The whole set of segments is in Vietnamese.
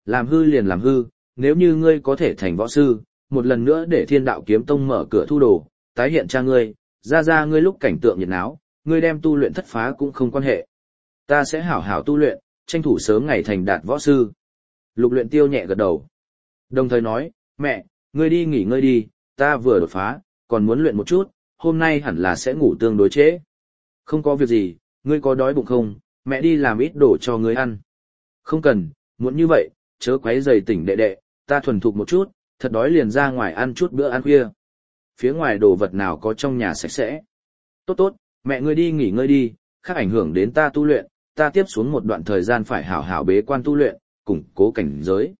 làm hư liền làm hư, nếu như ngươi có thể thành võ sư, một lần nữa để Thiên Đạo Kiếm Tông mở cửa thu đồ, tái hiện cha ngươi, ra ngươi lúc cảnh tượng nhiệt náo, ngươi đem tu luyện thất phá cũng không quan hệ. Ta sẽ hảo hảo tu luyện, tranh thủ sớm ngày thành đạt võ sư. Lục Luyện Tiêu nhẹ gật đầu. Đồng thời nói, mẹ, ngươi đi nghỉ ngơi đi, ta vừa đột phá, còn muốn luyện một chút, hôm nay hẳn là sẽ ngủ tương đối trễ. Không có việc gì, ngươi có đói bụng không, mẹ đi làm ít đồ cho ngươi ăn. Không cần, muốn như vậy, chớ quấy rầy tỉnh đệ đệ, ta thuần thục một chút, thật đói liền ra ngoài ăn chút bữa ăn khuya. Phía ngoài đồ vật nào có trong nhà sạch sẽ. Tốt, mẹ ngươi đi nghỉ ngơi đi, khác ảnh hưởng đến ta tu luyện, ta tiếp xuống một đoạn thời gian phải hảo hảo bế quan tu luyện, củng cố cảnh giới.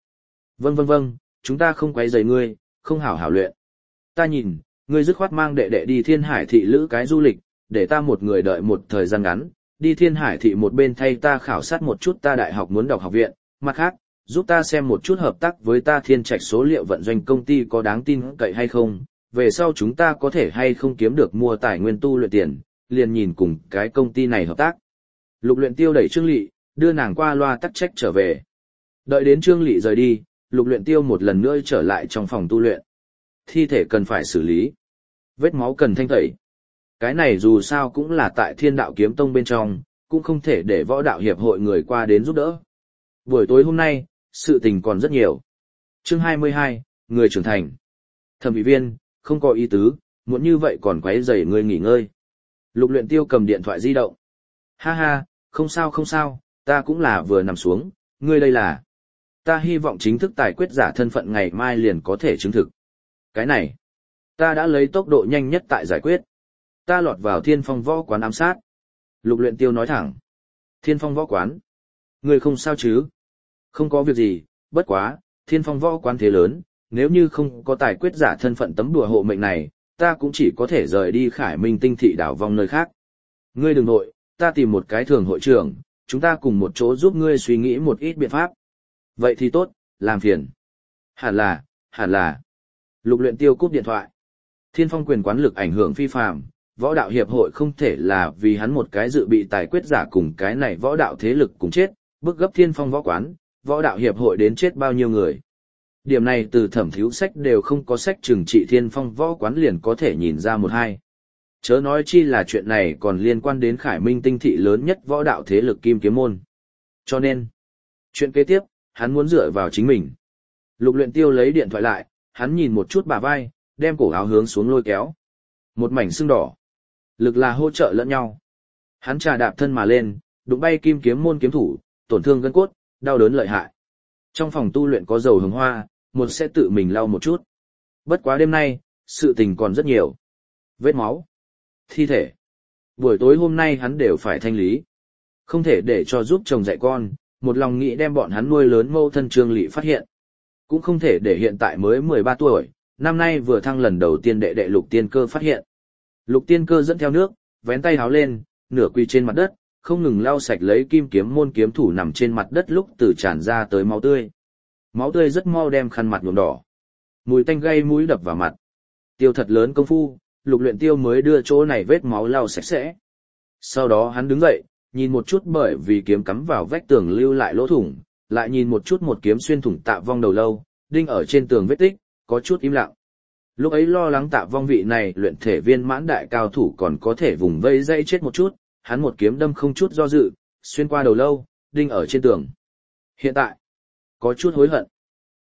Vâng, chúng ta không quấy rầy ngươi, không hảo hảo luyện. Ta nhìn, ngươi dứt khoát mang đệ đệ đi Thiên Hải thị lữ cái du lịch, để ta một người đợi một thời gian ngắn, đi Thiên Hải thị một bên thay ta khảo sát một chút ta đại học muốn đọc học viện, mặt khác, giúp ta xem một chút hợp tác với ta Thiên Trạch số liệu vận doanh công ty có đáng tin cậy hay không, về sau chúng ta có thể hay không kiếm được mua tài nguyên tu luyện tiền, liền nhìn cùng cái công ty này hợp tác. Lục Luyện Tiêu đẩy Trương Lệ, đưa nàng qua loa tắc trách trở về. Đợi đến Trương Lệ rời đi, Lục Luyện Tiêu một lần nữa trở lại trong phòng tu luyện. Thi thể cần phải xử lý, vết máu cần thanh tẩy. Cái này dù sao cũng là tại Thiên Đạo Kiếm Tông bên trong, cũng không thể để võ đạo hiệp hội người qua đến giúp đỡ. Buổi tối hôm nay, sự tình còn rất nhiều. Chương 22, người trưởng thành. Thẩm ủy viên, không có ý tứ, muốn như vậy còn quấy rầy ngươi nghỉ ngơi. Lục Luyện Tiêu cầm điện thoại di động. Ha, không sao, ta cũng là vừa nằm xuống, ngươi đây là. Ta hy vọng chính thức tài quyết giả thân phận ngày mai liền có thể chứng thực. Cái này, ta đã lấy tốc độ nhanh nhất tại giải quyết. Ta lọt vào Thiên Phong võ quán ám sát. Lục Luyện Tiêu nói thẳng. Thiên Phong võ quán? Ngươi không sao chứ? Không có việc gì, bất quá, Thiên Phong võ quán thế lớn, nếu như không có tài quyết giả thân phận tấm đùa hộ mệnh này, ta cũng chỉ có thể rời đi Khải Minh Tinh thị đảo vong nơi khác. Ngươi đừng nội, ta tìm một cái thường hội trưởng, chúng ta cùng một chỗ giúp ngươi suy nghĩ một ít biện pháp. Vậy thì tốt, làm phiền. Hẳn là. Lục Luyện Tiêu cúp điện thoại. Thiên Phong quyền quán lực ảnh hưởng phi phàm, võ đạo hiệp hội không thể là vì hắn một cái dự bị tài quyết giả cùng cái này võ đạo thế lực cùng chết, bức gấp Thiên Phong võ quán, võ đạo hiệp hội đến chết bao nhiêu người. Điểm này từ thẩm thiếu sách đều không có sách trừng trị Thiên Phong võ quán liền có thể nhìn ra một hai. Chớ nói chi là chuyện này còn liên quan đến Khải Minh Tinh thị lớn nhất võ đạo thế lực Kim Kiếm Môn. Cho nên, chuyện kế tiếp, hắn muốn dựa vào chính mình. Lục Luyện Tiêu lấy điện thoại lại, hắn nhìn một chút bả vai, đem cổ áo hướng xuống lôi kéo. Một mảnh sưng đỏ. Lực là hỗ trợ lẫn nhau. Hắn trà đạp thân mà lên, đụng bay Kim Kiếm Môn kiếm thủ, tổn thương gân cốt, đau đớn lợi hại. Trong phòng tu luyện có dầu hương hoa, một sẽ tự mình lau một chút. Bất quá đêm nay, sự tình còn rất nhiều. Vết máu, thi thể. Buổi tối hôm nay hắn đều phải thanh lý. Không thể để cho giúp chồng dạy con, một lòng nghĩ đem bọn hắn nuôi lớn mâu thân Trương Lệ phát hiện. Cũng không thể để hiện tại mới 13 tuổi, năm nay vừa thăng lần đầu tiên đệ đệ Lục Tiên Cơ phát hiện. Lục Tiên Cơ dẫn theo nước, vén tay háo lên, nửa quỳ trên mặt đất, không ngừng lau sạch lấy Kim Kiếm Môn kiếm thủ nằm trên mặt đất lúc từ tràn ra tới máu tươi. Máu tươi rất mau đem khăn mặt nhuộm đỏ. Mùi tanh gây mũi đập vào mặt. Tiêu thật lớn công phu, Lục Luyện Tiêu mới đưa chỗ này vết máu lau sạch sẽ. Sau đó hắn đứng dậy, nhìn một chút bởi vì kiếm cắm vào vách tường lưu lại lỗ thủng, lại nhìn một chút một kiếm xuyên thủng Tạ Vong đầu lâu, đinh ở trên tường vết tích, có chút im lặng. Lúc ấy lo lắng Tạ Vong vị này luyện thể viên mãn đại cao thủ còn có thể vùng vây dây chết một chút, hắn một kiếm đâm không chút do dự, xuyên qua đầu lâu, đinh ở trên tường. Hiện tại, có chút hối hận.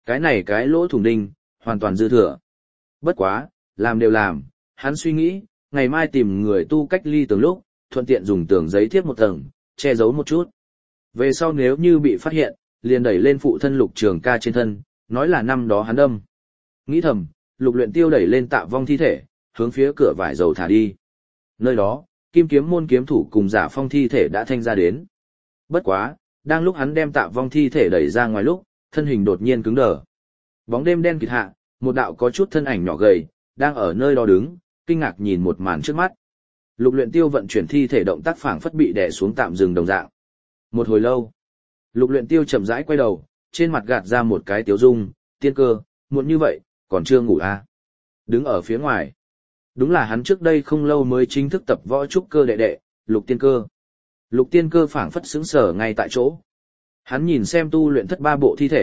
Cái lỗ thủng đinh, hoàn toàn dư thừa. Bất quá, làm đều làm, hắn suy nghĩ, ngày mai tìm người tu cách ly tường lúc, thuận tiện dùng tường giấy thiếp một tầng, che giấu một chút. Về sau nếu như bị phát hiện, liền đẩy lên phụ thân Lục Trường Ca trên thân, nói là năm đó hắn đâm. Nghĩ thầm, Lục Luyện Tiêu đẩy lên Tạ Vong thi thể, hướng phía cửa vải dầu thả đi. Nơi đó, Kim Kiếm Môn kiếm thủ cùng Giả Phong thi thể đã thanh ra đến. Bất quá, đang lúc hắn đem Tạ Vong thi thể đẩy ra ngoài lúc, thân hình đột nhiên cứng đờ. Bóng đêm đen kịt hạ, một đạo có chút thân ảnh nhỏ gầy, đang ở nơi đó đứng, kinh ngạc nhìn một màn trước mắt. Lục Luyện Tiêu vận chuyển thi thể động tác phảng phất bị đè xuống tạm dừng đồng dạng. Một hồi lâu, Lục Luyện Tiêu chậm rãi quay đầu, trên mặt gạt ra một cái tiếu dung, Tiên Cơ, muộn như vậy, còn chưa ngủ à? Đứng ở phía ngoài. Đúng là hắn trước đây không lâu mới chính thức tập võ trúc cơ đệ đệ, Lục Tiên Cơ. Lục Tiên Cơ phảng phất sững sờ ngay tại chỗ. Hắn nhìn xem tu luyện thất ba bộ thi thể,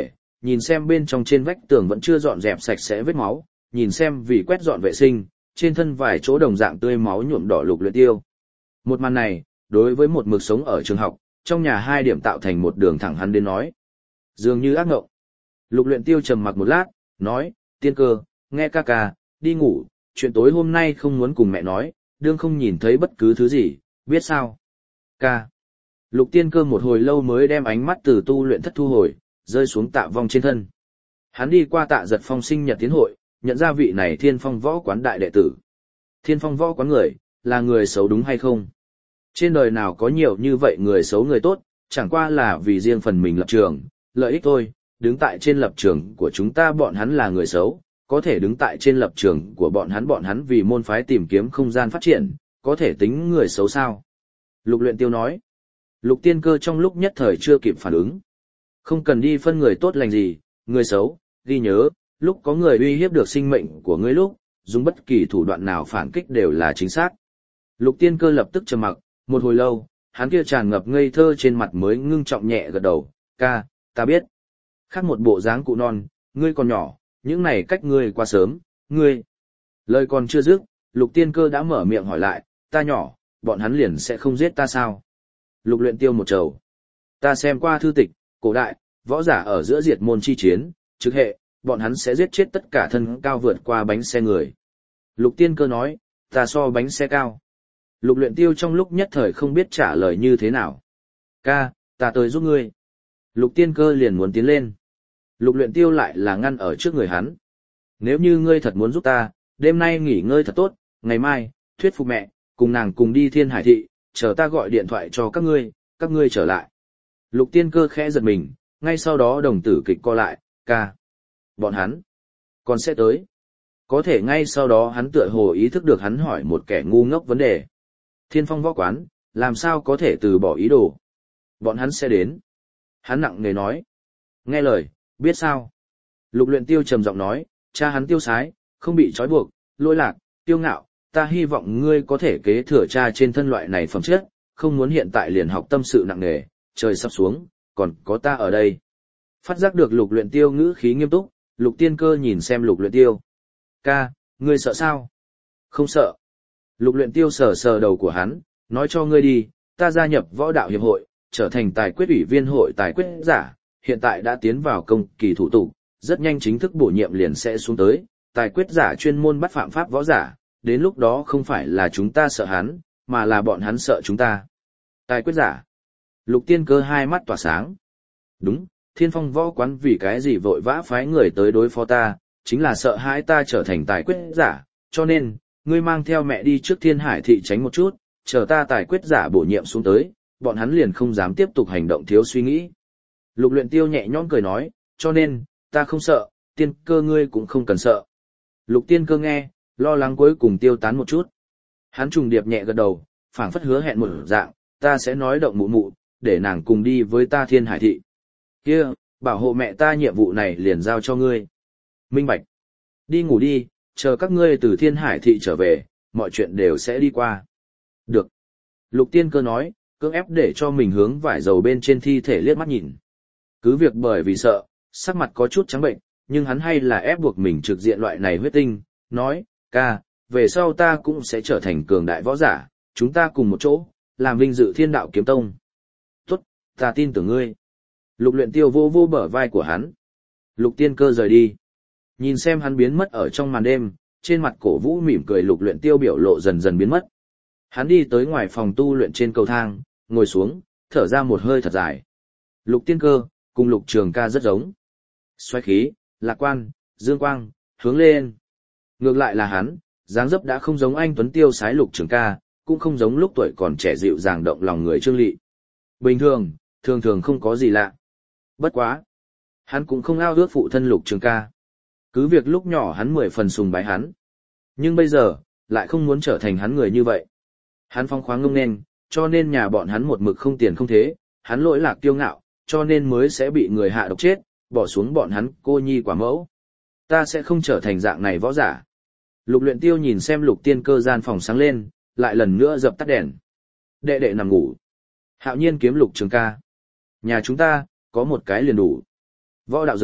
nhìn xem bên trong trên vách tường vẫn chưa dọn dẹp sạch sẽ vết máu, nhìn xem vì quét dọn vệ sinh, trên thân vài chỗ đồng dạng tươi máu nhuộm đỏ Lục Luyện Tiêu. Một màn này, đối với một mực sống ở trường học, trong nhà 2 điểm tạo thành một đường thẳng hắn đến nói. Dường như ác ngộng. Lục Luyện Tiêu trầm mặc một lát, nói, Tiên Cơ, nghe ca ca, đi ngủ, chuyện tối hôm nay không muốn cùng mẹ nói, đương không nhìn thấy bất cứ thứ gì, biết sao? Ca. Lục Tiên Cơ một hồi lâu mới đem ánh mắt từ tu luyện thất thu hồi, rơi xuống Tạ Vong trên thân. Hắn đi qua Tạ Giật Phong sinh nhật tiến hội, nhận ra vị này Thiên Phong Võ Quán đại đệ tử. Thiên Phong Võ Quán người, là người xấu đúng hay không? Trên đời nào có nhiều như vậy người xấu người tốt, chẳng qua là vì riêng phần mình lập trường, lợi ích thôi, đứng tại trên lập trường của chúng ta bọn hắn là người xấu, có thể đứng tại trên lập trường của bọn hắn vì môn phái tìm kiếm không gian phát triển, có thể tính người xấu sao? Lục Luyện Tiêu nói. Lục Tiên Cơ trong lúc nhất thời chưa kịp phản ứng. Không cần đi phân người tốt lành gì, người xấu, ghi nhớ, lúc có người uy hiếp được sinh mệnh của ngươi lúc, dùng bất kỳ thủ đoạn nào phản kích đều là chính xác. Lục Tiên Cơ lập tức trầm mặc, một hồi lâu, hắn kia tràn ngập ngây thơ trên mặt mới ngưng trọng nhẹ gật đầu, ca, ta biết. Khác một bộ dáng cụ non, ngươi còn nhỏ, những này cách ngươi quá sớm, ngươi. Lời còn chưa dứt, Lục Tiên Cơ đã mở miệng hỏi lại, ta nhỏ, bọn hắn liền sẽ không giết ta sao? Lục Luyện Tiêu một trầu. Ta xem qua thư tịch, cổ đại, võ giả ở giữa diệt môn chi chiến, trực hệ, bọn hắn sẽ giết chết tất cả thân cao vượt qua bánh xe người. Lục Tiên Cơ nói, ta so bánh xe cao. Lục Luyện Tiêu trong lúc nhất thời không biết trả lời như thế nào. Ca, ta tới giúp ngươi. Lục Tiên Cơ liền muốn tiến lên. Lục Luyện Tiêu lại là ngăn ở trước người hắn. Nếu như ngươi thật muốn giúp ta, đêm nay nghỉ ngơi thật tốt, ngày mai, thuyết phục mẹ, cùng nàng cùng đi Thiên Hải Thị, chờ ta gọi điện thoại cho các ngươi trở lại. Lục Tiên Cơ khẽ giật mình, ngay sau đó đồng tử kịch co lại, ca. Bọn hắn, còn sẽ tới. Có thể ngay sau đó hắn tựa hồ ý thức được hắn hỏi một kẻ ngu ngốc vấn đề. Thiên Phong Võ Quán, làm sao có thể từ bỏ ý đồ? Bọn hắn sẽ đến. Hắn nặng nề nói. Nghe lời, biết sao? Lục Luyện Tiêu trầm giọng nói, cha hắn tiêu sái, không bị trói buộc, lỗi lạc, tiêu ngạo, ta hy vọng ngươi có thể kế thừa cha trên thân loại này phẩm chất, không muốn hiện tại liền học tâm sự nặng nề, trời sắp xuống, còn có ta ở đây. Phát giác được Lục Luyện Tiêu ngữ khí nghiêm túc, Lục Tiên Cơ nhìn xem Lục Luyện Tiêu. Ca, ngươi sợ sao? Không sợ. Lục Luyện Tiêu sờ sờ đầu của hắn, nói cho ngươi đi, ta gia nhập võ đạo hiệp hội, trở thành tài quyết ủy viên hội tài quyết giả, hiện tại đã tiến vào công kỳ thủ tục, rất nhanh chính thức bổ nhiệm liền sẽ xuống tới, tài quyết giả chuyên môn bắt phạm pháp võ giả, đến lúc đó không phải là chúng ta sợ hắn, mà là bọn hắn sợ chúng ta. Tài quyết giả. Lục Tiên Cơ hai mắt tỏa sáng. Đúng, Thiên Phong Võ Quán vì cái gì vội vã phái người tới đối phó ta, chính là sợ hãi ta trở thành tài quyết giả, cho nên, ngươi mang theo mẹ đi trước Thiên Hải Thị tránh một chút, chờ ta tài quyết giả bổ nhiệm xuống tới, bọn hắn liền không dám tiếp tục hành động thiếu suy nghĩ. Lục Luyện Tiêu nhẹ nhõm cười nói, cho nên, ta không sợ, Tiên Cơ ngươi cũng không cần sợ. Lục Tiên Cơ nghe, lo lắng cuối cùng tiêu tán một chút. Hắn trùng điệp nhẹ gật đầu, phảng phất hứa hẹn một dạng, ta sẽ nói động mụ mụ, để nàng cùng đi với ta Thiên Hải Thị. Kia, bảo hộ mẹ ta nhiệm vụ này liền giao cho ngươi. Minh bạch. Đi ngủ đi, chờ các ngươi từ Thiên Hải Thị trở về, mọi chuyện đều sẽ đi qua. Được. Lục Tiên Cơ nói, cưỡng ép để cho mình hướng vải dầu bên trên thi thể liếc mắt nhìn. Cứ việc bởi vì sợ, sắc mặt có chút trắng bệnh, nhưng hắn hay là ép buộc mình trực diện loại này huyết tinh, nói, ca, về sau ta cũng sẽ trở thành cường đại võ giả, chúng ta cùng một chỗ, làm vinh dự Thiên Đạo Kiếm Tông. Tốt, ta tin tưởng ngươi. Lục Luyện Tiêu vô vô bờ vai của hắn. Lục Tiên Cơ rời đi. Nhìn xem hắn biến mất ở trong màn đêm, trên mặt Cổ Vũ mỉm cười. Lục Luyện Tiêu biểu lộ dần dần biến mất. Hắn đi tới ngoài phòng tu luyện trên cầu thang, ngồi xuống, thở ra một hơi thật dài. Lục Tiên Cơ, cùng Lục Trường Ca rất giống. Xoáy khí, lạc quan, dương quang, hướng lên. Ngược lại là hắn, dáng dấp đã không giống anh tuấn tiêu sái Lục Trường Ca, cũng không giống lúc tuổi còn trẻ dịu dàng động lòng người Trương Lị. Bình thường, thường không có gì lạ. Bất quá, hắn cũng không ao ước phụ thân Lục Trường Ca. Cứ việc lúc nhỏ hắn 10 phần sùng bái hắn. Nhưng bây giờ, lại không muốn trở thành hắn người như vậy. Hắn phong khoáng ngông nên, cho nên nhà bọn hắn một mực không tiền không thế, hắn lỗi lạc kiêu ngạo, cho nên mới sẽ bị người hạ độc chết, bỏ xuống bọn hắn cô nhi quả mẫu. Ta sẽ không trở thành dạng này võ giả. Lục Luyện Tiêu nhìn xem Lục Tiên Cơ gian phòng sáng lên, lại lần nữa dập tắt đèn. Đệ đệ nằm ngủ. Hạo Nhiên kiếm Lục Trường Ca. Nhà chúng ta, có một cái liền đủ. Võ đạo giới,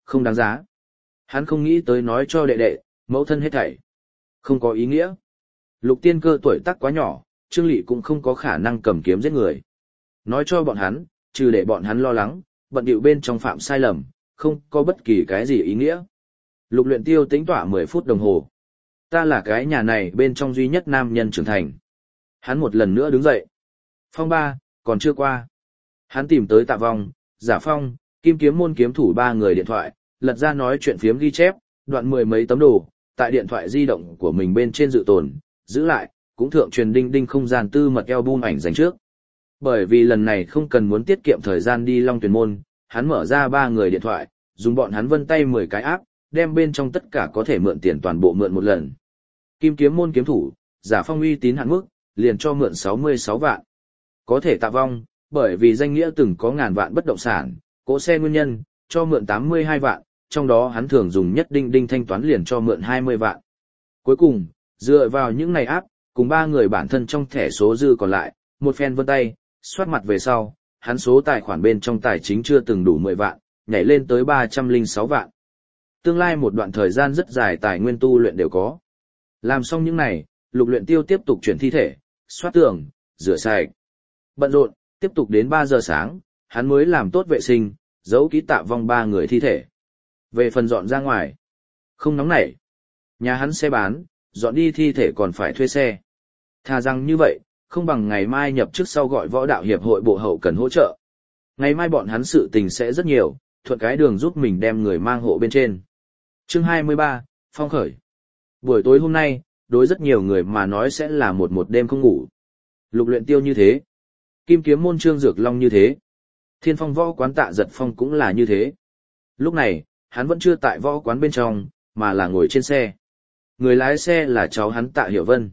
không đáng giá. Hắn không nghĩ tới nói cho đệ đệ, mẫu thân hết thảy. Không có ý nghĩa. Lục Tiên Cơ tuổi tác quá nhỏ, Trương Lị cũng không có khả năng cầm kiếm giết người. Nói cho bọn hắn, trừ để bọn hắn lo lắng, bận điệu bên trong phạm sai lầm, không có bất kỳ cái gì ý nghĩa. Lục Luyện Tiêu tính tỏa 10 phút đồng hồ. Ta là cái nhà này bên trong duy nhất nam nhân trưởng thành. Hắn một lần nữa đứng dậy. Phong ba, còn chưa qua. Hắn tìm tới Tạ Vong, Giả Phong, Kim Kiếm môn kiếm thủ 3 người điện thoại, lật ra nói chuyện phiếm ghi chép, đoạn 10 mấy tấm đồ, tại điện thoại di động của mình bên trên dự tồn, giữ lại, cũng thượng truyền đinh đinh không gian tư mật album ảnh dành trước. Bởi vì lần này không cần muốn tiết kiệm thời gian đi Long Tuyền môn, hắn mở ra 3 người điện thoại, dùng bọn hắn vân tay 10 cái áp, đem bên trong tất cả có thể mượn tiền toàn bộ mượn một lần. Kim Kiếm môn kiếm thủ, Giả Phong uy tín hạn mức, liền cho mượn 66 vạn. Có thể Tạ Vong, bởi vì danh nghĩa từng có ngàn vạn bất động sản, cỗ xe nguyên nhân, cho mượn 82 vạn, trong đó hắn thường dùng nhất đinh đinh thanh toán liền cho mượn 20 vạn. Cuối cùng, dựa vào những này áp, cùng 3 người bản thân trong thẻ số dư còn lại, một phen vân tay, soát mặt về sau, hắn số tài khoản bên trong tài chính chưa từng đủ 10 vạn, nhảy lên tới 306 vạn. Tương lai một đoạn thời gian rất dài tài nguyên tu luyện đều có. Làm xong những này, Lục Luyện Tiêu tiếp tục chuyển thi thể, soát tường, rửa sạch. Bận rộn, tiếp tục đến 3 giờ sáng, hắn mới làm tốt vệ sinh, giấu kỹ Tạ Vong 3 người thi thể. Về phần dọn ra ngoài, không nóng nảy. Nhà hắn xe bán, dọn đi thi thể còn phải thuê xe. Thà rằng như vậy, không bằng ngày mai nhập chức sau gọi võ đạo hiệp hội bộ hậu cần hỗ trợ. Ngày mai bọn hắn sự tình sẽ rất nhiều, thuận cái đường giúp mình đem người mang hộ bên trên. Chương 23, Phong khởi. Buổi tối hôm nay, đối rất nhiều người mà nói sẽ là một đêm không ngủ. Lục Luyện Tiêu như thế. Kim Kiếm môn Trương Dược Long như thế. Thiên Phong võ quán Tạ Giật Phong cũng là như thế. Lúc này, hắn vẫn chưa tại võ quán bên trong, mà là ngồi trên xe. Người lái xe là cháu hắn Tạ Hiểu Vân.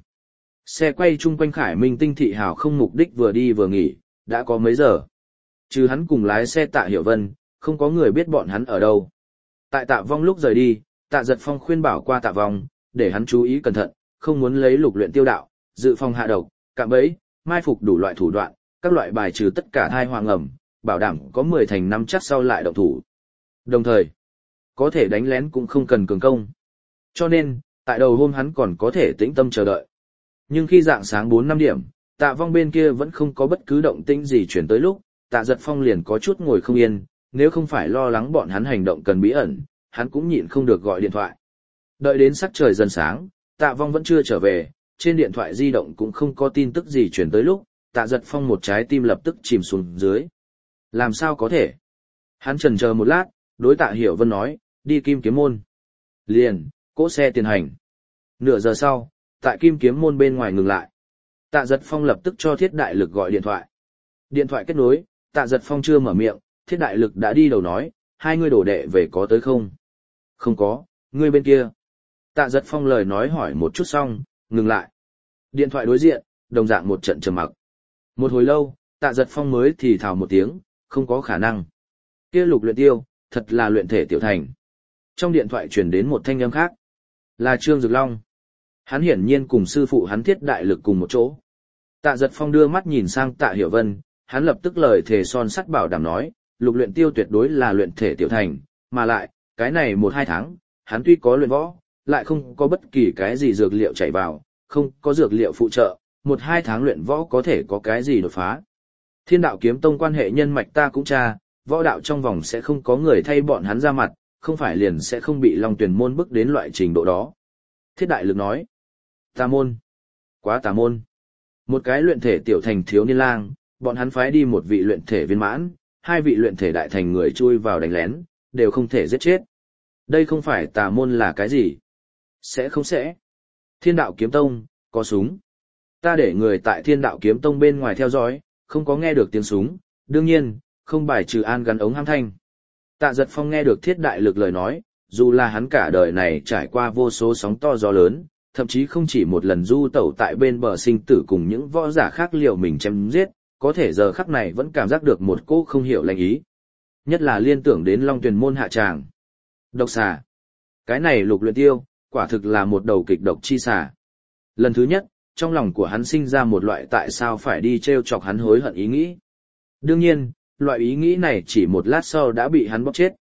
Xe quay chung quanh Khải Minh Tinh thị hào không mục đích vừa đi vừa nghỉ, đã có mấy giờ. Trừ hắn cùng lái xe Tạ Hiểu Vân, không có người biết bọn hắn ở đâu. Tại Tạ Vong lúc rời đi, Tạ Giật Phong khuyên bảo qua Tạ Vong, để hắn chú ý cẩn thận, không muốn lấy Lục Luyện Tiêu đạo, dự phòng hạ độc, cạm bẫy, mai phục đủ loại thủ đoạn, các loại bài trừ tất cả thai hoang ẩm, bảo đảm có 10 thành 5 chắc sau lại động thủ. Đồng thời, có thể đánh lén cũng không cần cường công. Cho nên, tại đầu hôm hắn còn có thể tĩnh tâm chờ đợi. Nhưng khi dạng sáng 4-5 điểm, Tạ Vong bên kia vẫn không có bất cứ động tĩnh gì chuyển tới lúc, Tạ Giật Phong liền có chút ngồi không yên, nếu không phải lo lắng bọn hắn hành động cần bí ẩn, hắn cũng nhịn không được gọi điện thoại. Đợi đến sắc trời dần sáng, Tạ Vong vẫn chưa trở về, trên điện thoại di động cũng không có tin tức gì chuyển tới lúc, Tạ Giật Phong một trái tim lập tức chìm xuống dưới. Làm sao có thể? Hắn chần chờ một lát, đối Tạ Hiểu Vân nói, đi Kim Kiếm môn. Liền, cỗ xe tiền hành. Nửa giờ sau, tại Kim Kiếm môn bên ngoài ngừng lại. Tạ Giật Phong lập tức cho Thiết Đại Lực gọi điện thoại. Điện thoại kết nối, Tạ Giật Phong chưa mở miệng, Thiết Đại Lực đã đi đầu nói, hai ngươi đổ đệ về có tới không? Không có, ngươi bên kia. Tạ Giật Phong lời nói hỏi một chút xong, ngừng lại. Điện thoại đối diện, đồng dạng một trận trầm mặc. Một hồi lâu, Tạ Giật Phong mới thì thào một tiếng, không có khả năng. Kia Lục Luyện Tiêu, thật là luyện thể tiểu thành. Trong điện thoại truyền đến một thanh âm khác, là Trương Dược Long. Hắn hiển nhiên cùng sư phụ hắn Thiết Đại Lực cùng một chỗ. Tạ Giật Phong đưa mắt nhìn sang Tạ Hiểu Vân, hắn lập tức lời thề son sắt bảo đảm nói, Lục Luyện Tiêu tuyệt đối là luyện thể tiểu thành, mà lại, cái này 1-2 tháng, hắn tuy có luyện võ, lại không có bất kỳ cái gì dược liệu chảy vào, không có dược liệu phụ trợ, 1-2 tháng luyện võ có thể có cái gì đột phá. Thiên Đạo Kiếm Tông quan hệ nhân mạch ta cũng tra, võ đạo trong vòng sẽ không có người thay bọn hắn ra mặt, không phải liền sẽ không bị Long Tuyền môn bức đến loại trình độ đó. Thiết Đại Lực nói, tà môn, quá tà môn. Một cái luyện thể tiểu thành thiếu niên lang, bọn hắn phái đi một vị luyện thể viên mãn, 2 vị luyện thể đại thành người chui vào đánh lén, đều không thể giết chết. Đây không phải tà môn là cái gì? Sẽ không sẽ. Thiên Đạo Kiếm Tông, có súng. Ta để người tại Thiên Đạo Kiếm Tông bên ngoài theo dõi, không có nghe được tiếng súng, đương nhiên, không bài trừ an gắn ống ham thanh. Tạ Giật Phong nghe được Thiết Đại Lực lời nói, dù là hắn cả đời này trải qua vô số sóng to gió lớn, thậm chí không chỉ một lần du tẩu tại bên bờ sinh tử cùng những võ giả khác liều mình chém giết, có thể giờ khắc này vẫn cảm giác được một cỗ không hiểu lành ý. Nhất là liên tưởng đến Long Tuyền môn hạ tràng. Độc xà. Cái này Lục Luyện Tiêu, quả thực là một đầu kịch độc chi xà. Lần thứ nhất, trong lòng của hắn sinh ra một loại tại sao phải đi treo chọc hắn hối hận ý nghĩ. Đương nhiên, loại ý nghĩ này chỉ một lát sau đã bị hắn bóp chết.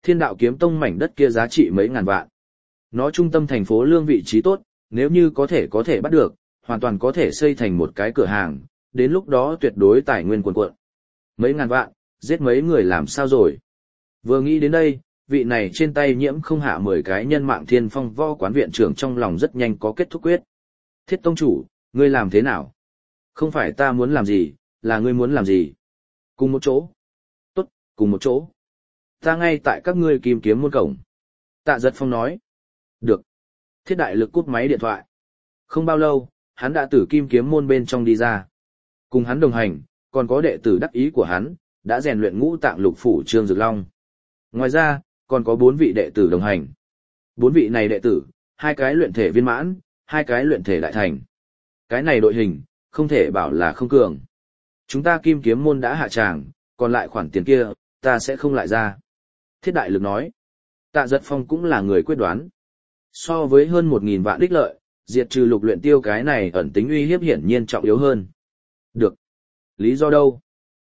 Thiên đạo kiếm tông mảnh đất kia giá trị mấy ngàn vạn. Nó trung tâm thành phố Lương vị trí tốt, nếu như có thể bắt được, hoàn toàn có thể xây thành một cái cửa hàng, đến lúc đó tuyệt đối tài nguyên cuồn cuộn. Mấy ngàn vạn, giết mấy người làm sao rồi? Vừa nghĩ đến đây, vị này trên tay nhiễm không hạ 10 cái nhân mạng Thiên Phong Võ quán viện trưởng trong lòng rất nhanh có kết thúc quyết. Thiết tông chủ, ngươi làm thế nào? Không phải ta muốn làm gì, là ngươi muốn làm gì? Cùng một chỗ. Tốt, cùng một chỗ. Ta ngay tại các ngươi kim kiếm môn cổng. Tạ Giật Phong nói. Được. Thiết đại lực cút máy điện thoại. Không bao lâu, hắn đã từ kim kiếm môn bên trong đi ra. Cùng hắn đồng hành, còn có đệ tử đắc ý của hắn, đã rèn luyện ngũ tạng lục phủ Trương Dực Long. Ngoài ra, còn có 4 vị đệ tử đồng hành. 4 vị này đệ tử, 2 cái luyện thể viên mãn, 2 cái luyện thể đại thành. Cái này đội hình, không thể bảo là không cường. Chúng ta kim kiếm môn đã hạ tràng, còn lại khoản tiền kia, ta sẽ không lại ra. Thiết đại lực nói. Tạ Giật Phong cũng là người quyết đoán. So với hơn 1.000 vạn đích lợi, diệt trừ Lục Luyện Tiêu cái này ẩn tính uy hiếp hiển nhiên trọng yếu hơn. Được. Lý do đâu?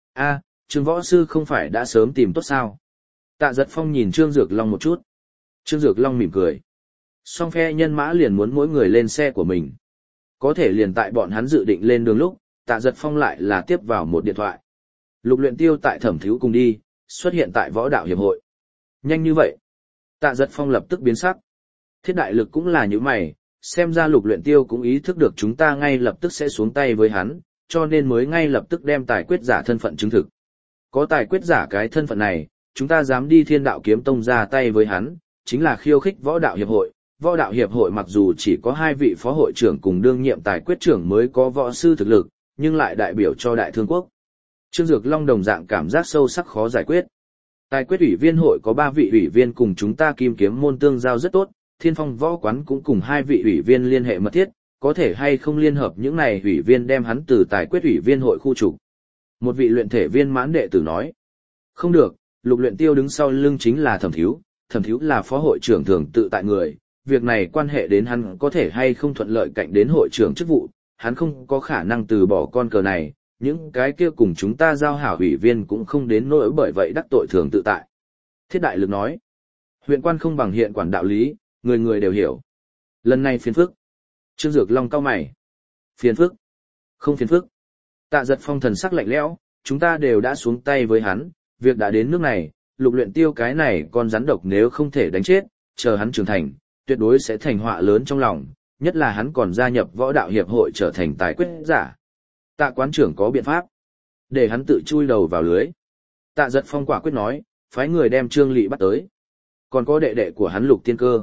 Trương võ sư không phải đã sớm tìm tốt sao? Tạ Giật Phong nhìn Trương Dược Long một chút. Trương Dược Long mỉm cười. Song phe nhân mã liền muốn mỗi người lên xe của mình. Có thể liền tại bọn hắn dự định lên đường lúc, Tạ Giật Phong lại là tiếp vào một điện thoại. Lục Luyện Tiêu tại Thẩm Thiếu cùng đi, xuất hiện tại Võ Đạo Hiệp hội. Nhanh như vậy. Tạ Giật Phong lập tức biến sắc. Thiết đại lực cũng là như mày, xem ra Lục Luyện Tiêu cũng ý thức được chúng ta ngay lập tức sẽ xuống tay với hắn, cho nên mới ngay lập tức đem tài quyết giả thân phận chứng thực. Có tài quyết giả cái thân phận này, chúng ta dám đi Thiên Đạo Kiếm Tông ra tay với hắn, chính là khiêu khích Võ Đạo Hiệp hội. Võ Đạo Hiệp hội mặc dù chỉ có 2 vị phó hội trưởng cùng đương nhiệm tài quyết trưởng mới có võ sư thực lực, nhưng lại đại biểu cho Đại Thương quốc. Trương Dược Long đồng dạng cảm giác sâu sắc khó giải quyết. Tài quyết ủy viên hội có 3 vị ủy viên cùng chúng ta kim kiếm môn tương giao rất tốt, Thiên Phong Võ quán cũng cùng 2 vị ủy viên liên hệ mật thiết, có thể hay không liên hợp những này ủy viên đem hắn từ tài quyết ủy viên hội khu trục. Một vị luyện thể viên mãn đệ tử nói. Không được, Lục Luyện Tiêu đứng sau lưng chính là Thẩm Thiếu là phó hội trưởng thường tự tại người, việc này quan hệ đến hắn có thể hay không thuận lợi cạnh đến hội trưởng chức vụ, hắn không có khả năng từ bỏ con cờ này, những cái kia cùng chúng ta giao hảo ủy viên cũng không đến nỗi bởi vậy đắc tội thường tự tại. Thiết đại lực nói, huyện quan không bằng hiện quản đạo lý, người người đều hiểu. Lần này phiền phức. Trương Dược Long cau mày. Phiền phức? Không phiền phức. Tạ Giật Phong thần sắc lạnh lẽo, chúng ta đều đã xuống tay với hắn, việc đã đến nước này, Lục Luyện Tiêu cái này con rắn độc nếu không thể đánh chết, chờ hắn trưởng thành, tuyệt đối sẽ thành họa lớn trong lòng, nhất là hắn còn gia nhập Võ Đạo Hiệp hội trở thành tài quyết giả. Tạ quán trưởng có biện pháp, để hắn tự chui đầu vào lưới. Tạ Giật Phong quả quyết nói, phái người đem Trương Lị bắt tới. Còn có đệ đệ của hắn Lục Tiên Cơ.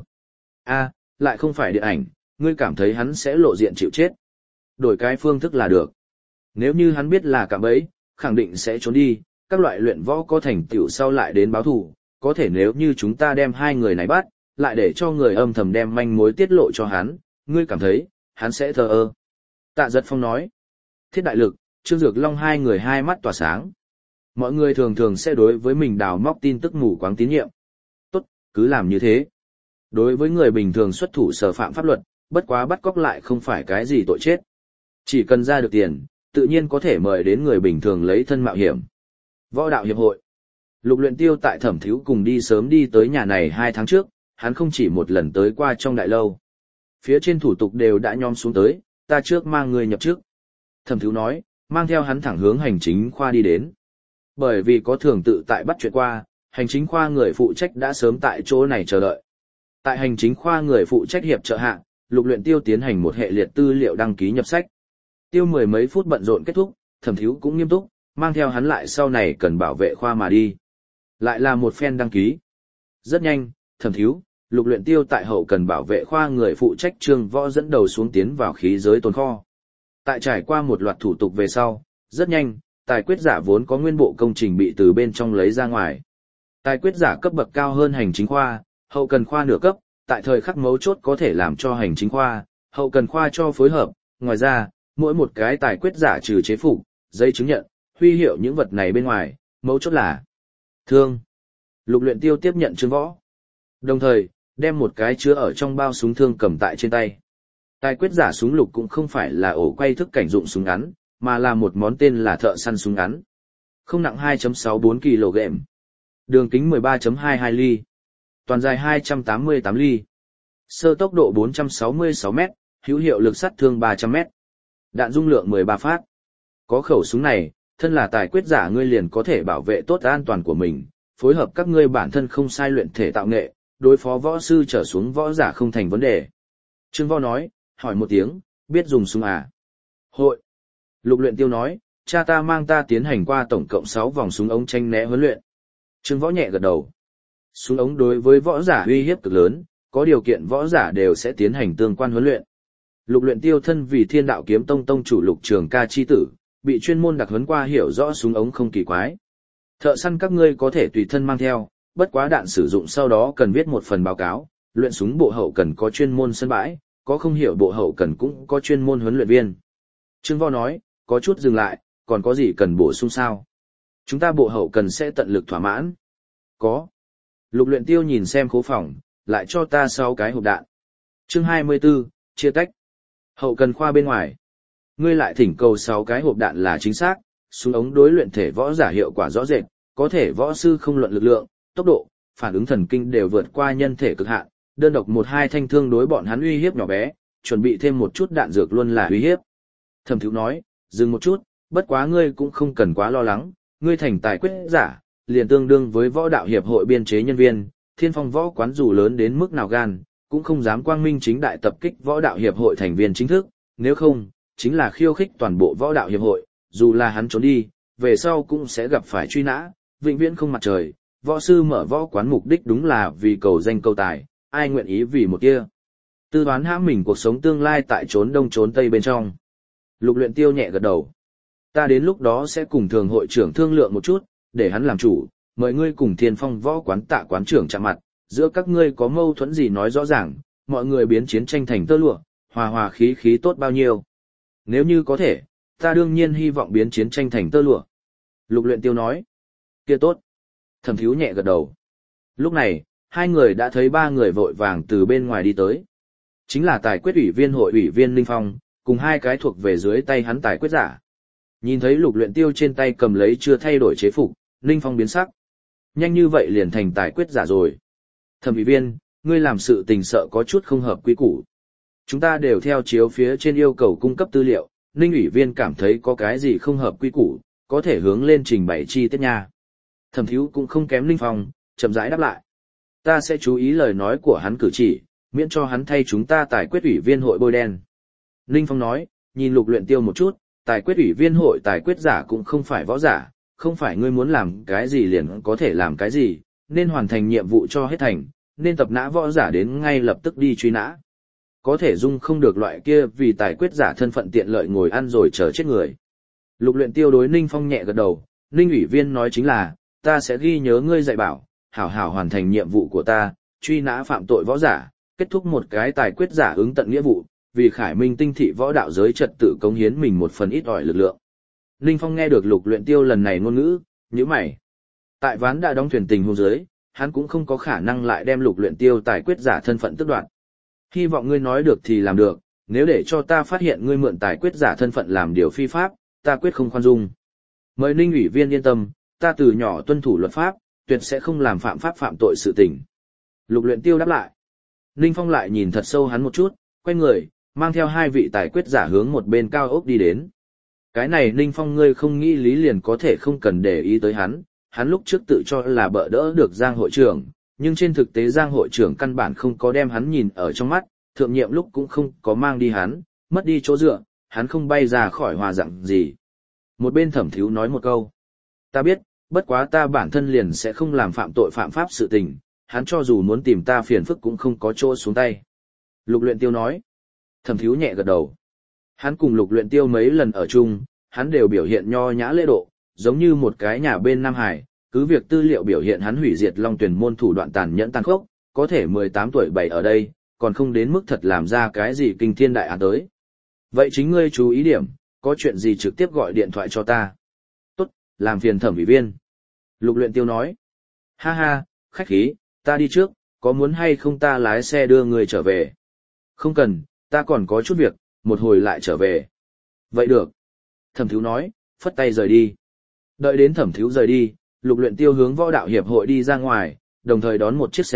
Lại không phải điện ảnh, ngươi cảm thấy hắn sẽ lộ diện chịu chết. Đổi cái phương thức là được. Nếu như hắn biết là cạm bẫy, khẳng định sẽ trốn đi, các loại luyện võ có thành tựu sau lại đến báo thù, có thể nếu như chúng ta đem 2 người này bắt, lại để cho người âm thầm đem manh mối tiết lộ cho hắn, ngươi cảm thấy, hắn sẽ thờ ơ. Tạ Giật Phong nói. Thiết đại lực, Trương Dược Long 2 người 2 mắt tỏa sáng. Mọi người thường sẽ đối với mình đào móc tin tức mù quáng tín nhiệm. Tốt, cứ làm như thế. Đối với người bình thường xuất thủ sở phạm pháp luật, bất quá bắt cóc lại không phải cái gì tội chết. Chỉ cần ra được tiền, tự nhiên có thể mời đến người bình thường lấy thân mạo hiểm. Võ Đạo Hiệp hội. Lục Luyện Tiêu tại Thẩm Thiếu cùng đi sớm đi tới nhà này 2 tháng trước, hắn không chỉ một lần tới qua trong đại lâu. Phía trên thủ tục đều đã nhom xuống tới, ta trước mang người nhập trước. Thẩm Thiếu nói, mang theo hắn thẳng hướng hành chính khoa đi đến. Bởi vì có thường tự tại bắt chuyện qua, hành chính khoa người phụ trách đã sớm tại chỗ này chờ đợi. Tại hành chính khoa người phụ trách hiệp trợ hạ, Lục Luyện Tiêu tiến hành một hệ liệt tư liệu đăng ký nhập sách. Tiêu 10 mấy phút bận rộn kết thúc, Thẩm Thiếu cũng nghiêm túc, mang theo hắn lại sau này cần bảo vệ khoa mà đi. Lại là một phen đăng ký. Rất nhanh, Thẩm Thiếu, Lục Luyện Tiêu tại hậu cần bảo vệ khoa người phụ trách Trương Võ dẫn đầu xuống tiến vào khí giới tồn kho. Tại trải qua một loạt thủ tục về sau, rất nhanh, tài quyết giả vốn có nguyên bộ công trình bị từ bên trong lấy ra ngoài. Tài quyết giả cấp bậc cao hơn hành chính khoa, hậu cần khoa nửa cấp, tại thời khắc mấu chốt có thể làm cho hành chính khoa, hậu cần khoa cho phối hợp. Ngoài ra, mỗi một cái tài quyết giả trừ chế phục, giấy chứng nhận, huy hiệu những vật này bên ngoài, mấu chốt là thương. Lục Luyện Tiêu tiếp nhận Trương Võ, đồng thời đem một cái chứa ở trong bao súng thương cầm tại trên tay. Tài quyết giả súng lục cũng không phải là ổ quay thức cảnh dụng súng ngắn, mà là một món tên là thợ săn súng ngắn. Không nặng 2.64 kg. Đường kính 13.22 ly. toàn dài 288 ly. Sơ tốc độ 466 m, hữu hiệu lực sát thương 300 m. Đạn dung lượng 13 phát. Có khẩu súng này, thân là tài quyết giả ngươi liền có thể bảo vệ tốt an toàn của mình, phối hợp các ngươi bản thân không sai luyện thể tạo nghệ, đối phó võ sư trở xuống võ giả không thành vấn đề. Trương Võ nói, hỏi một tiếng, biết dùng súng à? Hội. Lục Luyện Tiêu nói, cha ta mang ta tiến hành qua tổng cộng 6 vòng súng ống tranh né huấn luyện. Trương Võ nhẹ gật đầu. Súng ống đối với võ giả uy hiếp cực lớn, có điều kiện võ giả đều sẽ tiến hành tương quan huấn luyện. Lục Luyện Tiêu thân vì Thiên Đạo Kiếm Tông tông chủ Lục Trường Ca chi tử, bị chuyên môn đặc huấn qua hiểu rõ súng ống không kỳ quái. Thợ săn các ngươi có thể tùy thân mang theo, bất quá đạn sử dụng sau đó cần viết một phần báo cáo, luyện súng bộ hậu cần có chuyên môn sân bãi, có không hiểu bộ hậu cần cũng có chuyên môn huấn luyện viên. Trương Võ nói, có chút dừng lại, còn có gì cần bổ sung sao? Chúng ta bộ hậu cần sẽ tận lực thỏa mãn. Có. Lục Luyện Tiêu nhìn xem khố phòng, lại cho ta 6 cái hộp đạn. Chương 24, chia tách. Hậu cần khoa bên ngoài. Ngươi lại thỉnh cầu 6 cái hộp đạn là chính xác, súng ống đối luyện thể võ giả hiệu quả rõ rệt, có thể võ sư không luận lực lượng, tốc độ, phản ứng thần kinh đều vượt qua nhân thể cực hạn, đơn độc 1-2 thanh thương đối bọn hắn uy hiếp nhỏ bé, chuẩn bị thêm một chút đạn dược luôn là uy hiếp. Thẩm Thiếu nói, dừng một chút, bất quá ngươi cũng không cần quá lo lắng, ngươi thành tài quyết giả, liền tương đương với võ đạo hiệp hội biên chế nhân viên, Thiên Phong võ quán dù lớn đến mức nào gan, cũng không dám quang minh chính đại tập kích võ đạo hiệp hội thành viên chính thức, nếu không, chính là khiêu khích toàn bộ võ đạo hiệp hội, dù là hắn trốn đi, về sau cũng sẽ gặp phải truy nã, vĩnh viễn không mặt trời. Võ sư mở võ quán mục đích đúng là vì cầu danh cầu tài, ai nguyện ý vì một kia. Tư đoán hãm mình cuộc sống tương lai tại trốn đông trốn tây bên trong. Lục Luyện Tiêu nhẹ gật đầu. Ta đến lúc đó sẽ cùng thường hội trưởng thương lượng một chút, để hắn làm chủ, mời ngươi cùng Thiên Phong võ quán Tạ quán trưởng chạm mặt, giữa các ngươi có mâu thuẫn gì nói rõ ràng, mọi người biến chiến tranh thành tơ lụa, hòa hòa khí khí tốt bao nhiêu. Nếu như có thể, ta đương nhiên hy vọng biến chiến tranh thành tơ lụa. Lục Luyện Tiêu nói. Kia tốt. Thẩm Thiếu nhẹ gật đầu. Lúc này, hai người đã thấy ba người vội vàng từ bên ngoài đi tới. Chính là tài quyết ủy viên hội ủy viên Ninh Phong, cùng hai cái thuộc về dưới tay hắn tài quyết giả. Nhìn thấy Lục Luyện Tiêu trên tay cầm lấy chưa thay đổi chế phục, Ninh Phong biến sắc. Nhanh như vậy liền thành tài quyết giả rồi. Thẩm ủy viên, ngươi làm sự tình sợ có chút không hợp quy củ. Chúng ta đều theo chiếu phía trên yêu cầu cung cấp tư liệu, Ninh ủy viên cảm thấy có cái gì không hợp quy củ, có thể hướng lên trình bày chi tiết nha. Thẩm Thiếu cũng không kém Ninh Phong, chậm rãi đáp lại. Ta sẽ chú ý lời nói của hắn cử chỉ, miễn cho hắn thay chúng ta tài quyết ủy viên hội bôi đen. Ninh Phong nói, nhìn Lục Luyện Tiêu một chút, tài quyết ủy viên hội tài quyết giả cũng không phải võ giả, không phải ngươi muốn làm cái gì liền có thể làm cái gì, nên hoàn thành nhiệm vụ cho hết thành, nên tập nã võ giả đến ngay lập tức đi truy nã. Có thể dung không được loại kia vì tài quyết giả thân phận tiện lợi ngồi ăn rồi chờ chết người. Lục Luyện Tiêu đối Ninh Phong nhẹ gật đầu, Ninh ủy viên nói chính là, ta sẽ ghi nhớ ngươi dạy bảo, hảo hảo hoàn thành nhiệm vụ của ta, truy nã phạm tội võ giả, kết thúc một cái tài quyết giả ứng tận nghĩa vụ, vì Khải Minh tinh thị võ đạo giới trật tự cống hiến mình một phần ít ỏi lực lượng. Ninh Phong nghe được Lục Luyện Tiêu lần này ngôn ngữ, nhíu mày. Tại ván đã đóng thuyền tình huống dưới, hắn cũng không có khả năng lại đem Lục Luyện Tiêu tài quyết giả thân phận tước đoạt. Hy vọng ngươi nói được thì làm được, nếu để cho ta phát hiện ngươi mượn tài quyết giả thân phận làm điều phi pháp, ta quyết không khoan dung. Mời Ninh ủy viên yên tâm, ta từ nhỏ tuân thủ luật pháp, tuyệt sẽ không làm phạm pháp phạm tội sự tình. Lục Luyện Tiêu đáp lại. Ninh Phong lại nhìn thật sâu hắn một chút, quay người, mang theo hai vị tài quyết giả hướng một bên cao ốc đi đến. Cái này Ninh Phong ngươi không nghĩ lý liền có thể không cần để ý tới hắn lúc trước tự cho là bỡ đỡ được Giang hội trưởng, nhưng trên thực tế Giang hội trưởng căn bản không có đem hắn nhìn ở trong mắt, thượng nhiệm lúc cũng không có mang đi hắn, mất đi chỗ dựa, hắn không bay ra khỏi hòa dặn gì. Một bên Thẩm Thiếu nói một câu. Ta biết, bất quá ta bản thân liền sẽ không làm phạm tội phạm pháp sự tình, hắn cho dù muốn tìm ta phiền phức cũng không có chỗ xuống tay. Lục Luyện Tiêu nói. Thẩm Thiếu nhẹ gật đầu. Hắn cùng Lục Luyện Tiêu mấy lần ở chung, hắn đều biểu hiện nho nhã lễ độ, giống như một cái nhà bên Nam Hải, cứ việc tư liệu biểu hiện hắn hủy diệt Long Tuyển môn thủ đoạn tàn nhẫn tàn khốc, có thể 18 tuổi bày ở đây, còn không đến mức thật làm ra cái gì kinh thiên đại án tới. Vậy chính ngươi chú ý điểm, có chuyện gì trực tiếp gọi điện thoại cho ta. Tốt, làm phiền Thẩm ủy viên. Lục Luyện Tiêu nói. Ha ha, khách khí, ta đi trước, có muốn hay không ta lái xe đưa người trở về? Không cần, ta còn có chút việc, một hồi lại trở về. Vậy được. Thẩm Thiếu nói, phất tay rời đi. Đợi đến Thẩm Thiếu rời đi, Lục Luyện Tiêu hướng võ đạo hiệp hội đi ra ngoài, đồng thời đón một chiếc xe,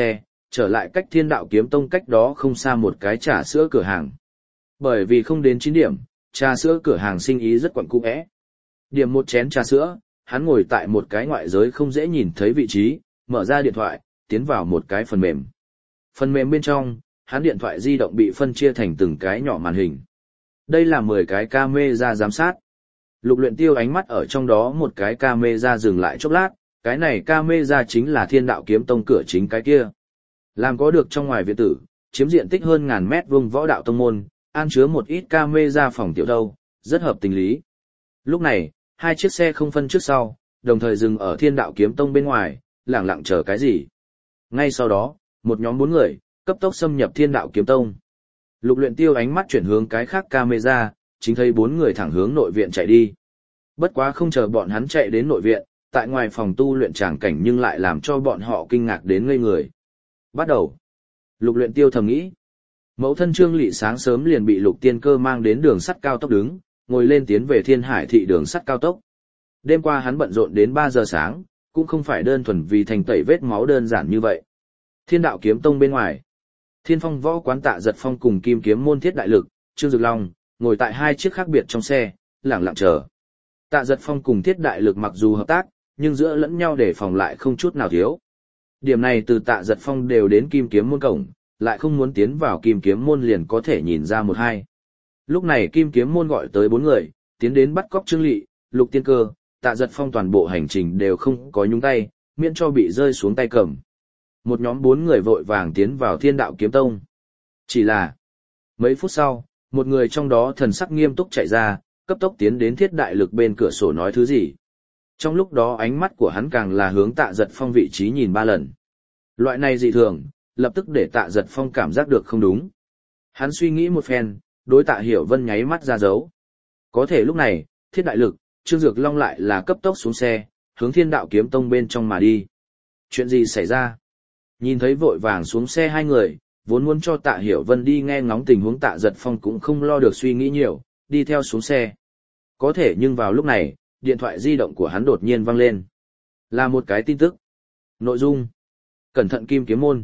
trở lại cách Thiên Đạo Kiếm Tông cách đó không xa một cái trà sữa cửa hàng. Bởi vì không đến 9 điểm, trà sữa cửa hàng sinh ý rất quặn cũ é. Điểm một chén trà sữa, hắn ngồi tại một cái ngoại giới không dễ nhìn thấy vị trí, mở ra điện thoại, tiến vào một cái phần mềm. Phần mềm bên trong, hắn điện thoại di động bị phân chia thành từng cái nhỏ màn hình. Đây là 10 cái camera giám sát. Lục Luyện Tiêu ánh mắt ở trong đó một cái camera dừng lại chốc lát, cái này camera chính là Thiên Đạo Kiếm Tông cửa chính cái kia. Làm có được trong ngoài viện tử, chiếm diện tích hơn 1000 mét vuông võ đạo tông môn, an chứa một ít camera phòng tiểu đâu, rất hợp tình lý. Lúc này, hai chiếc xe không phân trước sau, đồng thời dừng ở Thiên Đạo Kiếm Tông bên ngoài, lặng lặng chờ cái gì. Ngay sau đó, một nhóm 4 người, cấp tốc xâm nhập Thiên Đạo Kiếm Tông. Lục Luyện Tiêu ánh mắt chuyển hướng cái khác camera, chính thấy 4 người thẳng hướng nội viện chạy đi. Bất quá không chờ bọn hắn chạy đến nội viện, tại ngoài phòng tu luyện tràng cảnh nhưng lại làm cho bọn họ kinh ngạc đến ngây người. Bắt đầu. Lục Luyện Tiêu thầm nghĩ. Mẫu thân Trương Lệ sáng sớm liền bị Lục Tiên Cơ mang đến đường sắt cao tốc đứng, ngồi lên tiến về Thiên Hải thị đường sắt cao tốc. Đêm qua hắn bận rộn đến 3 giờ sáng, cũng không phải đơn thuần vì thành tẩy vết máu đơn giản như vậy. Thiên Đạo Kiếm Tông bên ngoài, Thiên Phong Võ Quán Tạ Giật Phong cùng Kim Kiếm Môn Thiết Đại Lực, Trương Dực Long, ngồi tại hai chiếc khác biệt trong xe, lặng lặng chờ. Tạ Giật Phong cùng Thiết Đại Lực mặc dù hợp tác, nhưng giữa lẫn nhau để phòng lại không chút nào thiếu. Điểm này từ Tạ Giật Phong đều đến Kim Kiếm Môn cổng, lại không muốn tiến vào Kim Kiếm Môn liền có thể nhìn ra một hai. Lúc này Kim Kiếm Môn gọi tới 4 người, tiến đến bắt cóc Trương Lệ, Lục Tiên Cơ, Tạ Giật Phong toàn bộ hành trình đều không có nhúng tay, miễn cho bị rơi xuống tay cầm. Một nhóm 4 người vội vàng tiến vào Thiên Đạo Kiếm Tông. Chỉ là, mấy phút sau, một người trong đó thần sắc nghiêm túc chạy ra, cấp tốc tiến đến Thiết Đại Lực bên cửa sổ nói thứ gì. Trong lúc đó ánh mắt của hắn càng là hướng Tạ Giật Phong vị trí nhìn 3 lần. Loại này dị thường, lập tức để Tạ Giật Phong cảm giác được không đúng. Hắn suy nghĩ một phen, đối Tạ Hiểu Vân nháy mắt ra dấu. Có thể lúc này, Thiết Đại Lực, Trương Dược Long lại là cấp tốc xuống xe, hướng Thiên Đạo Kiếm Tông bên trong mà đi. Chuyện gì xảy ra? Nhìn thấy vội vàng xuống xe hai người, vốn muốn cho Tạ Hiểu Vân đi nghe ngóng tình huống Tạ Giật Phong cũng không lo được suy nghĩ nhiều, đi theo xuống xe. Có thể nhưng vào lúc này, điện thoại di động của hắn đột nhiên vang lên. Là một cái tin tức. Nội dung. Cẩn thận Kim Kiếm Môn.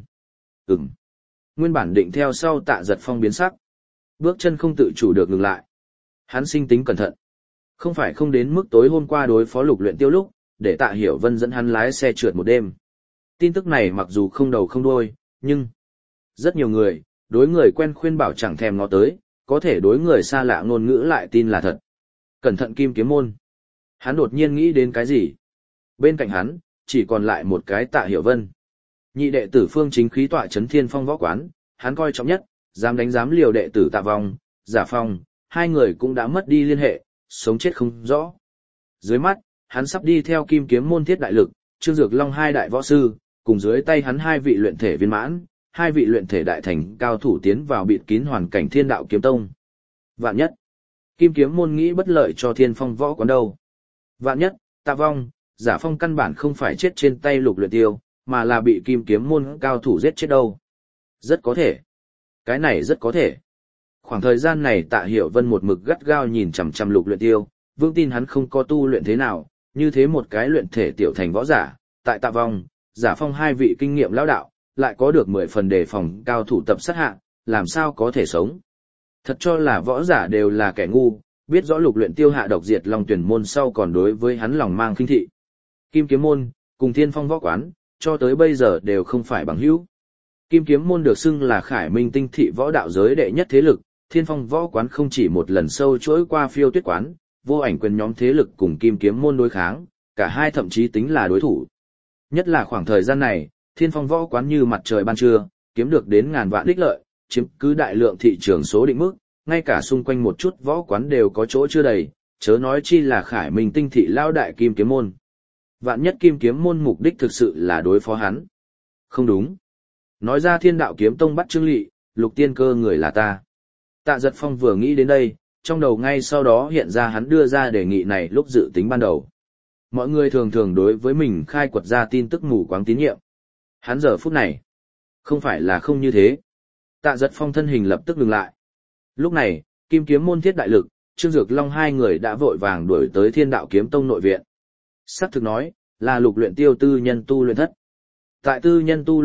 Nguyên bản định theo sau Tạ Giật Phong biến sắc. Bước chân không tự chủ được ngừng lại. Hắn sinh tính cẩn thận. Không phải không đến mức tối hôm qua đối phó Lục Luyện Tiêu lúc, để Tạ Hiểu Vân dẫn hắn lái xe trượt một đêm. Tin tức này mặc dù không đầu không đuôi, nhưng rất nhiều người, đối người quen khuyên bảo chẳng thèm ngó tới, có thể đối người xa lạ ngôn ngữ lại tin là thật. Cẩn thận Kim Kiếm Môn. Hắn đột nhiên nghĩ đến cái gì? Bên cạnh hắn, chỉ còn lại một cái Tạ Hiểu Vân. Nhị đệ tử Phương Chính khí tọa trấn Thiên Phong Võ Quán, hắn coi trọng nhất, dám đánh dám liều đệ tử Tạ Vong, Giả Phong, hai người cũng đã mất đi liên hệ, sống chết không rõ. Dưới mắt, hắn sắp đi theo Kim Kiếm Môn Thiết Đại Lực, Trương Dược Long hai đại võ sư, cùng dưới tay hắn hai vị luyện thể viên mãn, hai vị luyện thể đại thành cao thủ tiến vào bịt kín hoàn cảnh Thiên Đạo Kiếm Tông. Vạn nhất, Kim Kiếm Môn nghĩ bất lợi cho Thiên Phong Võ Quán đâu. Vạn nhất, Tạ Vong, Giả Phong căn bản không phải chết trên tay Lục Luyện Tiêu, mà là bị Kim Kiếm Môn cao thủ giết chết đâu. Rất có thể. Cái này rất có thể. Khoảng thời gian này Tạ Hiểu Vân một mực gắt gao nhìn chằm chằm Lục Luyện Tiêu, vững tin hắn không có tu luyện thế nào, như thế một cái luyện thể tiểu thành võ giả, tại Tạ Vong, Giả Phong hai vị kinh nghiệm lão đạo, lại có được 10 phần đề phòng cao thủ tập sát hạ, làm sao có thể sống. Thật cho là võ giả đều là kẻ ngu, biết rõ Lục Luyện Tiêu hạ độc diệt Long Tuyển môn sau còn đối với hắn lòng mang khinh thị. Kim Kiếm Môn cùng Thiên Phong Võ Quán, cho tới bây giờ đều không phải bằng hữu. Kim Kiếm Môn được xưng là Khải Minh tinh thị võ đạo giới đệ nhất thế lực, Thiên Phong Võ Quán không chỉ một lần sâu chuỗi qua Phiêu Tuyết Quán, Vô Ảnh Quyền nhóm thế lực cùng Kim Kiếm Môn đối kháng, cả hai thậm chí tính là đối thủ. Nhất là khoảng thời gian này, Thiên Phong Võ Quán như mặt trời ban trưa, kiếm được đến ngàn vạn đích lợi, chiếm cứ đại lượng thị trường số định mức, ngay cả xung quanh một chút võ quán đều có chỗ chưa đầy, chớ nói chi là Khải Minh tinh thị lao đại Kim Kiếm Môn. Vạn nhất Kim Kiếm Môn mục đích thực sự là đối phó hắn. Không đúng. Nói ra Thiên Đạo Kiếm Tông bắt Trương Lệ, Lục Tiên Cơ người là ta. Tạ Giật Phong vừa nghĩ đến đây, trong đầu ngay sau đó hiện ra hắn đưa ra đề nghị này lúc dự tính ban đầu. Mọi người thường thường đối với mình khai quật ra tin tức mù quáng tín nhiệm. Hắn giờ phút này, không phải là không như thế. Tạ Giật Phong thân hình lập tức ngừng lại. Lúc này, Kim Kiếm Môn Thiết Đại Lực, Trương Dược Long hai người đã vội vàng đuổi tới Thiên Đạo Kiếm Tông nội viện. Sắc thực nói, là Lục Luyện Tiêu tư nhân tu luyện thất. Tại tư nhân tu luyện thất,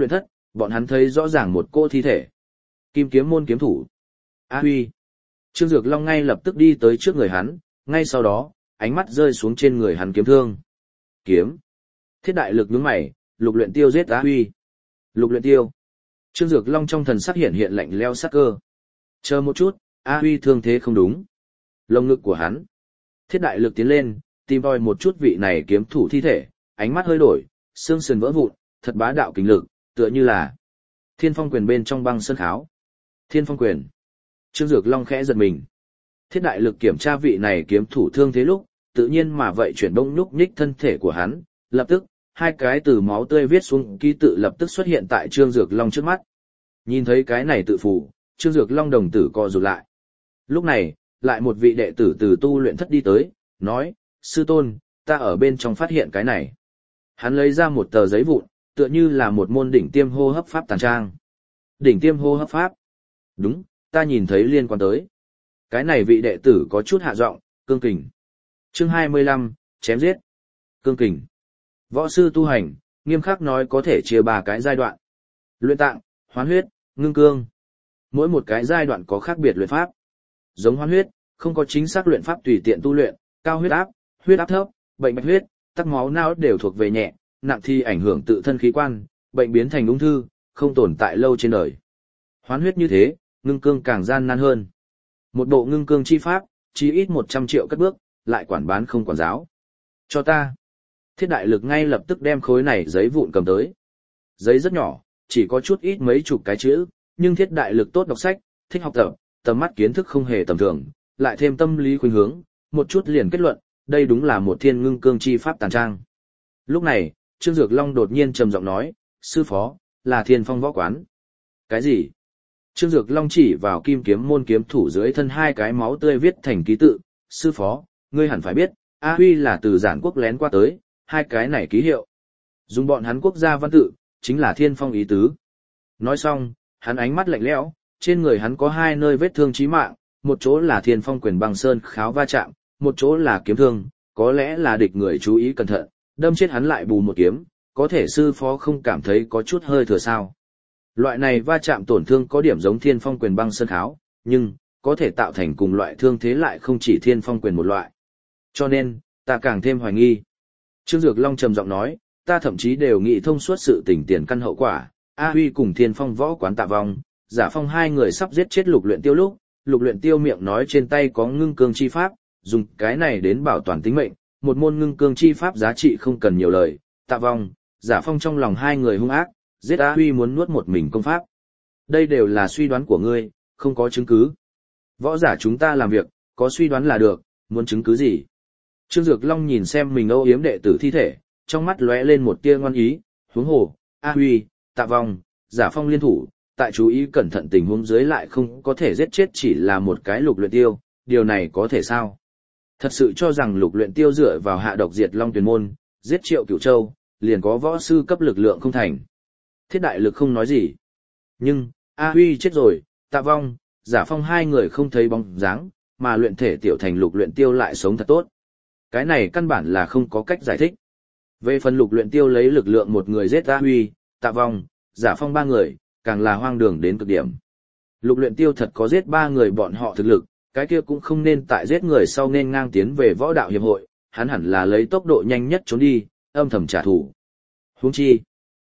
bọn hắn thấy rõ ràng một cô thi thể. Kim kiếm môn kiếm thủ. A Huy. Trương Dược Long ngay lập tức đi tới trước người hắn, ngay sau đó, ánh mắt rơi xuống trên người hắn kiếm thương. Kiếm. Thiết đại lực nhướng mày, Lục Luyện Tiêu giết A Huy. Lục Luyện Tiêu. Trương Dược Long trong thần sắc hiện hiện lạnh lẽo sắc cơ. Chờ một chút, A Huy thương thế không đúng. Lồng ngực của hắn. Thiết đại lực tiến lên, tìm tòi một chút vị này kiếm thủ thi thể, ánh mắt hơi đổi, xương sườn vỡ vụn, thật bá đạo kình lực, tựa như là Thiên Phong quyền bên trong băng sơn kháo. Thiên Phong quyền. Trương Dược Long khẽ giật mình. Thiết đại lực kiểm tra vị này kiếm thủ thương thế lúc, tự nhiên mà vậy chuyển động nhúc nhích thân thể của hắn, lập tức, hai cái từ máu tươi viết xuống ký tự lập tức xuất hiện tại Trương Dược Long trước mắt. Nhìn thấy cái này tự phủ, Trương Dược Long đồng tử co rụt lại. Lúc này, lại một vị đệ tử từ tu luyện thất đi tới, nói, sư tôn, ta ở bên trong phát hiện cái này. Hắn lấy ra một tờ giấy vụn, tựa như là một môn đỉnh tiêm hô hấp pháp tàn trang. Đỉnh tiêm hô hấp pháp. Đúng, ta nhìn thấy liên quan tới. Cái này vị đệ tử có chút hạ giọng, cương kình. Chương 25, chém giết. Cương kình. Võ sư tu hành, nghiêm khắc nói có thể chia 3 cái giai đoạn. Luyện tạng, hoán huyết, ngưng cương. Mỗi một cái giai đoạn có khác biệt luyện pháp. Giống hoán huyết, không có chính xác luyện pháp tùy tiện tu luyện, cao huyết áp thấp, bệnh bạch huyết, tắc máu não đều thuộc về nhẹ, nặng thì ảnh hưởng tự thân khí quan, bệnh biến thành ung thư, không tồn tại lâu trên đời. Hoán huyết như thế, ngưng cương càng gian nan hơn. Một bộ ngưng cương chi pháp, chí ít 100 triệu cất bước, lại quản bán không quản giáo. Cho ta. Thiết đại lực ngay lập tức đem khối này giấy vụn cầm tới. Giấy rất nhỏ, chỉ có chút ít mấy chục cái chữ, nhưng thiết đại lực tốt đọc sách, thích học tập, tầm mắt kiến thức không hề tầm thường, lại thêm tâm lý khuynh hướng, một chút liền kết luận, đây đúng là một thiên ngưng cương chi pháp tàn trang. Lúc này, Trương Dược Long đột nhiên trầm giọng nói, sư phó, là Thiên Phong võ quán. Cái gì? Trương Dược Long chỉ vào kim kiếm môn kiếm thủ dưới thân 2 cái máu tươi viết thành ký tự, sư phó, ngươi hẳn phải biết, A Huy là từ giản quốc lén qua tới, 2 cái này ký hiệu. Dùng bọn hắn quốc gia văn tự, chính là Thiên Phong ý tứ. Nói xong, hắn ánh mắt lạnh lẽo, trên người hắn có 2 nơi vết thương chí mạng, một chỗ là Thiên Phong quyền băng sơn kháo va chạm, một chỗ là kiếm thương, có lẽ là địch người chú ý cẩn thận, đâm chết hắn lại bù một kiếm, có thể sư phó không cảm thấy có chút hơi thừa sao. Loại này va chạm tổn thương có điểm giống Thiên Phong quyền băng sơn kháo, nhưng, có thể tạo thành cùng loại thương thế lại không chỉ Thiên Phong quyền một loại. Cho nên, ta càng thêm hoài nghi. Trương Dược Long trầm giọng nói, ta thậm chí đều nghĩ thông suốt sự tình tiền căn hậu quả, A Huy cùng Thiên Phong võ quán Tạ Vong, Giả Phong 2 người sắp giết chết Lục Luyện Tiêu lúc, Lục Luyện Tiêu miệng nói trên tay có ngưng cương chi pháp, dùng cái này đến bảo toàn tính mệnh, một môn ngưng cương chi pháp giá trị không cần nhiều lời. Tạ Vong, Giả Phong trong lòng 2 người hung ác, giết A Huy muốn nuốt một mình công pháp. Đây đều là suy đoán của ngươi, không có chứng cứ. Võ giả chúng ta làm việc, có suy đoán là được, muốn chứng cứ gì? Trương Dược Long nhìn xem mình âu yếm đệ tử thi thể, trong mắt lóe lên một tia ngoan ý, huống hồ, A Huy, Tạ Vong, Giả Phong liên thủ, tại chú ý cẩn thận tình huống dưới lại không có thể giết chết chỉ là một cái Lục Luyện Tiêu, điều này có thể sao? Thật sự cho rằng Lục Luyện Tiêu dựa vào hạ độc diệt Long Tuyền môn, giết Triệu Cửu Châu, liền có võ sư cấp lực lượng không thành. Thiết đại lực không nói gì. Nhưng, A Huy chết rồi, Tạ Vong, Giả Phong 2 người không thấy bóng dáng, mà luyện thể tiểu thành Lục Luyện Tiêu lại sống thật tốt. Cái này căn bản là không có cách giải thích. Về phần Lục Luyện Tiêu lấy lực lượng một người giết A Huy, Tạ Vong, Giả Phong 3 người, càng là hoang đường đến cực điểm. Lục Luyện Tiêu thật có giết 3 người bọn họ thực lực, cái kia cũng không nên tại giết người sau nên ngang tiến về võ đạo hiệp hội, hắn hẳn là lấy tốc độ nhanh nhất trốn đi, âm thầm trả thù. Huống chi,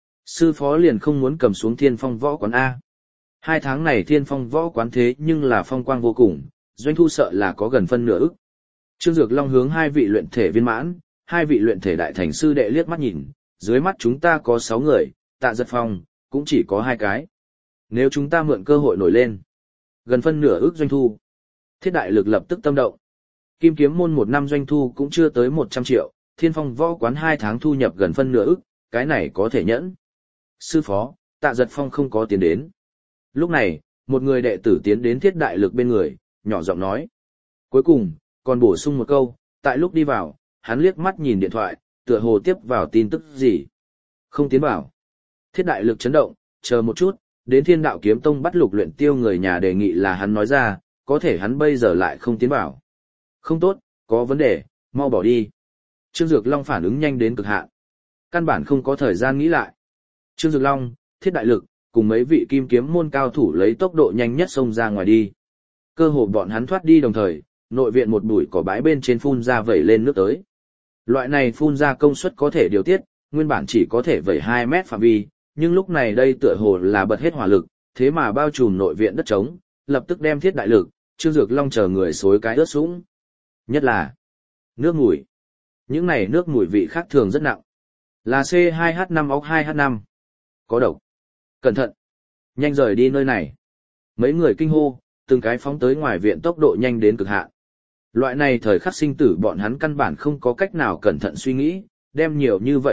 sư phó liền không muốn cầm xuống Thiên Phong võ quán A. 2 tháng này Thiên Phong võ quán thế nhưng là phong quang vô cùng, doanh thu sợ là có gần phân nửa ức. Trương Dược Long hướng 2 vị luyện thể viên mãn, 2 vị luyện thể đại thành sư đệ liếc mắt nhìn, dưới mắt chúng ta có 6 người, Tạ Giật Phong cũng chỉ có 2 cái. Nếu chúng ta mượn cơ hội nổi lên, gần phân nửa ức doanh thu. Thiết đại lực lập tức tâm động. Kim kiếm môn 1 năm doanh thu cũng chưa tới 100 triệu, Thiên Phong võ quán 2 tháng thu nhập gần phân nửa ức, cái này có thể nhẫn. Sư phó, Tạ Giật Phong không có tiến đến. Lúc này, một người đệ tử tiến đến thiết đại lực bên người, nhỏ giọng nói. Cuối cùng, còn bổ sung một câu, tại lúc đi vào, hắn liếc mắt nhìn điện thoại, tựa hồ tiếp vào tin tức gì. Không tiến vào. Thiết đại lực chấn động, chờ một chút, đến Thiên Đạo Kiếm Tông bắt Lục Luyện Tiêu người nhà đề nghị là hắn nói ra, có thể hắn bây giờ lại không tiến vào. Không tốt, có vấn đề, mau bỏ đi. Trương Dược Long phản ứng nhanh đến cực hạn. Căn bản không có thời gian nghĩ lại. Trương Dược Long, Thiết đại lực, cùng mấy vị kim kiếm môn cao thủ lấy tốc độ nhanh nhất xông ra ngoài đi. Cơ hồ bọn hắn thoát đi đồng thời, nội viện một bụi cỏ bãi bên trên phun ra vẩy lên nước tới. Loại này phun ra công suất có thể điều tiết, nguyên bản chỉ có thể vẩy 2 mét phạm vi, nhưng lúc này đây tựa hồ là bật hết hỏa lực, thế mà bao trùm nội viện đất trống, lập tức đem Thiết Đại Lực, Trương Dược Long chờ người xối cái ướt sũng. Nhất là nước mùi. Những này nước mùi vị khác thường rất nặng. Là C2H5O2H5. Có độc. Cẩn thận. Nhanh rời đi nơi này. Mấy người kinh hô, từng cái phóng tới ngoài viện tốc độ nhanh đến cực hạn. Loại này thời khắc sinh tử bọn hắn căn bản không có cách nào cẩn thận suy nghĩ, đem nhiều như vậy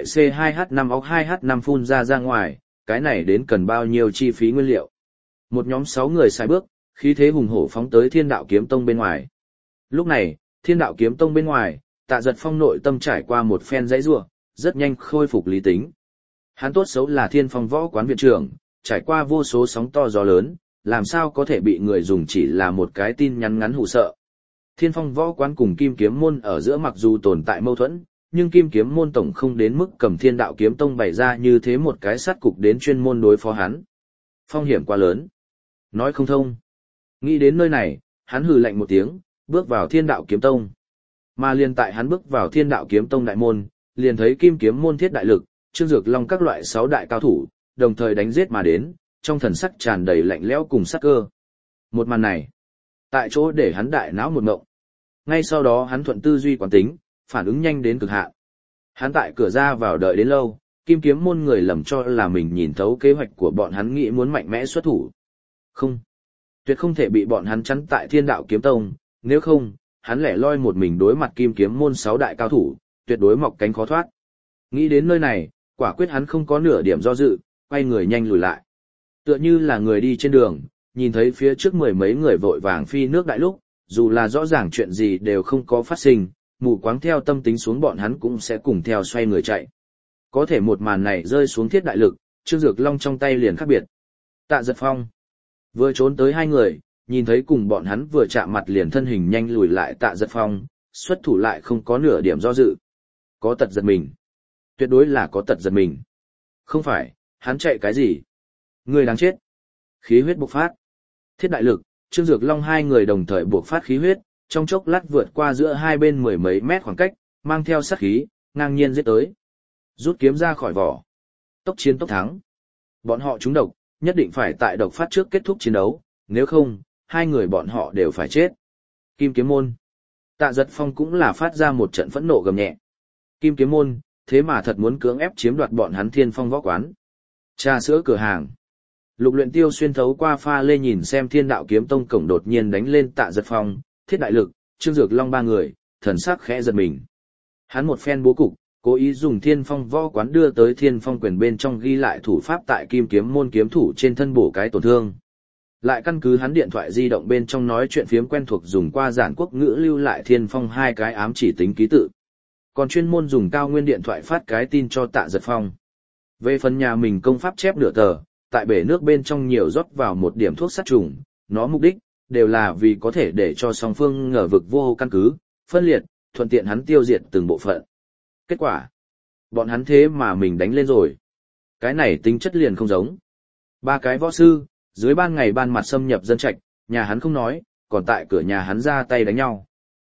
C2H5O2H5 phun ra ngoài, cái này đến cần bao nhiêu chi phí nguyên liệu. Một nhóm 6 người sai bước, khí thế hùng hổ phóng tới Thiên Đạo Kiếm Tông bên ngoài. Lúc này, Thiên Đạo Kiếm Tông bên ngoài, Tạ Giật Phong nội tâm trải qua một phen dãy rủa, rất nhanh khôi phục lý tính. Hắn tốt xấu là Thiên Phong Võ Quán viện trưởng, trải qua vô số sóng to gió lớn, làm sao có thể bị người dùng chỉ là một cái tin nhắn ngắn hù sợ. Thiên Phong Võ Quán cùng Kim Kiếm Môn ở giữa mặc dù tồn tại mâu thuẫn, nhưng Kim Kiếm Môn tổng không đến mức cầm Thiên Đạo Kiếm Tông bày ra như thế một cái sát cục đến chuyên môn đối phó hắn. Phong hiểm quá lớn. Nói không thông. Nghĩ đến nơi này, hắn hừ lạnh một tiếng, bước vào Thiên Đạo Kiếm Tông. Mà liền tại hắn bước vào Thiên Đạo Kiếm Tông đại môn, liền thấy Kim Kiếm Môn Thiết Đại Lực, Trương Dược Long các loại 6 đại cao thủ, đồng thời đánh giết mà đến, trong thần sắc tràn đầy lạnh lẽo cùng sát cơ. Một màn này, tại chỗ để hắn đại não một ngộng. Ngay sau đó hắn thuận tư duy quán tính, phản ứng nhanh đến cực hạn. Hắn tại cửa ra vào đợi đến lâu, Kim Kiếm Môn người lầm cho là mình nhìn thấu kế hoạch của bọn hắn, nghĩ muốn mạnh mẽ xuất thủ. Không, tuyệt không thể bị bọn hắn chắn tại Thiên Đạo Kiếm Tông, nếu không, hắn lẻ loi một mình đối mặt Kim Kiếm Môn 6 đại cao thủ, tuyệt đối mọc cánh khó thoát. Nghĩ đến nơi này, quả quyết hắn không có nửa điểm do dự, quay người nhanh lùi lại. Tựa như là người đi trên đường, nhìn thấy phía trước 10 mấy người vội vàng phi nước đại lúc, dù là rõ ràng chuyện gì đều không có phát sinh, mù quáng theo tâm tính xuống bọn hắn cũng sẽ cùng theo xoay người chạy. Có thể một màn này rơi xuống Thiết Đại Lực, Trương Dược Long trong tay liền khác biệt. Tạ Giật Phong vừa trốn tới 2 người, nhìn thấy cùng bọn hắn vừa chạm mặt liền thân hình nhanh lùi lại Tạ Giật Phong, xuất thủ lại không có nửa điểm do dự. Có tật giật mình. Tuyệt đối là có tật giật mình. Không phải, hắn chạy cái gì? Người đáng chết. Khí huyết bộc phát. Thiết Đại Lực, Trương Dược Long 2 người đồng thời bộc phát khí huyết, trong chốc lát vượt qua giữa hai bên 10 mấy mét khoảng cách, mang theo sát khí, ngang nhiên giết tới. Rút kiếm ra khỏi vỏ. Tốc chiến tốc thắng. Bọn họ trúng độc, nhất định phải tại độc phát trước kết thúc chiến đấu, nếu không, 2 người bọn họ đều phải chết. Kim Kiếm Môn. Tạ Giật Phong cũng là phát ra một trận phẫn nộ gầm nhẹ. Kim Kiếm Môn, thế mà thật muốn cưỡng ép chiếm đoạt bọn hắn Thiên Phong Võ Quán. Trà sữa cửa hàng. Lục Luyện Tiêu xuyên thấu qua pha lê nhìn xem Thiên Đạo Kiếm Tông cổng đột nhiên đánh lên Tạ Giật Phong, Thiết Đại Lực, Trương Dược Long 3 người, thần sắc khẽ giật mình. Hắn một phen bố cục, cố ý dùng Thiên Phong Võ Quán đưa tới Thiên Phong quyền bên trong ghi lại thủ pháp tại Kim Kiếm Môn kiếm thủ trên thân bổ cái tổn thương. Lại căn cứ hắn điện thoại di động bên trong nói chuyện phiếm quen thuộc dùng qua giản quốc ngữ lưu lại Thiên Phong 2 cái ám chỉ tính ký tự. Còn chuyên môn dùng cao nguyên điện thoại phát cái tin cho Tạ Giật Phong. Về phần nhà mình công pháp chép nửa tờ, tại bể nước bên trong nhiều rót vào một điểm thuốc sát trùng, nó mục đích đều là vì có thể để cho song phương ngờ vực vô căn cứ, phân liệt, thuận tiện hắn tiêu diệt từng bộ phận. Kết quả, bọn hắn thế mà mình đánh lên rồi. Cái này tính chất liền không giống. 3 cái võ sư, dưới ban ngày ban mặt xâm nhập dân trạch, nhà hắn không nói, còn tại cửa nhà hắn ra tay đánh nhau.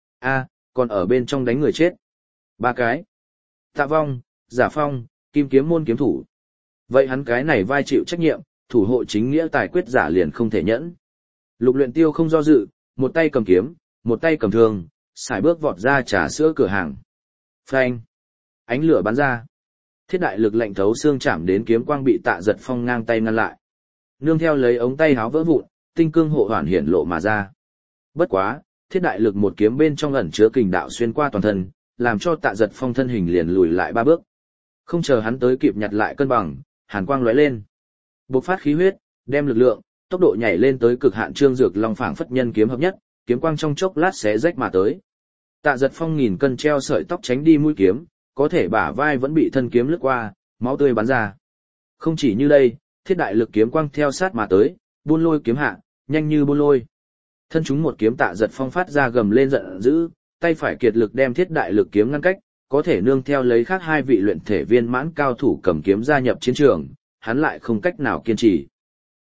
Còn ở bên trong đánh người chết. 3 cái. Tạ Vong, Giả Phong, Kim Kiếm Môn kiếm thủ. Vậy hắn cái này vai chịu trách nhiệm, thủ hộ chính nghĩa tài quyết giả liền không thể nhẫn. Lục Luyện Tiêu không do dự, một tay cầm kiếm, một tay cầm thương, sải bước vọt ra trà sữa cửa hàng. Phanh! Ánh lửa bắn ra. Thiết Đại Lực lạnh thấu xương chạm đến kiếm quang bị Tạ Giật Phong ngang tay ngăn lại. Nương theo lấy ống tay háo vỡ vụn, tinh cương hộ hoàn hiển lộ mà ra. Bất quá, Thiết Đại Lực một kiếm bên trong ẩn chứa kình đạo xuyên qua toàn thân, làm cho Tạ Giật Phong thân hình liền lùi lại 3 bước. Không chờ hắn tới kịp nhặt lại cân bằng, hàn quang lóe lên. Bộc phát khí huyết, đem lực lượng, tốc độ nhảy lên tới cực hạn. Trương Dược Long phảng phất nhân kiếm hợp nhất, kiếm quang trong chốc lát xé rách mà tới. Tạ Giật Phong nghìn cân treo sợi tóc tránh đi mũi kiếm, có thể bả vai vẫn bị thân kiếm lướt qua, máu tươi bắn ra. Không chỉ như đây, Thiết Đại Lực kiếm quang theo sát mà tới, buôn lôi kiếm hạ, nhanh như buôn lôi. Thân chúng một kiếm Tạ Giật Phong phát ra gầm lên giận dữ, tay phải kiệt lực đem Thiết Đại Lực kiếm ngăn cách, có thể nương theo lấy khác 2 vị luyện thể viên mãn cao thủ cầm kiếm gia nhập chiến trường, hắn lại không cách nào kiên trì.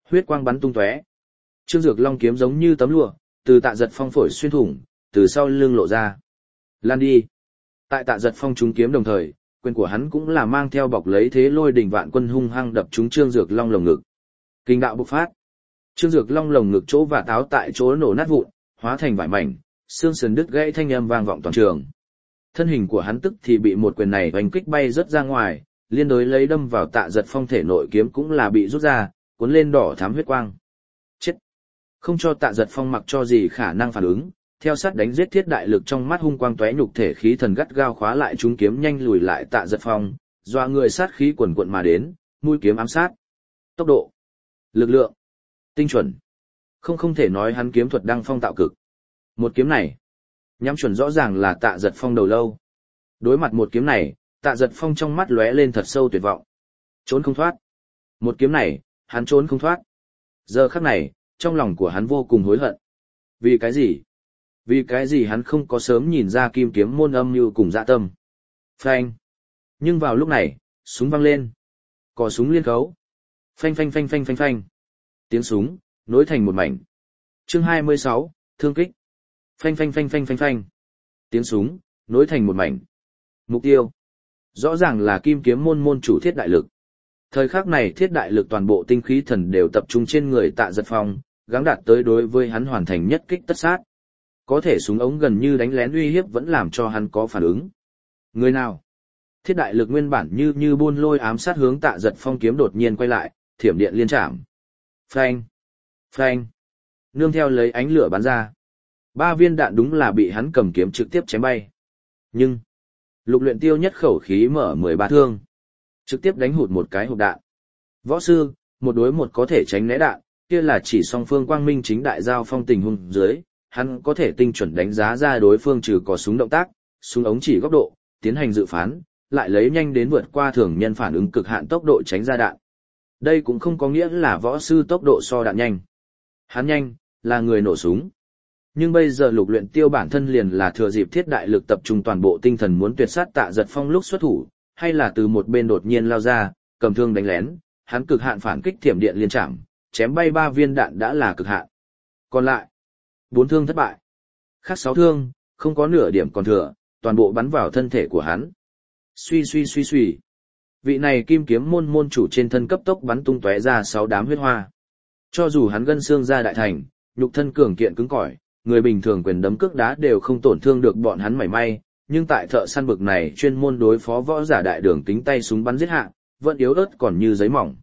Huyết quang bắn tung tóe. Trương Dược Long kiếm giống như tấm lụa, từ Tạ Dật Phong phổi xuyên thủng, từ sau lưng lộ ra. Lan đi. Tại Tạ Dật Phong trúng kiếm đồng thời, quyền của hắn cũng là mang theo bọc lấy thế lôi đỉnh vạn quân hung hăng đập trúng Trương Dược Long lồng ngực. Kinh đạo bộc phát. Trương Dược Long lồng ngực chỗ và táo tại chỗ nổ nát vụn, hóa thành vải mảnh, xương sườn đứt gãy thanh âm vang vọng toàn trường. Thân hình của hắn tức thì bị một quyền này oanh kích bay rất ra ngoài, liên đối lấy đâm vào Tạ Dật Phong thể nội kiếm cũng là bị rút ra, cuốn lên đỏ thắm huyết quang. Chết! Không cho Tạ Dật Phong mặc cho gì khả năng phản ứng, theo sát đánh giết thiết đại lực trong mắt hung quang tóe nhục thể khí thần gắt gao khóa lại chúng kiếm nhanh lùi lại Tạ Dật Phong, doa người sát khí quần quận mà đến, mũi kiếm ám sát. Tốc độ, lực lượng, tinh chuẩn. Không thể nói hắn kiếm thuật đăng phong tạo cực. Một kiếm này, nhắm chuẩn rõ ràng là Tạ Dật Phong đầu lâu. Đối mặt một kiếm này, Tạ Dật Phong trong mắt lóe lên thật sâu tuyệt vọng. Trốn không thoát. Một kiếm này, hắn trốn không thoát. Giờ khắc này, trong lòng của hắn vô cùng hối hận. Vì cái gì? Vì cái gì hắn không có sớm nhìn ra kim kiếm môn âm mưu cùng dạ tâm. Phanh. Nhưng vào lúc này, súng vang lên. Cò súng liên khấu. Phanh phanh phanh phanh phanh phanh. Tiếng súng, nối thành một mảnh. Chương 26, thương kích. Phanh phanh phanh phanh phanh phanh. Tiếng súng, nối thành một mảnh. Mục tiêu. Rõ ràng là kim kiếm môn môn chủ thiết đại lực. Thời khắc này thiết đại lực toàn bộ tinh khí thần đều tập trung trên người Tạ Dật Phong, gắng đạt tới đối với hắn hoàn thành nhất kích tất sát. Có thể súng ống gần như đánh lén uy hiếp vẫn làm cho hắn có phản ứng. Người nào? Thiết đại lực nguyên bản như buôn lôi ám sát hướng Tạ Dật Phong kiếm đột nhiên quay lại, thiểm điện liên chạm. Phanh! Phanh! Nương theo lấy ánh lửa bắn ra. 3 viên đạn đúng là bị hắn cầm kiếm trực tiếp chém bay. Nhưng, Lục Luyện Tiêu nhất khẩu khí mở 13 thương. Trực tiếp đánh hụt một cái hộp đạn. Võ sư, một đối một có thể tránh né đạn, kia là chỉ song phương quang minh chính đại giao phong tình huống dưới, hắn có thể tinh chuẩn đánh giá ra đối phương trừ có súng động tác, súng ống chỉ góc độ, tiến hành dự phán, lại lấy nhanh đến vượt qua thường nhân phản ứng cực hạn tốc độ tránh ra đạn. Đây cũng không có nghĩa là võ sư tốc độ so đạn nhanh. Hắn nhanh, là người nổ súng. Nhưng bây giờ Lục Luyện Tiêu bản thân liền là thừa dịp thiết đại lực tập trung toàn bộ tinh thần muốn tuyệt sát Tạ Dật Phong lúc xuất thủ, hay là từ một bên đột nhiên lao ra, cầm thương đánh lén, hắn cực hạn phản kích thiểm điện liên chạm, chém bay 3 viên đạn đã là cực hạn. Còn lại, 4 thương thất bại. Khác 6 thương, không có nửa điểm còn thừa, toàn bộ bắn vào thân thể của hắn. Suy. Vị này kim kiếm môn môn chủ trên thân cấp tốc bắn tung tóe ra 6 đám huyết hoa. Cho dù hắn gân xương ra đại thành, nhục thân cường kiện cứng cỏi, người bình thường quyền đấm cước đá đều không tổn thương được bọn hắn mảy may, nhưng tại thợ săn bực này chuyên môn đối phó võ giả đại đường kính tay súng bắn giết hạ, vẫn yếu ớt còn như giấy mỏng.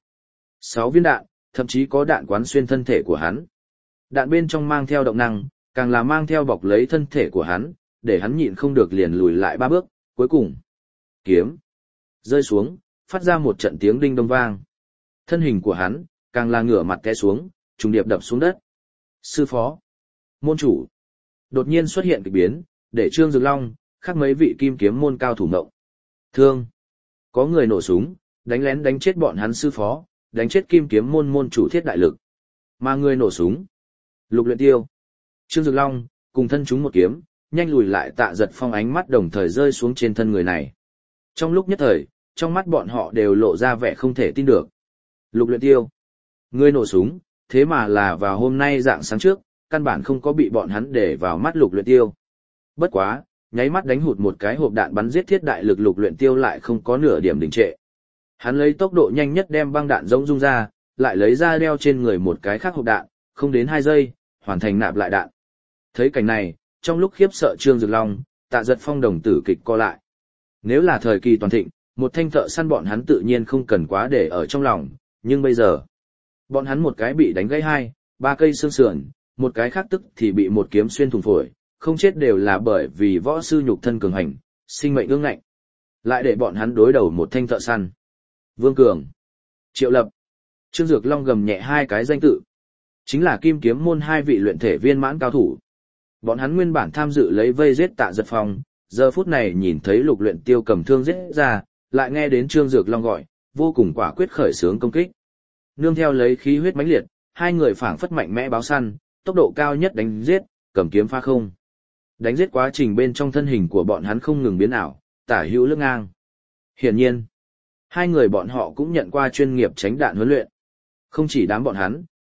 6 viên đạn, thậm chí có đạn quán xuyên thân thể của hắn. Đạn bên trong mang theo động năng, càng là mang theo bọc lấy thân thể của hắn, để hắn nhịn không được liền lùi lại 3 bước, cuối cùng. Kiếm. Rơi xuống, phát ra một trận tiếng đinh đông vang. Thân hình của hắn, càng là ngửa mặt té xuống, trùng điệp đập xuống đất. Sư phó. Môn chủ. Đột nhiên xuất hiện kịch biến, để Trương Dược Long, khác mấy vị kim kiếm môn cao thủ ngộng. Thương. Có người nổ súng, đánh lén đánh chết bọn hắn sư phó, đánh chết kim kiếm môn môn chủ thiết đại lực. Mà người nổ súng. Lục Luyện Tiêu. Trương Dược Long, cùng thân chúng một kiếm, nhanh lùi lại Tạ Dật Phong ánh mắt đồng thời rơi xuống trên thân người này. Trong lúc nhất thời, trong mắt bọn họ đều lộ ra vẻ không thể tin được. Lục Luyện Tiêu. Người nổ súng, thế mà là vào hôm nay dạng sáng trước, căn bản không có bị bọn hắn để vào mắt Lục Luyện Tiêu. Bất quá, nháy mắt đánh hụt một cái hộp đạn bắn giết thiết đại lực Lục Luyện Tiêu lại không có nửa điểm đình trệ. Hắn lấy tốc độ nhanh nhất đem băng đạn rỗng rung ra, lại lấy ra đeo trên người một cái khác hộp đạn, không đến 2 giây, hoàn thành nạp lại đạn. Thấy cảnh này, trong lúc khiếp sợ Trương Dược Long, Tạ Dật Phong đồng tử kịch co lại. Nếu là thời kỳ toàn thịnh, một thanh thợ săn bọn hắn tự nhiên không cần quá để ở trong lòng, nhưng bây giờ, bọn hắn một cái bị đánh gãy 2-3 cây xương sườn, một cái khác tức thì bị một kiếm xuyên thủng phổi, không chết đều là bởi vì võ sư nhục thân cường hành, sinh mệnh ương ngạnh. Lại để bọn hắn đối đầu một thanh thợ săn. Vương Cường, Triệu Lập, Trương Dược Long gầm nhẹ 2 cái danh tự. Chính là kim kiếm môn 2 vị luyện thể viên mãn cao thủ. Bọn hắn nguyên bản tham dự lấy vây giết Tạ Dật Phong, giờ phút này nhìn thấy Lục Luyện Tiêu cầm thương giết ra, lại nghe đến Trương Dược Long gọi, vô cùng quả quyết khởi xướng công kích. Nương theo lấy khí huyết mãnh liệt, 2 người phảng phất mạnh mẽ báo săn, tốc độ cao nhất đánh giết, cầm kiếm phá không. Đánh giết quá trình bên trong thân hình của bọn hắn không ngừng biến ảo, tả hữu lưng ngang. Hiển nhiên, 2 người bọn họ cũng nhận qua chuyên nghiệp tránh đạn huấn luyện. Không chỉ đám bọn hắn,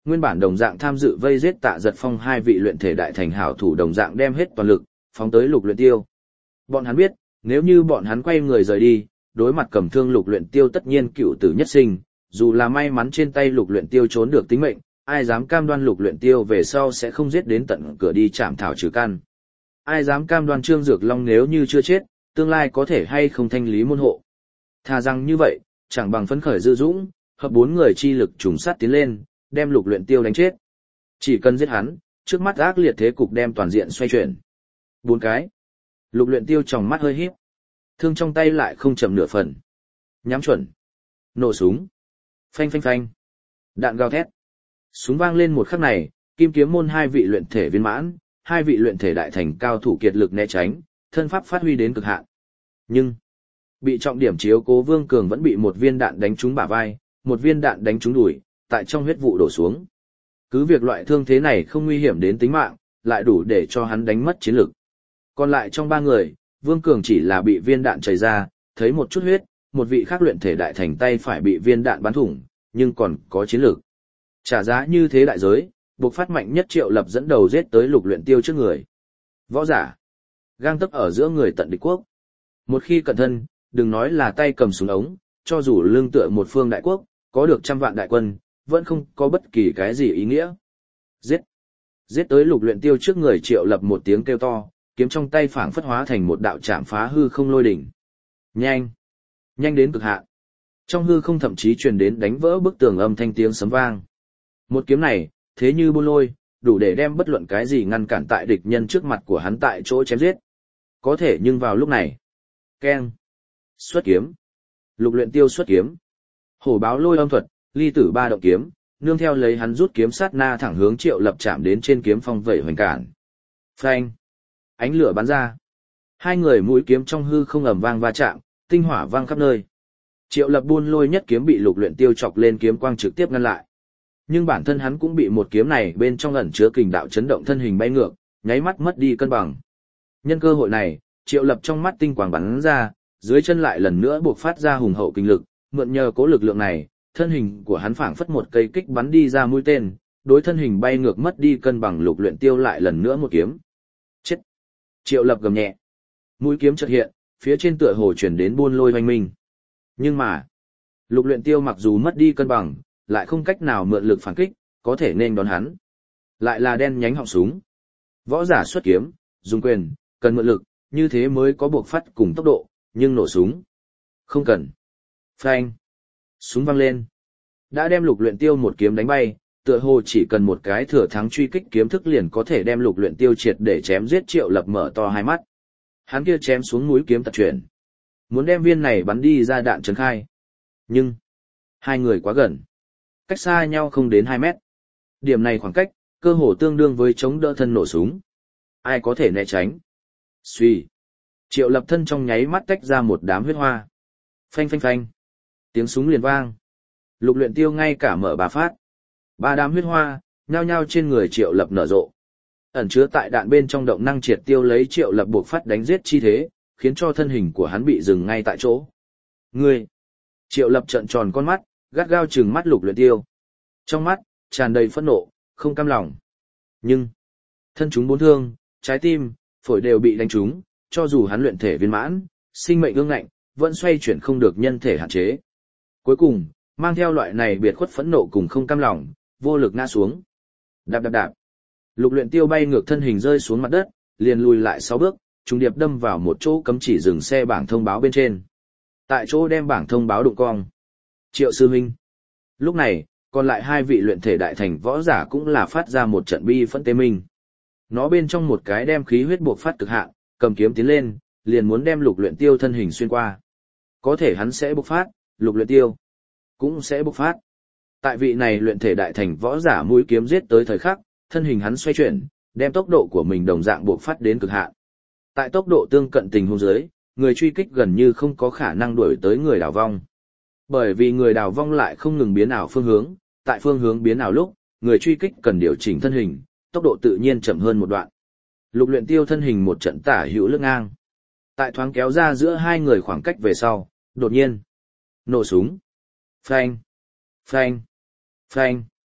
Nguyên bản đồng dạng tham dự vây giết Tạ Giật Phong hai vị luyện thể đại thành hảo thủ đồng dạng đem hết toàn lực, phóng tới Lục Luyện Tiêu. Bọn hắn biết, nếu như bọn hắn quay người rời đi, đối mặt cầm thương Lục Luyện Tiêu tất nhiên cựu tử nhất sinh, dù là may mắn trên tay Lục Luyện Tiêu trốn được tính mệnh, ai dám cam đoan Lục Luyện Tiêu về sau sẽ không giết đến tận cửa đi chạm thảo trừ căn. Ai dám cam đoan Trương Dược Long nếu như chưa chết, tương lai có thể hay không thanh lý môn hộ. Thà rằng như vậy, chẳng bằng phấn khởi dư dũng, hợp bốn người chi lực trùng sát tiến lên, đem Lục Luyện Tiêu đánh chết. Chỉ cần giết hắn, trước mắt ác liệt thế cục đem toàn diện xoay chuyển. 4 cái. Lục Luyện Tiêu tròng mắt hơi híp. Thương trong tay lại không chậm nửa phần. Nhắm chuẩn. Nổ súng. Phanh phanh phanh. Đạn gào thét. Súng vang lên một khắc này, Kim Kiếm môn hai vị luyện thể viên mãn, hai vị luyện thể đại thành cao thủ kiệt lực né tránh, thân pháp phát huy đến cực hạn. Nhưng bị trọng điểm chiếu cố Vương Cường vẫn bị một viên đạn đánh trúng bả vai, một viên đạn đánh trúng đùi, tại trong huyết vụ đổ xuống. Cứ việc loại thương thế này không nguy hiểm đến tính mạng, lại đủ để cho hắn đánh mất chiến lực. Còn lại trong 3 người, Vương Cường chỉ là bị viên đạn chảy ra, thấy một chút huyết, một vị khác luyện thể đại thành tay phải bị viên đạn bắn thủng, nhưng còn có chiến lực. Trả giá như thế đại giới, buộc phát mạnh nhất Triệu Lập dẫn đầu giết tới Lục Luyện Tiêu trước người. Võ giả, gang tấc ở giữa người tận địch quốc. Một khi cẩn thân, đừng nói là tay cầm súng ống, cho dù lưng tựa một phương đại quốc, có được trăm vạn đại quân, vẫn không có bất kỳ cái gì ý nghĩa. Giết! Giết tới Lục Luyện Tiêu trước người Triệu Lập một tiếng kêu to, kiếm trong tay phảng phất hóa thành một đạo chạm phá hư không lôi đỉnh. Nhanh! Nhanh đến cực hạn. Trong hư không thậm chí truyền đến đánh vỡ bức tường âm thanh tiếng sấm vang. Một kiếm này, thế như buôn lôi, đủ để đem bất luận cái gì ngăn cản tại địch nhân trước mặt của hắn tại chỗ chém giết. Có thể nhưng vào lúc này, keng, xuất kiếm. Lục Luyện Tiêu xuất kiếm. Hổ báo lôi âm thuật, ly tử ba động kiếm, nương theo lấy hắn rút kiếm sát na thẳng hướng Triệu Lập chạm đến trên kiếm phong vẩy hoành cản. Phanh! Ánh lửa bắn ra. Hai người mũi kiếm trong hư không ầm vang va chạm, tinh hỏa vang khắp nơi. Triệu Lập buôn lôi nhất kiếm bị Lục Luyện Tiêu chọc lên kiếm quang trực tiếp ngăn lại. Nhưng bản thân hắn cũng bị một kiếm này bên trong ẩn chứa kình đạo chấn động thân hình bay ngược, nháy mắt mất đi cân bằng. Nhân cơ hội này, Triệu Lập trong mắt tinh quang bắn ra, dưới chân lại lần nữa buộc phát ra hùng hậu kinh lực, mượn nhờ cố lực lượng này, thân hình của hắn phảng phất một cây kích bắn đi ra mũi tên, đối thân hình bay ngược mất đi cân bằng Lục Luyện Tiêu lại lần nữa một kiếm. Chết! Triệu Lập gầm nhẹ. Mũi kiếm chợt hiện, phía trên tựa hồ truyền đến buôn lôi oanh minh. Nhưng mà, Lục Luyện Tiêu mặc dù mất đi cân bằng, lại không cách nào mượn lực phản kích, có thể nên đón hắn. Lại là đen nhánh họng súng. Võ giả xuất kiếm, dùng quyền, cần mượn lực, như thế mới có buộc phát cùng tốc độ, nhưng nổ súng. Không cần. Phanh. Súng văng lên. Đã đem Lục Luyện Tiêu một kiếm đánh bay, tựa hồ chỉ cần một cái thừa thắng truy kích kiếm thức liền có thể đem Lục Luyện Tiêu triệt để chém giết. Triệu Lập mở to hai mắt. Hắn kia chém xuống mũi kiếm tật chuyển. Muốn đem viên này bắn đi ra đạn trấn khai. Nhưng, hai người quá gần. Cách xa nhau không đến 2 mét. Điểm này khoảng cách, cơ hồ tương đương với chống đỡ thân nổ súng. Ai có thể né tránh? Xuy. Triệu Lập thân trong nháy mắt tách ra một đám huyết hoa. Phanh phanh phanh. Tiếng súng liền vang. Lục Luyện Tiêu ngay cả mở 3 phát. 3 đám huyết hoa, nhao nhao trên người Triệu Lập nở rộ. Ẩn chứa tại đạn bên trong động năng triệt tiêu lấy Triệu Lập buộc phát đánh giết chi thế, khiến cho thân hình của hắn bị dừng ngay tại chỗ. Ngươi! Triệu Lập trợn tròn con mắt, gắt gao trừng mắt Lục Luyện Tiêu. Trong mắt, tràn đầy phẫn nộ, không cam lòng. Nhưng, thân chúng 4 thương, trái tim, phổi đều bị đánh trúng, cho dù hắn luyện thể viên mãn, sinh mệnh ương ngạnh, vẫn xoay chuyển không được nhân thể hạn chế. Cuối cùng, mang theo loại này biệt khuất phẫn nộ cùng không cam lòng, vô lực ngã xuống. Đạp đạp đạp. Lục Luyện Tiêu bay ngược thân hình rơi xuống mặt đất, liền lùi lại 6 bước, trùng điệp đâm vào một chỗ cấm chỉ dừng xe bảng thông báo bên trên. Tại chỗ đem bảng thông báo đụng cong. Triệu sư huynh. Lúc này, còn lại 2 vị luyện thể đại thành võ giả cũng là phát ra một trận bi phẫn tê minh. Nó bên trong một cái đem khí huyết buộc phát cực hạn, cầm kiếm tiến lên, liền muốn đem Lục Luyện Tiêu thân hình xuyên qua. Có thể hắn sẽ bộc phát, Lục Luyện Tiêu cũng sẽ bộc phát. Tại vị này luyện thể đại thành võ giả mũi kiếm giết tới thời khắc, thân hình hắn xoay chuyển, đem tốc độ của mình đồng dạng bộc phát đến cực hạn. Tại tốc độ tương cận tình huống dưới, người truy kích gần như không có khả năng đuổi tới người đào vong. Bởi vì người đào vong lại không ngừng biến ảo phương hướng, tại phương hướng biến ảo lúc, người truy kích cần điều chỉnh thân hình, tốc độ tự nhiên chậm hơn một đoạn. Lục Luyện Tiêu thân hình một trận tả hữu lướt ngang. Tại thoáng kéo ra giữa 2 người khoảng cách về sau, đột nhiên nổ súng. Phanh, phanh, phanh.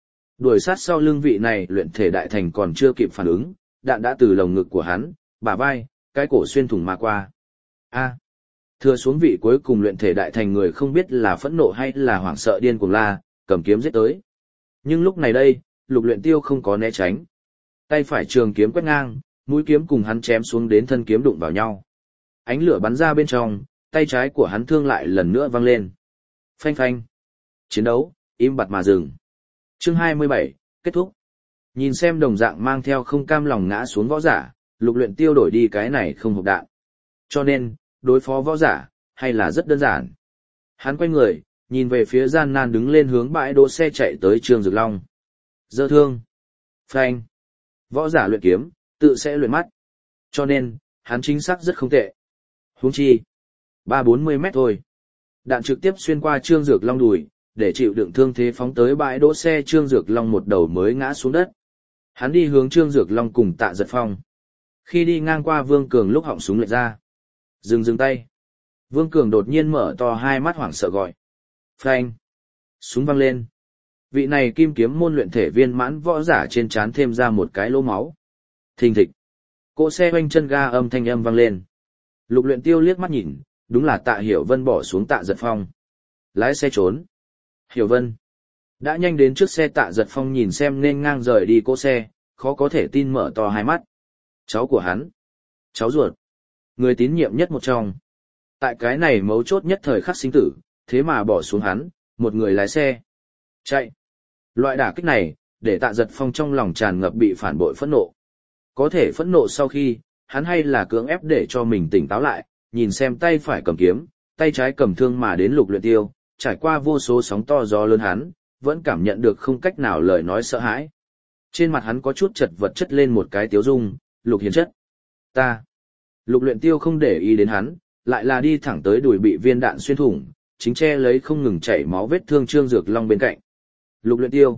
Đuổi sát sau lưng vị này luyện thể đại thành còn chưa kịp phản ứng, đạn đã từ lồng ngực của hắn, bả vai, cái cổ xuyên thủng mà qua. A. Thừa xuống vị cuối cùng luyện thể đại thành người không biết là phẫn nộ hay là hoảng sợ điên cuồng la, cầm kiếm giết tới. Nhưng lúc này đây, Lục Luyện Tiêu không có né tránh. Tay phải trường kiếm quét ngang, mũi kiếm cùng hắn chém xuống đến thân kiếm đụng vào nhau. Ánh lửa bắn ra bên trong, tay trái của hắn thương lại lần nữa văng lên. Phanh phanh. Chiến đấu, im bặt mà dừng. Chương 27, kết thúc. Nhìn xem đồng dạng mang theo không cam lòng ngã xuống võ giả, Lục Luyện Tiêu đổi đi cái này không hộp đạn. Cho nên, đối phó võ giả, hay là rất đơn giản. Hắn quay người, nhìn về phía gian nan đứng lên hướng bãi đỗ xe chạy tới Trương Dược Long. Giơ thương. Phanh. Võ giả luyện kiếm, tự sẽ luyện mắt. Cho nên, hắn chính xác rất không tệ. Huống chi. 3-40 mét thôi. Đạn trực tiếp xuyên qua Trương Dược Long đùi, để chịu đựng thương thế phóng tới bãi đỗ xe Trương Dược Long một đầu mới ngã xuống đất. Hắn đi hướng Trương Dược Long cùng Tạ Giật Phong. Khi đi ngang qua Vương Cường lúc họng súng lệch ra. Dừng tay. Vương Cường đột nhiên mở to hai mắt hoảng sợ gọi. Phanh. Súng văng lên. Vị này kim kiếm môn luyện thể viên mãn võ giả trên trán thêm ra một cái lỗ máu. Thình thịch. Cỗ xe oanh chân ga âm thanh âm vang lên. Lục Luyện Tiêu liếc mắt nhìn, đúng là Tạ Hiểu Vân bỏ xuống Tạ Giật Phong. Lái xe trốn. Hiểu Vân. Đã nhanh đến trước xe Tạ Giật Phong nhìn xem nên ngang rời đi cỗ xe, khó có thể tin mở to hai mắt. Cháu của hắn. Cháu ruột. Người tín nhiệm nhất một trong. Tại cái này mấu chốt nhất thời khắc sinh tử, thế mà bỏ xuống hắn, một người lái xe. Chạy. Loại đả kích này, để Tạ Giật Phong trong lòng tràn ngập bị phản bội phẫn nộ. Có thể phẫn nộ sau khi, hắn hay là cưỡng ép để cho mình tỉnh táo lại, nhìn xem tay phải cầm kiếm, tay trái cầm thương mà đến Lục Luyện Tiêu, trải qua vô số sóng to gió lớn hắn, vẫn cảm nhận được không cách nào lời nói sợ hãi. Trên mặt hắn có chút chật vật chất lên một cái tiếu dung, Lục Hiền chất. Ta. Lục Luyện Tiêu không để ý đến hắn, lại là đi thẳng tới đùi bị viên đạn xuyên thủng, chính che lấy không ngừng chảy máu vết thương Trương Dược Long bên cạnh. Lục Luyện Tiêu,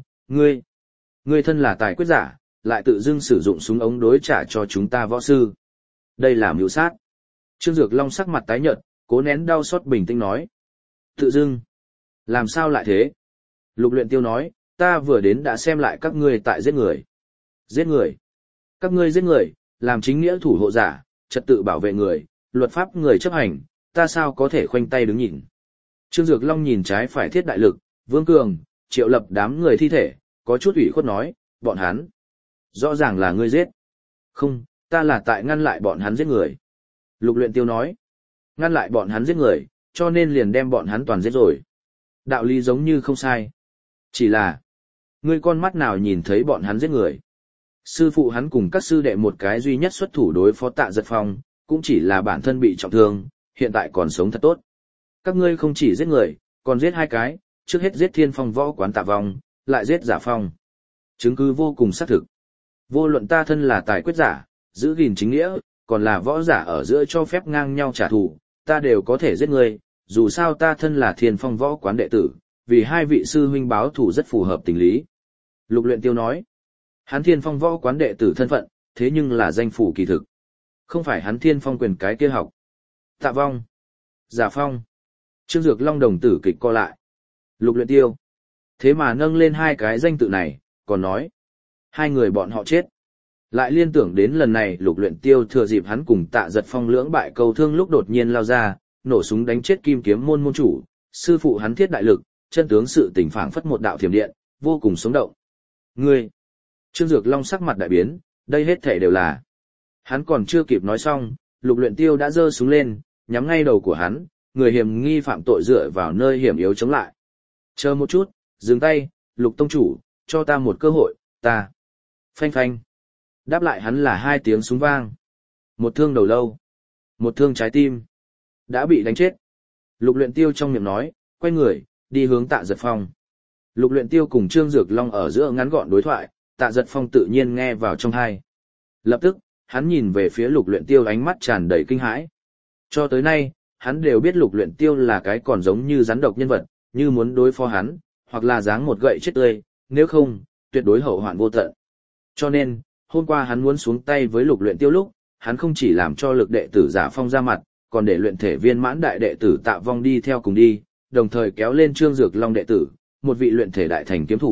ngươi thân là tài quyết giả, lại tự dưng sử dụng súng ống đối trả cho chúng ta võ sư. Đây là mưu sát. Trương Dược Long sắc mặt tái nhợt, cố nén đau xót bình tĩnh nói. Tự dưng? Làm sao lại thế? Lục Luyện Tiêu nói, ta vừa đến đã xem lại các ngươi tại giết người. Giết người? Các ngươi giết người, làm chính nghĩa thủ hộ giả, trật tự bảo vệ người, luật pháp người chấp hành, ta sao có thể khoanh tay đứng nhìn. Trương Dược Long nhìn trái phải Thiết Đại Lực, Vương Cường, Triệu Lập đám người thi thể, có chút ủy khuất nói, bọn hắn. Rõ ràng là ngươi giết. Không, ta là tại ngăn lại bọn hắn giết người. Lục Luyện Tiêu nói, ngăn lại bọn hắn giết người, cho nên liền đem bọn hắn toàn giết rồi. Đạo lý giống như không sai. Chỉ là, ngươi con mắt nào nhìn thấy bọn hắn giết người. Sư phụ hắn cùng các sư đệ một cái duy nhất xuất thủ đối phó Tạ Giật Phong, cũng chỉ là bản thân bị trọng thương, hiện tại còn sống thật tốt. Các ngươi không chỉ giết người, còn giết hai cái, trước hết giết Thiên Phong võ quán Tạ Vong, lại giết Giả Phong. Chứng cứ vô cùng xác thực. Vô luận ta thân là tài quyết giả, giữ gìn chính nghĩa, còn là võ giả ở giữa cho phép ngang nhau trả thù, ta đều có thể giết ngươi, dù sao ta thân là Thiên Phong võ quán đệ tử, vì hai vị sư huynh báo thù rất phù hợp tình lý. Lục Luyện Tiêu nói, hắn Thiên Phong võ quán đệ tử thân phận, thế nhưng là danh phủ kỳ thực. Không phải hắn Thiên Phong quyền cái kia học. Tạ Vong, Giả Phong. Trương Dược Long đồng tử kịch co lại. Lục Luyện Tiêu. Thế mà nâng lên hai cái danh tự này, còn nói. Hai người bọn họ chết. Lại liên tưởng đến lần này Lục Luyện Tiêu thừa dịp hắn cùng Tạ Giật Phong lưỡng bại câu thương lúc đột nhiên lao ra, nổ súng đánh chết kim kiếm môn môn chủ, sư phụ hắn Thiết Đại Lực, chân tướng sự tình phảng phất một đạo thiểm điện, vô cùng sống động. Ngươi. Trương Dược Long sắc mặt đại biến, đây hết thể đều là. Hắn còn chưa kịp nói xong, Lục Luyện Tiêu đã giơ súng lên, nhắm ngay đầu của hắn, người hiểm nghi phạm tội dựa vào nơi hiểm yếu chống lại. Chờ một chút, dừng tay, Lục tông chủ, cho ta một cơ hội, ta. Phanh phanh. Đáp lại hắn là hai tiếng súng vang. Một thương đầu lâu. Một thương trái tim. Đã bị đánh chết. Lục Luyện Tiêu trong miệng nói, quay người, đi hướng Tạ Giật Phong. Lục Luyện Tiêu cùng Trương Dược Long ở giữa ngắn gọn đối thoại, Tạ Giật Phong tự nhiên nghe vào trong tai. Lập tức, hắn nhìn về phía Lục Luyện Tiêu ánh mắt tràn đầy kinh hãi. Cho tới nay, hắn đều biết Lục Luyện Tiêu là cái còn giống như rắn độc nhân vật, như muốn đối phó hắn, hoặc là giáng một gậy chết tươi, nếu không, tuyệt đối hậu hoạn vô tận. Cho nên, hôm qua hắn muốn xuống tay với Lục Luyện Tiêu lúc, hắn không chỉ làm cho lực đệ tử Giả Phong ra mặt, còn để luyện thể viên mãn đại đệ tử Tạ Vong đi theo cùng đi, đồng thời kéo lên Trương Dược Long đệ tử, một vị luyện thể đại thành kiếm thủ,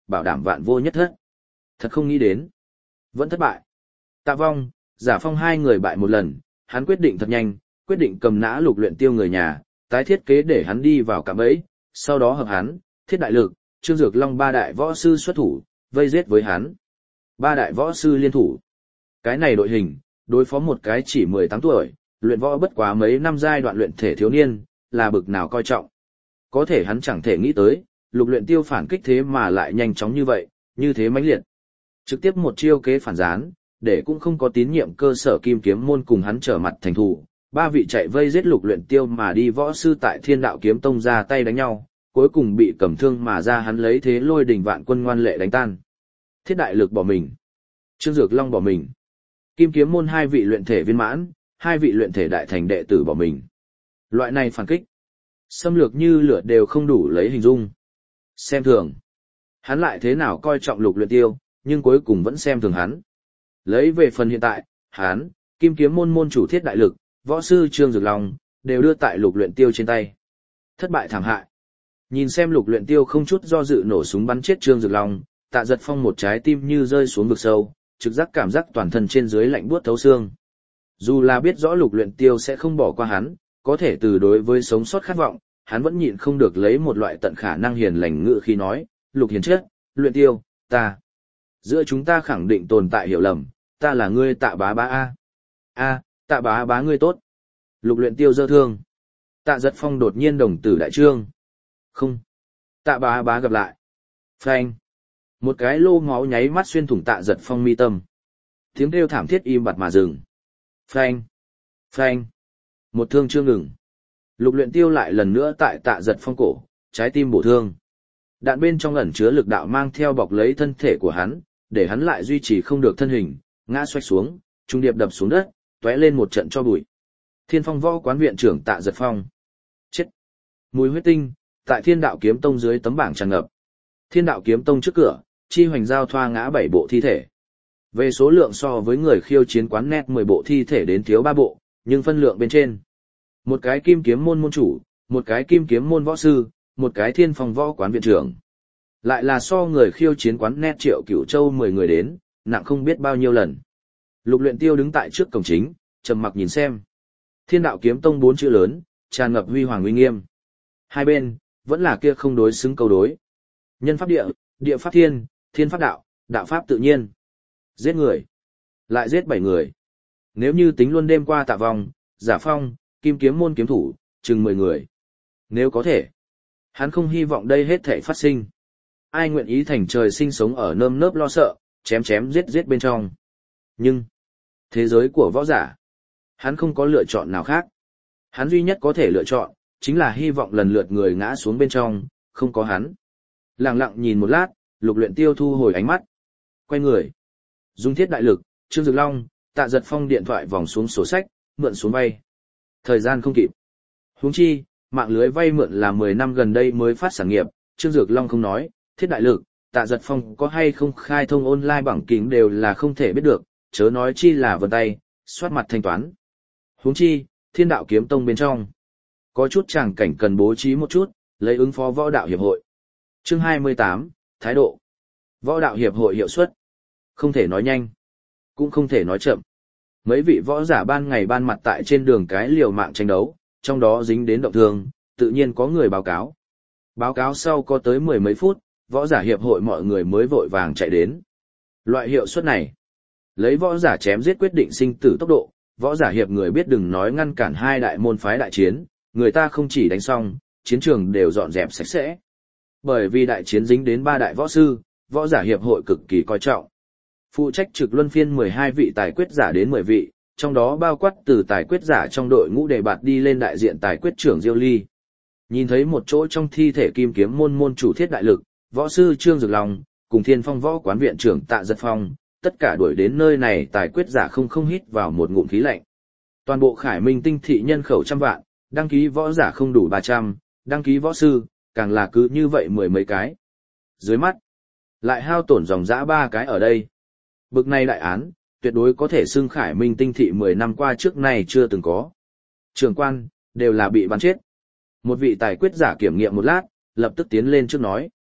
bảo đảm vạn vô nhất thất. Thật không nghĩ đến. Vẫn thất bại. Tạ Vong, Giả Phong hai người bại một lần, hắn quyết định thật nhanh, quyết định cầm nã Lục Luyện Tiêu người nhà, tái thiết kế để hắn đi vào cạm bẫy, sau đó hợp hắn, Thiết Đại Lực, Trương Dược Long ba đại võ sư xuất thủ, vây giết với hắn. Ba đại võ sư liên thủ. Cái này đội hình, đối phó một cái chỉ 18 tuổi, luyện võ bất quá mấy năm giai đoạn luyện thể thiếu niên, là bực nào coi trọng. Có thể hắn chẳng thể nghĩ tới, Lục Luyện Tiêu phản kích thế mà lại nhanh chóng như vậy, như thế mãnh liệt. Trực tiếp một chiêu kế phản gián, để cũng không có tín nhiệm cơ sở Kim Kiếm môn cùng hắn trở mặt thành thù. Ba vị chạy vây giết Lục Luyện Tiêu mà đi võ sư tại Thiên Đạo Kiếm Tông ra tay đánh nhau, cuối cùng bị cầm thương mà ra hắn lấy thế lôi đỉnh vạn quân ngoan lệ đánh tan. Thiết Đại Lực bỏ mình, Trương Dược Long bỏ mình, Kim Kiếm môn hai vị luyện thể viên mãn, hai vị luyện thể đại thành đệ tử bỏ mình. Loại này phản kích, xâm lược như lửa đều không đủ lấy hình dung. Xem thường. Hắn lại thế nào coi trọng Lục Luyện Tiêu, nhưng cuối cùng vẫn xem thường hắn. Lấy về phần hiện tại, hắn, Kim Kiếm môn môn chủ Thiết Đại Lực, võ sư Trương Dược Long, đều đưa tại Lục Luyện Tiêu trên tay. Thất bại thảm hại. Nhìn xem Lục Luyện Tiêu không chút do dự nổ súng bắn chết Trương Dược Long, Tạ Dật Phong một trái tim như rơi xuống vực sâu, trực giác cảm giác toàn thân trên dưới lạnh buốt thấu xương. Dù là biết rõ Lục Luyện Tiêu sẽ không bỏ qua hắn, có thể từ đối với sống sót khát vọng, hắn vẫn nhịn không được lấy một loại tận khả năng hiền lành ngữ khi nói, Lục Hiền chết, Luyện Tiêu, ta. Giữa chúng ta khẳng định tồn tại hiểu lầm, ta là ngươi Tạ bá bá a. A, Tạ bá bá ngươi tốt. Lục Luyện Tiêu giơ thương. Tạ Dật Phong đột nhiên đồng tử đại trương. Không. Tạ bá bá gặp lại. Phanh. Một cái lô máu nháy mắt xuyên thủng Tạ Dật Phong mi tâm. Tiếng kêu thảm thiết im bặt mà dừng. Phanh. Phanh. Một thương chưa ngừng. Lục Luyện Tiêu lại lần nữa tại Tạ Dật Phong cổ, trái tim bổ thương. Đạn bên trong ẩn chứa lực đạo mang theo bọc lấy thân thể của hắn, để hắn lại duy trì không được thân hình, ngã xoay xuống, trung điệp đập xuống đất, tóe lên một trận cho bụi. Thiên Phong Võ quán viện trưởng Tạ Dật Phong. Chết. Mùi huyết tinh, tại Thiên Đạo Kiếm Tông dưới tấm bảng tràn ngập. Thiên Đạo Kiếm Tông trước cửa, chi hoành giao thoa ngã 7 bộ thi thể. Về số lượng so với người khiêu chiến quán net 10 bộ thi thể đến thiếu 3 bộ, nhưng phân lượng bên trên. Một cái Kim Kiếm môn môn chủ, một cái Kim Kiếm môn võ sư, một cái Thiên Phong Võ quán viện trưởng. Lại là so người khiêu chiến quán net Triệu Cửu Châu 10 người đến, nặng không biết bao nhiêu lần. Lục Luyện Tiêu đứng tại trước cổng chính, trầm mặc nhìn xem. Thiên Đạo Kiếm Tông 4 chữ lớn, tràn ngập huy hoàng uy nghiêm. Hai bên, vẫn là kia không đối xứng câu đối. Nhân pháp địa, địa pháp thiên, thiên pháp đạo, đạo pháp tự nhiên. Giết người. Lại giết 7 người. Nếu như tính luôn đêm qua Tạ Vong, Giả Phong, Kim Kiếm môn kiếm thủ, chừng 10 người. Nếu có thể, hắn không hy vọng đây hết thể phát sinh. Ai nguyện ý thành trời sinh sống ở nơm nớp lo sợ, chém chém giết giết bên trong. Nhưng, thế giới của võ giả, hắn không có lựa chọn nào khác. Hắn duy nhất có thể lựa chọn, chính là hy vọng lần lượt người ngã xuống bên trong, không có hắn. Lặng lặng nhìn một lát, Lục Luyện Tiêu thu hồi ánh mắt. Quay người. Dùng Thiết Đại Lực, Trương Dược Long, Tạ Dật Phong điện thoại vòng xuống sổ sách, mượn xuống vay. Thời gian không kịp. Huống chi, mạng lưới vay mượn là 10 năm gần đây mới phát sản nghiệp, Trương Dược Long không nói, Thiết Đại Lực, Tạ Dật Phong có hay không khai thông online bằng kính đều là không thể biết được, chớ nói chi là vân tay, soát mặt thanh toán. Huống chi, Thiên Đạo Kiếm Tông bên trong. Có chút tràng cảnh cần bố trí một chút, lấy ứng phó võ đạo hiệp hội. Chương 28, Thái độ. Võ đạo hiệp hội hiệu suất. Không thể nói nhanh, cũng không thể nói chậm. Mấy vị võ giả ban ngày ban mặt tại trên đường cái liều mạng tranh đấu, trong đó dính đến động thương, tự nhiên có người báo cáo. Báo cáo sau có tới 10 mấy phút, võ giả hiệp hội mọi người mới vội vàng chạy đến. Loại hiệu suất này, lấy võ giả chém giết quyết định sinh tử tốc độ, võ giả hiệp người biết đừng nói ngăn cản hai đại môn phái đại chiến, người ta không chỉ đánh xong, chiến trường đều dọn dẹp sạch sẽ. Bởi vì đại chiến dính đến 3 đại võ sư, võ giả hiệp hội cực kỳ coi trọng. Phụ trách trực luân phiên 12 vị tài quyết giả đến 10 vị, trong đó bao quát từ tài quyết giả trong đội ngũ đề bạt đi lên đại diện tài quyết trưởng Diêu Ly. Nhìn thấy một chỗ trong thi thể Kim Kiếm môn môn chủ Thiết Đại Lực, võ sư Trương Dược Long, cùng Thiên Phong Võ quán viện trưởng Tạ Dật Phong, tất cả đuổi đến nơi này tài quyết giả không hít vào một ngụm khí lạnh. Toàn bộ Khải Minh tinh thị nhân khẩu trăm vạn, đăng ký võ giả không đủ 300, đăng ký võ sư, càng là cứ như vậy 10 mấy cái. Dưới mắt, lại hao tổn dòng dã 3 cái ở đây. Bực này đại án, tuyệt đối có thể xưng Khải Minh tinh thị 10 năm qua trước nay chưa từng có. Trưởng quan, đều là bị bắn chết. Một vị tài quyết giả kiểm nghiệm một lát, lập tức tiến lên trước nói.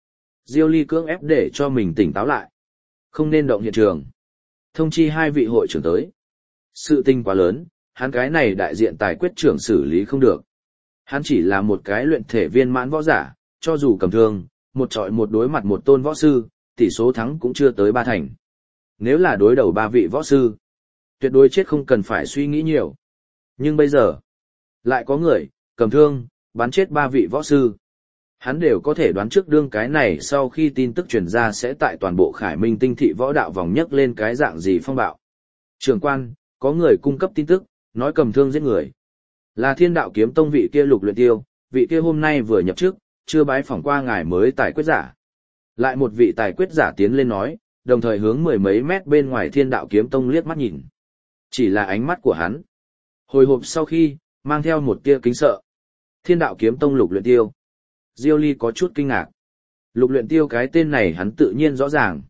Diêu Ly cưỡng ép để cho mình tỉnh táo lại. Không nên động hiện trường. Thông chi hai vị hội trưởng tới. Sự tình quá lớn, hắn cái này đại diện tài quyết trưởng xử lý không được. Hắn chỉ là một cái luyện thể viên mãn võ giả, cho dù cầm thương, một trọi một đối mặt một tôn võ sư, tỷ số thắng cũng chưa tới 3 thành. Nếu là đối đầu 3 vị võ sư, tuyệt đối chết không cần phải suy nghĩ nhiều. Nhưng bây giờ, lại có người, cầm thương, bắn chết 3 vị võ sư. Hắn đều có thể đoán trước đương cái này sau khi tin tức truyền ra sẽ tại toàn bộ Khải Minh tinh thị võ đạo vòng nhấc lên cái dạng gì phong bạo. Trưởng quan, có người cung cấp tin tức, nói cầm thương giết người. Là Thiên Đạo Kiếm Tông vị kia Lục Luyện Tiêu, vị kia hôm nay vừa nhập chức, chưa bái phỏng qua ngài mới tài quyết giả. Lại một vị tài quyết giả tiến lên nói, đồng thời hướng 10 mấy mét bên ngoài Thiên Đạo Kiếm Tông liếc mắt nhìn. Chỉ là ánh mắt của hắn. Hồi hộp sau khi, mang theo một tia kính sợ. Thiên Đạo Kiếm Tông Lục Luyện Tiêu. Diêu Ly có chút kinh ngạc. Lục Luyện Tiêu cái tên này hắn tự nhiên rõ ràng.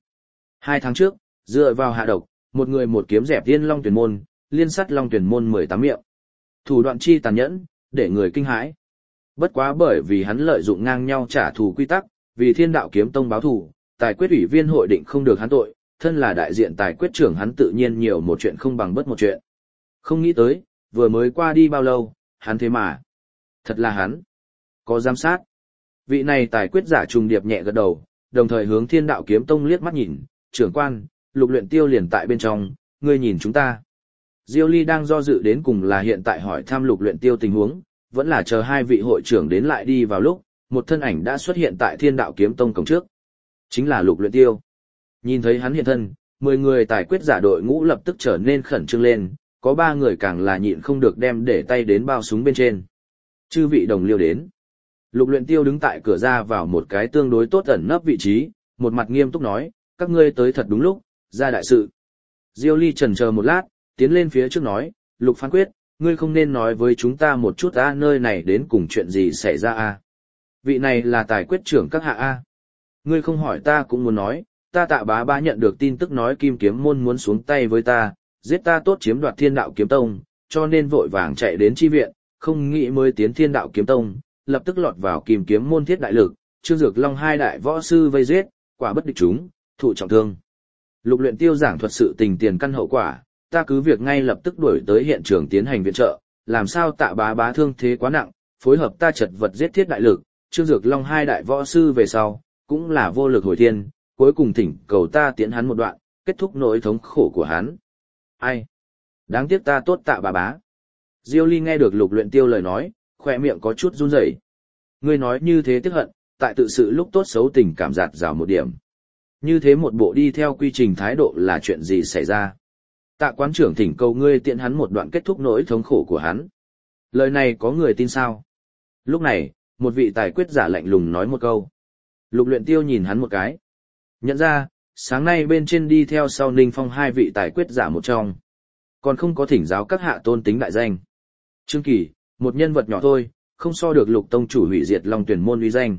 2 tháng trước, dựa vào hạ độc, một người một kiếm dẹp Tiên Long Tuyển Môn, liên sát Long Tuyển Môn 18 miệng. Thủ đoạn chi tàn nhẫn, để người kinh hãi. Bất quá bởi vì hắn lợi dụng ngang nhau trả thù quy tắc, vì Thiên Đạo Kiếm Tông báo thù, tài quyết ủy viên hội định không được hắn tội, thân là đại diện tài quyết trưởng hắn tự nhiên nhiều một chuyện không bằng bất một chuyện. Không nghĩ tới, vừa mới qua đi bao lâu, hắn thế mà. Thật là hắn. Có giám sát. Vị này tài quyết giả trùng điệp nhẹ gật đầu, đồng thời hướng Thiên Đạo Kiếm Tông liếc mắt nhìn, trưởng quan, Lục Luyện Tiêu liền tại bên trong, ngươi nhìn chúng ta. Diêu Ly đang do dự đến cùng là hiện tại hỏi thăm Lục Luyện Tiêu tình huống, vẫn là chờ hai vị hội trưởng đến lại đi vào lúc, một thân ảnh đã xuất hiện tại Thiên Đạo Kiếm Tông cổng trước. Chính là Lục Luyện Tiêu. Nhìn thấy hắn hiện thân, 10 người tài quyết giả đội ngũ lập tức trở nên khẩn trương lên, có 3 người càng là nhịn không được đem để tay đến bao súng bên trên. Chư vị đồng liêu đến. Lục Luyện Tiêu đứng tại cửa ra vào một cái tương đối tốt ẩn nấp vị trí, một mặt nghiêm túc nói, các ngươi tới thật đúng lúc, ra đại sự. Diêu Ly chần chờ một lát, tiến lên phía trước nói, Lục Phán Quyết, ngươi không nên nói với chúng ta một chút nơi này đến cùng chuyện gì xảy ra Vị này là tài quyết trưởng các hạ Ngươi không hỏi ta cũng muốn nói, ta Tạ Bá Bá nhận được tin tức nói Kim Kiếm môn muốn xuống tay với ta, giết ta tốt chiếm đoạt Thiên Đạo Kiếm Tông, cho nên vội vàng chạy đến chi viện, không nghĩ mới tiến Thiên Đạo Kiếm Tông, lập tức lọt vào Kim Kiếm môn thiết đại lực, Trương Dược Long hai đại võ sư vây giết, quả bất địch chúng, thụ trọng thương. Lục Luyện Tiêu giảng thuật sự tình tiền căn hậu quả, ta cứ việc ngay lập tức đuổi tới hiện trường tiến hành viện trợ, làm sao Tạ Bá Bá thương thế quá nặng, phối hợp ta chật vật giết thiết đại lực, Trương Dược Long hai đại võ sư về sau, cũng là vô lực hồi thiên, cuối cùng thỉnh cầu ta tiễn hắn một đoạn, kết thúc nỗi thống khổ của hắn. Ai? Đáng tiếc ta tốt Tạ Bá Bá. Diêu Ly nghe được Lục Luyện Tiêu lời nói, khóe miệng có chút run rẩy. Ngươi nói như thế tiếc hận, tại tự sự lúc tốt xấu tình cảm giạt rào một điểm. Như thế một bộ đi theo quy trình thái độ là chuyện gì xảy ra? Tạ quán trưởng thỉnh cầu ngươi tiện hắn một đoạn kết thúc nỗi thống khổ của hắn. Lời này có người tin sao? Lúc này, một vị tài quyết giả lạnh lùng nói một câu. Lục Luyện Tiêu nhìn hắn một cái. Nhận ra, sáng nay bên trên đi theo sau Ninh Phong hai vị tài quyết giả một trong. Còn không có thỉnh giáo các hạ tôn tính đại danh. Trương Kỳ, một nhân vật nhỏ thôi, không so được Lục tông chủ hủy diệt Long Tuyển môn uy danh.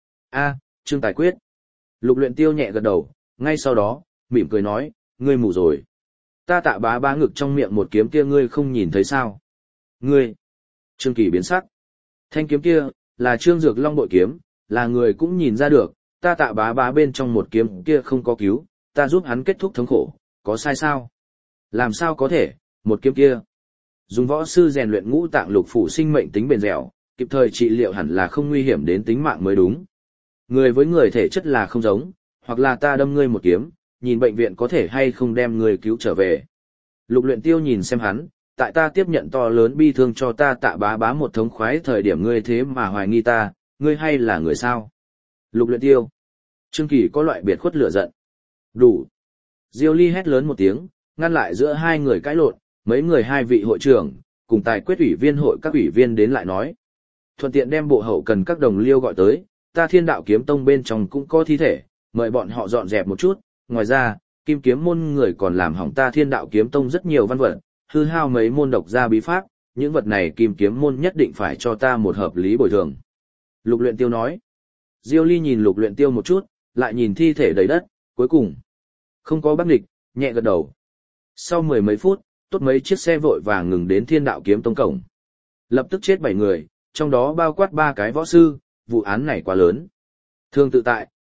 Trương Tài Quyết. Lục Luyện Tiêu nhẹ gật đầu, ngay sau đó, mỉm cười nói, ngươi mù rồi. Ta Tạ Bá Bá ngực trong miệng một kiếm kia ngươi không nhìn thấy sao? Ngươi. Trương Kỳ biến sắc. Thanh kiếm kia, là Trương Dược Long bội kiếm, là người cũng nhìn ra được, ta Tạ Bá Bá bên trong một kiếm kia không có cứu, ta giúp hắn kết thúc thống khổ, có sai sao? Làm sao có thể, một kiếm kia. Dùng võ sư rèn luyện ngũ tạng lục phủ sinh mệnh tính bền dẻo, kịp thời trị liệu hẳn là không nguy hiểm đến tính mạng mới đúng. Người với người thể chất là không giống, hoặc là ta đâm ngươi một kiếm, nhìn bệnh viện có thể hay không đem ngươi cứu trở về. Lục Luyện Tiêu nhìn xem hắn, tại ta tiếp nhận to lớn bi thương cho ta Tạ Bá Bá một thống khoái thời điểm ngươi thế mà hoài nghi ta, ngươi hay là người sao? Lục Luyện Tiêu. Trương Kỳ có loại biệt khuất lửa giận. Đủ. Diêu Ly hét lớn một tiếng, ngăn lại giữa hai người cãi lộn, mấy người hai vị hội trưởng, cùng tài quyết ủy viên hội các ủy viên đến lại nói. Thuận tiện đem bộ hậu cần các đồng liêu gọi tới, ta Thiên Đạo Kiếm Tông bên trong cũng có thi thể, mời bọn họ dọn dẹp một chút, ngoài ra, Kim Kiếm môn người còn làm hỏng ta Thiên Đạo Kiếm Tông rất nhiều văn vật, hư hao mấy môn độc gia bí pháp, những vật này Kim Kiếm môn nhất định phải cho ta một hợp lý bồi thường. Lục Luyện Tiêu nói. Diêu Ly nhìn Lục Luyện Tiêu một chút, lại nhìn thi thể đầy đất, cuối cùng không có bác nghịch, nhẹ gật đầu. Sau 10 mấy phút, tốt mấy chiếc xe vội vàng ngừng đến Thiên Đạo Kiếm Tông cổng. Lập tức chết 7 người, trong đó bao quát 3 cái võ sư, vụ án này quá lớn. Thương tự tại,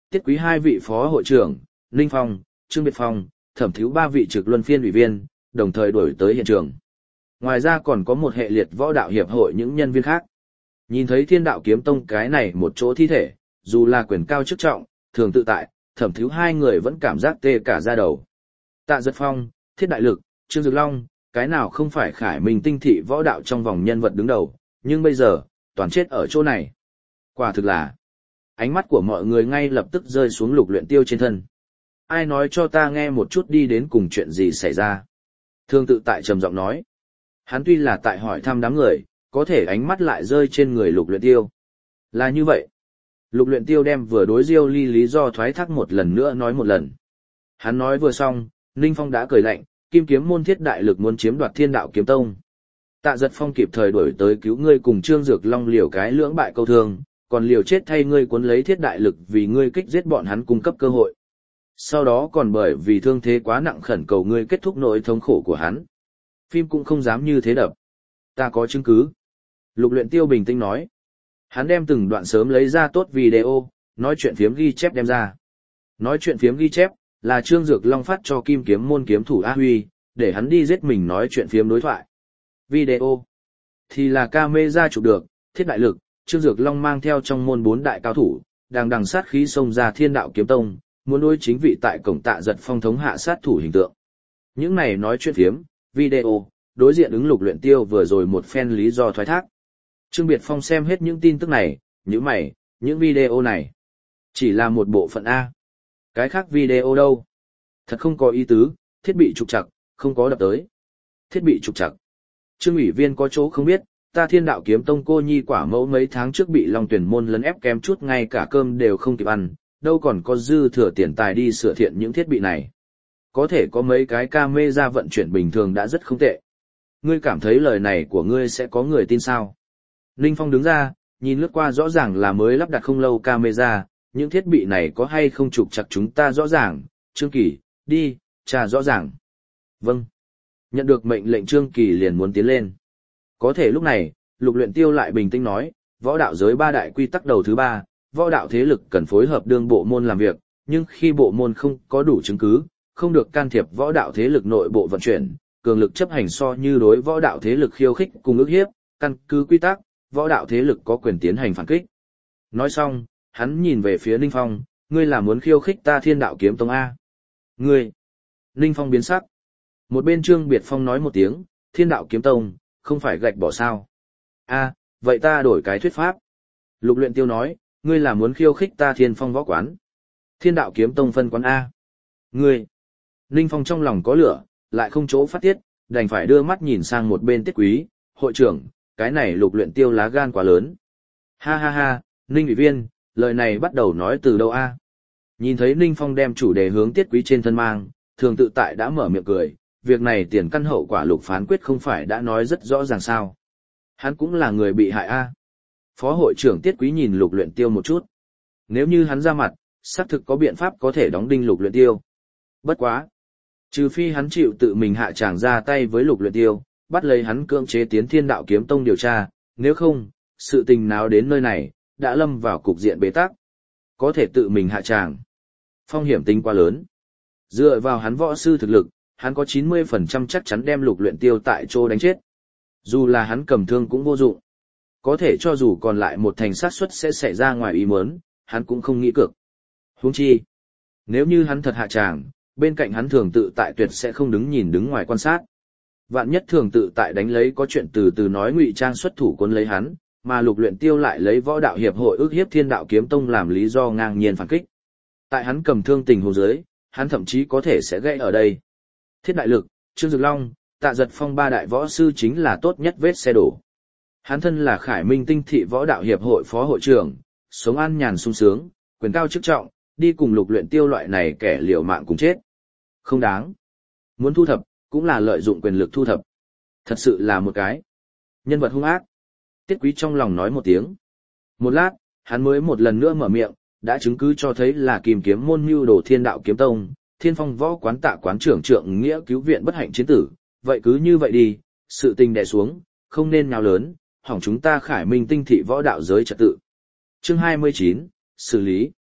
Tiết Quý 2 vị phó hội trưởng, Ninh Phong, Trương Biệt Phong, Thẩm Thíu 3 vị trực luân phiên ủy viên, đồng thời đuổi tới hiện trường. Ngoài ra còn có một hệ liệt võ đạo hiệp hội những nhân viên khác. Nhìn thấy Thiên Đạo Kiếm Tông cái này một chỗ thi thể, dù là quyền cao chức trọng, thường tự tại, Thẩm Thíu 2 người vẫn cảm giác tê cả da đầu. Tạ Giật Phong, Thiết Đại Lực, Trương Dực Long, cái nào không phải Khải Minh tinh thị võ đạo trong vòng nhân vật đứng đầu, nhưng bây giờ, toàn chết ở chỗ này. Quả thực là, ánh mắt của mọi người ngay lập tức rơi xuống Lục Luyện Tiêu trên thân. Ai nói cho ta nghe một chút đi đến cùng chuyện gì xảy ra? Thương tự tại trầm giọng nói. Hắn tuy là tại hỏi thăm đám người, có thể ánh mắt lại rơi trên người Lục Luyện Tiêu. Là như vậy. Lục Luyện Tiêu đem vừa đối Diêu Ly lý do thoái thác một lần nữa nói một lần. Hắn nói vừa xong, Ninh Phong đã cười lạnh, Kim Kiếm môn Thiết Đại Lực muốn chiếm đoạt Thiên Đạo Kiếm Tông. Tạ Giật Phong kịp thời đuổi tới cứu ngươi cùng Trương Dược Long liều cái lưỡng bại câu thương, còn liều chết thay ngươi cuốn lấy Thiết Đại Lực vì ngươi kích giết bọn hắn cung cấp cơ hội. Sau đó còn bởi vì thương thế quá nặng khẩn cầu ngươi kết thúc nỗi thống khổ của hắn. Phim cũng không dám như thế đập. Ta có chứng cứ. Lục Luyện Tiêu bình tĩnh nói. Hắn đem từng đoạn sớm lấy ra tốt video, nói chuyện phiếm ghi chép đem ra. Nói chuyện phiếm ghi chép, là Trương Dược Long phát cho Kim Kiếm môn kiếm thủ A Huy, để hắn đi giết mình nói chuyện phiếm đối thoại. Video thì là camera chụp được, Thiết Đại Lực, Trương Dược Long mang theo trong môn 4 đại cao thủ, đằng sát khí xông ra Thiên Đạo Kiếm Tông, muốn đối chính vị tại cổng Tạ Giật Phong thống hạ sát thủ hình tượng. Những này nói chuyện phiếm, video, đối diện ứng Lục Luyện Tiêu vừa rồi một phen lý do thoái thác. Trương Biệt Phong xem hết những tin tức này, những mày, những video này. Chỉ là một bộ phận A. Cái khác video đâu? Thật không có ý tứ, thiết bị trục trặc, không có đập tới. Thiết bị trục trặc. Trương ủy viên có chỗ không biết, ta Thiên Đạo Kiếm Tông cô nhi quả mẫu mấy tháng trước bị Long Tuyển môn lấn ép kém chút ngay cả cơm đều không kịp ăn, đâu còn có dư thừa tiền tài đi sửa thiện những thiết bị này. Có thể có mấy cái camera vận chuyển bình thường đã rất không tệ. Ngươi cảm thấy lời này của ngươi sẽ có người tin sao? Ninh Phong đứng ra, nhìn lướt qua rõ ràng là mới lắp đặt không lâu camera, những thiết bị này có hay không trục chặt chúng ta rõ ràng. Trương Kỳ, đi, tra rõ ràng. Vâng. Nhận được mệnh lệnh Trương Kỳ liền muốn tiến lên. Có thể lúc này, Lục Luyện Tiêu lại bình tĩnh nói, võ đạo giới 3 đại quy tắc đầu thứ 3, võ đạo thế lực cần phối hợp đương bộ môn làm việc, nhưng khi bộ môn không có đủ chứng cứ, không được can thiệp võ đạo thế lực nội bộ vận chuyển, cường lực chấp hành so như đối võ đạo thế lực khiêu khích cùng ức hiếp, căn cứ quy tắc, võ đạo thế lực có quyền tiến hành phản kích. Nói xong, hắn nhìn về phía Ninh Phong, ngươi là muốn khiêu khích ta Thiên Đạo Kiếm Tông A. Ngươi. Ninh Phong biến sắc. Một bên Trương Biệt Phong nói một tiếng, Thiên Đạo Kiếm Tông, không phải gạch bỏ sao. A, vậy ta đổi cái thuyết pháp. Lục Luyện Tiêu nói, ngươi là muốn khiêu khích ta Thiên Phong võ quán. Thiên Đạo Kiếm Tông phân quán A. Ngươi. Ninh Phong trong lòng có lửa, lại không chỗ phát tiết, đành phải đưa mắt nhìn sang một bên Tiết Quý, hội trưởng, cái này Lục Luyện Tiêu lá gan quá lớn. Ha ha ha, Ninh ủy viên, lời này bắt đầu nói từ đâu A? Nhìn thấy Ninh Phong đem chủ đề hướng Tiết Quý trên thân mang, thường tự tại đã mở miệng cười, việc này tiền căn hậu quả Lục phán quyết không phải đã nói rất rõ ràng sao. Hắn cũng là người bị hại A. Phó hội trưởng Tiết Quý nhìn Lục Luyện Tiêu một chút. Nếu như hắn ra mặt, xác thực có biện pháp có thể đóng đinh Lục Luyện Tiêu. Bất quá. Trừ phi hắn chịu tự mình hạ tràng ra tay với Lục Luyện Tiêu, bắt lấy hắn cưỡng chế tiến Thiên Đạo Kiếm Tông điều tra, nếu không, sự tình nào đến nơi này, đã lâm vào cục diện bế tắc. Có thể tự mình hạ tràng. Phong hiểm tính quá lớn. Dựa vào hắn võ sư thực lực, hắn có 90% chắc chắn đem Lục Luyện Tiêu tại chỗ đánh chết. Dù là hắn cầm thương cũng vô dụng. Có thể cho dù còn lại một thành xác suất sẽ xảy ra ngoài ý muốn, hắn cũng không nghĩ cược. Huống chi, nếu như hắn thật hạ tràng, bên cạnh hắn thường tự tại tuyệt sẽ không đứng nhìn đứng ngoài quan sát. Vạn nhất thường tự tại đánh lấy có chuyện từ từ nói ngụy trang xuất thủ cuốn lấy hắn, mà Lục Luyện Tiêu lại lấy võ đạo hiệp hội ức hiếp Thiên Đạo Kiếm Tông làm lý do ngang nhiên phản kích. Tại hắn cầm thương tình huống dưới, hắn thậm chí có thể sẽ gãy ở đây. Thiết Đại Lực, Trương Dực Long, Tạ Giật Phong 3 đại võ sư chính là tốt nhất vết xe đổ. Hắn thân là Khải Minh tinh thị võ đạo hiệp hội phó hội trưởng, sống an nhàn sung sướng, quyền cao chức trọng, đi cùng Lục Luyện Tiêu loại này kẻ liều mạng cùng chết. Không đáng. Muốn thu thập, cũng là lợi dụng quyền lực thu thập. Thật sự là một cái nhân vật hung ác. Tiết Quý trong lòng nói một tiếng. Một lát, hắn mới một lần nữa mở miệng, đã chứng cứ cho thấy là Kim Kiếm môn mưu đồ Thiên Đạo Kiếm Tông, Thiên Phong võ quán Tạ quán trưởng trượng nghĩa cứu viện bất hạnh chiến tử. Vậy cứ như vậy đi, sự tình đè xuống, không nên nhào lớn, hỏng chúng ta Khải Minh tinh thị võ đạo giới trật tự. Chương 29, xử lý.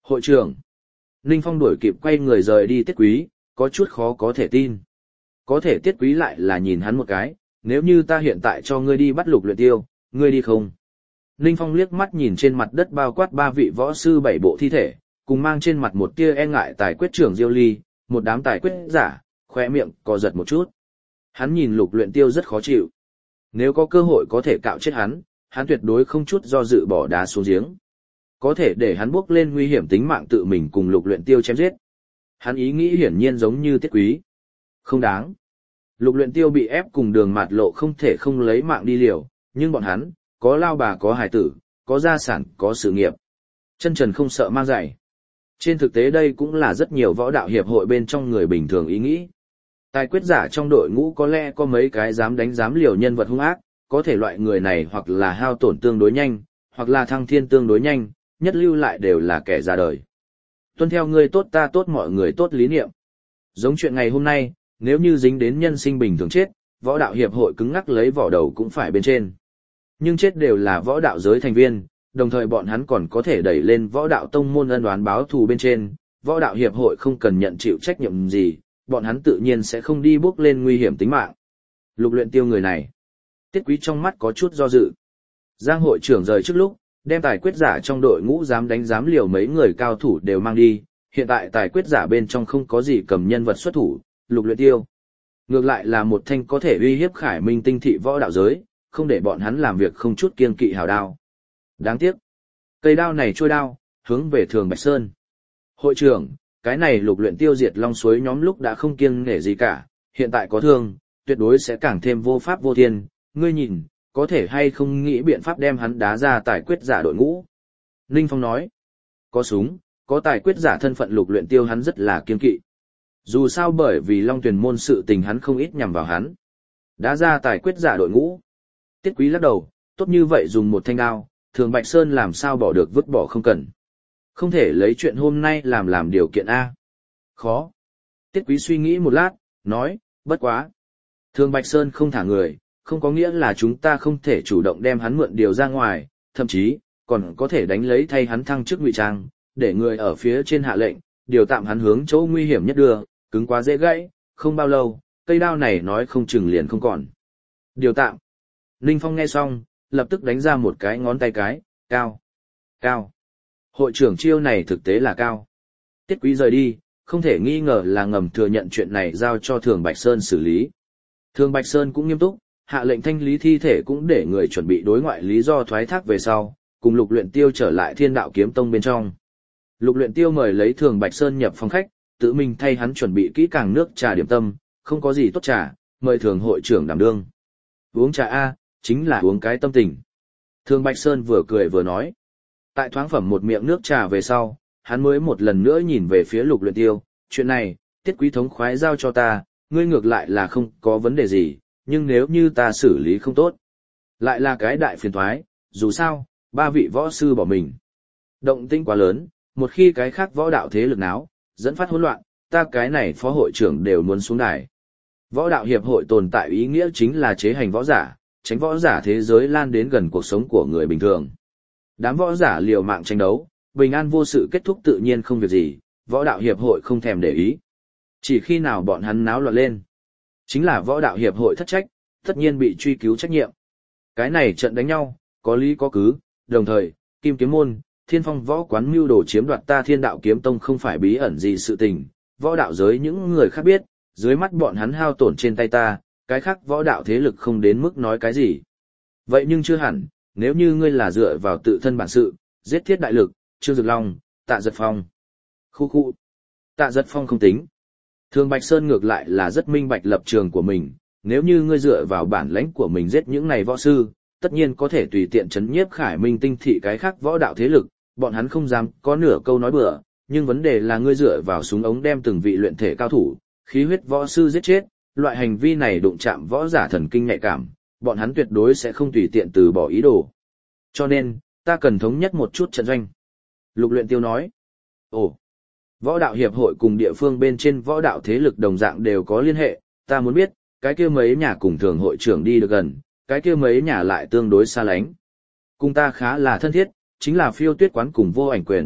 Hội trưởng. Ninh Phong đuổi kịp quay người rời đi Tiết Quý, có chút khó có thể tin. Có thể Tiết Quý lại là nhìn hắn một cái, nếu như ta hiện tại cho ngươi đi bắt Lục Luyện Tiêu, ngươi đi không? Ninh Phong liếc mắt nhìn trên mặt đất bao quát 3 vị võ sư 7 bộ thi thể, cùng mang trên mặt một tia e ngại tài quyết trưởng Diêu Ly, một đám tài quyết giả, khóe miệng co giật một chút. Hắn nhìn Lục Luyện Tiêu rất khó chịu. Nếu có cơ hội có thể cạo chết hắn, hắn tuyệt đối không chút do dự bỏ đá xuống giếng. Có thể để hắn bước lên nguy hiểm tính mạng tự mình cùng Lục Luyện Tiêu chém giết. Hắn ý nghĩ hiển nhiên giống như Tiết Quý. Không đáng. Lục Luyện Tiêu bị ép cùng Đường Mạt Lộ không thể không lấy mạng đi liều, nhưng bọn hắn, có lao bà có hài tử, có gia sản, có sự nghiệp. Chân trần không sợ mang giày. Trên thực tế đây cũng là rất nhiều võ đạo hiệp hội bên trong người bình thường ý nghĩ. Tài quyết giả trong đội ngũ có lẽ có mấy cái dám đánh dám liều nhân vật hung ác, có thể loại người này hoặc là hao tổn tương đối nhanh, hoặc là thăng thiên tương đối nhanh, nhất lưu lại đều là kẻ ra đời. Tuân theo người tốt ta tốt mọi người tốt lý niệm. Giống chuyện ngày hôm nay, nếu như dính đến nhân sinh bình thường chết, võ đạo hiệp hội cứng ngắc lấy vỏ đầu cũng phải bên trên. Nhưng chết đều là võ đạo giới thành viên, đồng thời bọn hắn còn có thể đẩy lên võ đạo tông môn ân oán báo thù bên trên, võ đạo hiệp hội không cần nhận chịu trách nhiệm gì, bọn hắn tự nhiên sẽ không đi bước lên nguy hiểm tính mạng. Lục Luyện Tiêu người này, Tiết Quý trong mắt có chút do dự. Giang hội trưởng rời trước lúc, đem tài quyết giả trong đội ngũ dám đánh dám liều mấy người cao thủ đều mang đi, hiện tại tài quyết giả bên trong không có gì cầm nhân vật xuất thủ, Lục Luyện Tiêu. Ngược lại là một thanh có thể uy hiếp Khải Minh tinh thị võ đạo giới, không để bọn hắn làm việc không chút kiêng kỵ hào đao. Đáng tiếc, cây đao này trôi đao, hướng về Thường Bạch Sơn. Hội trưởng, cái này Lục Luyện Tiêu diệt Long Suối nhóm lúc đã không kiêng nể gì cả, hiện tại có thương, tuyệt đối sẽ càng thêm vô pháp vô thiên, ngươi nhìn, có thể hay không nghĩ biện pháp đem hắn đá ra tài quyết giả đội ngũ. Ninh Phong nói, có súng, có tài quyết giả thân phận Lục Luyện Tiêu hắn rất là kiêng kỵ. Dù sao bởi vì Long Tuyền môn sự tình hắn không ít nhằm vào hắn. Đá ra tài quyết giả đội ngũ. Tiết Quý lắc đầu, tốt như vậy dùng một thanh đao, Thường Bạch Sơn làm sao bỏ được vứt bỏ không cần. Không thể lấy chuyện hôm nay làm điều kiện A. Khó. Tiết Quý suy nghĩ một lát, nói, bất quá. Thường Bạch Sơn không thả người, không có nghĩa là chúng ta không thể chủ động đem hắn mượn điều ra ngoài, thậm chí, còn có thể đánh lấy thay hắn thăng chức ngụy trang, để người ở phía trên hạ lệnh, điều tạm hắn hướng chỗ nguy hiểm nhất đưa, cứng quá dễ gãy, không bao lâu, cây đao này nói không chừng liền không còn. Điều tạm. Ninh Phong nghe xong, lập tức đánh ra một cái ngón tay cái, cao, cao. Hội trưởng chiêu này thực tế là cao. Tiết Quý rời đi, không thể nghi ngờ là ngầm thừa nhận chuyện này giao cho Thường Bạch Sơn xử lý. Thường Bạch Sơn cũng nghiêm túc, hạ lệnh thanh lý thi thể cũng để người chuẩn bị đối ngoại lý do thoái thác về sau, cùng Lục Luyện Tiêu trở lại Thiên Đạo Kiếm Tông bên trong. Lục Luyện Tiêu mời lấy Thường Bạch Sơn nhập phòng khách, tự mình thay hắn chuẩn bị kỹ càng nước trà điểm tâm, không có gì tốt trà, mời Thường hội trưởng đảm đương. Uống trà A, chính là uống cái tâm tình. Thường Bạch Sơn vừa cười vừa nói. Tại thoáng phẩm một miệng nước trà về sau, hắn mới một lần nữa nhìn về phía Lục Luyện Tiêu, chuyện này, Tiết Quý thống khoái giao cho ta, ngươi ngược lại là không có vấn đề gì, nhưng nếu như ta xử lý không tốt, lại là cái đại phiền toái, dù sao, 3 vị võ sư bỏ mình. Động tĩnh quá lớn, một khi cái khác võ đạo thế lực náo, dẫn phát hỗn loạn, ta cái này phó hội trưởng đều muốn xuống đài. Võ đạo hiệp hội tồn tại ý nghĩa chính là chế hành võ giả, tránh võ giả thế giới lan đến gần cuộc sống của người bình thường. Đám võ giả liều mạng tranh đấu, bình an vô sự kết thúc tự nhiên không việc gì, võ đạo hiệp hội không thèm để ý. Chỉ khi nào bọn hắn náo loạn lên, chính là võ đạo hiệp hội thất trách, tất nhiên bị truy cứu trách nhiệm. Cái này trận đánh nhau, có lý có cứ, đồng thời, Kim Kiếm môn, Thiên Phong võ quán mưu đồ chiếm đoạt ta Thiên Đạo Kiếm Tông không phải bí ẩn gì sự tình, võ đạo giới những người khác biết, dưới mắt bọn hắn hao tổn trên tay ta, cái khác võ đạo thế lực không đến mức nói cái gì. Vậy nhưng chưa hẳn, nếu như ngươi là dựa vào tự thân bản sự, giết thiết đại lực, Trương Dực Long, Tạ Giật Phong. Khu. Tạ Giật Phong không tính. Thường Bạch Sơn ngược lại là rất minh bạch lập trường của mình, nếu như ngươi dựa vào bản lãnh của mình giết những này võ sư, tất nhiên có thể tùy tiện chấn nhiếp Khải Minh tinh thị cái khác võ đạo thế lực, bọn hắn không dám có nửa câu nói bừa, nhưng vấn đề là ngươi dựa vào súng ống đem từng vị luyện thể cao thủ, khí huyết võ sư giết chết, loại hành vi này đụng chạm võ giả thần kinh nhạy cảm, bọn hắn tuyệt đối sẽ không tùy tiện từ bỏ ý đồ. Cho nên, ta cần thống nhất một chút trận doanh. Lục Luyện Tiêu nói. Ồ, võ đạo hiệp hội cùng địa phương bên trên võ đạo thế lực đồng dạng đều có liên hệ, ta muốn biết, cái kia mấy nhà cùng thường hội trưởng đi được gần, cái kia mấy nhà lại tương đối xa lánh. Cùng ta khá là thân thiết, chính là Phiêu Tuyết quán cùng Vô Ảnh quyền,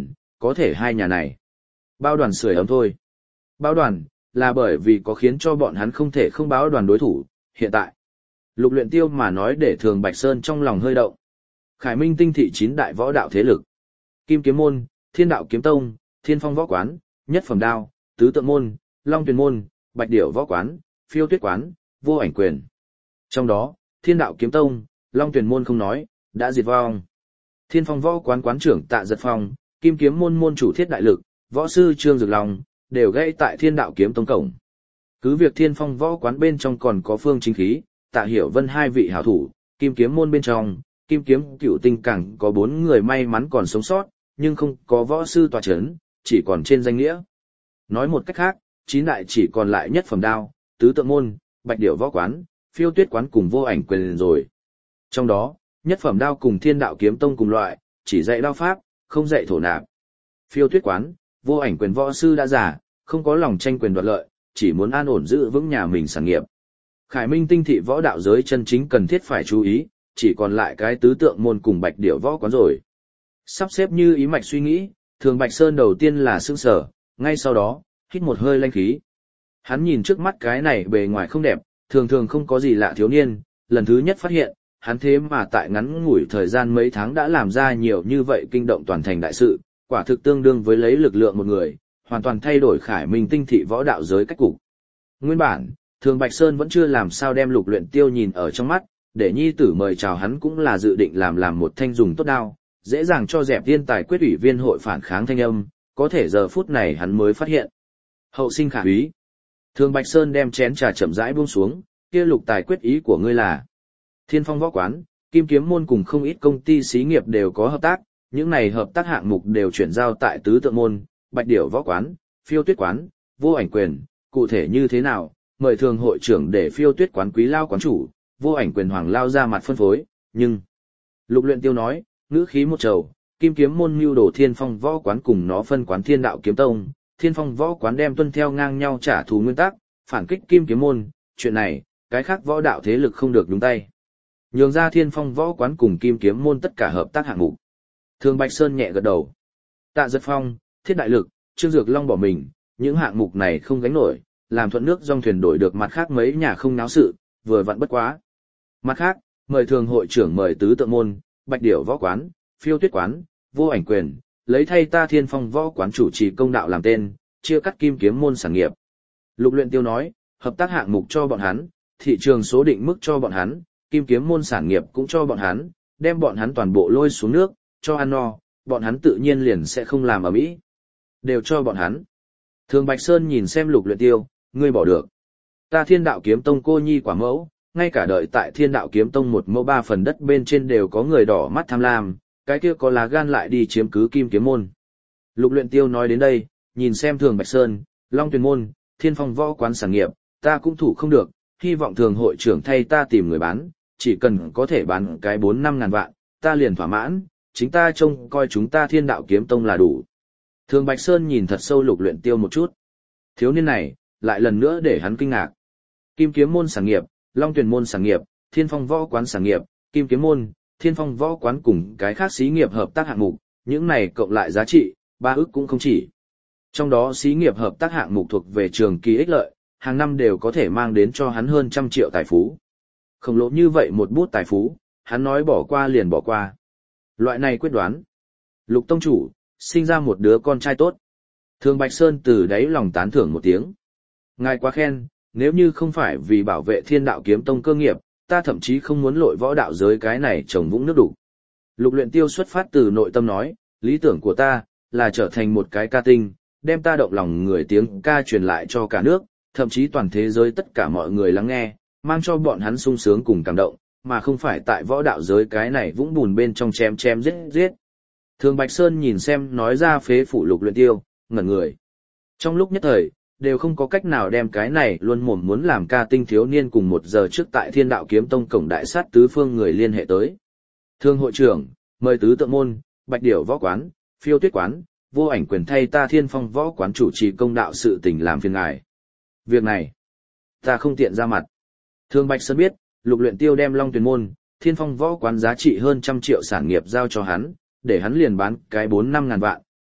có thể hai nhà này. Bao đoàn sưởi ấm thôi. Bao đoàn, là bởi vì có khiến cho bọn hắn không thể không báo đoàn đối thủ, hiện tại. Lục Luyện Tiêu mà nói để Thường Bạch Sơn trong lòng hơi động. Khải Minh tinh thị 9 đại võ đạo thế lực. Kim Kiếm môn, Thiên Đạo Kiếm Tông, Thiên Phong Võ Quán, Nhất Phẩm Đao, Tứ Tượng môn, Long Tuyền môn, Bạch Điểu Võ Quán, Phiêu Tuyết Quán, Vô Ảnh Quyền. Trong đó, Thiên Đạo Kiếm Tông, Long Tuyền môn không nói, đã diệt vong. Thiên Phong Võ Quán quán trưởng Tạ Giật Phong, Kim Kiếm môn môn chủ Thiết Đại Lực, võ sư Trương Dược Long, đều gãy tại Thiên Đạo Kiếm Tông cổng. Cứ việc Thiên Phong Võ Quán bên trong còn có Phương Chính Khí, Tạ Hiểu Vân hai vị hảo thủ, Kim Kiếm môn bên trong, Kim Kiếm Cửu Tinh Cảng có 4 người may mắn còn sống sót, nhưng không có võ sư tọa chấn, chỉ còn trên danh nghĩa. Nói một cách khác, 9 đại chỉ còn lại Nhất Phẩm Đao, Tứ Tượng môn, Bạch Điểu Võ Quán, Phiêu Tuyết Quán cùng Vô Ảnh Quyền rồi. Trong đó, Nhất Phẩm Đao cùng Thiên Đạo Kiếm Tông cùng loại, chỉ dạy đao pháp, không dạy thổ nạp. Phiêu Tuyết Quán, Vô Ảnh Quyền võ sư đã già, không có lòng tranh quyền đoạt lợi, chỉ muốn an ổn giữ vững nhà mình sản nghiệp. Khải Minh tinh thị võ đạo giới chân chính cần thiết phải chú ý, chỉ còn lại cái Tứ Tượng môn cùng Bạch Điểu Võ Quán rồi. Sắp xếp như ý mạch suy nghĩ, Thường Bạch Sơn đầu tiên là sững sờ, ngay sau đó, hít một hơi lanh khí. Hắn nhìn trước mắt cái này bề ngoài không đẹp, thường thường không có gì lạ thiếu niên, lần thứ nhất phát hiện, hắn thế mà tại ngắn ngủi thời gian mấy tháng đã làm ra nhiều như vậy kinh động toàn thành đại sự, quả thực tương đương với lấy lực lượng một người, hoàn toàn thay đổi Khải Minh tinh thị võ đạo giới cách cục. Nguyên bản, Thường Bạch Sơn vẫn chưa làm sao đem Lục Luyện Tiêu nhìn ở trong mắt, để nhi tử mời chào hắn cũng là dự định làm một thanh dùng tốt đao, dễ dàng cho dẹp thiên tài quyết ủy viên hội phản kháng thanh âm, có thể giờ phút này hắn mới phát hiện. Hậu sinh khả úy. Thường Bạch Sơn đem chén trà chậm rãi buông xuống, kia Lục tài quyết ý của ngươi là. Thiên Phong Võ Quán, Kim Kiếm môn cùng không ít công ty xí nghiệp đều có hợp tác, những này hợp tác hạng mục đều chuyển giao tại Tứ Tượng môn, Bạch Điểu Võ Quán, Phiêu Tuyết Quán, Vô Ảnh Quyền, cụ thể như thế nào, mời Thường hội trưởng để Phiêu Tuyết Quán Quý Lao quán chủ, Vô Ảnh Quyền Hoàng Lao ra mặt phân phối, nhưng Lục Luyện Tiêu nói, ngữ khí một trầu, Kim Kiếm môn mưu đồ Thiên Phong Võ Quán cùng nó phân quán Thiên Đạo Kiếm Tông, Thiên Phong Võ Quán đem tuân theo ngang nhau trả thù nguyên tắc, phản kích Kim Kiếm môn, chuyện này, cái khác võ đạo thế lực không được nhúng tay. Nhường ra Thiên Phong Võ Quán cùng Kim Kiếm môn tất cả hợp tác hạng mục. Thường Bạch Sơn nhẹ gật đầu. Tạ Giật Phong, Thiết Đại Lực, Trương Dược Long bỏ mình, những hạng mục này không gánh nổi, làm thuận nước dòng thuyền đổi được mặt khác mấy nhà không náo sự, vừa vặn bất quá. Mặt khác, mời Thường hội trưởng mời Tứ Tượng môn, Bạch Điểu Võ Quán, Phiêu Tuyết Quán, Vô Ảnh Quyền, lấy thay ta Thiên Phong Võ Quán chủ trì công đạo làm tên, chia cắt Kim Kiếm môn sản nghiệp. Lục Luyện Tiêu nói, hợp tác hạng mục cho bọn hắn, thị trường số định mức cho bọn hắn, Kim Kiếm môn sản nghiệp cũng cho bọn hắn, đem bọn hắn toàn bộ lôi xuống nước, cho ăn no, bọn hắn tự nhiên liền sẽ không làm ở mỹ. Đều cho bọn hắn. Thường Bạch Sơn nhìn xem Lục Luyện Tiêu, ngươi bỏ được. Ta Thiên Đạo Kiếm Tông cô nhi quả mẫu, ngay cả đợi tại Thiên Đạo Kiếm Tông 1/3 đất bên trên đều có người đỏ mắt tham lam, cái kia có lá gan lại đi chiếm cứ Kim Kiếm môn. Lục Luyện Tiêu nói đến đây, nhìn xem Thường Bạch Sơn, Long Tuyền môn, Thiên Phong Võ Quán sản nghiệp, ta cũng thủ không được, hy vọng Thường hội trưởng thay ta tìm người bán, chỉ cần có thể bán cái 4-5 ngàn vạn, ta liền thỏa mãn, chính ta trông coi chúng ta Thiên Đạo Kiếm Tông là đủ. Thường Bạch Sơn nhìn thật sâu Lục Luyện Tiêu một chút. Thiếu niên này, lại lần nữa để hắn kinh ngạc. Kim Kiếm môn sản nghiệp, Long Tuyền môn sản nghiệp, Thiên Phong Võ Quán sản nghiệp, Kim Kiếm môn, Thiên Phong Võ Quán cùng cái khác xí nghiệp hợp tác hạng mục, những này cộng lại giá trị, 3 ức cũng không chỉ. Trong đó xí nghiệp hợp tác hạng mục thuộc về trường kỳ ích lợi, hàng năm đều có thể mang đến cho hắn hơn 100 triệu tài phú. Khổng lồ như vậy một bút tài phú, hắn nói bỏ qua liền bỏ qua. Loại này quyết đoán. Lục tông chủ, sinh ra một đứa con trai tốt. Thường Bạch Sơn từ đáy lòng tán thưởng một tiếng. Ngài quá khen, nếu như không phải vì bảo vệ Thiên Đạo Kiếm Tông cơ nghiệp, ta thậm chí không muốn lội võ đạo giới cái này trồng vũng nước đủ. Lục Luyện Tiêu xuất phát từ nội tâm nói, lý tưởng của ta, là trở thành một cái ca tinh, đem ta động lòng người tiếng ca truyền lại cho cả nước, thậm chí toàn thế giới tất cả mọi người lắng nghe, mang cho bọn hắn sung sướng cùng cảm động, mà không phải tại võ đạo giới cái này vũng bùn bên trong chém chém giết giết. Thường Bạch Sơn nhìn xem nói ra phế phủ Lục Luyện Tiêu, ngẩn người. Trong lúc nhất thời, đều không có cách nào đem cái này luôn mồm muốn làm ca tinh thiếu niên cùng 1 giờ trước tại Thiên Đạo Kiếm Tông cổng đại sát tứ phương người liên hệ tới. Thương hội trưởng, mời Tứ Tượng môn, Bạch Điểu Võ Quán, Phiêu Tuyết Quán, Vô Ảnh Quyền thay ta Thiên Phong Võ Quán chủ trì công đạo sự tình làm phiền ngài. Việc này, ta không tiện ra mặt. Thương Bạch Sơn biết, Lục Luyện Tiêu đem Long Tuyền môn, Thiên Phong Võ Quán giá trị hơn 100 triệu sản nghiệp giao cho hắn, để hắn liền bán cái 4-5 ngàn vạn,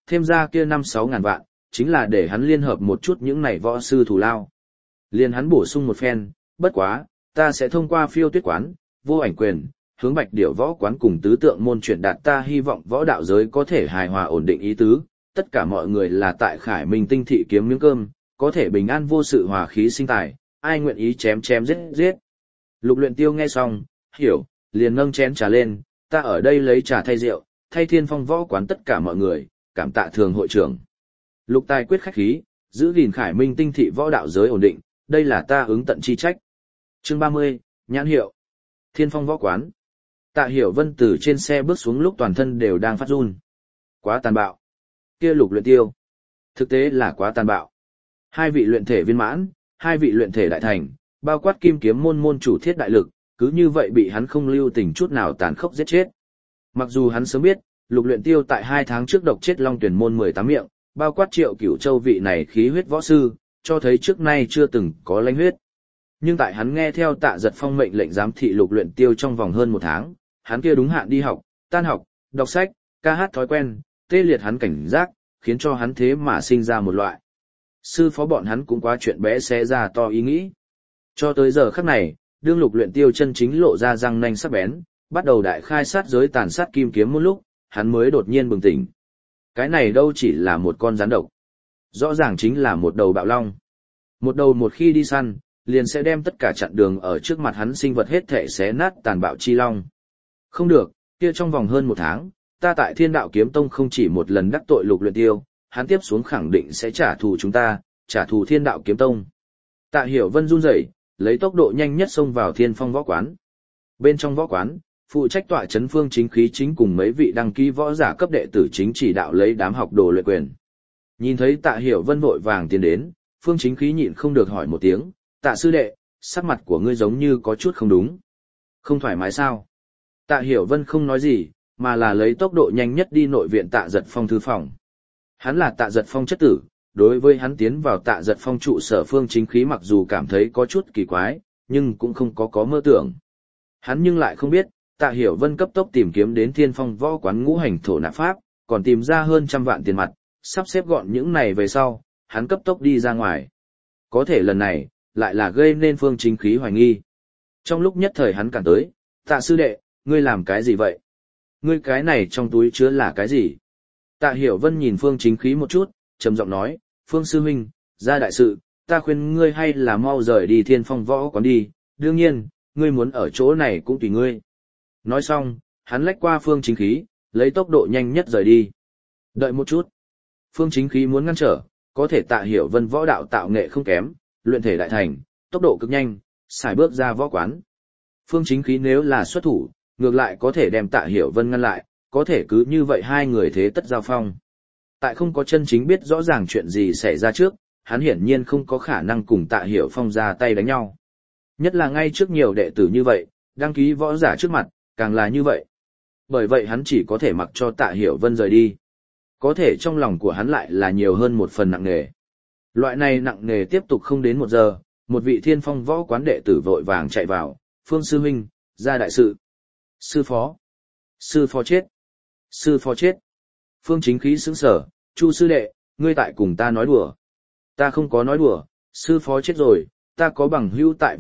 thêm ra kia 5-6 ngàn vạn, chính là để hắn liên hợp một chút những này võ sư thù lao. Liền hắn bổ sung một phen, bất quá, ta sẽ thông qua Phiêu Tuyết quán, Vô Ảnh quyền, hướng Bạch Điểu võ quán cùng tứ tượng môn chuyển đạt ta hy vọng võ đạo giới có thể hài hòa ổn định ý tứ, tất cả mọi người là tại Khải Minh tinh thị kiếm miếng cơm, có thể bình an vô sự hòa khí sinh tài, ai nguyện ý chém chém giết giết. Lục Luyện Tiêu nghe xong, hiểu, liền nâng chén trà lên, ta ở đây lấy trà thay rượu, thay Thiên Phong võ quán tất cả mọi người, cảm tạ thường hội trưởng. Lục Tài quyết khách khí, giữ gìn Khải Minh tinh thị võ đạo giới ổn định, đây là ta ứng tận chi trách. Chương 30, nhãn hiệu. Thiên Phong võ quán. Tạ Hiểu Vân từ trên xe bước xuống lúc toàn thân đều đang phát run. Quá tàn bạo. Kia Lục Luyện Tiêu. Thực tế là quá tàn bạo. Hai vị luyện thể viên mãn, hai vị luyện thể đại thành, bao quát Kim Kiếm môn môn chủ Thiết Đại Lực, cứ như vậy bị hắn không lưu tình chút nào tàn khốc giết chết. Mặc dù hắn sớm biết, Lục Luyện Tiêu tại 2 tháng trước độc chết Long Tuyển môn 18 miệng, bao quát Triệu Cửu Châu vị này khí huyết võ sư, cho thấy trước nay chưa từng có lãnh huyết. Nhưng tại hắn nghe theo Tạ Giật Phong mệnh lệnh giám thị Lục Luyện Tiêu trong vòng hơn 1 tháng, hắn kia đúng hạn đi học, tan học, đọc sách, ca hát thói quen, tê liệt hắn cảnh giác, khiến cho hắn thế mà sinh ra một loại. Sư phó bọn hắn cũng quá chuyện bé xé ra to ý nghĩ. Cho tới giờ khắc này, đương Lục Luyện Tiêu chân chính lộ ra răng nanh sắc bén, bắt đầu đại khai sát giới tàn sát Kim Kiếm môn lúc, hắn mới đột nhiên bừng tỉnh. Cái này đâu chỉ là một con rắn độc. Rõ ràng chính là một đầu bạo long. Một đầu một khi đi săn, liền sẽ đem tất cả chặn đường ở trước mặt hắn sinh vật hết thể xé nát tàn bạo chi long. Không được, kia trong vòng hơn 1 tháng, ta tại Thiên Đạo Kiếm Tông không chỉ một lần đắc tội Lục Luyện Tiêu, hắn tiếp xuống khẳng định sẽ trả thù chúng ta, trả thù Thiên Đạo Kiếm Tông. Tạ Hiểu Vân run rẩy, lấy tốc độ nhanh nhất xông vào Thiên Phong võ quán. Bên trong võ quán, phụ trách tọa chấn Phương Chính Khí chính cùng mấy vị đăng ký võ giả cấp đệ tử chính chỉ đạo lấy đám học đồ luyện quyền. Nhìn thấy Tạ Hiểu Vân vội vàng tiến đến, Phương Chính Khí nhịn không được hỏi một tiếng, Tạ sư đệ, sắc mặt của ngươi giống như có chút không đúng. Không thoải mái sao? Tạ Hiểu Vân không nói gì, mà là lấy tốc độ nhanh nhất đi nội viện Tạ Giật Phong thư phòng. Hắn là Tạ Giật Phong chất tử, đối với hắn tiến vào Tạ Giật Phong trụ sở Phương Chính Khí mặc dù cảm thấy có chút kỳ quái, nhưng cũng không có mơ tưởng. Hắn nhưng lại không biết, Tạ Hiểu Vân cấp tốc tìm kiếm đến Thiên Phong võ quán ngũ hành thổ nạp pháp, còn tìm ra hơn 100 vạn tiền mặt, sắp xếp gọn những này về sau, hắn cấp tốc đi ra ngoài. Có thể lần này, lại là gây nên Phương Chính Khí hoài nghi. Trong lúc nhất thời hắn cản tới, Tạ sư đệ, ngươi làm cái gì vậy? Ngươi cái này trong túi chứa là cái gì? Tạ Hiểu Vân nhìn Phương Chính Khí một chút, trầm giọng nói, Phương sư huynh, ra đại sự, ta khuyên ngươi hay là mau rời đi Thiên Phong võ quán đi, đương nhiên, ngươi muốn ở chỗ này cũng tùy ngươi. Nói xong, hắn lách qua Phương Chính Khí, lấy tốc độ nhanh nhất rời đi. Đợi một chút. Phương Chính Khí muốn ngăn trở, có thể Tạ Hiểu Vân võ đạo tạo nghệ không kém, luyện thể đại thành, tốc độ cực nhanh, xài bước ra võ quán. Phương Chính Khí nếu là xuất thủ, ngược lại có thể đem Tạ Hiểu Vân ngăn lại, có thể cứ như vậy hai người thế tất giao phong. Tại không có chân chính biết rõ ràng chuyện gì xảy ra trước, hắn hiển nhiên không có khả năng cùng Tạ Hiểu Phong ra tay đánh nhau. Nhất là ngay trước nhiều đệ tử như vậy, đăng ký võ giả trước mặt, càng là như vậy. Bởi vậy hắn chỉ có thể mặc cho Tạ Hiểu Vân rời đi. Có thể trong lòng của hắn lại là nhiều hơn một phần nặng nề. Loại này nặng nề tiếp tục không đến 1 giờ, một vị Thiên Phong võ quán đệ tử vội vàng chạy vào, Phương sư huynh, ra đại sự. Sư phó. Sư phó chết. Sư phó chết. Phương Chính Khí sững sờ, Chu sư đệ, ngươi tại cùng ta nói đùa. Ta không có nói đùa, sư phó chết rồi, ta có bằng hữu tại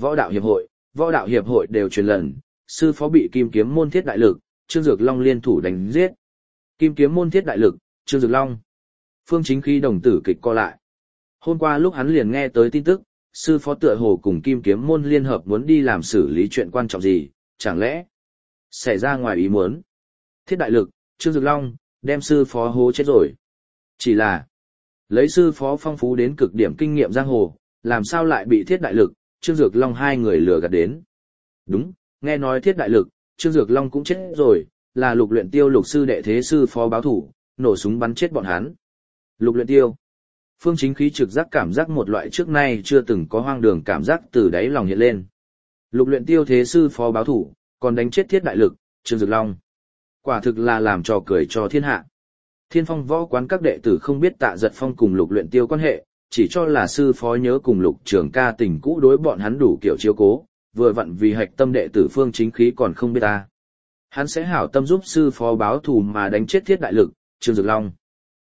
võ đạo hiệp hội đều truyền lần, sư phó bị Kim Kiếm môn Thiết Đại Lực, Trương Dược Long liên thủ đánh giết. Kim Kiếm môn Thiết Đại Lực, Trương Dược Long. Phương Chính Khí đồng tử kịch co lại. Hôm qua lúc hắn liền nghe tới tin tức, sư phó tựa hồ cùng Kim Kiếm môn liên hợp muốn đi làm xử lý chuyện quan trọng gì, chẳng lẽ xảy ra ngoài ý muốn. Thiết Đại Lực, Trương Dược Long, đem sư phó hố chết rồi. Chỉ là, lấy sư phó phong phú đến cực điểm kinh nghiệm giang hồ, làm sao lại bị Thiết Đại Lực, Trương Dược Long hai người lừa gạt đến. Đúng, nghe nói Thiết Đại Lực, Trương Dược Long cũng chết rồi, là Lục Luyện Tiêu Lục sư đệ thế sư phó báo thủ, nổ súng bắn chết bọn hắn. Lục Luyện Tiêu. Phương Chính Khí trực giác cảm giác một loại trước nay chưa từng có hoang đường cảm giác từ đáy lòng hiện lên. Lục Luyện Tiêu thế sư phó báo thủ, còn đánh chết Thiết Đại Lực, Trương Dược Long. Quả thực là làm trò cười cho thiên hạ. Thiên Phong võ quán các đệ tử không biết Tạ Giật Phong cùng Lục Luyện Tiêu quan hệ, chỉ cho là sư phó nhớ cùng Lục Trường Ca tình cũ đối bọn hắn đủ kiểu chiếu cố, vừa vặn vì hạch tâm đệ tử Phương Chính Khí còn không biết ta. Hắn sẽ hảo tâm giúp sư phó báo thù mà đánh chết Thiết Đại Lực, Trương Dược Long.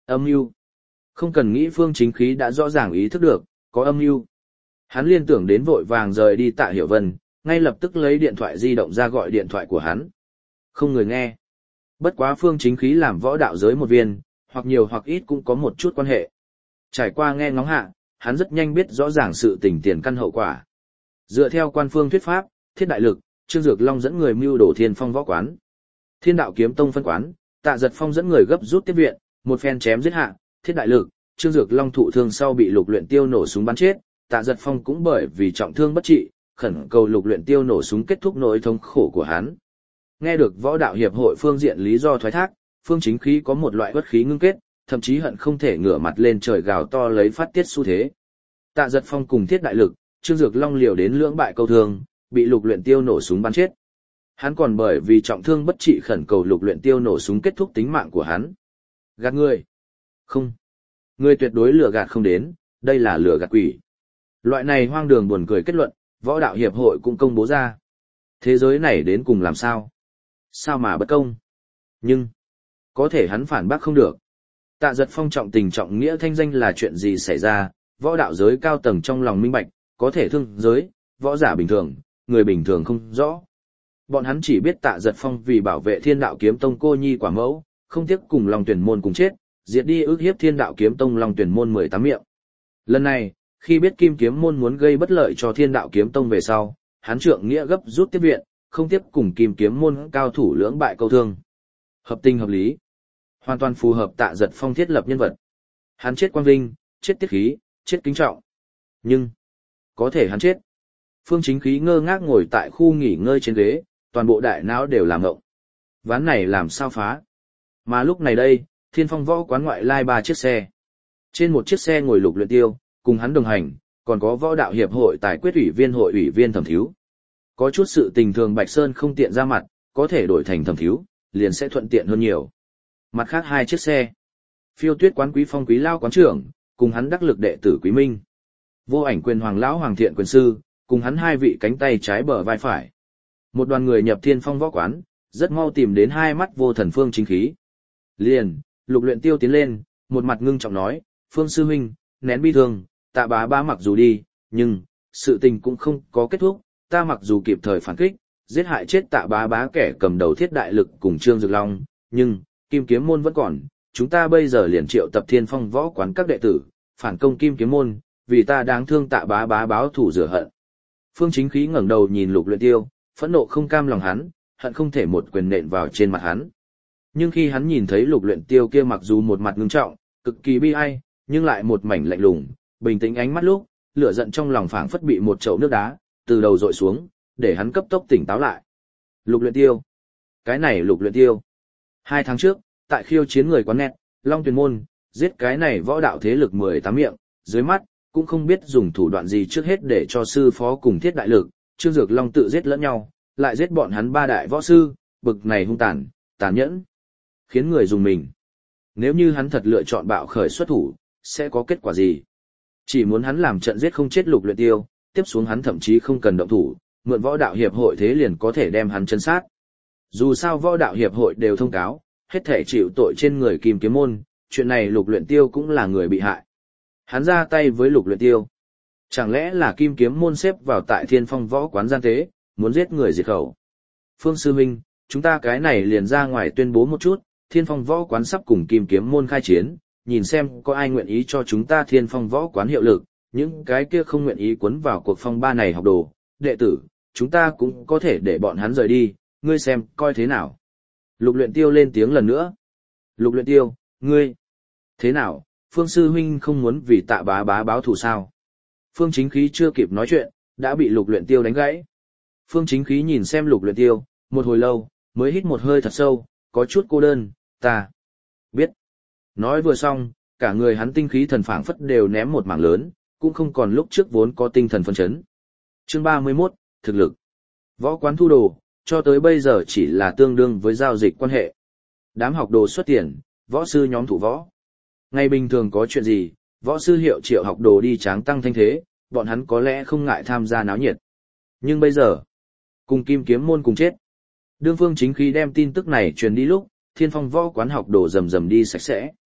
Âm mưu. Không cần nghĩ Phương Chính Khí đã rõ ràng ý thức được, có âm mưu. Hắn liên tưởng đến vội vàng rời đi Tạ Hiểu Vân, ngay lập tức lấy điện thoại di động ra gọi điện thoại của hắn. Không người nghe. Bất quá Phương Chính Khí làm võ đạo giới một viên, hoặc nhiều hoặc ít cũng có một chút quan hệ. Trải qua nghe ngóng hạ, hắn rất nhanh biết rõ ràng sự tình tiền căn hậu quả. Dựa theo quan phương thuyết pháp, Thiết Đại Lực, Trương Dược Long dẫn người mưu đổ Thiên Phong võ quán. Thiên Đạo Kiếm Tông phân quán, Tạ Giật Phong dẫn người gấp rút tiếp viện, một phen chém giết hạ, Thiết Đại Lực, Trương Dược Long thụ thương sau bị Lục Luyện Tiêu nổ súng bắn chết, Tạ Giật Phong cũng bởi vì trọng thương bất trị, khẩn cầu Lục Luyện Tiêu nổ súng kết thúc nỗi thống khổ của hắn. Nghe được võ đạo hiệp hội phương diện lý do thoái thác, Phương Chính Khí có một loại bất khí ngưng kết, thậm chí hận không thể ngửa mặt lên trời gào to lấy phát tiết xu thế. Tạ Giật Phong cùng Thiết Đại Lực, Trương Dược Long liều đến lưỡng bại câu thương, bị Lục Luyện Tiêu nổ súng bắn chết. Hắn còn bởi vì trọng thương bất trị khẩn cầu Lục Luyện Tiêu nổ súng kết thúc tính mạng của hắn. Gạt người? Không. Người tuyệt đối lừa gạt không đến, đây là lừa gạt quỷ. Loại này hoang đường buồn cười kết luận, võ đạo hiệp hội cũng công bố ra. Thế giới này đến cùng làm sao? Sao mà bất công? Nhưng, có thể hắn phản bác không được. Tạ Giật Phong trọng tình trọng nghĩa thanh danh là chuyện gì xảy ra, võ đạo giới cao tầng trong lòng minh bạch, có thể thương giới, võ giả bình thường, người bình thường không rõ. Bọn hắn chỉ biết Tạ Giật Phong vì bảo vệ Thiên Đạo Kiếm Tông cô nhi quả mẫu, không tiếc cùng Long Tuyển môn cùng chết, diệt đi ước hiếp Thiên Đạo Kiếm Tông Long Tuyển môn 18 miệng. Lần này, khi biết Kim Kiếm môn muốn gây bất lợi cho Thiên Đạo Kiếm Tông về sau, hắn trượng nghĩa gấp rút tiếp viện, không tiếp cùng Kim Kiếm môn cao thủ lưỡng bại câu thương. Hợp tình hợp lý, hoàn toàn phù hợp Tạ Giật Phong thiết lập nhân vật. Hắn chết quang vinh, chết tiết khí, chết kính trọng. Nhưng, có thể hắn chết. Phương Chính Khí ngơ ngác ngồi tại khu nghỉ ngơi trên ghế, toàn bộ đại não đều làm ngộng. Ván này làm sao phá? Mà lúc này đây, Thiên Phong võ quán ngoại lai 3 chiếc xe. Trên một chiếc xe ngồi Lục Luyện Tiêu, cùng hắn đồng hành, còn có võ đạo hiệp hội tài quyết hội ủy viên Thẩm Thiếu. Có chút sự tình thường Bạch Sơn không tiện ra mặt, có thể đổi thành Thẩm Thiếu, liền sẽ thuận tiện hơn nhiều. Mặt khác 2 chiếc xe. Phiêu Tuyết quán Quý Phong Quý Lao quán trưởng, cùng hắn đắc lực đệ tử Quý Minh. Vô Ảnh quyền Hoàng lão Hoàng Thiện quyền sư, cùng hắn 2 vị cánh tay trái bờ vai phải. Một đoàn người nhập Thiên Phong võ quán, rất mau tìm đến 2 mắt vô thần Phương Chính Khí. Liền, Lục Luyện Tiêu tiến lên, một mặt ngưng trọng nói, Phương sư huynh, nén bi thương, Tạ bá bá mặc dù đi, nhưng, sự tình cũng không có kết thúc, ta mặc dù kịp thời phản kích, giết hại chết Tạ bá bá kẻ cầm đầu Thiết Đại Lực cùng Trương Dược Long, nhưng, Kim Kiếm môn vẫn còn, chúng ta bây giờ liền triệu tập Thiên Phong võ quán các đệ tử, phản công Kim Kiếm môn, vì ta đáng thương Tạ bá bá báo thù rửa hận. Phương Chính Khí ngẩng đầu nhìn Lục Luyện Tiêu, phẫn nộ không cam lòng hắn, hận không thể một quyền nện vào trên mặt hắn. Nhưng khi hắn nhìn thấy Lục Luyện Tiêu kia mặc dù một mặt ngưng trọng, cực kỳ bi ai, nhưng lại một mảnh lạnh lùng, bình tĩnh ánh mắt lúc, lửa giận trong lòng phảng phất bị một chậu nước đá từ đầu dội xuống, để hắn cấp tốc tỉnh táo lại. Lục Luyện Tiêu, cái này Lục Luyện Tiêu, 2 tháng trước, tại khiêu chiến người quán nét, Long Tuyền môn, giết cái này võ đạo thế lực 18 miệng, dưới mắt cũng không biết dùng thủ đoạn gì trước hết để cho sư phó cùng Thiết Đại Lực, Trương Dược Long tự giết lẫn nhau, lại giết bọn hắn 3 đại võ sư, bực này hung tàn, tàn nhẫn, khiến người dùng mình. Nếu như hắn thật lựa chọn bạo khởi xuất thủ, sẽ có kết quả gì? Chỉ muốn hắn làm trận giết không chết Lục Luyện Tiêu, tiếp xuống hắn thậm chí không cần động thủ, mượn võ đạo hiệp hội thế liền có thể đem hắn chân sát. Dù sao võ đạo hiệp hội đều thông cáo, hết thể chịu tội trên người Kim Kiếm môn, chuyện này Lục Luyện Tiêu cũng là người bị hại. Hắn ra tay với Lục Luyện Tiêu. Chẳng lẽ là Kim Kiếm môn xếp vào tại Thiên Phong võ quán gian tế, muốn giết người diệt khẩu? Phương sư huynh, chúng ta cái này liền ra ngoài tuyên bố một chút, Thiên Phong võ quán sắp cùng Kim Kiếm môn khai chiến, nhìn xem có ai nguyện ý cho chúng ta Thiên Phong võ quán hiệu lực, những cái kia không nguyện ý cuốn vào cuộc phong ba này học đồ, đệ tử, chúng ta cũng có thể để bọn hắn rời đi, ngươi xem coi thế nào. Lục Luyện Tiêu lên tiếng lần nữa. Lục Luyện Tiêu, ngươi, thế nào, Phương sư huynh không muốn vì Tạ bá bá báo thù sao? Phương Chính Khí chưa kịp nói chuyện, đã bị Lục Luyện Tiêu đánh gãy. Phương Chính Khí nhìn xem Lục Luyện Tiêu, một hồi lâu, mới hít một hơi thật sâu, có chút cô đơn, ta biết. Nói vừa xong, cả người hắn tinh khí thần phảng phất đều ném một mảng lớn, cũng không còn lúc trước vốn có tinh thần phấn chấn. Chương 31, thực lực. Võ quán thu đồ, cho tới bây giờ chỉ là tương đương với giao dịch quan hệ. Đám học đồ xuất tiền, võ sư nhóm thủ võ. Ngày bình thường có chuyện gì, võ sư hiệu triệu học đồ đi tráng tăng thanh thế, bọn hắn có lẽ không ngại tham gia náo nhiệt. Nhưng bây giờ, cùng Kim Kiếm môn cùng chết. Đương Phương Chính Khí đem tin tức này truyền đi lúc, Thiên Phong võ quán học đồ rầm rầm đi sạch sẽ.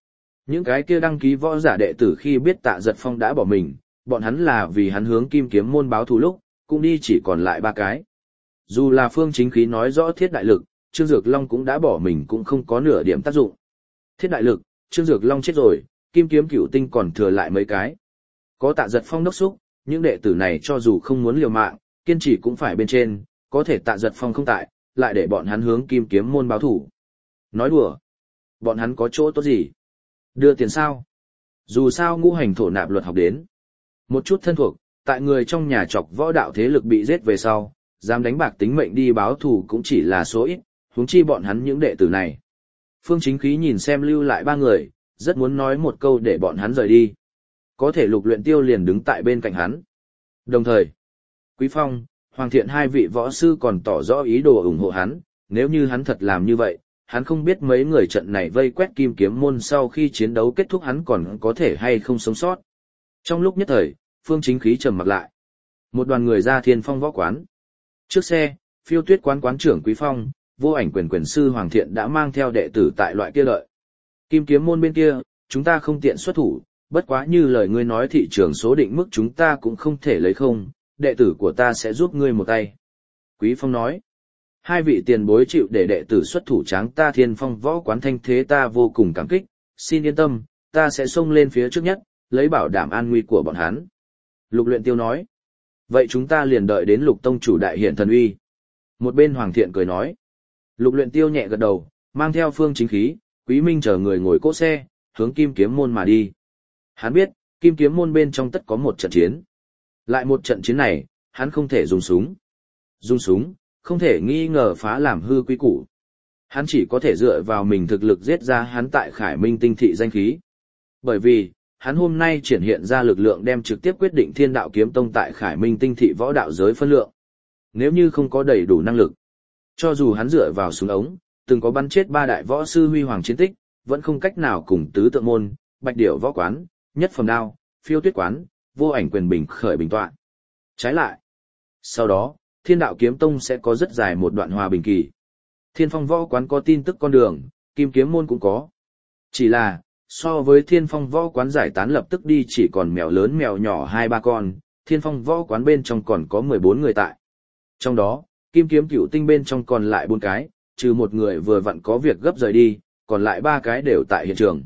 Những cái kia đăng ký võ giả đệ tử khi biết Tạ Giật Phong đã bỏ mình, bọn hắn là vì hắn hướng Kim Kiếm môn báo thù lúc, cũng đi chỉ còn lại 3 cái. Dù là Phương Chính Khí nói rõ Thiết Đại Lực, Trương Dược Long cũng đã bỏ mình cũng không có nửa điểm tác dụng. Thiết Đại Lực, Trương Dược Long chết rồi, Kim Kiếm Cửu Tinh còn thừa lại mấy cái. Có Tạ Giật Phong đốc xúc, những đệ tử này cho dù không muốn liều mạng, kiên trì cũng phải bên trên, có thể Tạ Giật Phong không tại, lại để bọn hắn hướng Kim Kiếm môn báo thù. Nói đùa, bọn hắn có chỗ tốt gì? Đưa tiền sao? Dù sao ngũ hành thổ nạp luật học đến. Một chút thân thuộc, tại người trong nhà chọc võ đạo thế lực bị giết về sau, dám đánh bạc tính mệnh đi báo thù cũng chỉ là số ít, huống chi bọn hắn những đệ tử này. Phương Chính Khí nhìn xem lưu lại 3 người, rất muốn nói một câu để bọn hắn rời đi. Có thể Lục Luyện Tiêu liền đứng tại bên cạnh hắn. Đồng thời, Quý Phong, Hoàng Thiện 2 vị võ sư còn tỏ rõ ý đồ ủng hộ hắn, nếu như hắn thật làm như vậy, hắn không biết mấy người trận này vây quét Kim Kiếm môn sau khi chiến đấu kết thúc hắn còn có thể hay không sống sót. Trong lúc nhất thời, Phương Chính Khí trầm mặc lại. Một đoàn người ra Thiên Phong võ quán. Trước xe, Phiêu Tuyết quán quán trưởng Quý Phong, Vô Ảnh quyền sư Hoàng Thiện đã mang theo đệ tử tại loại kia lợi. Kim Kiếm môn bên kia, chúng ta không tiện xuất thủ, bất quá như lời ngươi nói thị trường số định mức chúng ta cũng không thể lấy không, đệ tử của ta sẽ giúp ngươi một tay. Quý Phong nói, 2 vị tiền bối chịu để đệ tử xuất thủ tráng ta Thiên Phong võ quán thanh thế ta vô cùng cảm kích, xin yên tâm, ta sẽ xông lên phía trước nhất, lấy bảo đảm an nguy của bọn hắn. Lục Luyện Tiêu nói, vậy chúng ta liền đợi đến Lục tông chủ đại hiện thần uy. Một bên Hoàng Thiện cười nói, Lục Luyện Tiêu nhẹ gật đầu, mang theo Phương Chính Khí, Quý Minh chờ người ngồi cỗ xe, hướng Kim Kiếm môn mà đi. Hắn biết, Kim Kiếm môn bên trong tất có một trận chiến. Lại một trận chiến này, hắn không thể dùng súng. Dùng súng, không thể nghi ngờ phá làm hư quy củ. Hắn chỉ có thể dựa vào mình thực lực giết ra hắn tại Khải Minh tinh thị danh khí. Bởi vì, hắn hôm nay triển hiện ra lực lượng đem trực tiếp quyết định Thiên Đạo Kiếm Tông tại Khải Minh tinh thị võ đạo giới phân lượng. Nếu như không có đầy đủ năng lực, cho dù hắn dựa vào súng ống, từng có bắn chết 3 đại võ sư huy hoàng chiến tích, vẫn không cách nào cùng tứ tượng môn, Bạch Điểu võ quán, Nhất Phẩm đao, Phiêu Tuyết quán, Vô Ảnh quyền bình khởi bình tọa. Trái lại, sau đó, Thiên Đạo Kiếm Tông sẽ có rất dài một đoạn hòa bình kỳ. Thiên Phong võ quán có tin tức con đường, Kim Kiếm môn cũng có. Chỉ là, so với Thiên Phong võ quán giải tán lập tức đi chỉ còn mèo lớn mèo nhỏ 2-3 con, Thiên Phong võ quán bên trong còn có 14 người tại. Trong đó, Kim Kiếm Cửu Tinh bên trong còn lại 4 cái, trừ một người vừa vặn có việc gấp rời đi, còn lại 3 cái đều tại hiện trường.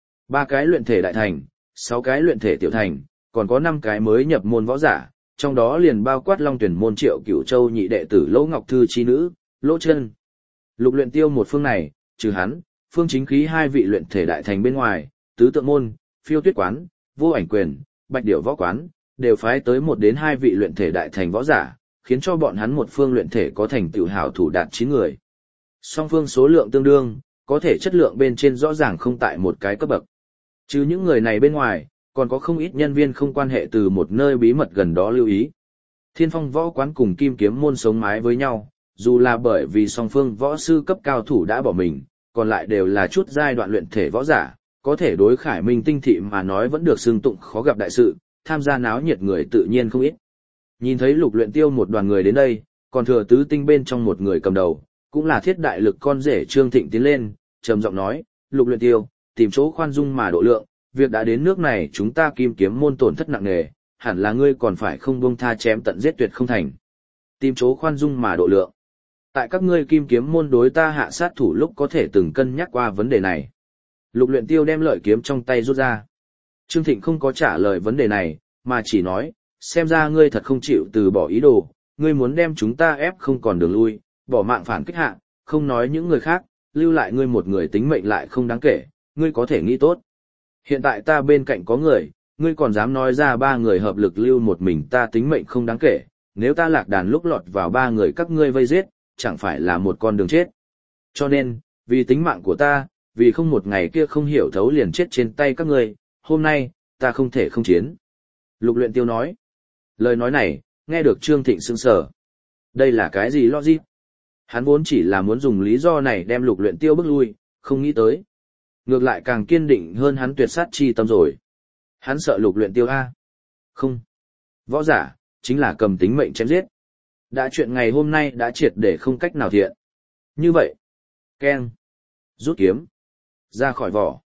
3 cái luyện thể đại thành, 6 cái luyện thể tiểu thành, còn có 5 cái mới nhập môn võ giả, trong đó liền bao quát Long Tuyển môn Triệu Cửu Châu nhị đệ tử Lỗ Ngọc Thư chi nữ, Lỗ Chân. Lục Luyện Tiêu một phương này, trừ hắn, Phương Chính Khí 2 vị luyện thể đại thành bên ngoài, tứ tượng môn, Phiêu Tuyết quán, Vô Ảnh quyền, Bạch Điểu võ quán, đều phái tới 1 đến 2 vị luyện thể đại thành võ giả, khiến cho bọn hắn một phương luyện thể có thành tựu hảo thủ đạt 9 người. Song phương số lượng tương đương, có thể chất lượng bên trên rõ ràng không tại một cái cấp bậc. Trừ những người này bên ngoài, còn có không ít nhân viên không quan hệ từ một nơi bí mật gần đó lưu ý. Thiên Phong võ quán cùng Kim Kiếm môn sống mái với nhau, dù là bởi vì song phương võ sư cấp cao thủ đã bỏ mình, còn lại đều là chút giai đoạn luyện thể võ giả, có thể đối Khải Minh tinh thị mà nói vẫn được xưng tụng khó gặp đại sự, tham gia náo nhiệt người tự nhiên không ít. Nhìn thấy Lục Luyện Tiêu một đoàn người đến đây, còn thừa tứ tinh bên trong một người cầm đầu, cũng là Thiết Đại Lực con rể Trương Thịnh tiến lên, trầm giọng nói, Lục Luyện Tiêu, tìm chỗ khoan dung mà độ lượng, việc đã đến nước này chúng ta Kim Kiếm môn tổn thất nặng nề, hẳn là ngươi còn phải không buông tha chém tận giết tuyệt không thành. Tìm chỗ khoan dung mà độ lượng. Tại các ngươi Kim Kiếm môn đối ta hạ sát thủ lúc có thể từng cân nhắc qua vấn đề này. Lục Luyện Tiêu đem lợi kiếm trong tay rút ra. Trương Thịnh không có trả lời vấn đề này, mà chỉ nói, xem ra ngươi thật không chịu từ bỏ ý đồ, ngươi muốn đem chúng ta ép không còn đường lui, bỏ mạng phản kích hạ, không nói những người khác, lưu lại ngươi một người tính mệnh lại không đáng kể, ngươi có thể nghĩ tốt. Hiện tại ta bên cạnh có người, ngươi còn dám nói ra 3 người hợp lực lưu một mình ta tính mệnh không đáng kể, nếu ta lạc đàn lúc lọt vào 3 người các ngươi vây giết, chẳng phải là một con đường chết. Cho nên, vì tính mạng của ta, vì không một ngày kia không hiểu thấu liền chết trên tay các ngươi, hôm nay, ta không thể không chiến. Lục Luyện Tiêu nói. Lời nói này, nghe được Trương Thịnh sững sờ. Đây là cái gì logic? Hắn vốn chỉ là muốn dùng lý do này đem Lục Luyện Tiêu bước lui, không nghĩ tới. Ngược lại càng kiên định hơn hắn tuyệt sát chi tâm rồi. Hắn sợ Lục Luyện Tiêu a? Không. Võ giả, chính là cầm tính mệnh chém giết. Đã chuyện ngày hôm nay đã triệt để không cách nào thiện. Như vậy. Keng. Rút kiếm. Ra khỏi vỏ.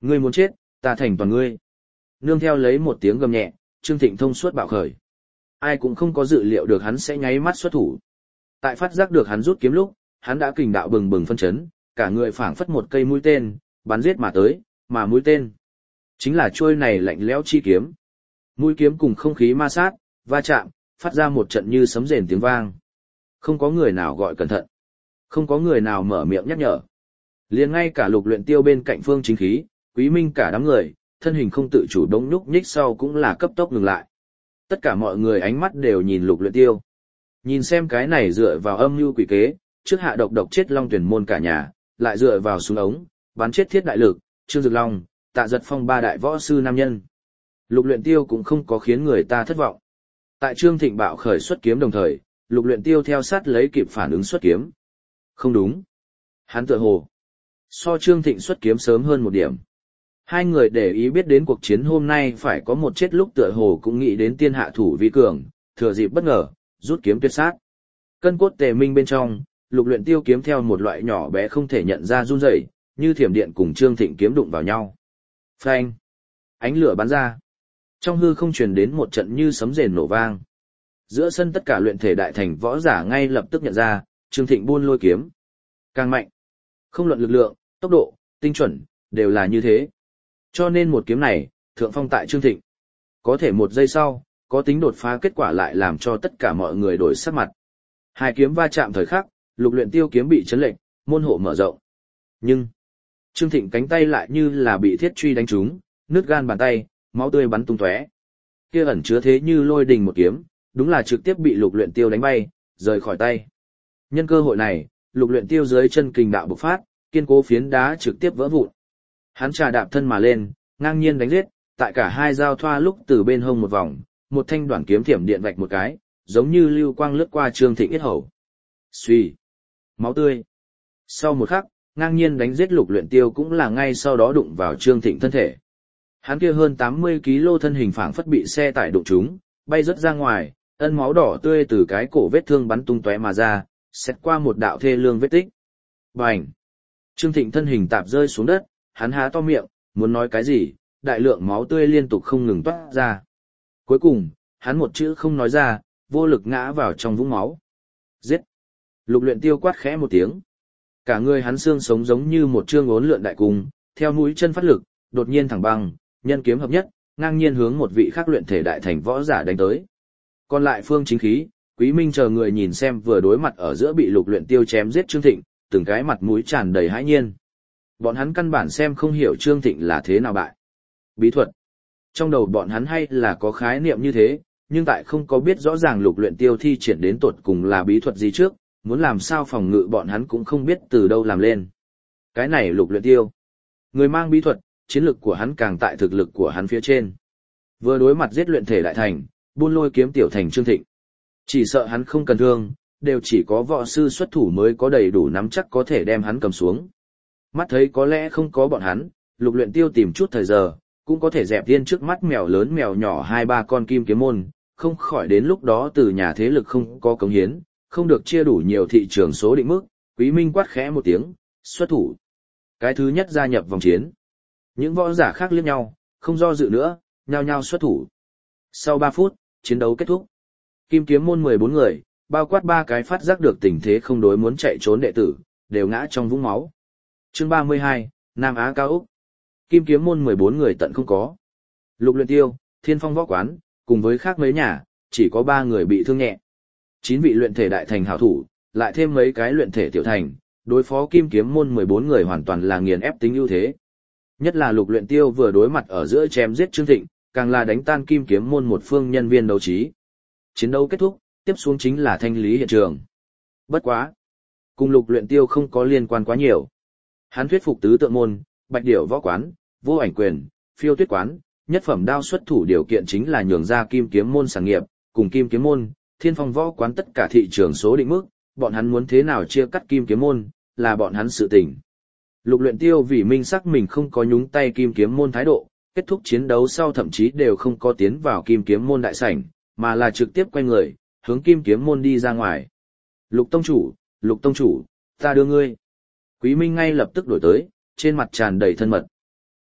Ngươi muốn chết, ta thành toàn ngươi. Nương theo lấy một tiếng gầm nhẹ, Trương Thịnh thông suốt bạo khởi. Ai cũng không có dự liệu được hắn sẽ nháy mắt xuất thủ. Tại phát giác được hắn rút kiếm lúc, hắn đã kình đạo bừng bừng phân chấn, cả người phảng phất một cây mũi tên, bắn giết mà tới, mà mũi tên chính là chuôi này lạnh lẽo chi kiếm. Mũi kiếm cùng không khí ma sát, va chạm, phát ra một trận như sấm rền tiếng vang. Không có người nào gọi cẩn thận, không có người nào mở miệng nhắc nhở. Liền ngay cả Lục Luyện Tiêu bên cạnh Phương Chính Khí, Quý Minh cả đám người, thân hình không tự chủ đống nhúc nhích sau cũng là cấp tốc ngừng lại. Tất cả mọi người ánh mắt đều nhìn Lục Luyện Tiêu. Nhìn xem cái này dựa vào âm mưu quỷ kế, trước hạ độc chết Long Tuyển môn cả nhà, lại dựa vào súng ống, bắn chết Thiết Đại Lực, Trương Dực Long, Tạ Giật Phong ba đại võ sư nam nhân. Lục Luyện Tiêu cũng không có khiến người ta thất vọng. Tại Trương Thịnh bạo khởi xuất kiếm đồng thời, Lục Luyện Tiêu theo sát lấy kịp phản ứng xuất kiếm. Không đúng. Hắn tựa hồ so Trương Thịnh xuất kiếm sớm hơn một điểm. Hai người để ý biết đến cuộc chiến hôm nay phải có một chết lúc tựa hồ cũng nghĩ đến tiên hạ thủ vi cường, thừa dịp bất ngờ, rút kiếm tuyệt sát. Cân cốt tề minh bên trong, Lục Luyện Tiêu kiếm theo một loại nhỏ bé không thể nhận ra run rẩy, như thiểm điện cùng Trương Thịnh kiếm đụng vào nhau. Phanh! Ánh lửa bắn ra. Trong hư không truyền đến một trận như sấm rền nổ vang. Giữa sân tất cả luyện thể đại thành võ giả ngay lập tức nhận ra, Trương Thịnh buôn lôi kiếm càng mạnh. Không luận lực lượng, tốc độ, tinh chuẩn, đều là như thế. Cho nên một kiếm này, thượng phong tại Trương Thịnh. Có thể một giây sau, có tính đột phá kết quả lại làm cho tất cả mọi người đổi sắc mặt. Hai kiếm va chạm thời khắc, Lục Luyện Tiêu kiếm bị chấn lệch, môn hộ mở rộng. Nhưng, Trương Thịnh cánh tay lại như là bị thiết truy đánh trúng, nứt gan bàn tay, máu tươi bắn tung tóe. Kia ẩn chứa thế như lôi đình một kiếm, đúng là trực tiếp bị Lục Luyện Tiêu đánh bay, rời khỏi tay. Nhân cơ hội này, Lục Luyện Tiêu dưới chân kình đạo bộc phát, kiên cố phiến đá trực tiếp vỡ vụn. Hắn trà đạp thân mà lên, ngang nhiên đánh giết, tại cả hai giao thoa lúc từ bên hông một vòng, một thanh đoạn kiếm thiểm điện vạch một cái, giống như lưu quang lướt qua Trương Thịnh yết hầu. Xuy, máu tươi. Sau một khắc, ngang nhiên đánh giết Lục Luyện Tiêu cũng là ngay sau đó đụng vào Trương Thịnh thân thể. Hắn kia hơn 80 kg thân hình phảng phất bị xe tải đụng trúng, bay rất ra ngoài, ân máu đỏ tươi từ cái cổ vết thương bắn tung tóe mà ra, xét qua một đạo thê lương vết tích. Bành! Trương Thịnh thân hình tạp rơi xuống đất, hắn há to miệng, muốn nói cái gì, đại lượng máu tươi liên tục không ngừng toát ra. Cuối cùng, hắn một chữ không nói ra, vô lực ngã vào trong vũng máu. Giết! Lục Luyện Tiêu quát khẽ một tiếng. Cả người hắn xương sống giống như một chương uốn lượn đại cung, theo mũi chân phát lực, đột nhiên thẳng băng, nhân kiếm hợp nhất, ngang nhiên hướng một vị khác luyện thể đại thành võ giả đánh tới. Còn lại Phương Chính Khí, Quý Minh chờ người nhìn xem vừa đối mặt ở giữa bị Lục Luyện Tiêu chém giết Trương Thịnh, từng cái mặt mũi tràn đầy hãi nhiên. Bọn hắn căn bản xem không hiểu Trương Thịnh là thế nào bại. Bí thuật. Trong đầu bọn hắn hay là có khái niệm như thế, nhưng tại không có biết rõ ràng Lục Luyện Tiêu thi triển đến tột cùng là bí thuật gì trước, muốn làm sao phòng ngự bọn hắn cũng không biết từ đâu làm lên. Cái này Lục Luyện Tiêu, người mang bí thuật, chiến lực của hắn càng tại thực lực của hắn phía trên. Vừa đối mặt giết luyện thể đại thành, buôn lôi kiếm tiểu thành Trương Thịnh. Chỉ sợ hắn không cần thương, đều chỉ có võ sư xuất thủ mới có đầy đủ nắm chắc có thể đem hắn cầm xuống. Mắt thấy có lẽ không có bọn hắn, Lục Luyện Tiêu tìm chút thời giờ, cũng có thể dẹp tiên trước mắt mèo lớn mèo nhỏ 2-3 con kim kiếm môn, không khỏi đến lúc đó từ nhà thế lực không có cống hiến, không được chia đủ nhiều thị trường số định mức, Quý Minh quát khẽ một tiếng, xuất thủ. Cái thứ nhất gia nhập vòng chiến. Những võ giả khác liếc nhau, không do dự nữa, nhao nhao xuất thủ. Sau 3 phút, chiến đấu kết thúc. Kim kiếm môn 14 người, bao quát 3 cái phát giác được tình thế không đối muốn chạy trốn đệ tử, đều ngã trong vũng máu. Chương 32, Nam Á Cao Úc. Kim kiếm môn 14 người tận không có. Lục Luyện Tiêu, Thiên Phong Võ Quán, cùng với khác mấy nhà, chỉ có 3 người bị thương nhẹ. 9 vị luyện thể đại thành hảo thủ, lại thêm mấy cái luyện thể tiểu thành, đối phó Kim kiếm môn 14 người hoàn toàn là nghiền ép tính ưu thế. Nhất là Lục Luyện Tiêu vừa đối mặt ở giữa chém giết Trương Thịnh, càng là đánh tan Kim kiếm môn một phương nhân viên đấu trí. Chiến đấu kết thúc, tiếp xuống chính là thanh lý hiện trường. Bất quá, cùng Lục Luyện Tiêu không có liên quan quá nhiều. Hắn thuyết phục tứ tượng môn, Bạch Điểu Võ Quán, Vô Ảnh Quyền, Phiêu Tuyết Quán, nhất phẩm đao xuất thủ điều kiện chính là nhường ra Kim kiếm môn sản nghiệp, cùng Kim kiếm môn, Thiên Phong Võ Quán tất cả thị trường số định mức, bọn hắn muốn thế nào chia cắt Kim kiếm môn, là bọn hắn sự tình. Lục Luyện Tiêu vì minh xác mình không có nhúng tay Kim kiếm môn thái độ, kết thúc chiến đấu sau thậm chí đều không có tiến vào Kim kiếm môn đại sảnh, mà là trực tiếp quay người, hướng Kim kiếm môn đi ra ngoài. Lục tông chủ, ta đưa ngươi. Quý Minh ngay lập tức đổi tới, trên mặt tràn đầy thân mật.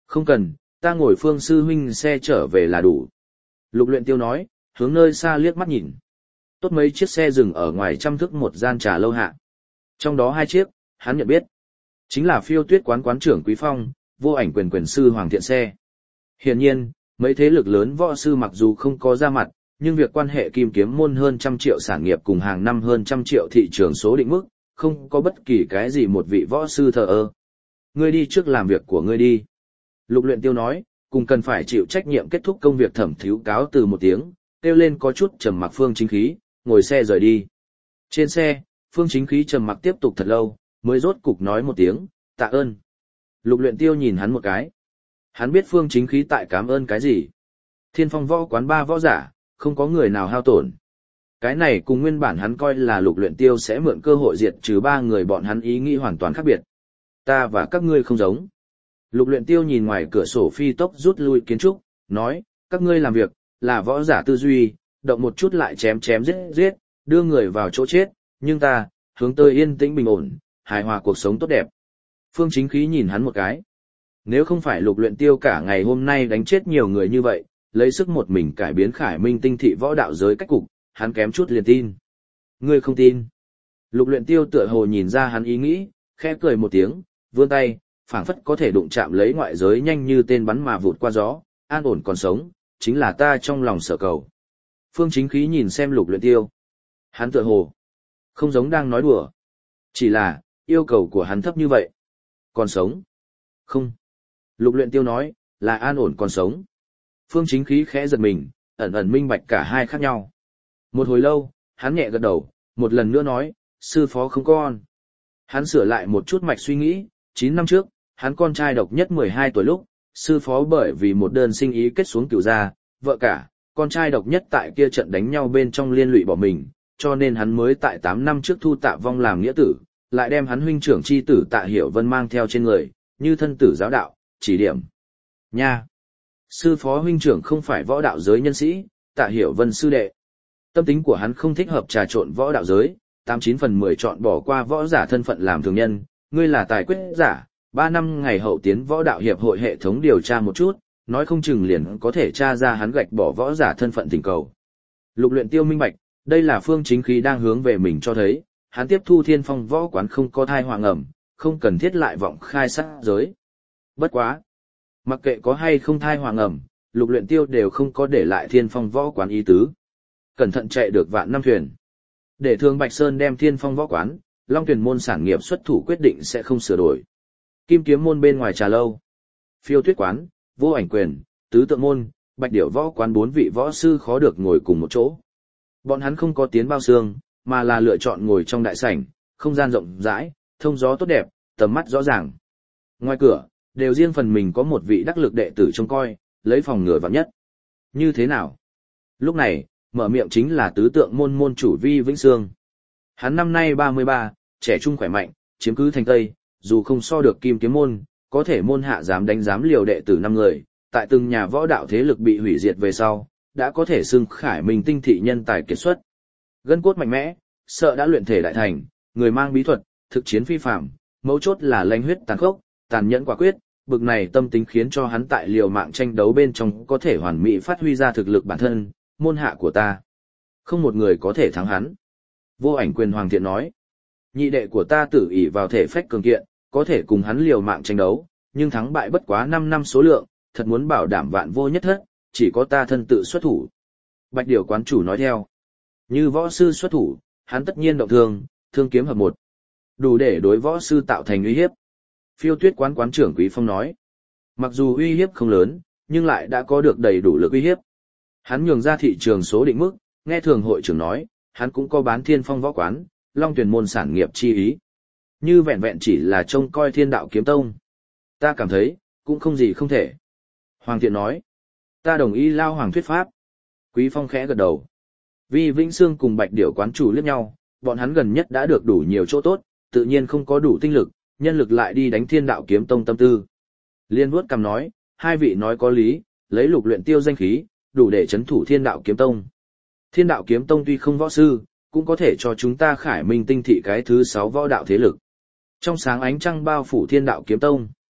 Không cần, ta ngồi Phương sư huynh xe trở về là đủ. Lục Luyện Tiêu nói, hướng nơi xa liếc mắt nhìn. Tốt mấy chiếc xe dừng ở ngoài trăm thước một gian trà lâu hạ. Trong đó 2 chiếc, hắn nhận biết. Chính là Phiêu Tuyết quán quán trưởng Quý Phong, Vô Ảnh quyền quyền sư Hoàng Thiện xe. Hiển nhiên, mấy thế lực lớn võ sư mặc dù không có ra mặt, nhưng việc quan hệ kim kiếm môn hơn 100 triệu sản nghiệp cùng hàng năm hơn 100 triệu thị trường số định mức, không có bất kỳ cái gì một vị võ sư thờ ơ. Ngươi đi trước làm việc của ngươi đi. Lục Luyện Tiêu nói, cùng cần phải chịu trách nhiệm kết thúc công việc thẩm thíu cáo từ một tiếng, kêu lên có chút trầm mặc Phương Chính Khí, ngồi xe rời đi. Trên xe, Phương Chính Khí trầm mặc tiếp tục thật lâu, mới rốt cục nói một tiếng, tạ ơn. Lục Luyện Tiêu nhìn hắn một cái. Hắn biết Phương Chính Khí tại cảm ơn cái gì. Thiên Phong võ quán 3 võ giả, không có người nào hao tổn. Cái này cùng nguyên bản hắn coi là Lục Luyện Tiêu sẽ mượn cơ hội diệt trừ 3 người bọn hắn ý nghĩ hoàn toàn khác biệt. Ta và các ngươi không giống. Lục Luyện Tiêu nhìn ngoài cửa sổ phi tốc rút lui kiến trúc, nói, các ngươi làm việc, là võ giả tư duy, động một chút lại chém chém giết giết, đưa người vào chỗ chết, nhưng ta, hướng tới yên tĩnh bình ổn, hài hòa cuộc sống tốt đẹp. Phương Chính Khí nhìn hắn một cái. Nếu không phải Lục Luyện Tiêu cả ngày hôm nay đánh chết nhiều người như vậy, lấy sức một mình cải biến Khải Minh tinh thị võ đạo giới cách cục, hắn kém chút liền tin. Ngươi không tin. Lục Luyện Tiêu tựa hồ nhìn ra hắn ý nghĩ, khẽ cười một tiếng, vươn tay, phảng phất có thể đụng chạm lấy ngoại giới nhanh như tên bắn mà vụt qua gió, an ổn còn sống, chính là ta trong lòng sở cầu. Phương Chính Khí nhìn xem Lục Luyện Tiêu. Hắn tựa hồ không giống đang nói đùa. Chỉ là, yêu cầu của hắn thấp như vậy. Còn sống? Không. Lục Luyện Tiêu nói, là an ổn còn sống. Phương Chính Khí khẽ giật mình, ẩn ẩn minh bạch cả hai khác nhau. Một hồi lâu, hắn nhẹ gật đầu, một lần nữa nói, sư phó không con. Hắn sửa lại một chút mạch suy nghĩ, 9 năm trước, hắn con trai độc nhất 12 tuổi lúc, sư phó bởi vì một đơn sinh ý kết xuống cửu gia, vợ cả, con trai độc nhất tại kia trận đánh nhau bên trong liên lụy bỏ mình, cho nên hắn mới tại 8 năm trước thu Tạ Vong làm nghĩa tử, lại đem hắn huynh trưởng chi tử Tạ Hiểu Vân mang theo trên người, như thân tử giáo đạo, chỉ điểm. Nha! Sư phó huynh trưởng không phải võ đạo giới nhân sĩ, Tạ Hiểu Vân sư đệ. Tâm tính của hắn không thích hợp trà trộn võ đạo giới, 89 phần 10 chọn bỏ qua võ giả thân phận làm thường nhân, ngươi là tài quyết giả, 3 năm ngày hậu tiến võ đạo hiệp hội hệ thống điều tra một chút, nói không chừng liền có thể tra ra hắn gạch bỏ võ giả thân phận tình cầu. Lục Luyện Tiêu minh bạch, đây là Phương Chính Khí đang hướng về mình cho thấy, hắn tiếp thu Thiên Phong võ quán không có thai hoàng ẩm, không cần thiết lại vọng khai sát giới. Bất quá, mặc kệ có hay không thai hoàng ẩm, Lục Luyện Tiêu đều không có để lại Thiên Phong võ quán ý tứ. Cẩn thận chạy được vạn năm thuyền. Để Thương Bạch Sơn đem Thiên Phong võ quán, Long Tuyển môn sản nghiệp xuất thủ quyết định sẽ không sửa đổi. Kim Kiếm môn bên ngoài trà lâu, Phiêu Tuyết quán, Vô Ảnh quyền, Tứ Tượng môn, Bạch Điểu võ quán 4 vị võ sư khó được ngồi cùng một chỗ. Bọn hắn không có tiến bao xương, mà là lựa chọn ngồi trong đại sảnh, không gian rộng rãi, thông gió tốt đẹp, tầm mắt rõ ràng. Ngoài cửa, đều riêng phần mình có một vị đắc lực đệ tử trông coi, lấy phòng ngừa vạn nhất. Như thế nào? Lúc này, mở miệng chính là Tứ Tượng môn môn chủ Vi Vĩnh Sương. Hắn năm nay 33, trẻ trung khỏe mạnh, chiếm cứ thành Tây, dù không so được Kim Kiếm môn, có thể môn hạ dám đánh dám liều đệ tử 5 người, tại từng nhà võ đạo thế lực bị hủy diệt về sau, đã có thể xưng Khải Minh tinh thị nhân tài kiệt xuất. Gân cốt mạnh mẽ, sợ đã luyện thể đại thành, người mang bí thuật, thực chiến phi phàm, mấu chốt là lãnh huyết tàn khốc, tàn nhẫn quả quyết, bực này tâm tính khiến cho hắn tại liều mạng tranh đấu bên trong có thể hoàn mỹ phát huy ra thực lực bản thân, môn hạ của ta. Không một người có thể thắng hắn. Vô Ảnh quyền Hoàng Thiện nói, nhị đệ của ta tử ỷ vào thể phách cường kiện, có thể cùng hắn liều mạng tranh đấu, nhưng thắng bại bất quá 5 năm số lượng, thật muốn bảo đảm vạn vô nhất thất, chỉ có ta thân tự xuất thủ. Bạch Điểu quán chủ nói theo, như võ sư xuất thủ, hắn tất nhiên động thương, thương kiếm hợp một, đủ để đối võ sư tạo thành uy hiếp. Phiêu Tuyết quán quán trưởng Quý Phong nói, mặc dù uy hiếp không lớn, nhưng lại đã có được đầy đủ lực uy hiếp. Hắn nhường ra thị trường số định mức, nghe thường hội trưởng nói, hắn cũng có bán Thiên Phong võ quán, Long Tuyển môn sản nghiệp chi ý. Như vẹn vẹn chỉ là trông coi Thiên Đạo kiếm tông. Ta cảm thấy, cũng không gì không thể. Hoàng Thiện nói, ta đồng ý lao hoàng thuyết pháp. Quý Phong khẽ gật đầu. Vi Vĩnh Sương cùng Bạch Điểu quán chủ liếc nhau, bọn hắn gần nhất đã được đủ nhiều chỗ tốt, tự nhiên không có đủ tinh lực, nhân lực lại đi đánh Thiên Đạo kiếm tông tâm tư. Liên vuốt cằm nói, hai vị nói có lý, lấy Lục Luyện Tiêu danh khí, đủ để chấn thủ Thiên Đạo kiếm tông. Thiên Đạo kiếm tông tuy không võ sư, cũng có thể cho chúng ta Khải Minh tinh thị cái thứ 6 võ đạo thế lực. Trong sáng ánh trăng bao phủ Thiên Đạo kiếm tông.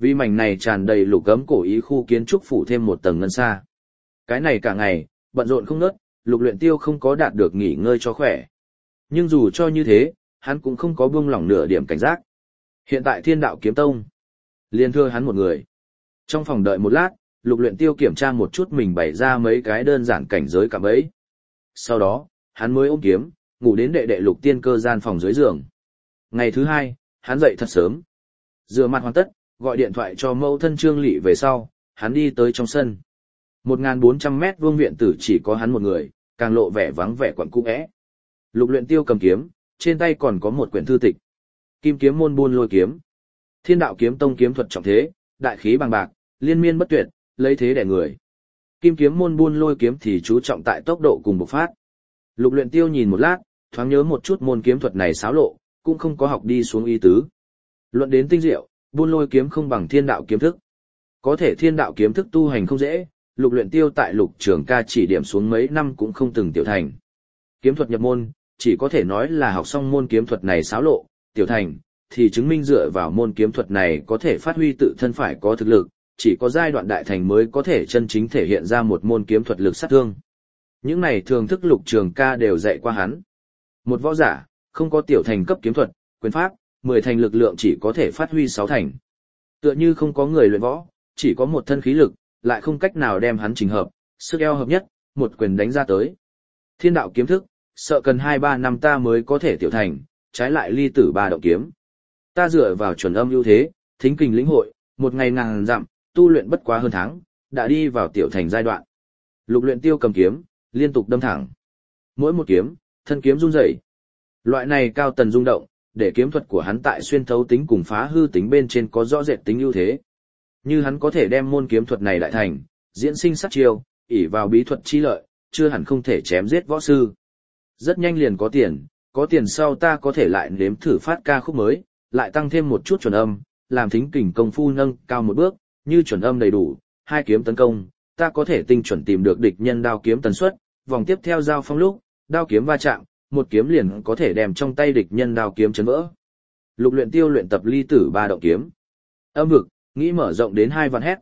Vì mảnh này tràn đầy lục gấm cổ ý khu kiến trúc phủ thêm một tầng ngân xa. Cái này cả ngày, bận rộn không ngớt, Lục Luyện Tiêu không có đạt được nghỉ ngơi cho khỏe. Nhưng dù cho như thế, hắn cũng không có buông lỏng nửa điểm cảnh giác. Hiện tại Thiên Đạo Kiếm Tông, liền thưa hắn một người. Trong phòng đợi một lát, Lục Luyện Tiêu kiểm tra một chút mình bày ra mấy cái đơn giản cảnh giới cạm bẫy. Sau đó, hắn mới ôm kiếm, ngủ đến đệ đệ Lục Tiên Cơ gian phòng dưới giường. Ngày thứ hai, hắn dậy thật sớm. Rửa mặt hoàn tất, gọi điện thoại cho mẫu thân Trương Lệ về sau, hắn đi tới trong sân. 1.400 mét vuông viện tử chỉ có hắn một người, càng lộ vẻ vắng vẻ quẩn cung. Lục Luyện Tiêu cầm kiếm, trên tay còn có một quyển thư tịch. Kim kiếm môn buôn lôi kiếm. Thiên Đạo Kiếm Tông kiếm thuật trọng thế, đại khí bằng bạc, liên miên bất tuyệt, lấy thế đè người. Kim kiếm môn buôn lôi kiếm thì chú trọng tại tốc độ cùng bộc phát. Lục Luyện Tiêu nhìn một lát, thoáng nhớ một chút môn kiếm thuật này xáo lộ, cũng không có học đi xuống ý tứ. Luận đến tinh diệu, buôn lôi kiếm không bằng Thiên Đạo kiếm thức. Có thể Thiên Đạo kiếm thức tu hành không dễ, Lục Luyện Tiêu tại Lục Trường Ca chỉ điểm xuống mấy năm cũng không từng tiểu thành. Kiếm thuật nhập môn, chỉ có thể nói là học xong môn kiếm thuật này xáo lộ, tiểu thành, thì chứng minh dựa vào môn kiếm thuật này có thể phát huy tự thân phải có thực lực, chỉ có giai đoạn đại thành mới có thể chân chính thể hiện ra một môn kiếm thuật lực sát thương. Những này thường thức Lục Trường Ca đều dạy qua hắn. Một võ giả, không có tiểu thành cấp kiếm thuật, quyền pháp, 10 thành lực lượng chỉ có thể phát huy 6 thành. Tựa như không có người luyện võ, chỉ có một thân khí lực, lại không cách nào đem hắn chỉnh hợp, sức eo hợp nhất, một quyền đánh ra tới. Thiên Đạo kiếm thức, sợ cần 2-3 năm ta mới có thể tiểu thành, trái lại ly tử ba động kiếm. Ta dựa vào chuẩn âm ưu thế, thính kình lĩnh hội, một ngày ngàn dặm, tu luyện bất quá hơn tháng, đã đi vào tiểu thành giai đoạn. Lục Luyện Tiêu cầm kiếm, liên tục đâm thẳng. Mỗi một kiếm, thân kiếm run rẩy. Loại này cao tần rung động, để kiếm thuật của hắn tại xuyên thấu tính cùng phá hư tính bên trên có rõ rệt tính ưu thế. Như hắn có thể đem môn kiếm thuật này đại thành, diễn sinh sát chiêu, ỷ vào bí thuật chi lợi, chưa hẳn không thể chém giết võ sư. Rất nhanh liền có tiền sau ta có thể lại nếm thử phát ca khúc mới, lại tăng thêm một chút chuẩn âm, làm thính kình công phu nâng cao một bước, như chuẩn âm đầy đủ, hai kiếm tấn công, ta có thể tinh chuẩn tìm được địch nhân đao kiếm tần suất, vòng tiếp theo giao phong lúc, đao kiếm va chạm, một kiếm liền có thể đem trong tay địch nhân đao kiếm chấn vỡ. Lục Luyện Tiêu luyện tập ly tử ba động kiếm. Âm vực, nghĩ mở rộng đến 2 vạn hét,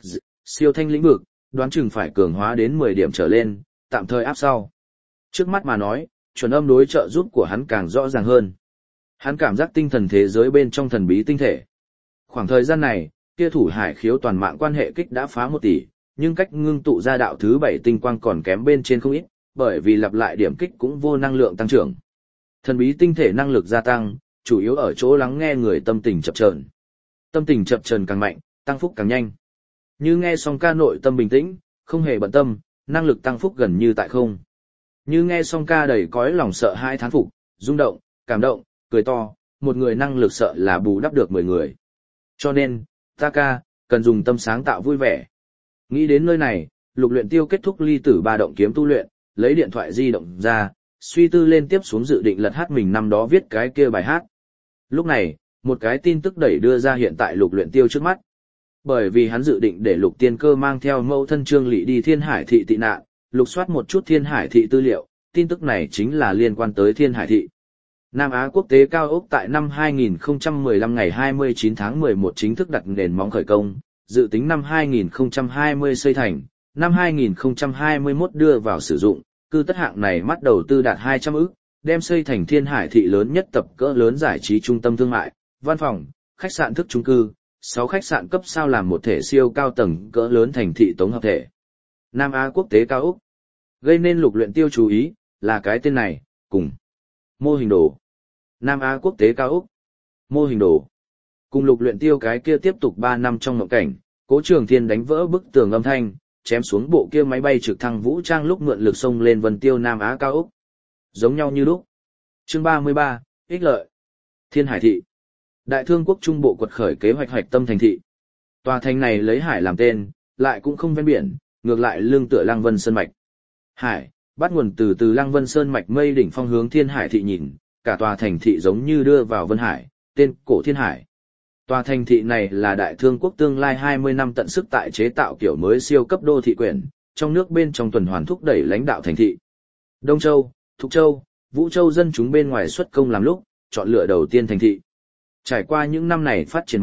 siêu thanh lĩnh vực, đoán chừng phải cường hóa đến 10 điểm trở lên, tạm thời áp sau. Trước mắt mà nói, chuẩn âm đối trợ giúp của hắn càng rõ ràng hơn. Hắn cảm giác tinh thần thế giới bên trong thần bí tinh thể. Khoảng thời gian này, kia thủ hải khiếu toàn mạng quan hệ kích đã phá 1 tỷ, nhưng cách ngưng tụ ra đạo thứ 7 tinh quang còn kém bên trên không ít, bởi vì lặp lại điểm kích cũng vô năng lượng tăng trưởng. Thần bí tinh thể năng lực gia tăng, chủ yếu ở chỗ lắng nghe người tâm tình chập chờn. Tâm tình chập chờn càng mạnh, tăng phúc càng nhanh. Như nghe xong ca nội tâm bình tĩnh, không hề bận tâm, năng lực tăng phúc gần như tại không. Như nghe xong ca đầy cõi lòng sợ hãi thán phục, rung động, cảm động, cười to, một người năng lực sợ là bù đắp được 10 người. Cho nên, ta ca, cần dùng tâm sáng tạo vui vẻ. Nghĩ đến nơi này, Lục Luyện Tiêu kết thúc ly tử ba động kiếm tu luyện, lấy điện thoại di động ra, suy tư lên tiếp xuống dự định lật hát mình năm đó viết cái kia bài hát. Lúc này, một cái tin tức đẩy đưa ra hiện tại Lục Luyện Tiêu trước mắt. Bởi vì hắn dự định để Lục Tiên Cơ mang theo mẫu thân Trương Lệ đi Thiên Hải thị tị nạn, lục soát một chút Thiên Hải thị tư liệu, tin tức này chính là liên quan tới Thiên Hải thị. Nam Á quốc tế cao ốc tại năm 2015 ngày 29 tháng 11 chính thức đặt nền móng khởi công, dự tính năm 2020 xây thành, năm 2021 đưa vào sử dụng, cư tất hạng này mắt đầu tư đạt 200 ức, đem xây thành Thiên Hải thị lớn nhất tập cỡ lớn giải trí trung tâm thương mại, văn phòng, khách sạn thức chung cư, 6 khách sạn cấp sao làm một thể siêu cao tầng cỡ lớn thành thị tổng hợp thể. Nam Á quốc tế cao ốc. Gây nên Lục Luyện Tiêu chú ý, là cái tên này, cùng mô hình đồ. Nam Á quốc tế cao ốc. Mô hình đồ. Cùng Lục Luyện Tiêu cái kia tiếp tục 3 năm trong mộng cảnh, Cố Trường Thiên đánh vỡ bức tường âm thanh, chém xuống bộ kia máy bay trực thăng vũ trang lúc mượn lực xông lên Vân Tiêu Nam Á cao ốc. Giống nhau như lúc. Chương 33, ích lợi. Thiên Hải thị. Đại Thương quốc trung bộ quật khởi kế hoạch hoạch tâm thành thị. Tòa thành này lấy hải làm tên, lại cũng không ven biển, ngược lại lưng tựa Lăng Vân Sơn mạch. Hải, bắt nguồn từ Lăng Vân Sơn mạch mây đỉnh phong hướng Thiên Hải thị nhìn, cả tòa thành thị giống như đưa vào Vân Hải, tên cổ Thiên Hải. Tòa thành thị này là Đại Thương quốc tương lai 20 năm tận sức tại chế tạo kiểu mới siêu cấp đô thị quyển, trong nước bên trong tuần hoàn thúc đẩy lãnh đạo thành thị. Đông Châu, Thục Châu, Vũ Châu dân chúng bên ngoài xuất công làm lúc, chọn lựa đầu tiên thành thị. Trải qua những năm này phát triển mạnh,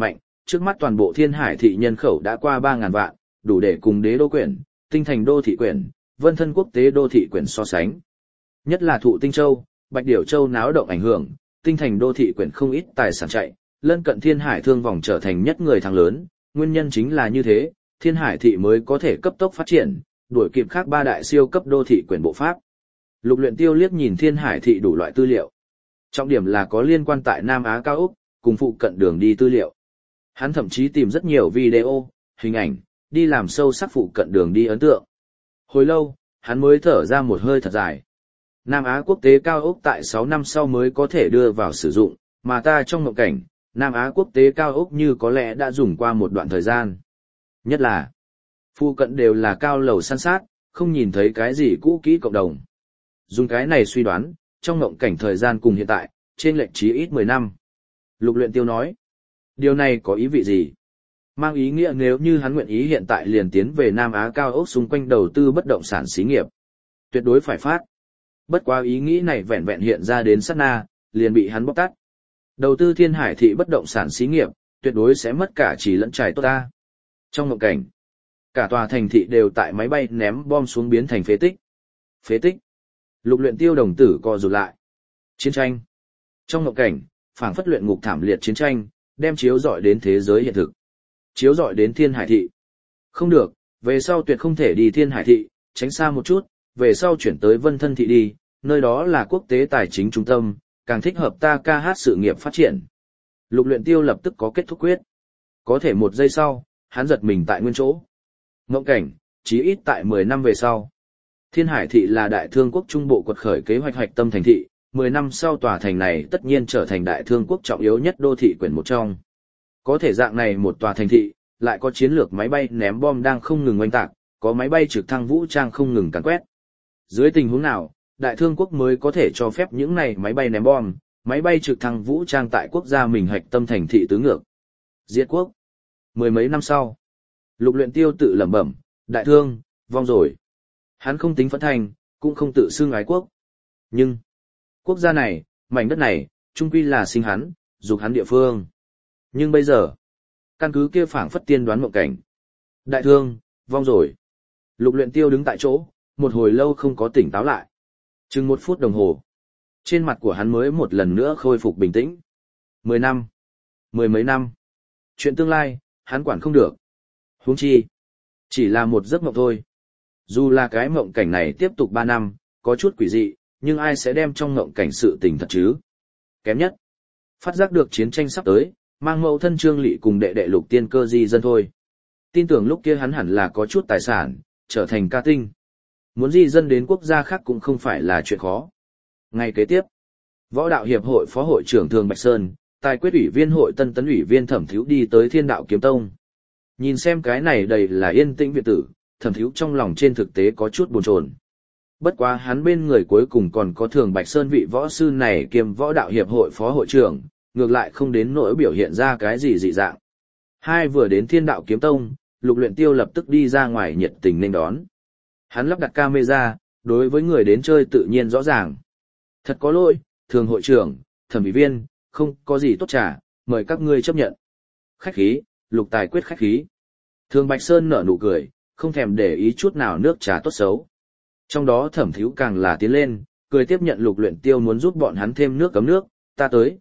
trước mắt toàn bộ Thiên Hải thị nhân khẩu đã qua 3.000 vạn, đủ để cùng Đế đô quyển, Tinh thành đô thị quyển, Vân thân quốc tế đô thị quyển so sánh. Nhất là Thụ Tinh Châu, Bạch Điểu Châu náo động ảnh hưởng, Tinh thành đô thị quyển không ít tài sản chạy, lân cận Thiên Hải thương vòng trở thành nhất người thắng lớn, nguyên nhân chính là như thế, Thiên Hải thị mới có thể cấp tốc phát triển, đuổi kịp khác ba đại siêu cấp đô thị quyển bộ pháp. Lục Luyện Tiêu liếc nhìn Thiên Hải thị đủ loại tư liệu. Trọng điểm là có liên quan tại Nam Á cao ốc, cùng phụ cận đường đi tư liệu. Hắn thậm chí tìm rất nhiều video, hình ảnh, đi làm sâu sắc phụ cận đường đi ấn tượng. Hồi lâu, hắn mới thở ra một hơi thật dài. Nam Á quốc tế cao ốc tại 6 năm sau mới có thể đưa vào sử dụng, mà ta trong mộng cảnh, Nam Á quốc tế cao ốc như có lẽ đã dùng qua một đoạn thời gian. Nhất là, phụ cận đều là cao lầu san sát, không nhìn thấy cái gì cũ kỹ cộng đồng. Dùng cái này suy đoán, trong mộng cảnh thời gian cùng hiện tại, trên lệch chí ít 10 năm. Lục Luyện Tiêu nói, điều này có ý vị gì? Mang ý nghĩa nếu như hắn nguyện ý hiện tại liền tiến về Nam Á cao ốc xung quanh đầu tư bất động sản xí nghiệp. Tuyệt đối phải phát. Bất quá ý nghĩ này vẹn vẹn hiện ra đến sát na, liền bị hắn bóc tát. Đầu tư Thiên Hải thị bất động sản xí nghiệp, tuyệt đối sẽ mất cả chỉ lẫn trải tốt ta. Trong mộng cảnh, cả tòa thành thị đều tại máy bay ném bom xuống biến thành phế tích. Phế tích. Lục Luyện Tiêu đồng tử co rụt lại. Chiến tranh. Trong mộng cảnh, phảng phất luyện ngục thảm liệt chiến tranh, đem chiếu rọi đến thế giới hiện thực. Chiếu rọi đến Thiên Hải thị. Không được, về sau tuyệt không thể đi Thiên Hải thị, tránh xa một chút, về sau chuyển tới Vân Thân thị đi, nơi đó là quốc tế tài chính trung tâm, càng thích hợp ta ca hát sự nghiệp phát triển. Lục Luyện Tiêu lập tức có kết thúc quyết. Có thể một giây sau, hắn giật mình tại nguyên chỗ. Mộng cảnh, chí ít tại 10 năm về sau. Thiên Hải thị là đại thương quốc trung bộ quật khởi kế hoạch hạch tâm thành thị, 10 năm sau tòa thành này tất nhiên trở thành đại thương quốc trọng yếu nhất đô thị quyển một trong. Có thể dạng này một tòa thành thị, lại có chiến lược máy bay ném bom đang không ngừng oanh tạc, có máy bay trực thăng vũ trang không ngừng càn quét. Dưới tình huống nào, đại thương quốc mới có thể cho phép những này máy bay ném bom, máy bay trực thăng vũ trang tại quốc gia mình hạch tâm thành thị tứ ngược. Diệt quốc. 10 mấy năm sau, Lục Luyện Tiêu tự lẩm bẩm, đại thương, vong rồi. Hắn không tính phẫn thành, cũng không tự xưng ái quốc. Nhưng, quốc gia này, mảnh đất này, chung quy là sinh hắn, dục hắn địa phương. Nhưng bây giờ, căn cứ kia phảng phất tiên đoán mộng cảnh. Đại thương, vong rồi. Lục Luyện Tiêu đứng tại chỗ, một hồi lâu không có tỉnh táo lại. Chừng 1 phút đồng hồ. Trên mặt của hắn mới một lần nữa khôi phục bình tĩnh. 10 năm. 10 mấy năm. Chuyện tương lai, hắn quản không được. Huống chi. Chỉ là một giấc mộng thôi. Dù là cái mộng cảnh này tiếp tục 3 năm, có chút quỷ dị, nhưng ai sẽ đem trong mộng cảnh sự tình thật chứ? Kém nhất. Phát giác được chiến tranh sắp tới, mang mẫu thân Trương Lị cùng đệ đệ Lục Tiên Cơ di dân thôi. Tin tưởng lúc kia hắn hẳn là có chút tài sản, trở thành ca tinh. Muốn di dân đến quốc gia khác cũng không phải là chuyện khó. Ngày kế tiếp, Võ đạo hiệp hội phó hội trưởng Thường Bạch Sơn, tài quyết ủy viên hội tân tấn ủy viên Thẩm Thiếu đi tới Thiên Đạo Kiếm Tông. Nhìn xem cái này đầy là yên tĩnh viện tử, Thẩm Thiếu trong lòng trên thực tế có chút buồn chồn. Bất quá hắn bên người cuối cùng còn có Thường Bạch Sơn vị võ sư này kiêm Võ đạo hiệp hội phó hội trưởng, ngược lại không đến nỗi biểu hiện ra cái gì dị dạng. Hai vừa đến Thiên Đạo Kiếm Tông, Lục Luyện Tiêu lập tức đi ra ngoài nhiệt tình nên đón. Hắn lắp đặt camera, đối với người đến chơi tự nhiên rõ ràng. Thật có lỗi, Thường hội trưởng, Thẩm ủy viên, không có gì tốt trả, mời các ngươi chấp nhận. Khách khí, Lục tài quyết khách khí. Thường Bạch Sơn nở nụ cười, không thèm để ý chút nào nước trà tốt xấu. Trong đó Thẩm Thiếu càng là tiến lên, cười tiếp nhận Lục Luyện Tiêu muốn giúp bọn hắn thêm nước cấm nước, ta tới.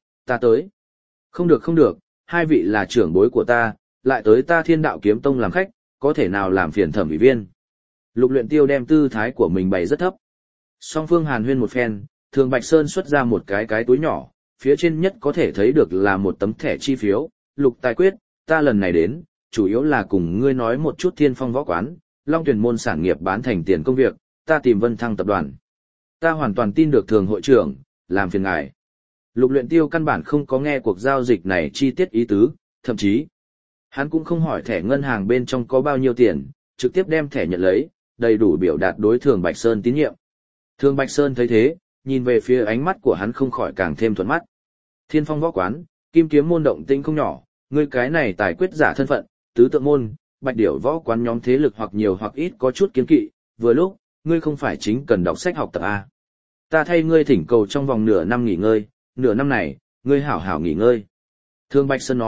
Không được, hai vị là trưởng bối của ta, lại tới ta Thiên Đạo Kiếm Tông làm khách, có thể nào làm phiền Thẩm ủy viên. Lục Luyện Tiêu đem tư thái của mình bày rất thấp. Song phương hàn huyên một phen, Thường Bạch Sơn xuất ra một cái túi nhỏ, phía trên nhất có thể thấy được là một tấm thẻ chi phiếu. Lục tài quyết, ta lần này đến, chủ yếu là cùng ngươi nói một chút Thiên Phong võ quán, Long Tuyển môn sản nghiệp bán thành tiền công việc, ta tìm Vân Thăng tập đoàn. Ta hoàn toàn tin được Thường hội trưởng, làm phiền ngài. Lục Luyện Tiêu căn bản không có nghe cuộc giao dịch này chi tiết ý tứ, thậm chí, hắn cũng không hỏi thẻ ngân hàng bên trong có bao nhiêu tiền, trực tiếp đem thẻ nhận lấy, đầy đủ biểu đạt đối Thường Bạch Sơn tín nhiệm. Thường Bạch Sơn thấy thế, nhìn về phía ánh mắt của hắn không khỏi càng thêm thuận mắt. Thiên Phong võ quán, Kim Kiếm môn động tĩnh không nhỏ, ngươi cái này tài quyết giả thân phận, tứ tượng môn, Bạch Điểu võ quán nhóm thế lực hoặc nhiều hoặc ít có chút kiến kỵ, vừa lúc, ngươi không phải chính cần đọc sách học tập a. Ta thay ngươi thỉnh cầu trong vòng nửa năm nghỉ ngơi, nửa năm này, ngươi hảo hảo nghỉ ngơi. Thường Bạch Sơn nói,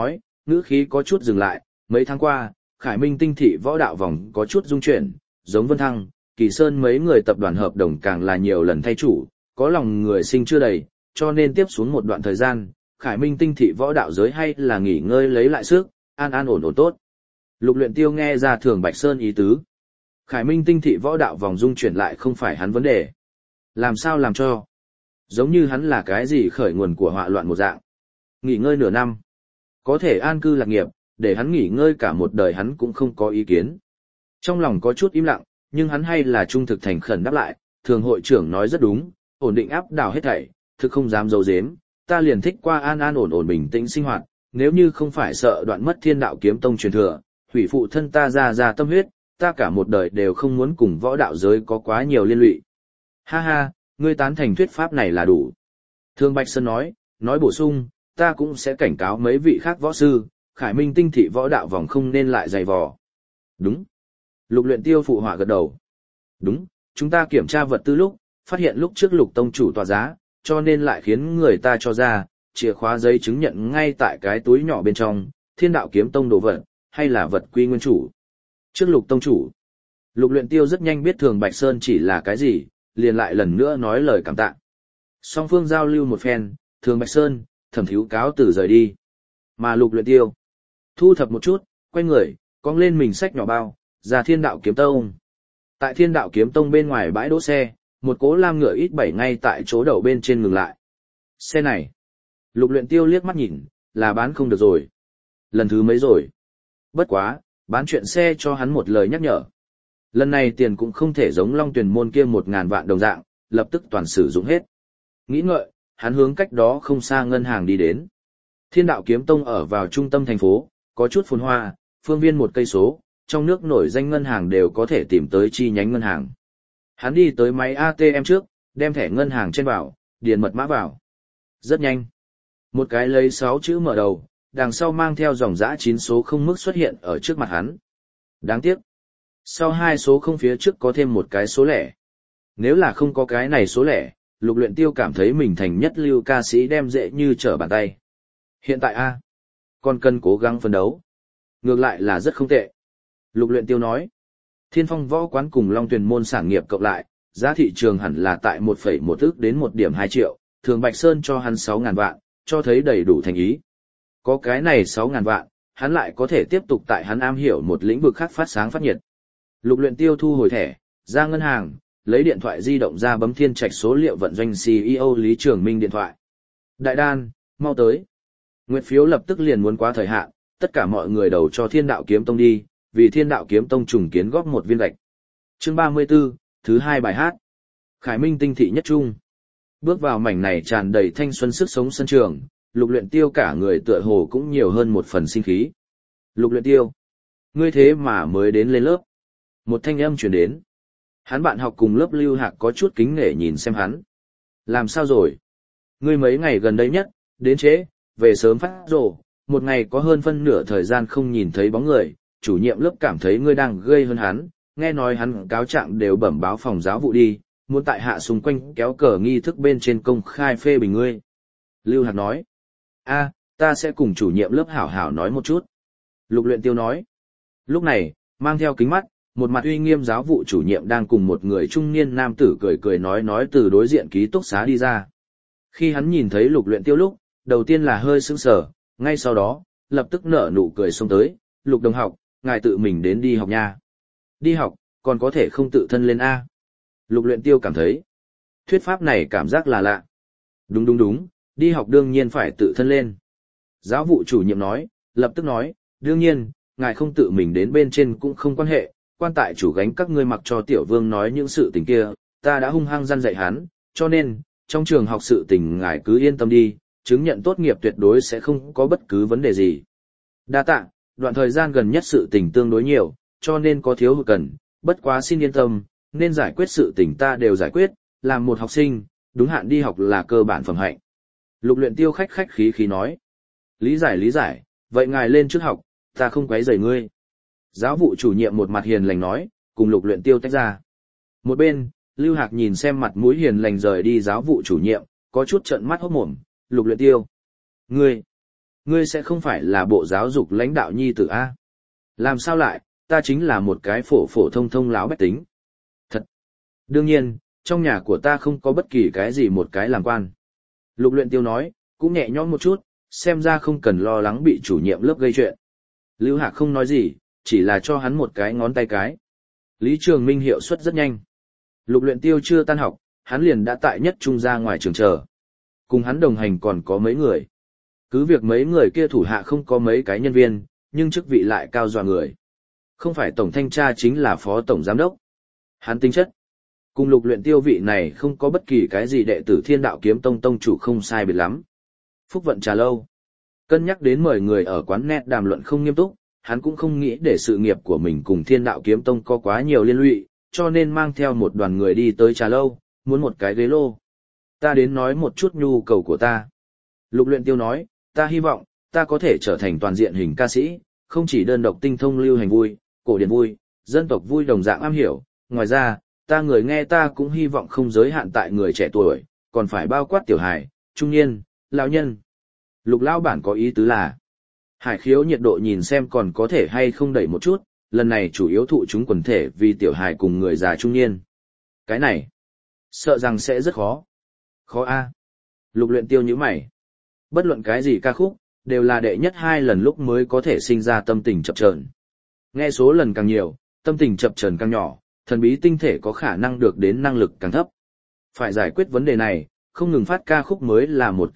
ngữ khí có chút dừng lại, mấy tháng qua, Khải Minh tinh thị võ đạo vòng có chút dung chuyển, giống Vân Thăng, Kỳ Sơn mấy người tập đoàn hợp đồng càng là nhiều lần thay chủ, có lòng người sinh chưa đầy, cho nên tiếp xuống một đoạn thời gian, Khải Minh tinh thị võ đạo giới hay là nghỉ ngơi lấy lại sức, an an ổn ổn tốt. Lục Luyện Tiêu nghe ra Thường Bạch Sơn ý tứ. Khải Minh tinh thị võ đạo vòng dung chuyển lại không phải hắn vấn đề. Làm sao làm cho? Giống như hắn là cái gì khởi nguồn của họa loạn một dạng. Nghỉ ngơi nửa năm. Có thể an cư lạc nghiệp, để hắn nghỉ ngơi cả một đời hắn cũng không có ý kiến. Trong lòng có chút im lặng, nhưng hắn hay là trung thực thành khẩn đáp lại, Thường hội trưởng nói rất đúng, ổn định áp đảo hết thảy, thực không dám giấu giếm, ta liền thích qua an an ổn ổn bình tĩnh sinh hoạt, nếu như không phải sợ đoạn mất Thiên Đạo Kiếm Tông truyền thừa, hủy phụ thân ta ra tâm huyết, ta cả một đời đều không muốn cùng võ đạo giới có quá nhiều liên lụy. Ha ha, ngươi tán thành thuyết pháp này là đủ. Thương Bạch Sơn nói bổ sung, ta cũng sẽ cảnh cáo mấy vị khác võ sư, Khải Minh tinh thị võ đạo vòng không nên lại dày vò. Đúng. Lục Luyện Tiêu phụ họa gật đầu. Đúng, chúng ta kiểm tra vật tư lúc, phát hiện lúc trước Lục tông chủ tòa giá, cho nên lại khiến người ta cho ra, chìa khóa giấy chứng nhận ngay tại cái túi nhỏ bên trong, Thiên Đạo Kiếm Tông đồ vật, hay là vật quy nguyên chủ. Trước Lục tông chủ, Lục Luyện Tiêu rất nhanh biết Thường Bạch Sơn chỉ là cái gì, liền lại lần nữa nói lời cảm tạ. Song phương giao lưu một phen, Thường Bạch Sơn, Thẩm Thiếu cáo từ rời đi. Mà Lục Luyện Tiêu, thu thập một chút, quay người, cong lên mình sách nhỏ bao, ra Thiên Đạo Kiếm Tông. Tại Thiên Đạo Kiếm Tông bên ngoài bãi đỗ xe, một cỗ lam ngựa ít 7 ngay tại chỗ đầu bên trên ngừng lại. Xe này, Lục Luyện Tiêu liếc mắt nhìn, là bán không được rồi. Lần thứ mấy rồi. Bất quá, bán chuyện xe cho hắn một lời nhắc nhở. Lần này tiền cũng không thể giống Long Tuyền môn kia 1.000 vạn đồng dạng, lập tức toàn sử dụng hết. Nghĩ ngợi, hắn hướng cách đó không xa ngân hàng đi đến. Thiên Đạo Kiếm Tông ở vào trung tâm thành phố, có chút phồn hoa, phương viên 1 cây số, trong nước nổi danh ngân hàng đều có thể tìm tới chi nhánh ngân hàng. Hắn đi tới máy ATM trước, đem thẻ ngân hàng trên vào, điền mật mã vào. Rất nhanh. Một cái lấy 6 chữ mở đầu, đằng sau mang theo dòng dã 9 số không mức xuất hiện ở trước mặt hắn. Đáng tiếc. Sau 2 số không phía trước có thêm một cái số lẻ. Nếu là không có cái này số lẻ, Lục Luyện Tiêu cảm thấy mình thành nhất lưu ca sĩ đem dễ như trở bàn tay. Hiện tại còn cần cố gắng phấn đấu. Ngược lại là rất không tệ. Lục Luyện Tiêu nói. Thiên Phong võ quán cùng Long Tuyền môn sản nghiệp cộng lại, giá thị trường hẳn là tại 1,1 ức đến 1,2 triệu, Thường Bạch Sơn cho hắn 6.000 vạn, cho thấy đầy đủ thành ý. Có cái này 6.000 vạn, hắn lại có thể tiếp tục tại hắn am hiểu một lĩnh vực khác phát sáng phát nhiệt. Lục Luyện Tiêu thu hồi thẻ, ra ngân hàng, lấy điện thoại di động ra bấm Thiên Trạch số liệu vận doanh CEO Lý Trường Minh điện thoại. Đại đan, mau tới. Nguyệt phiếu lập tức liền muốn quá thời hạn, tất cả mọi người đầu cho Thiên Đạo Kiếm Tông đi, vì Thiên Đạo Kiếm Tông trùng kiến góp một viên gạch. Chương 34, thứ 2 bài hát. Khải Minh tinh thị nhất trung. Bước vào mảnh này tràn đầy thanh xuân sức sống sân trường, Lục Luyện Tiêu cả người tựa hồ cũng nhiều hơn một phần sinh khí. Lục Luyện Tiêu, ngươi thế mà mới đến lên lớp. Một thanh âm truyền đến. Hắn bạn học cùng lớp Lưu Hạc có chút kính nể nhìn xem hắn. Làm sao rồi? Ngươi mấy ngày gần đây nhất, đến trễ, về sớm phát rồ, một ngày có hơn phân nửa thời gian không nhìn thấy bóng người, chủ nhiệm lớp cảm thấy ngươi đang gây hơn hắn, nghe nói hắn cáo trạng đều bẩm báo phòng giáo vụ đi, muốn tại hạ xung quanh kéo cờ nghi thức bên trên công khai phê bình ngươi. Lưu Hạc nói. Ta sẽ cùng chủ nhiệm lớp hảo hảo nói một chút. Lục Luyện Tiêu nói. Lúc này, mang theo kính mắt, một mặt uy nghiêm giáo vụ chủ nhiệm đang cùng một người trung niên nam tử cười cười nói từ đối diện ký túc xá đi ra. Khi hắn nhìn thấy Lục Luyện Tiêu lúc, đầu tiên là hơi sững sờ, ngay sau đó, lập tức nở nụ cười xông tới, Lục đồng học, ngài tự mình đến đi học nha. Đi học, còn có thể không tự thân lên A. Lục Luyện Tiêu cảm thấy, thuyết pháp này cảm giác là lạ. Đúng, đi học đương nhiên phải tự thân lên. Giáo vụ chủ nhiệm nói, lập tức nói, đương nhiên, ngài không tự mình đến bên trên cũng không quan hệ, quan tại chủ gánh các ngươi mặc cho tiểu vương nói những sự tình kia, ta đã hung hăng răn dạy hắn, cho nên, trong trường học sự tình ngài cứ yên tâm đi, chứng nhận tốt nghiệp tuyệt đối sẽ không có bất cứ vấn đề gì. Đa tạ, đoạn thời gian gần nhất sự tình tương đối nhiều, cho nên có thiếu hụt cần, bất quá xin yên tâm, nên giải quyết sự tình ta đều giải quyết, làm một học sinh, đúng hạn đi học là cơ bản phẩm hạnh. Lục Luyện Tiêu khách khí nói. Lý giải, vậy ngài lên trước học, ta không quấy rầy ngươi. Giáo vụ chủ nhiệm một mặt hiền lành nói, cùng Lục Luyện Tiêu tách ra. Một bên, Lưu Hạc nhìn xem mặt mũi hiền lành rời đi giáo vụ chủ nhiệm, có chút trợn mắt hốt mồm, Lục Luyện Tiêu. Ngươi sẽ không phải là bộ giáo dục lãnh đạo nhi tử A. Làm sao lại, ta chính là một cái phổ phổ thông thông láo bách tính. Thật. Đương nhiên, trong nhà của ta không có bất kỳ cái gì một cái làm quan. Lục Luyện Tiêu nói, cũng nhẹ nhõm một chút, xem ra không cần lo lắng bị chủ nhiệm lớp gây chuyện. Lưu Hạc không nói gì, chỉ là cho hắn một cái ngón tay cái. Lý Trường Minh hiệu suất rất nhanh. Lục Luyện Tiêu chưa tan học, hắn liền đã tại nhất trung ra ngoài trường chờ. Cùng hắn đồng hành còn có mấy người. Cứ việc mấy người kia thủ hạ không có mấy cái nhân viên, nhưng chức vị lại cao dọa người. Không phải tổng thanh tra chính là phó tổng giám đốc. Hắn tính chất. Cùng Lục Luyện Tiêu vị này không có bất kỳ cái gì đệ tử Thiên Đạo Kiếm Tông tông chủ không sai biệt lắm. Phúc vận trà lâu. Cân nhắc đến mời người ở quán net đàm luận không nghiêm túc, hắn cũng không nghĩ để sự nghiệp của mình cùng Thiên Đạo Kiếm Tông có quá nhiều liên lụy, cho nên mang theo một đoàn người đi tới trà lâu, muốn một cái ghế lô. Ta đến nói một chút nhu cầu của ta. Lục Luyện Tiêu nói, ta hy vọng, ta có thể trở thành toàn diện hình ca sĩ, không chỉ đơn độc tinh thông lưu hành vui, cổ điển vui, dân tộc vui đồng dạng am hiểu. Ngoài ra, ta người nghe ta cũng hy vọng không giới hạn tại người trẻ tuổi, còn phải bao quát tiểu hài, trung niên, lão nhân. Lục lão bản có ý tứ là, Hải Khiếu nhiệt độ nhìn xem còn có thể hay không đẩy một chút, lần này chủ yếu thụ chúng quần thể vì tiểu hài cùng người già trung niên. Cái này, sợ rằng sẽ rất khó. Khó a. Lục Luyện Tiêu nhíu mày. Bất luận cái gì ca khúc, đều là đệ nhất 2 lần lúc mới có thể sinh ra tâm tình chập chờn. Nghe số lần càng nhiều, tâm tình chập chờn càng nhỏ, thần bí tinh thể có khả năng được đến năng lực càng thấp. Phải giải quyết vấn đề này, không ngừng phát ca khúc mới là một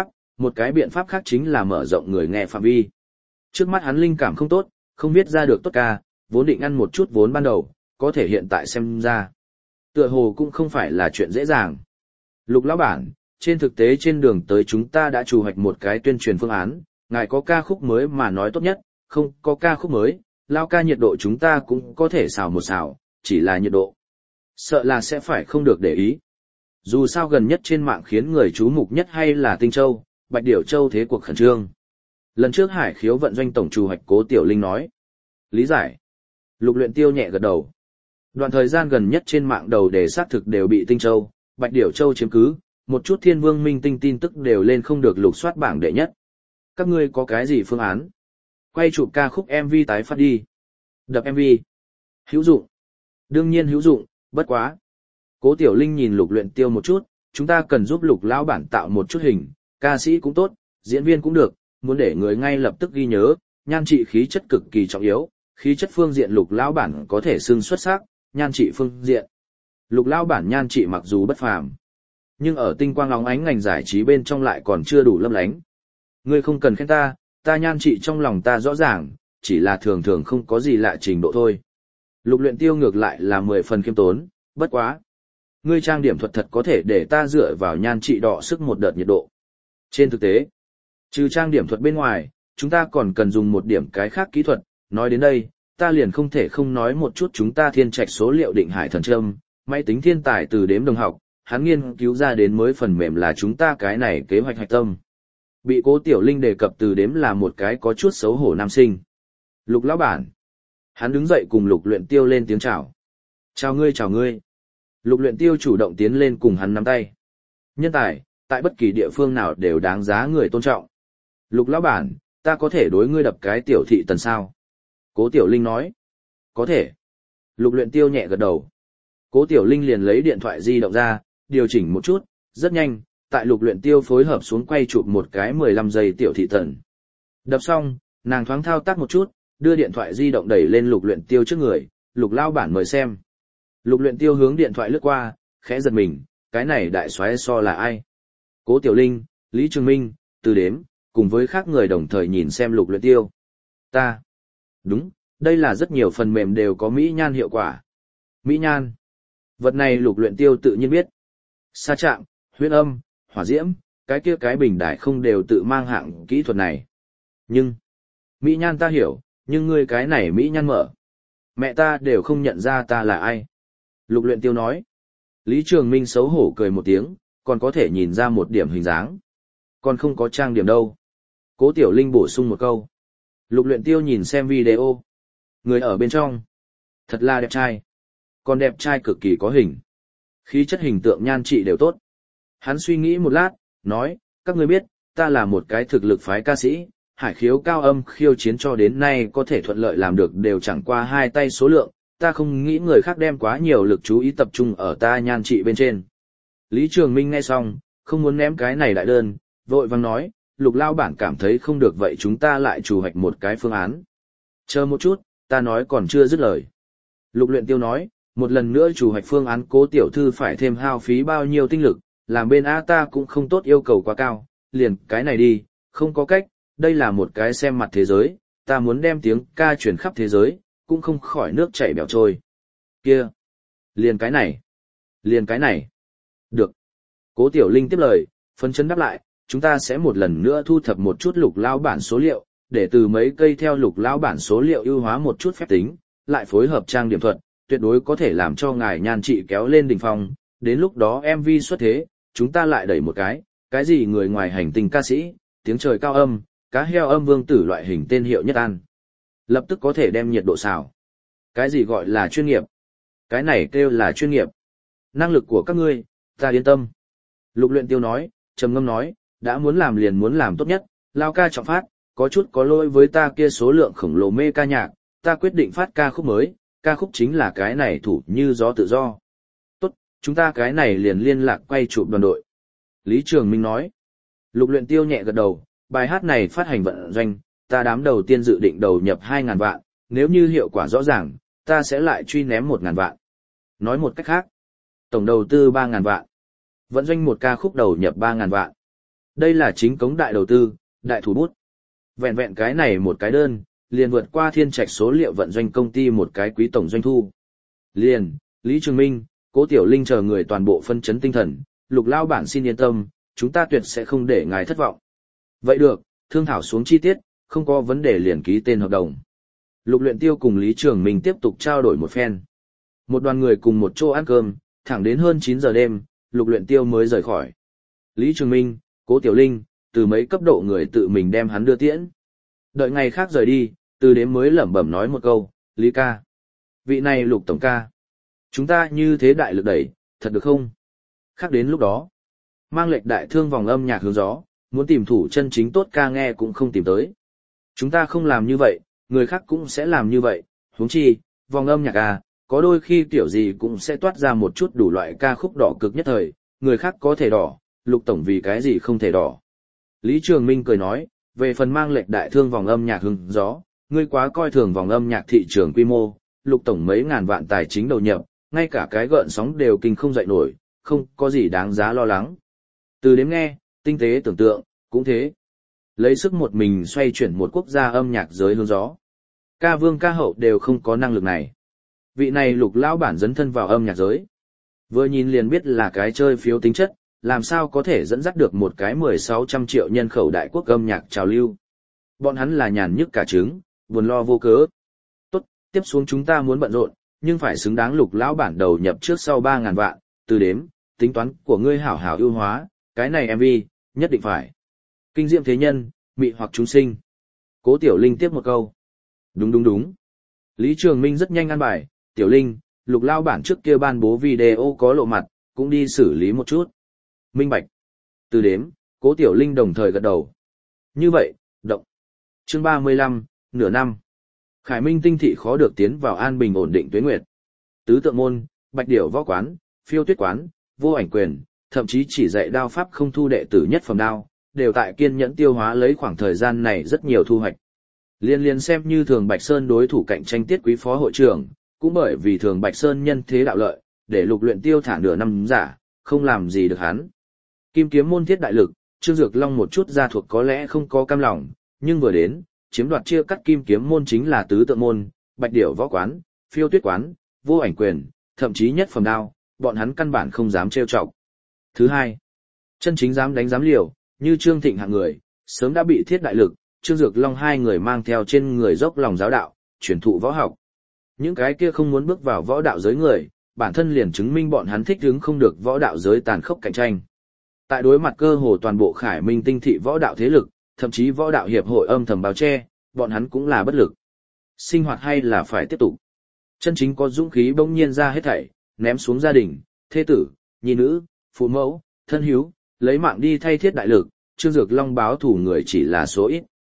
cái biện pháp khác chính là mở rộng người nghe phạm vi. Trước mắt hắn linh cảm không tốt, không viết ra được tốt ca, vốn định ăn một chút vốn ban đầu, có thể hiện tại xem ra. Tựa hồ cũng không phải là chuyện dễ dàng. Lục lão bản, trên thực tế trên đường tới chúng ta đã chủ hoạch một cái tuyên truyền phương án, ngài có ca khúc mới mà nói tốt nhất, không có ca khúc mới, lao ca nhiệt độ chúng ta cũng có thể xào một xào, chỉ là nhiệt độ. Sợ là sẽ phải không được để ý. Dù sao gần nhất trên mạng khiến người chú mục nhất hay là Tinh Châu, Bạch Điểu Châu thế cuộc khẩn trương. Lần trước Hải Khiếu vận doanh tổng chủ hoạch Cố Tiểu Linh nói. Lý giải. Lục Luyện Tiêu nhẹ gật đầu. Đoạn thời gian gần nhất trên mạng đầu đề xác thực đều bị Tinh Châu, Bạch Điểu Châu chiếm cứ, một chút thiên vương minh tinh tin tức đều lên không được lục soát bảng đệ nhất. Các ngươi có cái gì phương án? Quay chụp ca khúc MV tái phát đi. Đập MV. Hữu dụng. Đương nhiên hữu dụng, bất quá. Cố Tiểu Linh nhìn Lục Luyện Tiêu một chút, chúng ta cần giúp Lục lão bản tạo một chút hình, ca sĩ cũng tốt, diễn viên cũng được, muốn để người ngay lập tức ghi nhớ, nhan trị khí chất cực kỳ trọng yếu, khí chất phương diện Lục lão bản có thể xưng xuất sắc, nhan trị phương diện. Lục lão bản nhan trị mặc dù bất phàm, nhưng ở tinh quang óng ánh ngành giải trí bên trong lại còn chưa đủ lấp lánh. Ngươi không cần khen ta, ta nhan trị trong lòng ta rõ ràng, chỉ là thường thường không có gì lạ trình độ thôi. Lục Luyện Tiêu ngược lại là 10 phần khiêm tốn, bất quá. Ngươi trang điểm thuật thật có thể để ta dựa vào nhan trị đọ sức một đợt nhiệt độ. Trên thực tế, trừ trang điểm thuật bên ngoài, chúng ta còn cần dùng một điểm cái khác kỹ thuật, nói đến đây, ta liền không thể không nói một chút chúng ta thiên trạch số liệu định hải thần châm, máy tính thiên tài từ đếm đồng học, hắn nghiên cứu ra đến mới phần mềm là chúng ta cái này kế hoạch hạch tâm. Bị Cố Tiểu Linh đề cập từ đếm là một cái có chút xấu hổ nam sinh. Lục lão bản. Hắn đứng dậy cùng Lục Luyện Tiêu lên tiếng chào. Chào ngươi chào ngươi. Lục Luyện Tiêu chủ động tiến lên cùng hắn nắm tay. Nhân tài, tại bất kỳ địa phương nào đều đáng giá người tôn trọng. Lục lão bản, ta có thể đối ngươi đập cái tiểu thị tần sao? Cố Tiểu Linh nói. Có thể. Lục Luyện Tiêu nhẹ gật đầu. Cố Tiểu Linh liền lấy điện thoại di động ra, điều chỉnh một chút, rất nhanh, tại Lục Luyện Tiêu phối hợp xuống quay chụp một cái 15 giây tiểu thị tần. Đập xong, nàng thoáng thao tác một chút, đưa điện thoại di động đẩy lên Lục Luyện Tiêu trước người, Lục lão bản mời xem. Lục Luyện Tiêu hướng điện thoại lướt qua, khẽ giật mình, cái này đại soái so là ai? Cố Tiểu Linh, Lý Trường Minh, Từ Đếm, cùng với khác người đồng thời nhìn xem Lục Luyện Tiêu. Ta. Đúng, đây là rất nhiều phần mềm đều có mỹ nhan hiệu quả. Mỹ nhan. Vật này Lục Luyện Tiêu tự nhiên biết. Sa chạm, huyễn âm, hỏa diễm, cái kia cái bình đại không đều tự mang hạng kỹ thuật này. Nhưng, mỹ nhan ta hiểu, nhưng ngươi cái này mỹ nhan mở. Mẹ ta đều không nhận ra ta là ai. Lục Luyện Tiêu nói. Lý Trường Minh xấu hổ cười một tiếng, còn có thể nhìn ra một điểm hình dáng. Còn không có trang điểm đâu. Cố Tiểu Linh bổ sung một câu. Lục Luyện Tiêu nhìn xem video. Người ở bên trong. Thật là đẹp trai. Còn đẹp trai cực kỳ có hình. Khí chất hình tượng nhan trị đều tốt. Hắn suy nghĩ một lát, nói, các ngươi biết, ta là một cái thực lực phái ca sĩ, hải khiếu cao âm khiêu chiến cho đến nay có thể thuận lợi làm được đều chẳng qua 2 tay số lượng, ta không nghĩ người khác đem quá nhiều lực chú ý tập trung ở ta nhan trị bên trên. Lý Trường Minh nghe xong, không muốn ném cái này đại đơn, vội vàng nói, Lục lao bản cảm thấy không được vậy chúng ta lại chủ hoạch một cái phương án. Chờ một chút, ta nói còn chưa dứt lời. Lục Luyện Tiêu nói, một lần nữa chủ hoạch phương án Cố tiểu thư phải thêm hao phí bao nhiêu tinh lực, làm bên A ta cũng không tốt yêu cầu quá cao, liền cái này đi, không có cách, đây là một cái xem mặt thế giới, ta muốn đem tiếng ca truyền khắp thế giới, cũng không khỏi nước chảy bèo trôi. Kia, liền cái này. Được. Cố Tiểu Linh tiếp lời, phấn chấn đáp lại, chúng ta sẽ một lần nữa thu thập một chút Lục lao bản số liệu, để từ mấy cây theo Lục lao bản số liệu ưu hóa một chút phép tính, lại phối hợp trang điểm thuật, tuyệt đối có thể làm cho ngài nhan trị kéo lên đỉnh phong, đến lúc đó MV xuất thế, chúng ta lại đẩy một cái gì người ngoài hành tinh ca sĩ, tiếng trời cao âm, cá heo âm vương tử loại hình tên hiệu nhất ăn. Lập tức có thể đem nhiệt độ xào. Cái gì gọi là chuyên nghiệp? Cái này kêu là chuyên nghiệp. Năng lực của các ngươi, ta yên tâm. Lục Luyện Tiêu nói, trầm ngâm nói, đã muốn làm liền muốn làm tốt nhất, lao ca trọng phát, có chút có lỗi với ta kia số lượng khổng lồ mê ca nhạc, ta quyết định phát ca khúc mới, ca khúc chính là cái này thủ như gió tự do. Tốt, chúng ta cái này liền liên lạc quay chụp đoàn đội. Lý Trường Minh nói. Lục Luyện Tiêu nhẹ gật đầu, bài hát này phát hành vận doanh, ta đám đầu tiên dự định đầu nhập 2.000 vạn, nếu như hiệu quả rõ ràng, ta sẽ lại truy ném 1.000 vạn. Nói một cách khác, tổng đầu tư 3.000 vạn. Vận doanh một ca khúc đầu nhập 3.000 vạn. Đây là chính cống đại đầu tư, đại thủ bút. Vẹn vẹn cái này một cái đơn, liền vượt qua Thiên Trạch số liệu vận doanh công ty một cái quý tổng doanh thu. Liền, Lý Trường Minh, Cố Tiểu Linh chờ người toàn bộ phân chấn tinh thần, Lục lao bản xin yên tâm, chúng ta tuyệt sẽ không để ngài thất vọng. Vậy được, thương thảo xuống chi tiết, không có vấn đề liền ký tên hợp đồng. Lục Luyện Tiêu cùng Lý Trường Minh tiếp tục trao đổi một phen. Một đoàn người cùng một chỗ ăn cơm, thẳng đến hơn 9 giờ đêm, Lục Luyện Tiêu mới rời khỏi. Lý Trường Minh, Cố Tiểu Linh, từ mấy cấp độ người tự mình đem hắn đưa tiễn. Đợi ngày khác rời đi, từ đếm mới lẩm bẩm nói một câu, Lý ca. Vị này Lục tổng ca. Chúng ta như thế đại lực đẩy, thật được không? Khác đến lúc đó, mang lệch đại thương vòng âm nhạc hướng gió, muốn tìm thủ chân chính tốt ca nghe cũng không tìm tới. Chúng ta không làm như vậy, người khác cũng sẽ làm như vậy, huống chi, vòng âm nhạc à, có đôi khi kiểu gì cũng sẽ toát ra một chút đủ loại ca khúc đỏ cực nhất thời, người khác có thể đỏ, Lục tổng vì cái gì không thể đỏ. Lý Trường Minh cười nói, về phần mang lệch đại thương vòng âm nhạc hướng gió, ngươi quá coi thường vòng âm nhạc thị trường quy mô, Lục tổng mấy ngàn vạn tài chính đầu nhập, ngay cả cái gợn sóng đều kinh không dậy nổi, không có gì đáng giá lo lắng. Từ đếm nghe, tinh tế tưởng tượng, cũng thế. Lấy sức một mình xoay chuyển một quốc gia âm nhạc giới hướng gió. Ca vương ca hậu đều không có năng lực này. Vị này Lục lão bản dấn thân vào âm nhạc giới. Vừa nhìn liền biết là cái chơi phiếu tính chất, làm sao có thể dẫn dắt được một cái 1600 triệu nhân khẩu đại quốc âm nhạc trào lưu. Bọn hắn là nhàn nhức cả trứng, buồn lo vô cớ. Tốt, tiếp xuống chúng ta muốn bận rộn, nhưng phải xứng đáng Lục lão bản đầu nhập trước sau 3.000 vạn, từ đếm, tính toán của ngươi hảo hảo ưu hóa, cái này MV, nhất định phải. Kinh diệm thế nhân, mị hoặc chúng sinh. Cố Tiểu Linh tiếp một câu. Đúng. Lý Trường Minh rất nhanh ăn bài, Tiểu Linh, Lục lao bản trước kia ban bố video có lộ mặt, cũng đi xử lý một chút. Minh bạch. Từ đếm, Cố Tiểu Linh đồng thời gật đầu. Như vậy, động. Chương 35, nửa năm. Khải Minh tinh thị khó được tiến vào an bình ổn định tuế nguyệt. Tứ tượng môn, Bạch Điểu võ quán, Phiêu Tuyết quán, Vô Ảnh quyền, thậm chí chỉ dạy đao pháp không thu đệ tử nhất phẩm đao, đều tại kiên nhẫn tiêu hóa lấy khoảng thời gian này rất nhiều thu hoạch. Liên xem như Thường Bạch Sơn đối thủ cạnh tranh Tiết Quý phó hội trưởng, cũng bởi vì Thường Bạch Sơn nhân thế đạo lợi, để Lục Luyện Tiêu thả nửa năm giả, không làm gì được hắn. Kim kiếm môn thiết đại lực, Trương Dược Long một chút gia thuộc có lẽ không có cam lòng, nhưng vừa đến, chiếm đoạt chia cắt kim kiếm môn chính là tứ tượng môn, Bạch Điểu võ quán, Phiêu Tuyết quán, Vô Ảnh quyền, thậm chí nhất phẩm đao, bọn hắn căn bản không dám trêu chọc. Thứ hai, chân chính dám đánh dám liều, như Trương Thịnh hạng người, sớm đã bị thiết đại lực, Trương Dược Long hai người mang theo trên người dốc lòng giáo đạo, truyền thụ võ học. Những cái kia không muốn bước vào võ đạo giới người, bản thân liền chứng minh bọn hắn thích ứng không được võ đạo giới tàn khốc cạnh tranh. Tại đối mặt cơ hồ toàn bộ Khải Minh tinh thị võ đạo thế lực, thậm chí võ đạo hiệp hội âm thầm bao che, bọn hắn cũng là bất lực. Sinh hoạt hay là phải tiếp tục. Chân chính có dũng khí bỗng nhiên ra hết thảy, ném xuống gia đình, thê tử, nhi nữ, phụ mẫu, thân hiếu, lấy mạng đi thay thiết đại lực, Trương Dược Long báo thủ người chỉ là số ít.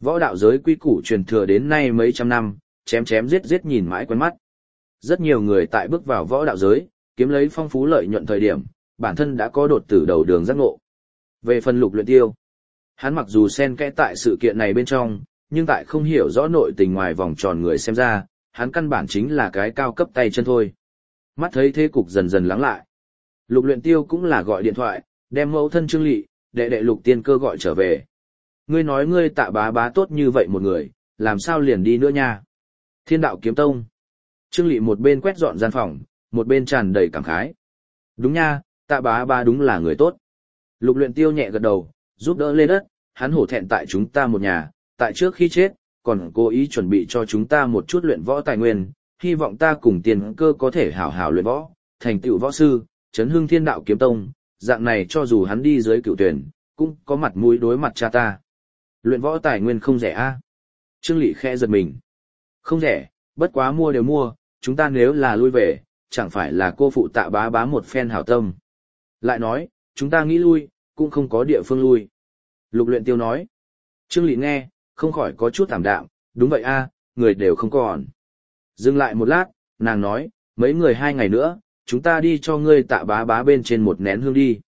Võ đạo giới quy củ truyền thừa đến nay mấy trăm năm, chém chém giết giết nhìn mãi quen mắt. Rất nhiều người tại bước vào võ đạo giới, kiếm lấy phong phú lợi nhuận thời điểm, bản thân đã có đột tử đầu đường giác ngộ. Về phần Lục Luyện Tiêu, hắn mặc dù xen kẽ tại sự kiện này bên trong, nhưng tại không hiểu rõ nội tình ngoài vòng tròn người xem ra, hắn căn bản chính là cái cao cấp tay chân thôi. Mắt thấy thế cục dần dần lắng lại. Lục Luyện Tiêu cũng là gọi điện thoại, đem mẫu thân Trương Lị, đệ đệ Lục Tiên Cơ gọi trở về. Ngươi nói ngươi Tạ bá bá tốt như vậy một người, làm sao liền đi nữa nha? Thiên Đạo Kiếm Tông. Trương Lị một bên quét dọn gian phòng, một bên tràn đầy cảm khái. Đúng nha, Tạ bá bá đúng là người tốt. Lục Luyện Tiêu nhẹ gật đầu, giúp đỡ lên đất, hắn hổ thẹn tại chúng ta một nhà, tại trước khi chết, còn cố ý chuẩn bị cho chúng ta một chút luyện võ tài nguyên, hy vọng ta cùng Tiên Cơ có thể hảo hảo luyện võ, thành tựu võ sư, chấn hưng Thiên Đạo Kiếm Tông, dạng này cho dù hắn đi dưới cựu tuyển, cũng có mặt mũi đối mặt cha ta. Luyện võ tài nguyên không rẻ a? Trương Lị khẽ giật mình. Không rẻ, bất quá mua đều mua, chúng ta nếu là lui về, chẳng phải là cô phụ Tạ bá bá một phen hảo tâm. Lại nói, chúng ta nghĩ lui, cũng không có địa phương lui. Lục Luyện Tiêu nói. Trương Lị nghe, không khỏi có chút thảm đạm, đúng vậy a, người đều không còn. Dừng lại một lát, nàng nói, mấy người 2 ngày nữa, chúng ta đi cho ngươi Tạ bá bá bên trên một nén hương đi.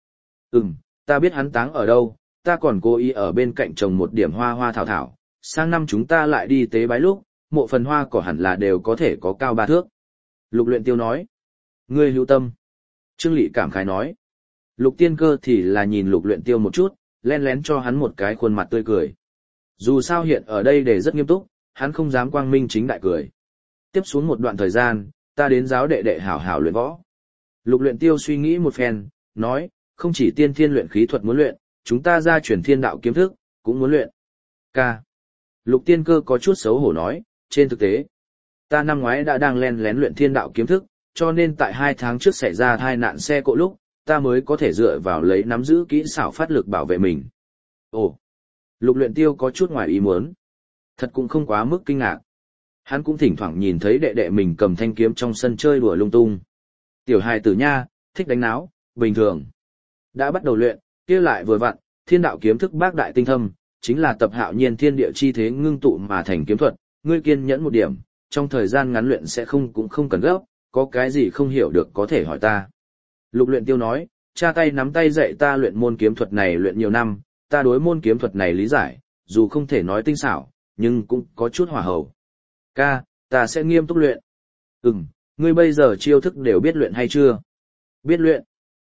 Ta biết hắn táng ở đâu, ta còn cố ý ở bên cạnh trồng một điểm hoa hoa thảo thảo, sang năm chúng ta lại đi tế bái lúc, mộ phần hoa cỏ hẳn là đều có thể có cao 3 thước. Lục Luyện Tiêu nói. Ngươi lưu tâm. Trương Lị cảm khái nói. Lục Tiên Cơ thì là nhìn Lục Luyện Tiêu một chút, lén lén cho hắn một cái khuôn mặt tươi cười. Dù sao hiện ở đây để rất nghiêm túc, hắn không dám quang minh chính đại cười. Tiếp xuống một đoạn thời gian, ta đến giáo đệ đệ hảo hảo luyện võ. Lục Luyện Tiêu suy nghĩ một phen, nói, không chỉ tiên thiên luyện khí thuật muốn luyện, chúng ta ra truyền thiên đạo kiếm thức, cũng muốn luyện. Ca. Lục Tiên Cơ có chút xấu hổ nói, trên thực tế, ta năm ngoái đã đang lén lén luyện thiên đạo kiếm thức, cho nên tại 2 tháng trước xảy ra tai nạn xe cộ lúc, ta mới có thể dựa vào lấy nắm giữ kỹ xảo phát lực bảo vệ mình. Ồ. Lục Luyện Tiêu có chút ngoài ý muốn. Thật cũng không quá mức kinh ngạc. Hắn cũng thỉnh thoảng nhìn thấy đệ đệ mình cầm thanh kiếm trong sân chơi đùa lung tung. Tiểu hài tử nha, thích đánh náo, bình thường. Đã bắt đầu luyện, kia lại vừa vặn, thiên đạo kiếm thức bác đại tinh thâm, chính là tập hạo nhiên thiên địa chi thế ngưng tụ mà thành kiếm thuật, ngươi kiên nhẫn một điểm, trong thời gian ngắn luyện sẽ cũng không cần gấp, có cái gì không hiểu được có thể hỏi ta. Lục Luyện Tiêu nói, cha tay nắm tay dạy ta luyện môn kiếm thuật này luyện nhiều năm, ta đối môn kiếm thuật này lý giải, dù không thể nói tinh xảo, nhưng cũng có chút hòa hầu. Ca, ta sẽ nghiêm túc luyện. Ngươi bây giờ chiêu thức đều biết luyện hay chưa? Biết luyện.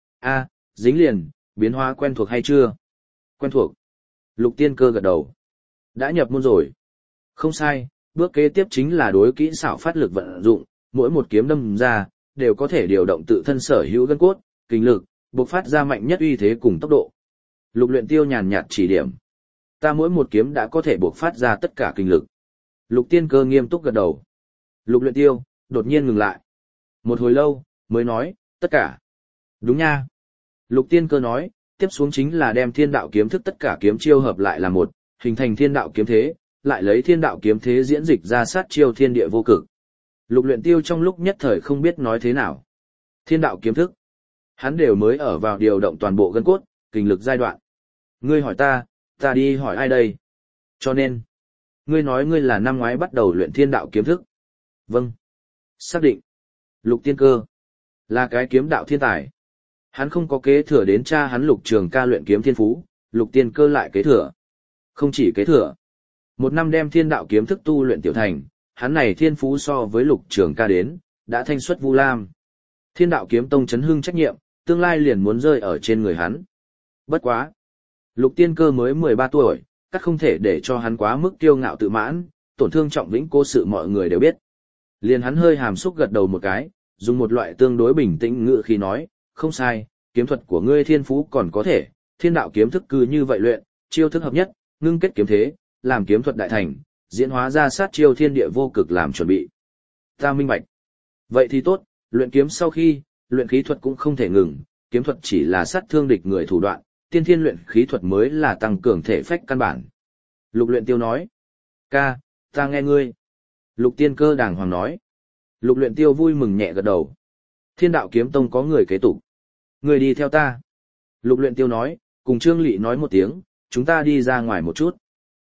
Dính liền, biến hóa quen thuộc hay chưa? Quen thuộc. Lục Tiên Cơ gật đầu. Đã nhập môn rồi. Không sai, bước kế tiếp chính là đối kỹ xảo phát lực vận dụng, mỗi một kiếm đâm ra, đều có thể điều động tự thân sở hữu gân cốt, kinh lực, bộc phát ra mạnh nhất uy thế cùng tốc độ. Lục Luyện Tiêu nhàn nhạt chỉ điểm. Ta mỗi một kiếm đã có thể bộc phát ra tất cả kinh lực. Lục Tiên Cơ nghiêm túc gật đầu. Lục Luyện Tiêu đột nhiên ngừng lại. Một hồi lâu, mới nói, tất cả. Đúng nha. Lục Tiên Cơ nói, tiếp xuống chính là đem thiên đạo kiếm thức tất cả kiếm chiêu hợp lại là một, hình thành thiên đạo kiếm thế, lại lấy thiên đạo kiếm thế diễn dịch ra sát chiêu thiên địa vô cực. Lục Luyện Tiêu trong lúc nhất thời không biết nói thế nào. Thiên đạo kiếm thức. Hắn đều mới ở vào điều động toàn bộ gân cốt, kinh lực giai đoạn. Ngươi hỏi ta đi hỏi ai đây? Cho nên, ngươi nói ngươi là năm ngoái bắt đầu luyện thiên đạo kiếm thức. Vâng. Xác định. Lục Tiên Cơ. Là cái kiếm đạo thiên tài. Hắn không có kế thừa đến cha hắn Lục Trường Ca luyện kiếm thiên phú, Lục Tiên Cơ lại kế thừa. Không chỉ kế thừa. 1 năm đem thiên đạo kiếm thức tu luyện tiểu thành, hắn này thiên phú so với Lục Trường Ca đến, đã thanh xuất vu lam. Thiên đạo kiếm tông chấn hưng trách nhiệm, tương lai liền muốn rơi ở trên người hắn. Bất quá. Lục Tiên Cơ mới 13 tuổi, các không thể để cho hắn quá mức kiêu ngạo tự mãn, tổn thương trọng vĩnh cố sự mọi người đều biết. Liền hắn hơi hàm xúc gật đầu một cái, dùng một loại tương đối bình tĩnh ngữ khi nói, không sai, kiếm thuật của ngươi thiên phú còn có thể, thiên đạo kiếm thức cứ như vậy luyện, chiêu thức hợp nhất, ngưng kết kiếm thế, làm kiếm thuật đại thành, diễn hóa ra sát chiêu thiên địa vô cực làm chuẩn bị. Ta minh bạch. Vậy thì tốt, luyện kiếm sau khi, luyện khí thuật cũng không thể ngừng, kiếm thuật chỉ là sát thương địch người thủ đoạn, tiên thiên luyện khí thuật mới là tăng cường thể phách căn bản. Lục Luyện Tiêu nói. Ca, ta nghe ngươi. Lục Tiên Cơ đàng hoàng nói. Lục Luyện Tiêu vui mừng nhẹ gật đầu. Thiên đạo kiếm tông có người kế tục. Người đi theo ta. Lục Luyện Tiêu nói, cùng Trương Lị nói một tiếng, chúng ta đi ra ngoài một chút.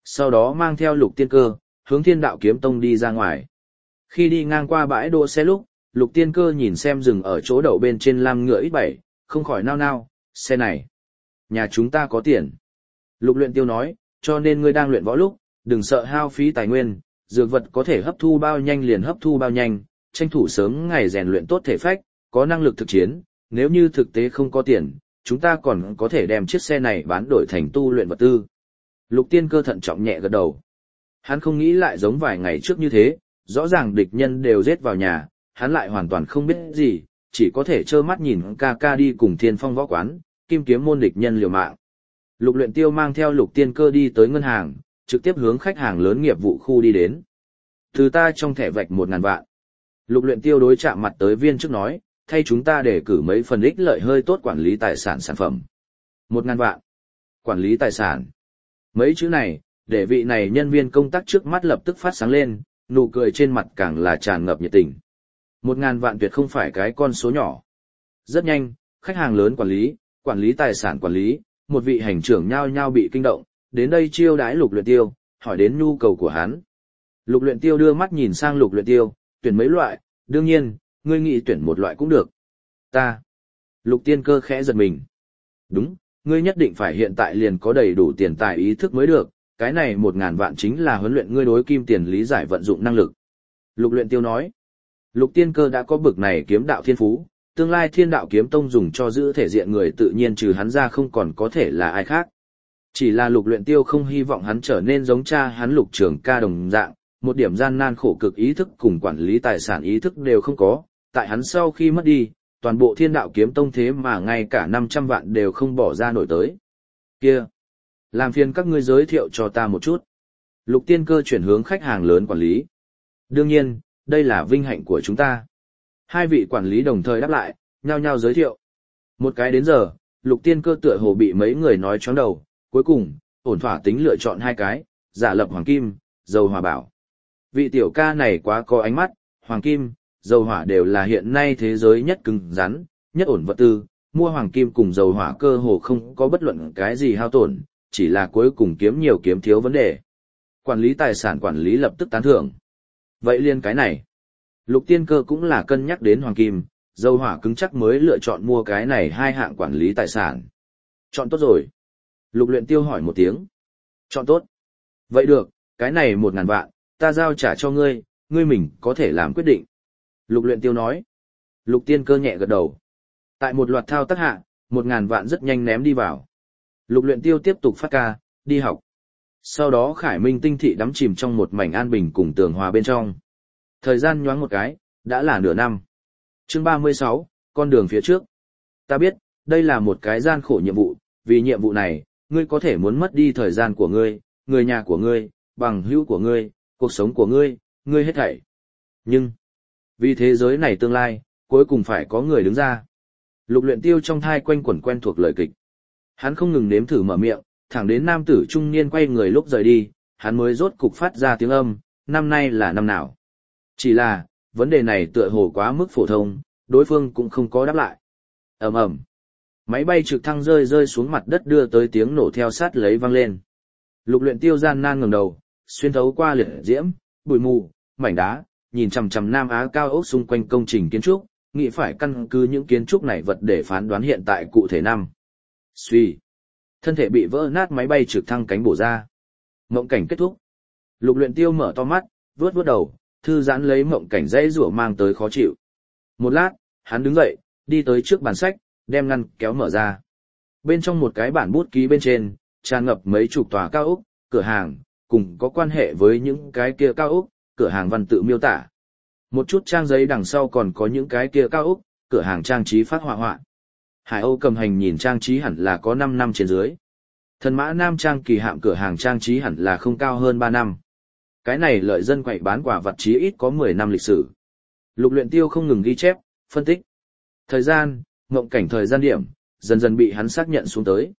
sau đó mang theo Lục Tiên Cơ, hướng Thiên Đạo Kiếm Tông đi ra ngoài. Khi đi ngang qua bãi đỗ xe lúc, Lục Tiên Cơ nhìn xem dừng ở chỗ đậu bên trên lam ngựa ít bảy, không khỏi nao nao, xe này. Nhà chúng ta có tiền. Lục Luyện Tiêu nói, cho nên ngươi đang luyện võ lúc, đừng sợ hao phí tài nguyên, dược vật có thể hấp thu bao nhanh liền hấp thu bao nhanh, tranh thủ sớm ngày rèn luyện tốt thể phách, có năng lực thực chiến, nếu như thực tế không có tiền, chúng ta còn có thể đem chiếc xe này bán đổi thành tu luyện vật tư. Lục Tiên Cơ thận trọng nhẹ gật đầu. Hắn không nghĩ lại giống vài ngày trước như thế, rõ ràng địch nhân đều giết vào nhà, hắn lại hoàn toàn không biết gì, chỉ có thể trơ mắt nhìn ca ca đi cùng Thiên Phong võ quán, kim kiếm môn địch nhân liều mạng. Lục Luyện Tiêu mang theo Lục Tiên Cơ đi tới ngân hàng, trực tiếp hướng khách hàng lớn nghiệp vụ khu đi đến. Từ ta trong thẻ vạch 1.000 vạn. Lục Luyện Tiêu đối chạm mặt tới viên trước nói, thay chúng ta để cử mấy phần ích lợi hơi tốt quản lý tài sản sản phẩm. 1.000 vạn. Quản lý tài sản. Mấy chữ này, để vị này nhân viên công tác trước mắt lập tức phát sáng lên, nụ cười trên mặt càng là tràn ngập nhiệt tình. 1.000 vạn tuyệt không phải cái con số nhỏ. Rất nhanh, khách hàng lớn quản lý tài sản quản lý, một vị hành trưởng nhao nhao bị kinh động, đến đây chiêu đãi Lục Luyện Tiêu, hỏi đến nhu cầu của hắn. Lục Luyện Tiêu đưa mắt nhìn sang Lục Luyện Tiêu, tuyển mấy loại, đương nhiên, ngươi nghĩ tuyển một loại cũng được. Ta. Lục Tiên Cơ khẽ giật mình. Đúng, ngươi nhất định phải hiện tại liền có đầy đủ tiền tài ý thức mới được, cái này 1.000 vạn chính là huấn luyện ngươi đối kim tiền lý giải vận dụng năng lực. Lục Luyện Tiêu nói. Lục Tiên Cơ đã có bực này kiếm đạo thiên phú, tương lai Thiên Đạo Kiếm Tông dùng cho giữ thể diện người tự nhiên trừ hắn ra không còn có thể là ai khác. Chỉ là Lục Luyện Tiêu không hy vọng hắn trở nên giống cha hắn Lục Trường Ca đồng dạng, một điểm gian nan khổ cực ý thức cùng quản lý tài sản ý thức đều không có, tại hắn sau khi mất đi, toàn bộ Thiên Đạo Kiếm Tông thế mà ngay cả 500 vạn đều không bỏ ra nổi tới. Kia, làm phiền các ngươi giới thiệu cho ta một chút. Lục Tiên Cơ chuyển hướng khách hàng lớn quản lý. Đương nhiên, đây là vinh hạnh của chúng ta. Hai vị quản lý đồng thời đáp lại, nhao nhao giới thiệu. Một cái đến giờ, Lục Tiên Cơ tựa hồ bị mấy người nói choáng đầu, cuối cùng, ổn thỏa tính lựa chọn hai cái, Giả Lập Hoàng Kim, Dầu Hỏa Bảo. Vị tiểu ca này quá có ánh mắt, Hoàng Kim, Dầu Hỏa đều là hiện nay thế giới nhất cứng rắn, nhất ổn vật tư, mua Hoàng Kim cùng Dầu Hỏa cơ hồ không có bất luận cái gì hao tổn, chỉ là cuối cùng kiếm nhiều kiếm thiếu vấn đề. Quản lý tài sản quản lý lập tức tán thưởng. Vậy liên cái này, Lục Tiên Cơ cũng là cân nhắc đến Hoàng Kim, Dầu Hỏa cứng chắc mới lựa chọn mua cái này hai hạng quản lý tài sản. Chọn tốt rồi. Lục Luyện Tiêu hỏi một tiếng. Chọn tốt. Vậy được, cái này 1.000 vạn, ta giao trả cho ngươi, ngươi mình có thể làm quyết định. Lục Luyện Tiêu nói. Lục Tiên Cơ nhẹ gật đầu. Tại một loạt thao tác hạ, 1.000 vạn rất nhanh ném đi vào. Lục Luyện Tiêu tiếp tục phát ca, đi học. Sau đó Khải Minh tinh thị đắm chìm trong một mảnh an bình cùng tường hòa bên trong. Thời gian nhoáng một cái, đã là nửa năm. Chương 36, con đường phía trước. Ta biết, đây là một cái gian khổ nhiệm vụ, vì nhiệm vụ này, ngươi có thể muốn mất đi thời gian của ngươi, người nhà của ngươi, bằng hữu của ngươi, cuộc sống của ngươi, ngươi hết thảy. Nhưng, vì thế giới này tương lai, cuối cùng phải có người đứng ra. Lục Luyện Tiêu trong thai quanh quẩn quen thuộc lời kịch. Hắn không ngừng nếm thử mở miệng, thẳng đến nam tử trung niên quay người lúc rời đi, hắn mới rốt cục phát ra tiếng âm, năm nay là năm nào. Chỉ là, vấn đề này tựa hồ quá mức phổ thông, đối phương cũng không có đáp lại. Ầm ầm. Máy bay trực thăng rơi xuống mặt đất đưa tới tiếng nổ theo sát lấy vang lên. Lục Luyện Tiêu gian nan ngẩng đầu, xuyên thấu qua liệt diễm, bụi mù, mảnh đá, nhìn chằm chằm Nam Á cao ốc xung quanh công trình kiến trúc, nghĩ phải căn cứ những kiến trúc này vật để phán đoán hiện tại cụ thể năm. Suy. Thân thể bị vỡ nát máy bay trực thăng cánh bổ ra. Mộng cảnh kết thúc. Lục Luyện Tiêu mở to mắt, vuốt đầu, thư giãn lấy mộng cảnh dãy rủa mang tới khó chịu. Một lát, hắn đứng dậy, đi tới trước bàn sách, đem ngăn kéo mở ra. Bên trong một cái bản bút ký bên trên, tràn ngập mấy chục tòa cao ốc, cửa hàng, cùng có quan hệ với những cái kia cao ốc, cửa hàng văn tự miêu tả. Một chút trang giấy đằng sau còn có những cái kia cao ốc, cửa hàng trang trí phát họa họa. Hải Âu Cầm Hành nhìn trang trí hẳn là có 5 năm trên dưới. Thần Mã Nam Trang kỳ hạm cửa hàng trang trí hẳn là không cao hơn 3 năm. Cái này lợi dân quậy bán quả vật chí ít có 10 năm lịch sử. Lục Luyện Tiêu không ngừng ghi chép, phân tích. Thời gian, ngộng cảnh thời gian điểm, dần dần bị hắn xác nhận xuống tới.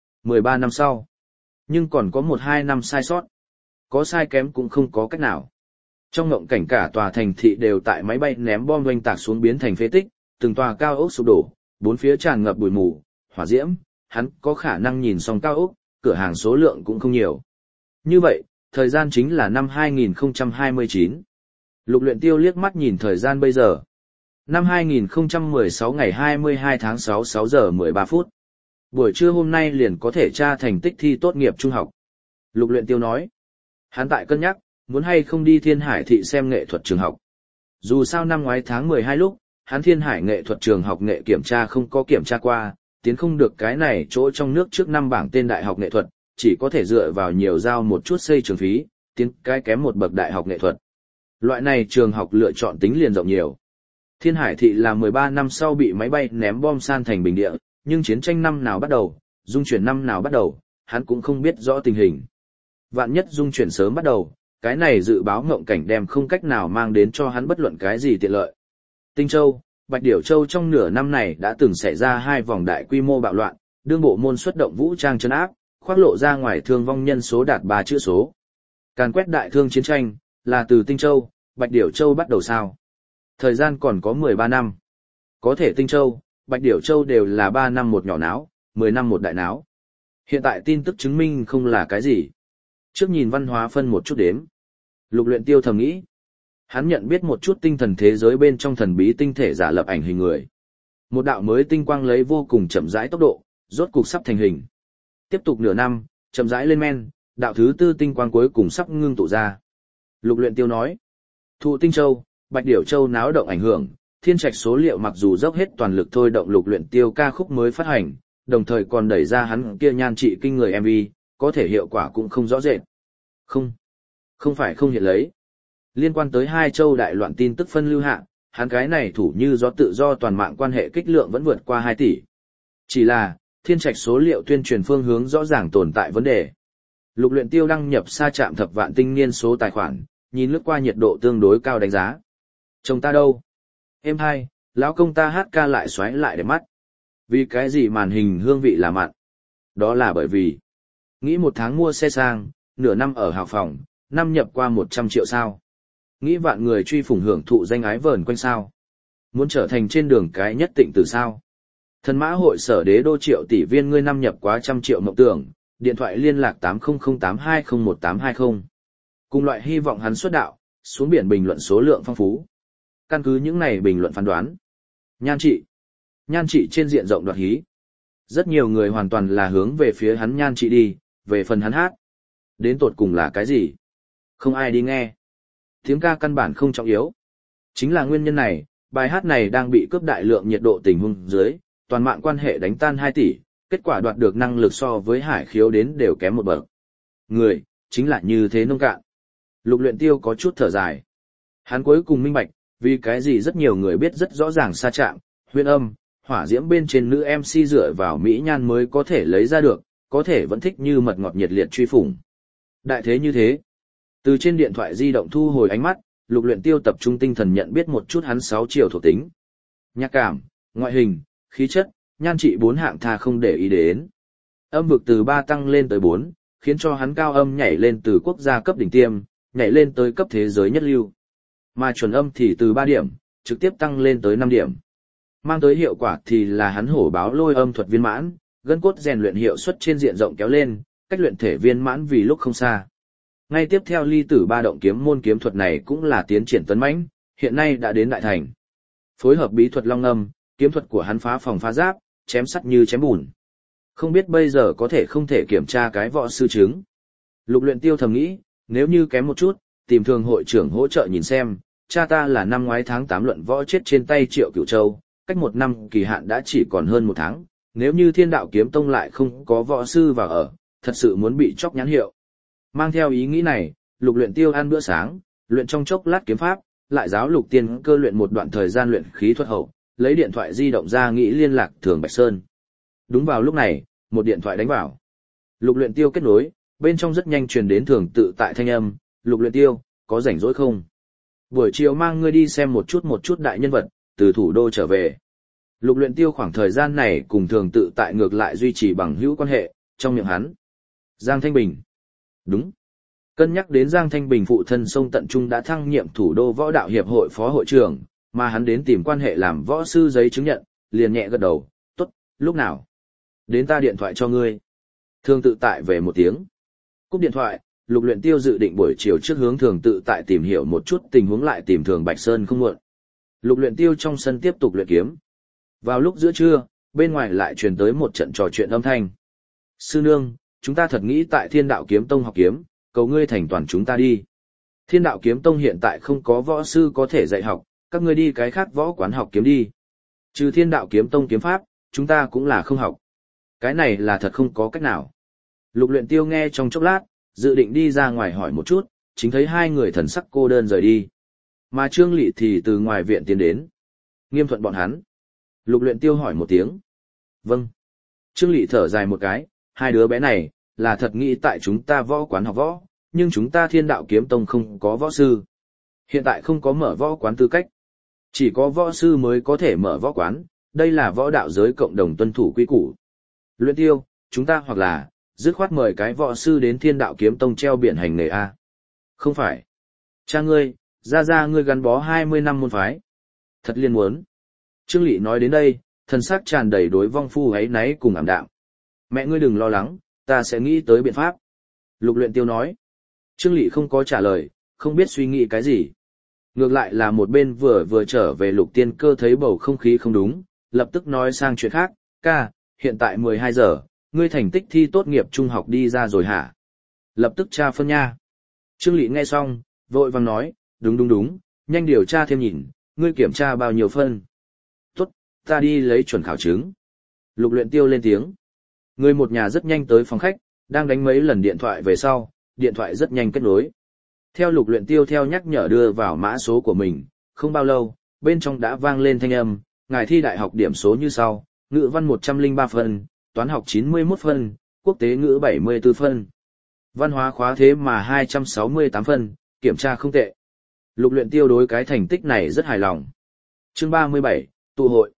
13 năm sau. Nhưng còn có 1-2 năm sai sót. Có sai kém cũng không có cách nào. Trong ngộng cảnh cả tòa thành thị đều tại máy bay ném bom oanh tạc xuống biến thành phế tích, từng tòa cao ốc sụp đổ, bốn phía tràn ngập bụi mù, hỏa diễm, hắn có khả năng nhìn xong cao ốc, cửa hàng số lượng cũng không nhiều. Như vậy, Thời gian chính là năm 2029. Lục Luyện Tiêu liếc mắt nhìn thời gian bây giờ. Năm 2016 ngày 22 tháng 6 6 giờ 13 phút. Buổi trưa hôm nay liền có thể tra thành tích thi tốt nghiệp trung học. Lục Luyện Tiêu nói. Hắn tại cân nhắc, muốn hay không đi Thiên Hải thị xem nghệ thuật trường học. Dù sao năm ngoái tháng 12 lúc, hắn Thiên Hải nghệ thuật trường học nghệ kiểm tra không có kiểm tra qua, tiến không được cái này chỗ trong nước trước năm bảng tên đại học nghệ thuật, chỉ có thể dựa vào nhiều giao một chút xây trường phí, tiến cái kém một bậc đại học nghệ thuật. Loại này trường học lựa chọn tính liền rộng nhiều. Thiên Hải thị là 13 năm sau bị máy bay ném bom san thành bình địa, nhưng chiến tranh năm nào bắt đầu, dung chuyển năm nào bắt đầu, hắn cũng không biết rõ tình hình. Vạn nhất dung chuyển sớm bắt đầu, cái này dự báo ngộng cảnh đem không cách nào mang đến cho hắn bất luận cái gì tiện lợi. Tinh Châu, Bạch Điểu Châu trong nửa năm này đã từng xảy ra 2 vòng đại quy mô bạo loạn, đương bộ môn xuất động vũ trang trấn áp, khoác lộ ra ngoài thương vong nhân số đạt 3 chữ số. Càn quét đại thương chiến tranh, là từ Tinh Châu, Bạch Điểu Châu bắt đầu sao? Thời gian còn có 13 năm. Có thể Tinh Châu, Bạch Điểu Châu đều là 3 năm một nhỏ náo, 10 năm một đại náo. Hiện tại tin tức chứng minh không là cái gì. Trước nhìn văn hóa phân một chút đếm. Lục Luyện Tiêu thầm nghĩ. Hắn nhận biết một chút tinh thần thế giới bên trong thần bí tinh thể giả lập ảnh hình người. Một đạo mới tinh quang lấy vô cùng chậm rãi tốc độ, rốt cục sắp thành hình. Tiếp tục nửa năm, chậm rãi lên men, đạo thứ tư tinh quang cuối cùng sắp ngưng tụ ra. Lục Luyện Tiêu nói. Thụ Tinh Châu, Bạch Điểu Châu náo động ảnh hưởng, Thiên Trạch số liệu mặc dù dốc hết toàn lực thôi động Lục Luyện Tiêu ca khúc mới phát hành, đồng thời còn đẩy ra hắn kia nhan trị kinh người MV, có thể hiệu quả cũng không rõ rệt. Không phải không hiện lấy. Liên quan tới 2 châu đại loạn tin tức phân lưu hạ, hắn cái này thủ như do tự do toàn mạng quan hệ kích lượng vẫn vượt qua 2 tỷ. Chỉ là, Thiên Trạch số liệu tuyên truyền phương hướng rõ ràng tồn tại vấn đề. Lục Luyện Tiêu đăng nhập sa trạm thập vạn tinh niên số tài khoản, nhìn lướt qua nhiệt độ tương đối cao đánh giá. Chồng ta đâu? Em hai, lão công ta hát ca lại xoáy lại để mắt. Vì cái gì màn hình hương vị là mặn? Đó là bởi vì nghĩ 1 tháng mua xe sang, nửa năm ở hào phòng, năm nhập qua 100 triệu sao. Nghĩ vạn người truy phủng hưởng thụ danh ái vờn quanh sao. Muốn trở thành trên đường cái nhất tịnh từ sao. Thần mã hội sở đế đô triệu tỷ viên ngươi năm nhập quá 100 triệu mộng tưởng, điện thoại liên lạc 80082011820. Cùng loại hy vọng hắn xuất đạo, xuống biển bình luận số lượng phong phú. Căn cứ những này bình luận phán đoán. Nhan trị trên diện rộng đoạt hí. Rất nhiều người hoàn toàn là hướng về phía hắn nhan trị đi, về phần hắn hát. Đến tột cùng là cái gì? Không ai đi nghe. Tiếng ca căn bản không trọng yếu. Chính là nguyên nhân này, bài hát này đang bị cướp đại lượng nhiệt độ tình huống dưới, toàn mạng quan hệ đánh tan 2 tỷ, kết quả đoạt được năng lực so với Hải Khiếu đến đều kém một bậc. Người, chính là như thế nông cạn. Lục Luyện Tiêu có chút thở dài. Hắn cuối cùng minh bạch, vì cái gì rất nhiều người biết rất rõ ràng sa trạm, huyễn âm, hỏa diễm bên trên nữ MC dựa vào mỹ nhan mới có thể lấy ra được, có thể vẫn thích như mật ngọt nhiệt liệt truy phủng. Đại thế như thế. Từ trên điện thoại di động thu hồi ánh mắt, Lục Luyện Tiêu tập trung tinh thần nhận biết một chút hắn 6 chiều thuộc tính. Nhạc cảm, ngoại hình, khí chất, nhan trị 4 hạng tha không để ý đến. Âm vực từ 3 tăng lên tới 4, khiến cho hắn cao âm nhảy lên từ quốc gia cấp đỉnh tiêm, nhảy lên tới cấp thế giới nhất lưu. Mà chuẩn âm thì từ 3 điểm, trực tiếp tăng lên tới 5 điểm. Mang tới hiệu quả thì là hắn hổ báo lôi âm thuật viên mãn, gân cốt rèn luyện hiệu suất trên diện rộng kéo lên, cách luyện thể viên mãn vì lúc không xa. Ngay tiếp theo ly tử ba động kiếm môn kiếm thuật này cũng là tiến triển tấn mãnh, hiện nay đã đến đại thành. Phối hợp bí thuật long âm, kiếm thuật của hắn phá phòng phá giáp, chém sắt như chém bùn. Không biết bây giờ có thể không thể kiểm tra cái võ sư chứng. Lục Luyện Tiêu thầm nghĩ, nếu như kém một chút, tìm thường hội trưởng hỗ trợ nhìn xem, cha ta là năm ngoái tháng 8 luận võ chết trên tay Triệu Cửu Châu, cách 1 năm kỳ hạn đã chỉ còn hơn 1 tháng, nếu như Thiên Đạo Kiếm Tông lại không có võ sư vào ở, thật sự muốn bị chọc nhãn hiệu. Mang theo ý nghĩ này, Lục Luyện Tiêu ăn bữa sáng, luyện trong chốc lát kiếm pháp, lại giáo Lục Tiên Cơ luyện một đoạn thời gian luyện khí thuật hậu, lấy điện thoại di động ra nghĩ liên lạc Thường Bạch Sơn. Đúng vào lúc này, một điện thoại đánh vào. Lục Luyện Tiêu kết nối, bên trong rất nhanh truyền đến Thường Tự Tại thanh âm, "Lục Luyện Tiêu, có rảnh rỗi không? Buổi chiều mang ngươi đi xem một chút đại nhân vật, từ thủ đô trở về." Lục Luyện Tiêu khoảng thời gian này cùng Thường Tự Tại ngược lại duy trì bằng hữu quan hệ, trong miệng hắn. Giang Thanh Bình. Đúng. Cân nhắc đến Giang Thanh Bình phụ thân Sông Tận Trung đã thăng nhiệm thủ đô võ đạo hiệp hội phó hội trưởng, mà hắn đến tìm quan hệ làm võ sư giấy chứng nhận, liền nhẹ gật đầu, "Tốt, lúc nào? Đến ta điện thoại cho ngươi." Thường Tự Tại về một tiếng. Cúp điện thoại, Lục Luyện Tiêu dự định buổi chiều trước hướng Thường Tự tại tìm hiểu một chút tình huống lại tìm Thường Bạch Sơn không muộn. Lục Luyện Tiêu trong sân tiếp tục luyện kiếm. Vào lúc giữa trưa, bên ngoài lại truyền tới một trận trò chuyện âm thanh. Sư nương, chúng ta thật nghĩ tại Thiên Đạo Kiếm Tông học kiếm, cầu ngươi thành toàn chúng ta đi. Thiên Đạo Kiếm Tông hiện tại không có võ sư có thể dạy học, các ngươi đi cái khác võ quán học kiếm đi. Trừ Thiên Đạo Kiếm Tông kiếm pháp, chúng ta cũng là không học. Cái này là thật không có cách nào. Lục Luyện Tiêu nghe trong chốc lát, dự định đi ra ngoài hỏi một chút, chính thấy hai người thần sắc cô đơn rời đi. Mà Trương Lệ thì từ ngoài viện tiến đến. Nghiêm Thuận bọn hắn. Lục Luyện Tiêu hỏi một tiếng. Vâng. Trương Lệ thở dài một cái, hai đứa bé này, là thật nghĩ tại chúng ta võ quán học võ, nhưng chúng ta Thiên Đạo Kiếm Tông không có võ sư. Hiện tại không có mở võ quán tư cách. Chỉ có võ sư mới có thể mở võ quán, đây là võ đạo giới cộng đồng tuân thủ quy củ. Luyện Tiêu, chúng ta hoặc là, dứt khoát mời cái võ sư đến Thiên Đạo Kiếm Tông treo biển hành nghề A. Không phải. Cha ngươi, ra ngươi gắn bó 20 năm môn phái. Thật liên muốn. Trương Lệ nói đến đây, thần sắc tràn đầy đối vong phu ấy náy cùng ảm đạm. Mẹ ngươi đừng lo lắng, ta sẽ nghĩ tới biện pháp. Lục Luyện Tiêu nói. Trương Lệ không có trả lời, không biết suy nghĩ cái gì. Ngược lại là một bên vừa trở về Lục Tiên Cơ thấy bầu không khí không đúng, lập tức nói sang chuyện khác. Ca, hiện tại 12 giờ, ngươi thành tích thi tốt nghiệp trung học đi ra rồi hả? Lập tức tra phân nha. Trương Lệ nghe xong, vội vàng nói, đúng, nhanh điều tra thêm nhìn, ngươi kiểm tra bao nhiêu phân. Tốt, ta đi lấy chuẩn khảo chứng. Lục Luyện Tiêu lên tiếng. Người một nhà rất nhanh tới phòng khách, đang đánh mấy lần điện thoại về sau, điện thoại rất nhanh kết nối. Theo Lục Luyện Tiêu theo nhắc nhở đưa vào mã số của mình, không bao lâu, bên trong đã vang lên thanh âm, ngài thi đại học điểm số như sau, ngữ văn 103 phân, toán học 91 phân, quốc tế ngữ 74 phân. Văn hóa khóa thế mà 268 phân, kiểm tra không tệ. Lục Luyện Tiêu đối cái thành tích này rất hài lòng. Chương 37, tụ hội.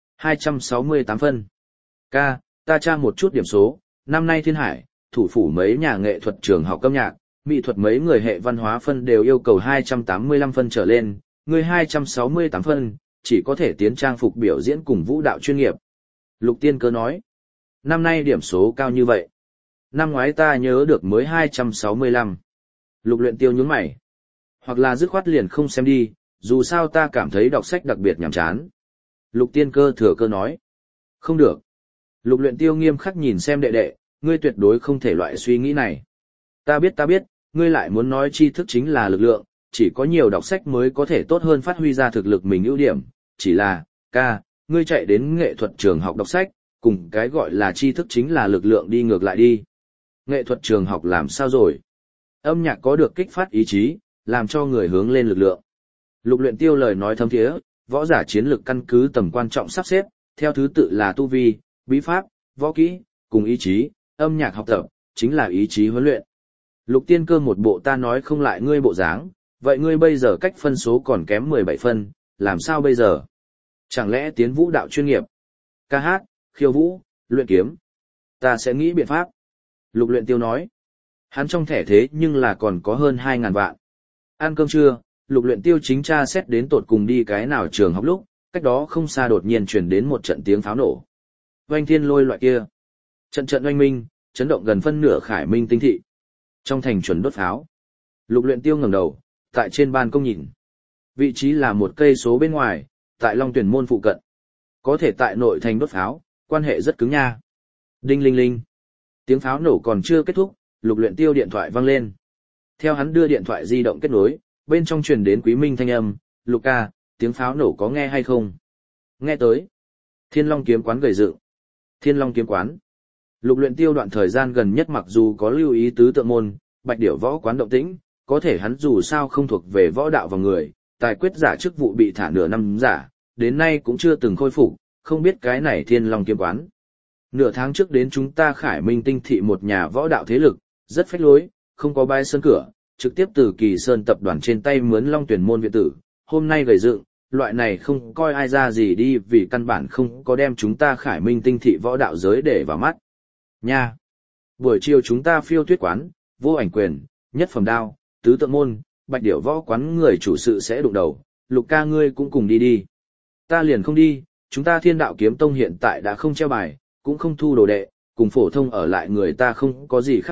268 phân. Ca, ta tra một chút điểm số, năm nay Thiên Hải, thủ phủ mấy nhà nghệ thuật trường học âm nhạc, mỹ thuật mấy người hệ văn hóa phân đều yêu cầu 285 phân trở lên, người 268 phân, chỉ có thể tiến trang phục biểu diễn cùng vũ đạo chuyên nghiệp. Lục Tiên Cơ nói, năm nay điểm số cao như vậy. Năm ngoái ta nhớ được mới 265. Lục Luyện Tiêu nhướng mày. Hoặc là dứt khoát liền không xem đi, dù sao ta cảm thấy đọc sách đặc biệt nhàm chán. Lục Tiên Cơ thừa cơ nói. Không được. Lục Luyện Tiêu nghiêm khắc nhìn xem đệ đệ, ngươi tuyệt đối không thể loại suy nghĩ này. Ta biết, ngươi lại muốn nói tri thức chính là lực lượng, chỉ có nhiều đọc sách mới có thể tốt hơn phát huy ra thực lực mình ưu điểm, chỉ là, ca, ngươi chạy đến nghệ thuật trường học đọc sách, cùng cái gọi là tri thức chính là lực lượng đi ngược lại đi. Nghệ thuật trường học làm sao rồi? Âm nhạc có được kích phát ý chí, làm cho người hướng lên lực lượng. Lục Luyện Tiêu lời nói thâm thiế, võ giả chiến lược căn cứ tầm quan trọng sắp xếp, theo thứ tự là tu vi, bí pháp, võ kỹ, cùng ý chí, âm nhạc học tập, chính là ý chí huấn luyện. Lục Tiên Cơ một bộ ta nói không lại ngươi bộ dáng, vậy ngươi bây giờ cách phân số còn kém 17 phân, làm sao bây giờ? Chẳng lẽ tiến vũ đạo chuyên nghiệp? Ca hát, khiêu vũ, luyện kiếm? Ta sẽ nghĩ biện pháp. Lục Luyện Tiêu nói. Hắn trong thẻ thế nhưng là còn có hơn 2.000 vạn. Ăn cơm trưa, Lục Luyện Tiêu chính tra xét đến tột cùng đi cái nào trường học lúc, cách đó không xa đột nhiên truyền đến một trận tiếng pháo nổ. Oanh thiên lôi loại kia. Trận oanh minh, chấn động gần phân nửa Khải Minh tinh thị. Trong thành chuẩn đốt pháo. Lục Luyện Tiêu ngẩng đầu, tại trên ban công nhìn. Vị trí là một cây số bên ngoài, tại Long Tuyển môn phụ cận. Có thể tại nội thành đốt pháo, quan hệ rất cứng nha. Đinh linh linh. Tiếng pháo nổ còn chưa kết thúc, Lục Luyện Tiêu điện thoại vang lên. Theo hắn đưa điện thoại di động kết nối, bên trong truyền đến Quý Minh thanh âm, "Lục ca, tiếng pháo nổ có nghe hay không?" "Nghe tới." Thiên Long kiếm quán gầy dựng. Thiên Long kiếm quán. Lục Luyện Tiêu đoạn thời gian gần nhất mặc dù có lưu ý tứ tượng môn, Bạch Điểu võ quán động tĩnh, có thể hắn dù sao không thuộc về võ đạo vào người, tài quyết giả chức vụ bị thả nửa năm giả, đến nay cũng chưa từng khôi phục, không biết cái này Thiên Long kiếm quán. Nửa tháng trước đến chúng ta Khải Minh tinh thị một nhà võ đạo thế lực, rất phách lối, không có bái sơn cửa, trực tiếp từ Kỳ Sơn tập đoàn trên tay mướn Long Tuyển môn viện tử, hôm nay gầy dựng, loại này không coi ai ra gì đi vì căn bản không có đem chúng ta Khải Minh tinh thị võ đạo giới để vào mắt. Nha! Buổi chiều chúng ta phiêu tuyết quán, vô ảnh quyền, nhất phẩm đao, tứ tượng môn, Bạch Điểu võ quán người chủ sự sẽ đụng đầu, Lục ca ngươi cũng cùng đi đi. Ta liền không đi, chúng ta Thiên Đạo Kiếm Tông hiện tại đã không treo bài, cũng không thu đồ đệ, cùng phổ thông ở lại người ta không có gì khác biệt,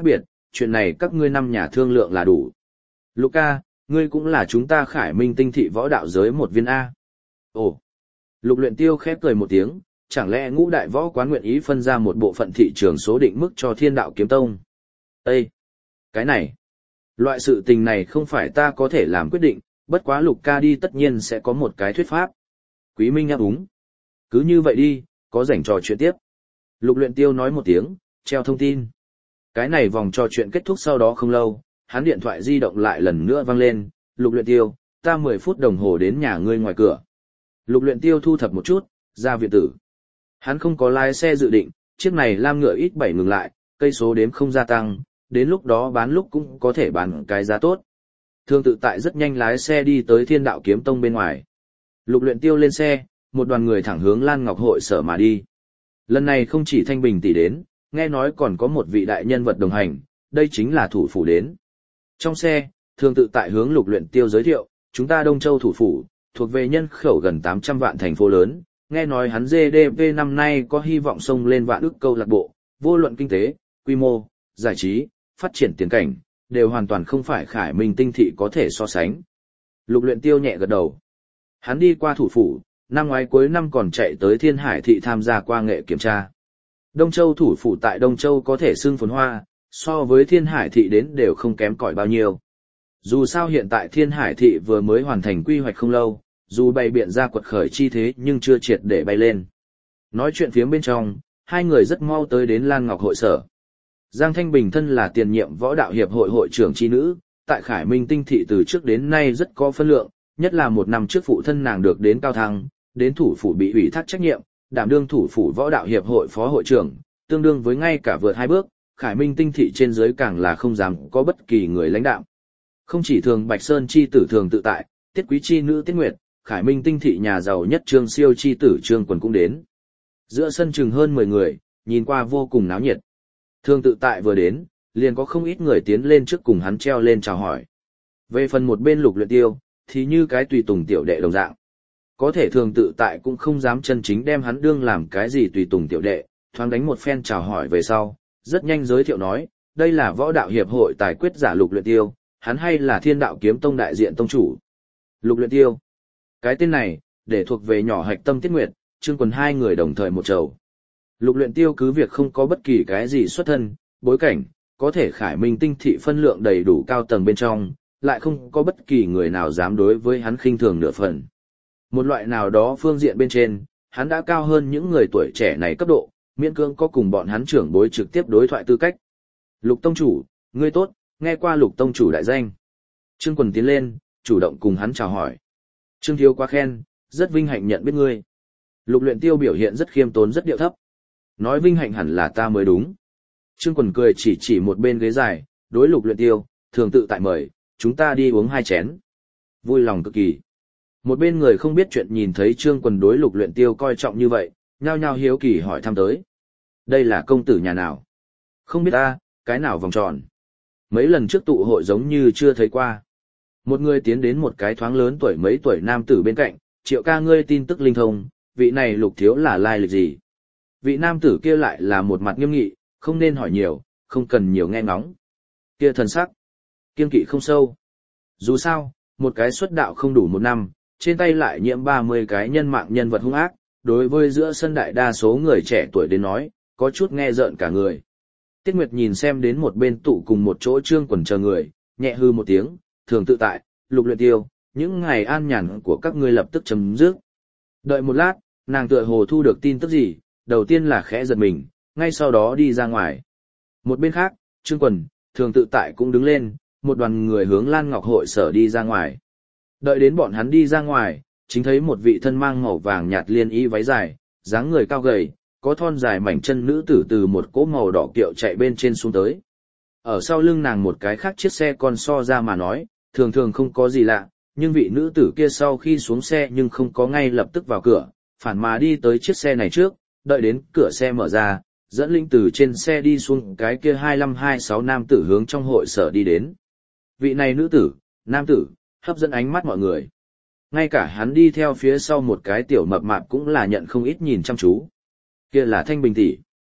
chuyện này các ngươi năm nhà thương lượng là đủ. Luca, ngươi cũng là chúng ta Khải Minh tinh thị võ đạo giới một viên A. Ồ. Lục Luyện Tiêu khép cười một tiếng, chẳng lẽ Ngũ Đại Võ Quán nguyện ý phân ra một bộ phận thị trường số định mức cho Thiên Đạo Kiếm Tông? Ê! Cái này! Loại sự tình này không phải ta có thể làm quyết định, bất quá Lục ca đi tất nhiên sẽ có một cái thuyết pháp. Quý Minh áp úng. Cứ như vậy đi, có rảnh trò chuyện tiếp. Lục Luyện Tiêu nói một tiếng, treo thông tin. Cái này vòng trò chuyện kết thúc sau đó không lâu, hắn điện thoại di động lại lần nữa vang lên. Lục Luyện Tiêu, ta 10 phút đồng hồ đến nhà ngươi ngoài cửa. Lục Luyện Tiêu thu thập một chút, ra viện tử. Hắn không có lái xe dự định, chiếc này Lam ngựa ít 7 ngừng lại, cây số đếm không gia tăng, đến lúc đó bán lúc cũng có thể bán cái giá tốt. Thương Tự Tại rất nhanh lái xe đi tới Thiên Đạo Kiếm Tông bên ngoài. Lục Luyện Tiêu lên xe, một đoàn người thẳng hướng Lan Ngọc hội sở mà đi. Lần này không chỉ Thanh Bình tỷ đến, nghe nói còn có một vị đại nhân vật đồng hành, đây chính là thủ phủ đến. Trong xe, Thương Tự Tại hướng Lục Luyện Tiêu giới thiệu, chúng ta Đông Châu thủ phủ, thuộc về nhân khẩu gần 800 vạn thành phố lớn, nghe nói hắn GDP năm nay có hy vọng xông lên vạn ức câu lạc bộ, vô luận kinh tế, quy mô, giải trí, phát triển tiền cảnh, đều hoàn toàn không phải Khải Minh tinh thị có thể so sánh. Lục Luyện Tiêu nhẹ gật đầu. Hắn đi qua thủ phủ, năm ngoái cuối năm còn chạy tới Thiên Hải thị tham gia qua nghệ kiểm tra. Đông Châu thủ phủ tại Đông Châu có thể xưng phồn hoa, so với Thiên Hải thị đến đều không kém cỏi bao nhiêu. Dù sao hiện tại Thiên Hải thị vừa mới hoàn thành quy hoạch không lâu, dù bày biện ra quật khởi chi thế nhưng chưa triệt để bay lên. Nói chuyện phía bên trong, hai người rất mau tới đến Lan Ngọc hội sở. Giang Thanh Bình thân là tiền nhiệm võ đạo hiệp hội hội trưởng chi nữ, tại Khải Minh tinh thị từ trước đến nay rất có phân lượng, nhất là một năm trước phụ thân nàng được đến cao thăng, đến thủ phủ bị ủy thác trách nhiệm, đảm đương thủ phủ võ đạo hiệp hội phó hội trưởng, tương đương với ngay cả vượt 2 bước, Khải Minh tinh thị trên dưới càng là không dám có bất kỳ người lãnh đạo. Không chỉ Thường Bạch Sơn chi tử Thường Tự Tại, Tiết Quý chi nữ Tiết Nguyệt, Khải Minh tinh thị nhà giàu nhất Trương Siêu chi tử Trương Quần cũng đến. Giữa sân chừng hơn 10 người, nhìn qua vô cùng náo nhiệt. Thường Tự Tại vừa đến, liền có không ít người tiến lên trước cùng hắn treo lên chào hỏi. Về phần một bên Lục Luyện Tiêu, thì như cái tùy tùng tiểu đệ đồng dạng. Có thể Thường Tự Tại cũng không dám chân chính đem hắn đương làm cái gì tùy tùng tiểu đệ, thoáng đánh một phen chào hỏi về sau, rất nhanh giới thiệu nói, đây là võ đạo hiệp hội tài quyết giả Lục Luyện Tiêu, hắn hay là Thiên Đạo Kiếm Tông đại diện tông chủ. Lục Luyện Tiêu. Cái tên này, để thuộc về nhỏ hạch tâm Tiết Nguyệt, Trương Quần hai người đồng thời một chầu. Lục Luyện Tiêu cứ việc không có bất kỳ cái gì xuất thân, bối cảnh, có thể Khải Minh tinh thị phân lượng đầy đủ cao tầng bên trong, lại không có bất kỳ người nào dám đối với hắn khinh thường nửa phần. Một loại nào đó phương diện bên trên, hắn đã cao hơn những người tuổi trẻ này cấp độ, miễn cưỡng có cùng bọn hắn trưởng bối trực tiếp đối thoại tư cách. Lục tông chủ, ngươi tốt, nghe qua Lục tông chủ đại danh. Trương Quần tiến lên, chủ động cùng hắn chào hỏi. Trương thiếu quá khen, rất vinh hạnh nhận biết ngươi. Lục Luyện Tiêu biểu hiện rất khiêm tốn rất điệu thấp. Nói vinh hạnh hẳn là ta mới đúng. Trương Quần cười chỉ một bên ghế dài, đối Lục Luyện Tiêu, Thường Tự Tại mời, chúng ta đi uống 2 chén. Vui lòng cực kỳ. Một bên người không biết chuyện nhìn thấy Trương Quần đối Lục Luyện Tiêu coi trọng như vậy, nhao nhao hiếu kỳ hỏi thăm tới. Đây là công tử nhà nào? Không biết ta, cái nào vòng tròn. Mấy lần trước tụ hội giống như chưa thấy qua. Một người tiến đến một cái thoáng lớn tuổi mấy tuổi nam tử bên cạnh, Triệu ca ngươi tin tức linh thông, vị này Lục thiếu là lai lịch gì? Vị nam tử kia lại là một mặt nghiêm nghị, không nên hỏi nhiều, không cần nhiều nghe ngóng. Kia thần sắc, kiên kỵ không sâu. Dù sao, một cái xuất đạo không đủ 1 năm, trên tay lại nhiễm 30 cái nhân mạng nhân vật hung ác, đối với giữa sân đại đa số người trẻ tuổi đến nói, có chút nghe rợn cả người. Tiết Nguyệt nhìn xem đến một bên tụ cùng một chỗ Trương Quần chờ người, nhẹ hư một tiếng, Thường Tự Tại, Lục Luyện Tiêu, những ngày an nhàn của các ngươi lập tức chấm dứt. Đợi một lát, nàng tựa hồ thu được tin tức gì, đầu tiên là khẽ giật mình, ngay sau đó đi ra ngoài. Một bên khác, Trương Quần, Thường Tự Tại cũng đứng lên, một đoàn người hướng Lan Ngọc hội sở đi ra ngoài. Đợi đến bọn hắn đi ra ngoài, chính thấy một vị thân mang màu vàng nhạt liên y váy dài, dáng người cao gầy, có thon dài mảnh chân nữ tử từ một cỗ màu đỏ kiệu chạy bên trên xuống tới. Ở sau lưng nàng một cái khác chiếc xe con so ra mà nói, thường thường không có gì lạ, nhưng vị nữ tử kia sau khi xuống xe nhưng không có ngay lập tức vào cửa, phản mà đi tới chiếc xe này trước, đợi đến cửa xe mở ra, dẫn linh từ trên xe đi xuống cái kia 25-26 nam tử hướng trong hội sở đi đến. Vị này nữ tử, nam tử, hấp dẫn ánh mắt mọi người. Ngay cả hắn đi theo phía sau một cái tiểu mập mạp cũng là nhận không ít nhìn chăm chú. Kia là Thanh Bình tỷ.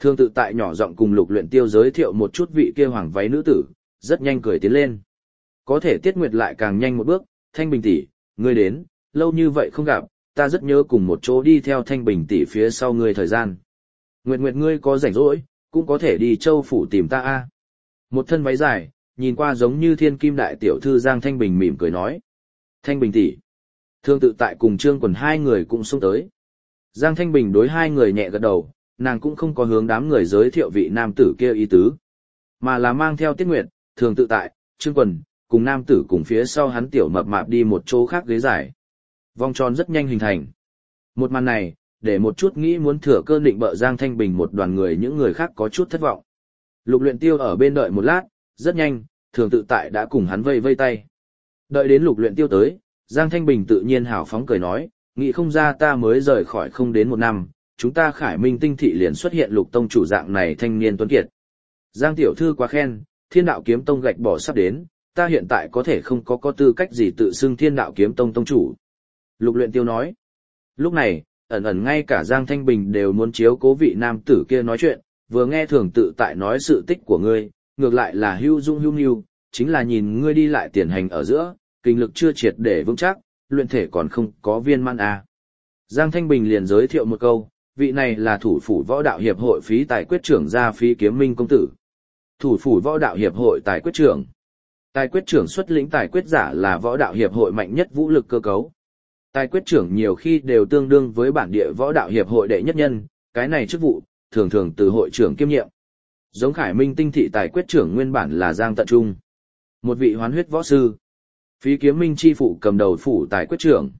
Thương tự tại nhỏ giọng cùng Lục Luyện Tiêu giới thiệu một chút vị kia hoàng váy nữ tử, rất nhanh cười tiến lên. Có thể Tiết Nguyệt lại càng nhanh một bước, Thanh Bình tỷ, ngươi đến, lâu như vậy không gặp, ta rất nhớ cùng một chỗ đi theo Thanh Bình tỷ phía sau ngươi thời gian. Nguyệt Nguyệt ngươi có rảnh rỗi, cũng có thể đi Châu phủ tìm ta a. Một thân váy dài, nhìn qua giống như thiên kim đại tiểu thư Giang Thanh Bình mỉm cười nói. Thanh Bình tỷ. Thương tự tại cùng Trương Quần hai người cũng xông tới. Giang Thanh Bình đối hai người nhẹ gật đầu, nàng cũng không có hướng đám người giới thiệu vị nam tử kia ý tứ, mà là mang theo Tiết Nguyệt, Thường tự tại, Trương Quần, cùng nam tử cùng phía sau hắn tiểu mập mạp đi một chỗ khác ghế dài. Vòng tròn rất nhanh hình thành. Một màn này, để một chút nghĩ muốn thừa cơ định bợ Giang Thanh Bình một đoàn người những người khác có chút thất vọng. Lục Luyện Tiêu ở bên đợi một lát, rất nhanh, Thường tự tại đã cùng hắn vây vây tay. Đợi đến Lục Luyện Tiêu tới, Giang Thanh Bình tự nhiên hào phóng cười nói, nghĩ không ra ta mới rời khỏi không đến một năm, chúng ta Khải Minh tinh thị liền xuất hiện Lục tông chủ dạng này thanh niên tuấn kiệt. Giang tiểu thư quá khen, Thiên Đạo Kiếm Tông gạch bỏ sắp đến, ta hiện tại có thể không có tư cách gì tự xưng Thiên Đạo Kiếm Tông tông chủ. Lục Luyện Tiêu nói. Lúc này, ẩn ẩn ngay cả Giang Thanh Bình đều muốn chiếu cố vị nam tử kia nói chuyện, vừa nghe Thường tự tại nói sự tích của ngươi, ngược lại là hưu dung hưu nhu, chính là nhìn ngươi đi lại tiền hành ở giữa, kinh lực chưa triệt để vững chắc, luyện thể còn không có viên mãn à. Giang Thanh Bình liền giới thiệu một câu, vị này là thủ phủ võ đạo hiệp hội phí tài quyết trưởng gia Phí Kiếm Minh công tử. Thủ phủ võ đạo hiệp hội tài quyết trưởng. Tài quyết trưởng xuất lĩnh tài quyết giả là võ đạo hiệp hội mạnh nhất vũ lực cơ cấu. Tài quyết trưởng nhiều khi đều tương đương với bản địa võ đạo hiệp hội đệ nhất nhân, cái này chức vụ, thường thường từ hội trưởng kiêm nhiệm. Giống Khải Minh tinh thị tài quyết trưởng nguyên bản là Giang Tận Trung. Một vị hoán huyết võ sư. Phí Kiếm Minh chi phụ cầm đầu phủ tài quyết trưởng.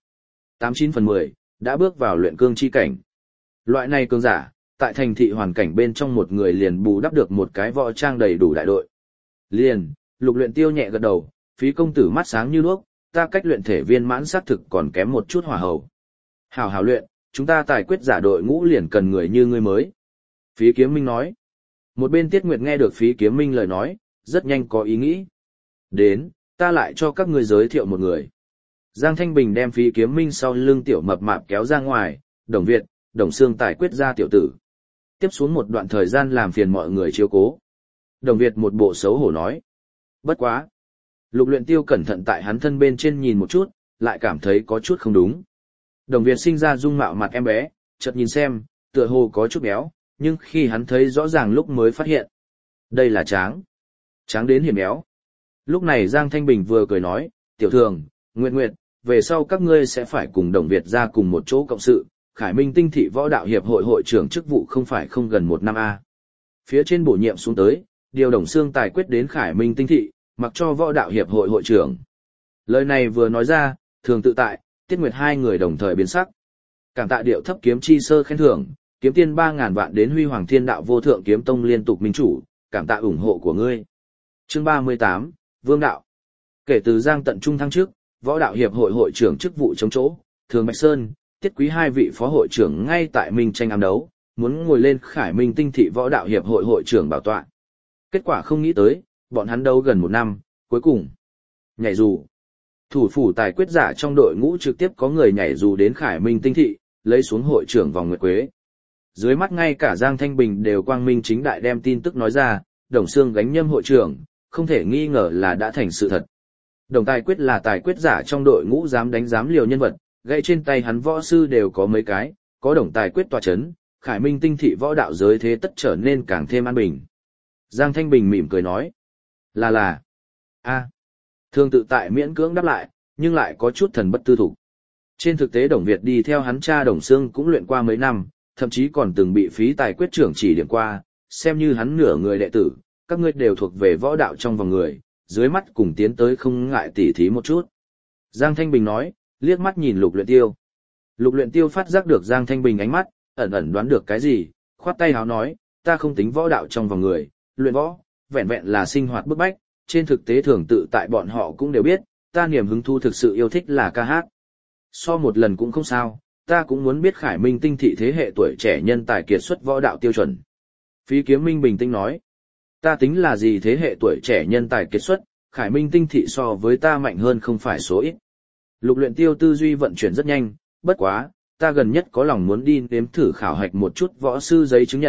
89/10, đã bước vào luyện cương chi cảnh. Loại này cường giả, tại thành thị hoàn cảnh bên trong một người liền bù đắp được một cái võ trang đầy đủ đại đội. Liền, Lục Luyện Tiêu nhẹ gật đầu, Phí công tử mắt sáng như đuốc, ta cách luyện thể viên mãn xác thực còn kém một chút hỏa hầu. Hảo hảo luyện, chúng ta tài quyết giả đội ngũ liền cần người như ngươi mới. Phí Kiếm Minh nói. Một bên Tiết Nguyệt nghe được Phí Kiếm Minh lời nói, rất nhanh có ý nghĩ. Đến, ta lại cho các ngươi giới thiệu một người. Giang Thanh Bình đem Phí Kiếm Minh sau lưng tiểu mập mạp kéo ra ngoài, Đồng Việt, Đồng Sương tài quyết gia tiểu tử. Tiếp xuống một đoạn thời gian làm phiền mọi người chiếu cố. Đồng Việt một bộ xấu hổ nói. Bất quá. Lục Luyện Tiêu cẩn thận tại hắn thân bên trên nhìn một chút, lại cảm thấy có chút không đúng. Đồng Việt sinh ra dung mạo mặt em bé, chợt nhìn xem, tựa hồ có chút béo, nhưng khi hắn thấy rõ ràng lúc mới phát hiện. Đây là Tráng. Tráng đến hiểm béo. Lúc này Giang Thanh Bình vừa cười nói, tiểu thường, Nguyệt Nguyệt, về sau các ngươi sẽ phải cùng Đồng Việt ra cùng một chỗ cộng sự, Khải Minh tinh thị võ đạo hiệp hội hội trưởng chức vụ không phải không gần một năm a. Phía trên bổ nhiệm xuống tới, điều Đồng Sương tài quyết đến Khải Minh tinh thị, mặc cho võ đạo hiệp hội hội trưởng. Lời này vừa nói ra, Thường tự tại, Tiết Nguyệt hai người đồng thời biến sắc. Cảm tạ điệu thấp kiếm chi sơ khen thưởng, kiếm tiên 3.000 vạn đến Huy Hoàng Thiên Đạo Vô Thượng Kiếm Tông liên tục minh chủ, cảm tạ ủng hộ của ngươi. Chương 38, Vương đạo. Kể từ Giang Tận Trung thăng trước, võ đạo hiệp hội hội trưởng chức vụ chống chỗ, Thường Bạch Sơn, Tiết Quý hai vị phó hội trưởng ngay tại Minh tranh ám đấu, muốn ngồi lên Khải Minh tinh thị võ đạo hiệp hội hội trưởng bảo tọa. Kết quả không nghĩ tới, bọn hắn đấu gần một năm, cuối cùng nhảy dù. Thủ phủ tài quyết giả trong đội ngũ trực tiếp có người nhảy dù đến Khải Minh tinh thị, lấy xuống hội trưởng vòng nguyệt quế. Dưới mắt ngay cả Giang Thanh Bình đều quang minh chính đại đem tin tức nói ra, Đồng Sương gánh nhâm hội trưởng, không thể nghi ngờ là đã thành sự thật. Đồng tài quyết là tài quyết giả trong đội ngũ dám đánh dám liều nhân vật, gãy trên tay hắn võ sư đều có mấy cái, có đồng tài quyết tòa chấn, Khải Minh tinh thị võ đạo giới thế tất trở nên càng thêm an bình. Giang Thanh Bình mỉm cười nói, là, Thường tự tại miễn cưỡng đáp lại, nhưng lại có chút thần bất tư thủ. Trên thực tế Đồng Việt đi theo hắn cha Đồng Sương cũng luyện qua mấy năm, thậm chí còn từng bị phí tài quyết trưởng chỉ điểm qua, xem như hắn nửa người đệ tử, các ngươi đều thuộc về võ đạo trong vòng người, dưới mắt cùng tiến tới không ngại tỉ thí một chút. Giang Thanh Bình nói, liếc mắt nhìn Lục Luyện Tiêu. Lục Luyện Tiêu phát giác được Giang Thanh Bình ánh mắt, ẩn ẩn đoán được cái gì, khoát tay háo nói, ta không tính võ đạo trong vòng người, luyện võ, vẹn vẹn là sinh hoạt bức bách, trên thực tế thường tự tại bọn họ cũng đều biết, ta niềm hứng thú thực sự yêu thích là ca hát. So một lần cũng không sao, ta cũng muốn biết Khải Minh tinh thị thế hệ tuổi trẻ nhân tài kiệt xuất võ đạo tiêu chuẩn. Phí Kiếm Minh bình tĩnh nói, ta tính là gì thế hệ tuổi trẻ nhân tài kiệt xuất, Khải Minh tinh thị so với ta mạnh hơn không phải số ít. Lục Luyện Tiêu tư duy vận chuyển rất nhanh, bất quá, ta gần nhất có lòng muốn đi nếm thử khảo hạch một chút võ sư giấy chứng nhận,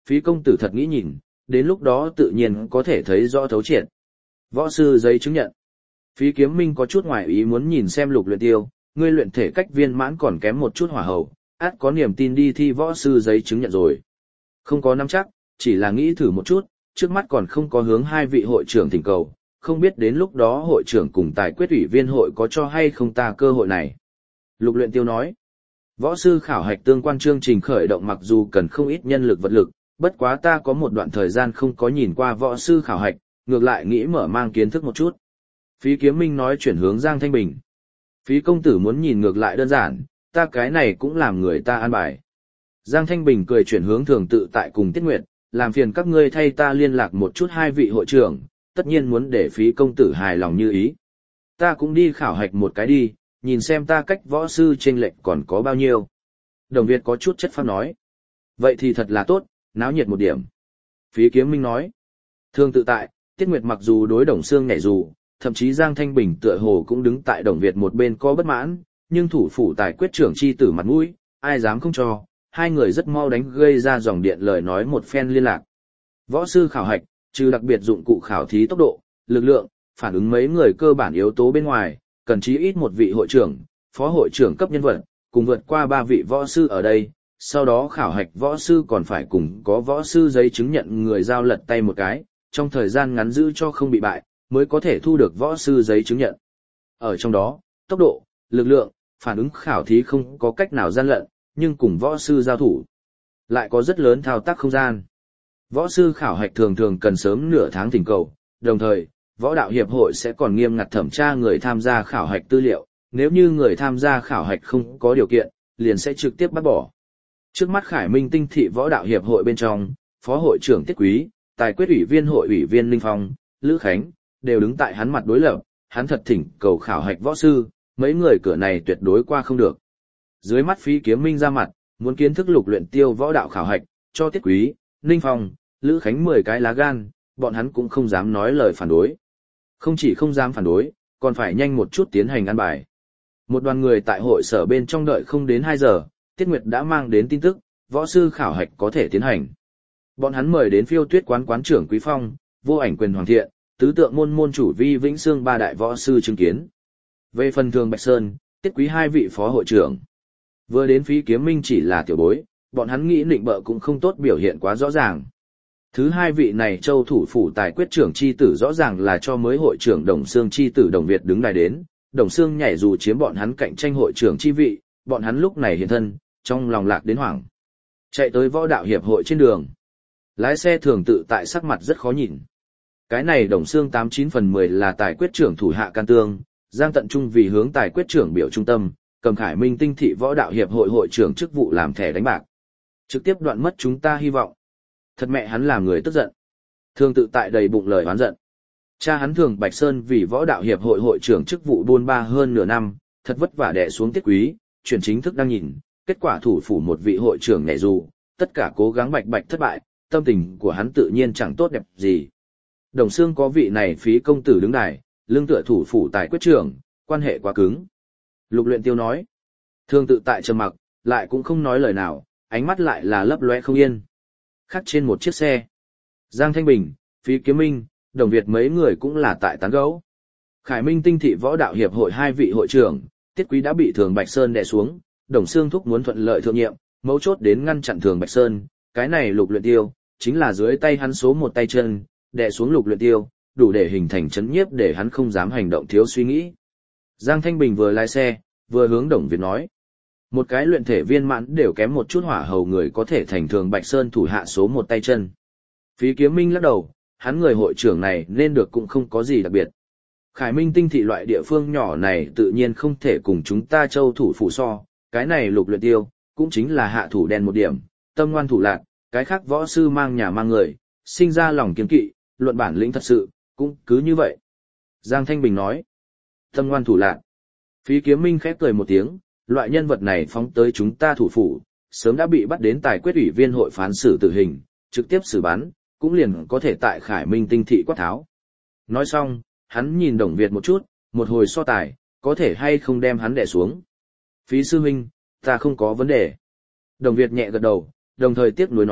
Phí công tử thật nghĩ nhìn, đến lúc đó tự nhiên có thể thấy rõ thấu triệt. Võ sư giấy chứng nhận. Phí Kiếm Minh có chút ngoài ý muốn nhìn xem Lục Luyện Tiêu, ngươi luyện thể cách viên mãn còn kém một chút hỏa hầu, át có niềm tin đi thi võ sư giấy chứng nhận rồi. Không có nắm chắc, chỉ là nghĩ thử một chút, trước mắt còn không có hướng hai vị hội trưởng thỉnh cầu, không biết đến lúc đó hội trưởng cùng tài quyết ủy viên hội có cho hay không ta cơ hội này. Lục Luyện Tiêu nói, võ sư khảo hạch tương quan chương trình khởi động mặc dù cần không ít nhân lực vật lực, bất quá ta có một đoạn thời gian không có nhìn qua võ sư khảo hạch, ngược lại nghĩ mở mang kiến thức một chút. Phí Kiếm Minh nói chuyển hướng Giang Thanh Bình. Phí công tử muốn nhìn ngược lại đơn giản, ta cái này cũng làm người ta an bài. Giang Thanh Bình cười chuyển hướng Thường Tự Tại cùng Tiết Nguyệt, làm phiền các ngươi thay ta liên lạc một chút hai vị hội trưởng, tất nhiên muốn để Phí công tử hài lòng như ý. Ta cũng đi khảo hạch một cái đi, nhìn xem ta cách võ sư chênh lệch còn có bao nhiêu. Đồng Việt có chút chất phác nói. Vậy thì thật là tốt, náo nhiệt một điểm. Phí Kiếm Minh nói. Thường Tự Tại, Tiết Nguyệt mặc dù đối Đồng Xương nhảy dù, thậm chí Giang Thanh Bình tựa hồ cũng đứng tại Đồng Việt một bên có bất mãn, nhưng thủ phủ tài quyết trưởng chi tử mặt mũi, ai dám không cho, hai người rất mau đánh gây ra dòng điện lời nói một phen liên lạc. Võ sư khảo hạch, trừ đặc biệt dụng cụ khảo thí tốc độ, lực lượng, phản ứng mấy người cơ bản yếu tố bên ngoài, cần chí ít một vị hội trưởng, phó hội trưởng cấp nhân vật, cùng vượt qua ba vị võ sư ở đây, sau đó khảo hạch võ sư còn phải cùng có võ sư giấy chứng nhận người giao lật tay một cái, trong thời gian ngắn giữ cho không bị bại, mới có thể thu được võ sư giấy chứng nhận. Ở trong đó, tốc độ, lực lượng, phản ứng khảo thí không có cách nào gian lận, nhưng cùng võ sư giao thủ, lại có rất lớn thao tác không gian. Võ sư khảo hạch thường thường cần sớm nửa tháng thỉnh cầu, đồng thời, võ đạo hiệp hội sẽ còn nghiêm ngặt thẩm tra người tham gia khảo hạch tư liệu, nếu như người tham gia khảo hạch không có điều kiện, liền sẽ trực tiếp bắt bỏ. Trước mắt Khải Minh Tinh thị võ đạo hiệp hội bên trong, phó hội trưởng Tiết Quý, tài quyết ủy viên hội ủy viên Linh Phong, Lữ Khánh, đều đứng tại hắn mặt đối lập, hắn thật thỉnh cầu khảo hạch võ sư, mấy người cửa này tuyệt đối qua không được. Dưới mắt Phí Kiếm Minh ra mặt, muốn kiến thức Lục Luyện Tiêu võ đạo khảo hạch, cho Tiết Quý, Ninh Phong, Lữ Khánh 10 cái lá gan, bọn hắn cũng không dám nói lời phản đối. Không chỉ không dám phản đối, còn phải nhanh một chút tiến hành ăn bài. Một đoàn người tại hội sở bên trong đợi không đến 2 giờ, Tiết Nguyệt đã mang đến tin tức, võ sư khảo hạch có thể tiến hành. Bọn hắn mời đến Phiêu Tuyết quán quán trưởng Quý Phong, Vô Ảnh Quyền Hoàng Thiện, tứ tượng môn môn chủ Vi Vĩnh Xương ba đại võ sư chứng kiến. Về phần Thường Bạch Sơn, Tiết Quý hai vị phó hội trưởng. Vừa đến Phí Kiếm Minh chỉ là tiểu bối, bọn hắn nghĩ định bợ cũng không tốt biểu hiện quá rõ ràng. Thứ hai vị này châu thủ phủ tài quyết trưởng chi tử rõ ràng là cho mới hội trưởng Đồng Xương chi tử Đồng Việt đứng đài đến, Đồng Xương nhảy dù chiếm bọn hắn cạnh tranh hội trưởng chi vị, bọn hắn lúc này hiện thân, trong lòng lạc đến hoảng. Chạy tới võ đạo hiệp hội trên đường. Lái xe Thường Tự Tại sắc mặt rất khó nhìn. Cái này Đồng Xương 89/10 là tài quyết trưởng thủ hạ can tương, Giang Tận Trung vì hướng tài quyết trưởng biểu trung tâm, cầm Khải Minh Tinh thị võ đạo hiệp hội hội trưởng chức vụ làm thẻ đánh bạc. Trực tiếp đoạn mất chúng ta hy vọng. Thật mẹ hắn làm người tức giận. Thường Tự Tại đầy bụng lời oán giận. Cha hắn Thường Bạch Sơn vì võ đạo hiệp hội hội trưởng chức vụ buôn ba hơn nửa năm, thật vất vả đè xuống Tiết Quý, chuyển chính thức đang nhìn, kết quả thủ phủ một vị hội trưởng nhảy dù, tất cả cố gắng bạch bạch thất bại, tâm tình của hắn tự nhiên chẳng tốt đẹp gì. Đồng Xương có vị này Phí công tử đứng đài, lưng tựa thủ phủ tài quyết trưởng, quan hệ quá cứng. Lục Luyện Tiêu nói. Thường Tự Tại trầm mặc, lại cũng không nói lời nào, ánh mắt lại là lấp lóe không yên. Khác trên một chiếc xe, Giang Thanh Bình, Phí Kiếm Minh, Đồng Việt mấy người cũng là tại tán gẫu. Khải Minh Tinh thị võ đạo hiệp hội hai vị hội trưởng, Tiết Quý đã bị Thường Bạch Sơn đè xuống, Đồng Xương thúc muốn thuận lợi thượng nhiệm, mấu chốt đến ngăn chặn Thường Bạch Sơn, cái này Lục Luyện Tiêu, chính là dưới tay hắn số một tay chân, đè xuống Lục Luyện Tiêu, đủ để hình thành chấn nhiếp để hắn không dám hành động thiếu suy nghĩ. Giang Thanh Bình vừa lái xe, vừa hướng Đồng Việt nói. Một cái luyện thể viên mãn đều kém một chút hỏa hầu người có thể thành Thường Bạch Sơn thủ hạ số một tay chân. Phí Kiếm Minh lắc đầu, hắn người hội trưởng này nên được cũng không có gì đặc biệt. Khải Minh Tinh thị loại địa phương nhỏ này tự nhiên không thể cùng chúng ta châu thủ phủ so, cái này Lục Luyện Tiêu, cũng chính là hạ thủ đen một điểm, tâm ngoan thủ lạn, cái khác võ sư mang nhà mang người, sinh ra lòng kiêng kỵ, luận bản lĩnh thật sự, cũng cứ như vậy. Giang Thanh Bình nói, tâm ngoan thủ lạn. Phí Kiếm Minh khép cười một tiếng, loại nhân vật này phóng tới chúng ta thủ phủ, sớm đã bị bắt đến tài quyết ủy viên hội phán xử tử hình, trực tiếp xử bắn, cũng liền có thể tại Khải Minh Tinh thị quát tháo. Nói xong, hắn nhìn Đồng Việt một chút, một hồi so tài, có thể hay không đem hắn đè xuống. Phí sư huynh, ta không có vấn đề. Đồng Việt nhẹ gật đầu, đồng thời tiếc nuối nói,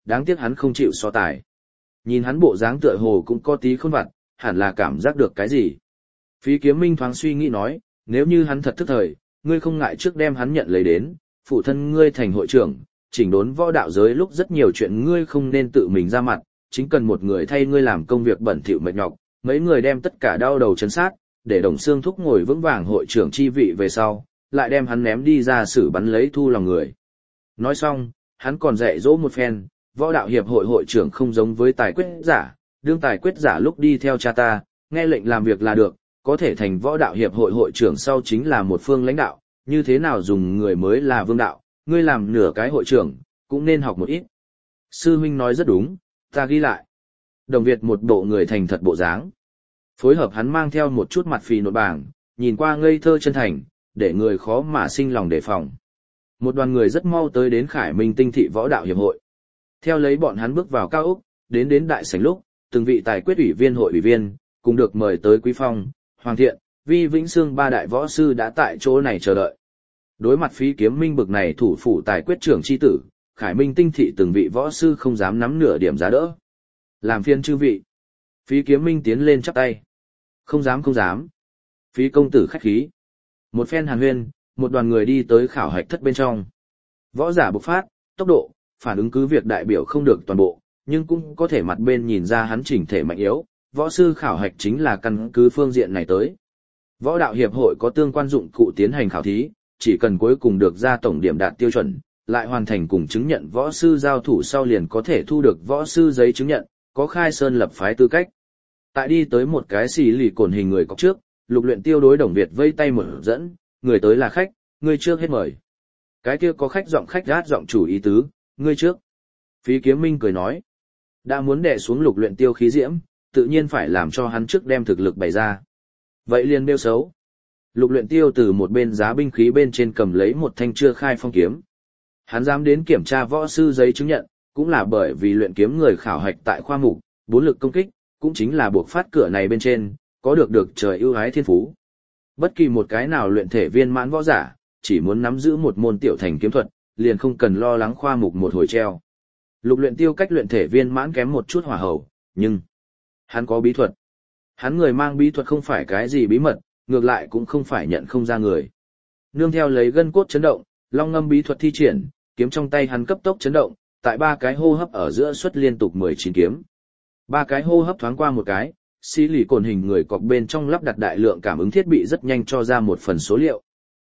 đáng tiếc hắn không chịu so tài. Nhìn hắn bộ dáng tựa hồ cũng có tí khôn vặt, hẳn là cảm giác được cái gì. Phí Kiếm Minh thoáng suy nghĩ nói, nếu như hắn thật thức thời, ngươi không ngại trước đem hắn nhận lấy đến, phụ thân ngươi thành hội trưởng, chỉnh đốn võ đạo giới lúc rất nhiều chuyện ngươi không nên tự mình ra mặt, chính cần một người thay ngươi làm công việc bẩn thỉu mệt nhọc, mấy người đem tất cả đau đầu chấn sát, để Đồng Xương Thúc ngồi vững vàng hội trưởng chi vị về sau, lại đem hắn ném đi ra xử bắn lấy thu lòng người. Nói xong, hắn còn dạy dỗ một phen, võ đạo hiệp hội hội trưởng không giống với tài quyết giả, đương tài quyết giả lúc đi theo cha ta, nghe lệnh làm việc là được, có thể thành võ đạo hiệp hội hội trưởng sau chính là một phương lãnh đạo, như thế nào dùng người mới là vương đạo, ngươi làm nửa cái hội trưởng, cũng nên học một ít. Sư huynh nói rất đúng, ta ghi lại. Đồng Việt một bộ người thành thật bộ dáng. Phối hợp hắn mang theo một chút mặt phì nộn bảng, nhìn qua ngây thơ chân thành, để người khó mà sinh lòng đề phòng. Một đoàn người rất mau tới đến Khải Minh Tinh Thị Võ Đạo Hiệp hội. Theo lấy bọn hắn bước vào cao ốc, đến đại sảnh lúc, từng vị tài quyết ủy viên hội ủy viên, cùng được mời tới Quý Phong, Hoàng Thiện, Vi Vĩnh Sương ba đại võ sư đã tại chỗ này chờ đợi. Đối mặt Phí Kiếm Minh bực này thủ phủ tài quyết trưởng chi tử, Khải Minh Tinh Thị từng vị võ sư không dám nắm nửa điểm giá đỡ. Làm phiên chư vị. Phí Kiếm Minh tiến lên chắp tay. Không dám không dám. Phí công tử khách khí. Một phen hàn huyên, một đoàn người đi tới khảo hạch thất bên trong. Võ giả bộc phát, tốc độ, phản ứng cứ việc đại biểu không được toàn bộ, nhưng cũng có thể mặt bên nhìn ra hắn chỉnh thể mạnh yếu. Võ sư khảo hạch chính là căn cứ phương diện này tới. Võ đạo hiệp hội có tương quan dụng cụ tiến hành khảo thí, chỉ cần cuối cùng được ra tổng điểm đạt tiêu chuẩn, lại hoàn thành cùng chứng nhận võ sư giao thủ sau liền có thể thu được võ sư giấy chứng nhận, có khai sơn lập phái tư cách. Tại đi tới một cái xì lì cồn hình người cọc trước, Lục Luyện Tiêu đối Đồng Việt vây tay mở dẫn, người tới là khách, ngươi trước hết mời. Cái kia có khách gát giọng chủ ý tứ, ngươi trước. Phí Kiếm Minh cười nói, đã muốn đè xuống Lục Luyện Tiêu khí diễm, tự nhiên phải làm cho hắn trước đem thực lực bày ra. Vậy liền bêu xấu. Lục Luyện Tiêu từ một bên giá binh khí bên trên cầm lấy một thanh chưa khai phong kiếm. Hắn dám đến kiểm tra võ sư giấy chứng nhận, cũng là bởi vì luyện kiếm người khảo hạch tại khoa mục, bốn lực công kích, cũng chính là buộc phát cửa này bên trên, có được trời ưu ái thiên phú. Bất kỳ một cái nào luyện thể viên mãn võ giả, chỉ muốn nắm giữ một môn tiểu thành kiếm thuật, liền không cần lo lắng khoa mục một hồi treo. Lục Luyện Tiêu cách luyện thể viên mãn kém một chút hỏa hậu, nhưng hắn có bí thuật. Hắn người mang bí thuật không phải cái gì bí mật, ngược lại cũng không phải nhận không ra người. Nương theo lấy gân cốt chấn động, long ngâm bí thuật thi triển, kiếm trong tay hắn cấp tốc chấn động, tại ba cái hô hấp ở giữa xuất liên tục 19 kiếm. Ba cái hô hấp thoáng qua một cái, xí lì cồn hình người cọc bên trong lắp đặt đại lượng cảm ứng thiết bị rất nhanh cho ra một phần số liệu.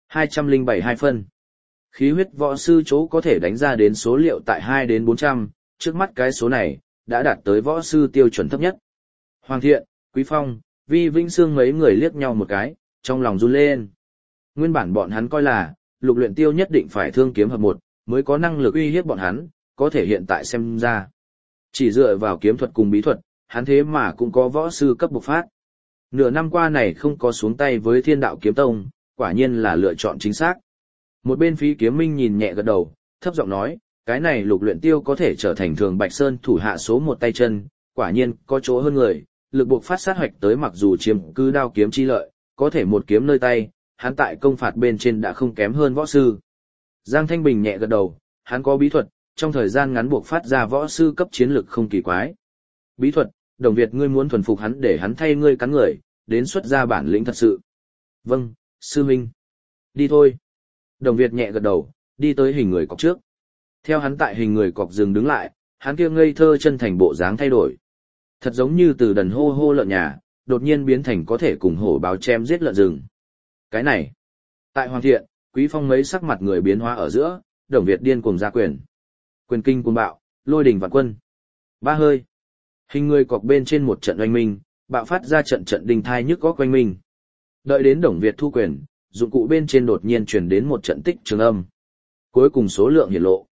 207 phân. Khí huyết võ sư chỗ có thể đánh ra đến số liệu tại 2 đến 400, trước mắt cái số này, đã đạt tới võ sư tiêu chuẩn thấp nhất. Hoàng Thiện, Quý Phong, Vi Vĩnh Sương mấy người liếc nhau một cái, trong lòng run lên. Nguyên bản bọn hắn coi là, Lục Luyện Tiêu nhất định phải thương kiếm hợp một, mới có năng lực uy hiếp bọn hắn, có thể hiện tại xem ra. Chỉ dựa vào kiếm thuật cùng bí thuật, hắn thế mà cũng có võ sư cấp bộc phát. Nửa năm qua này không có xuống tay với Thiên Đạo Kiếm Tông, quả nhiên là lựa chọn chính xác. Một bên Phí Kiếm Minh nhìn nhẹ gật đầu, thấp giọng nói, cái này Lục Luyện Tiêu có thể trở thành Thường Bạch Sơn thủ hạ số một tay chân, quả nhiên có chỗ hơn người, lực bộc phát sát hoạch tới mặc dù chiếm cứ đao kiếm chi lợi, có thể một kiếm nơi tay, hắn tại công phạt bên trên đã không kém hơn võ sư. Giang Thanh Bình nhẹ gật đầu, hắn có bí thuật, trong thời gian ngắn buộc phát ra võ sư cấp chiến lực không kỳ quái. Bí thuật, Đồng Việt ngươi muốn thuần phục hắn để hắn thay ngươi cắn người, đến xuất ra bản lĩnh thật sự. Vâng, sư huynh. Đi thôi. Đồng Việt nhẹ gật đầu, đi tới hình người cọc trước. Theo hắn tại hình người cọc dừng đứng lại, hắn kia ngây thơ chân thành bộ dáng thay đổi. Thật giống như từ đần hô hô lợn nhà, đột nhiên biến thành có thể cùng hổ báo chém giết lợn rừng. Cái này, tại Hoàng Thiện, Quý Phong mấy sắc mặt người biến hóa ở giữa, Đồng Việt điên cuồng ra quyền. Quyền kinh cuồng bạo, lôi đình vạn quân. Ba hơi. Hình người cọc bên trên một trận oanh minh, bạo phát ra trận đinh thai nhức góc oanh minh. Đợi đến Đồng Việt thu quyền, dụng cụ bên trên đột nhiên truyền đến một trận tích trường âm. Cuối cùng số lượng hiển lộ.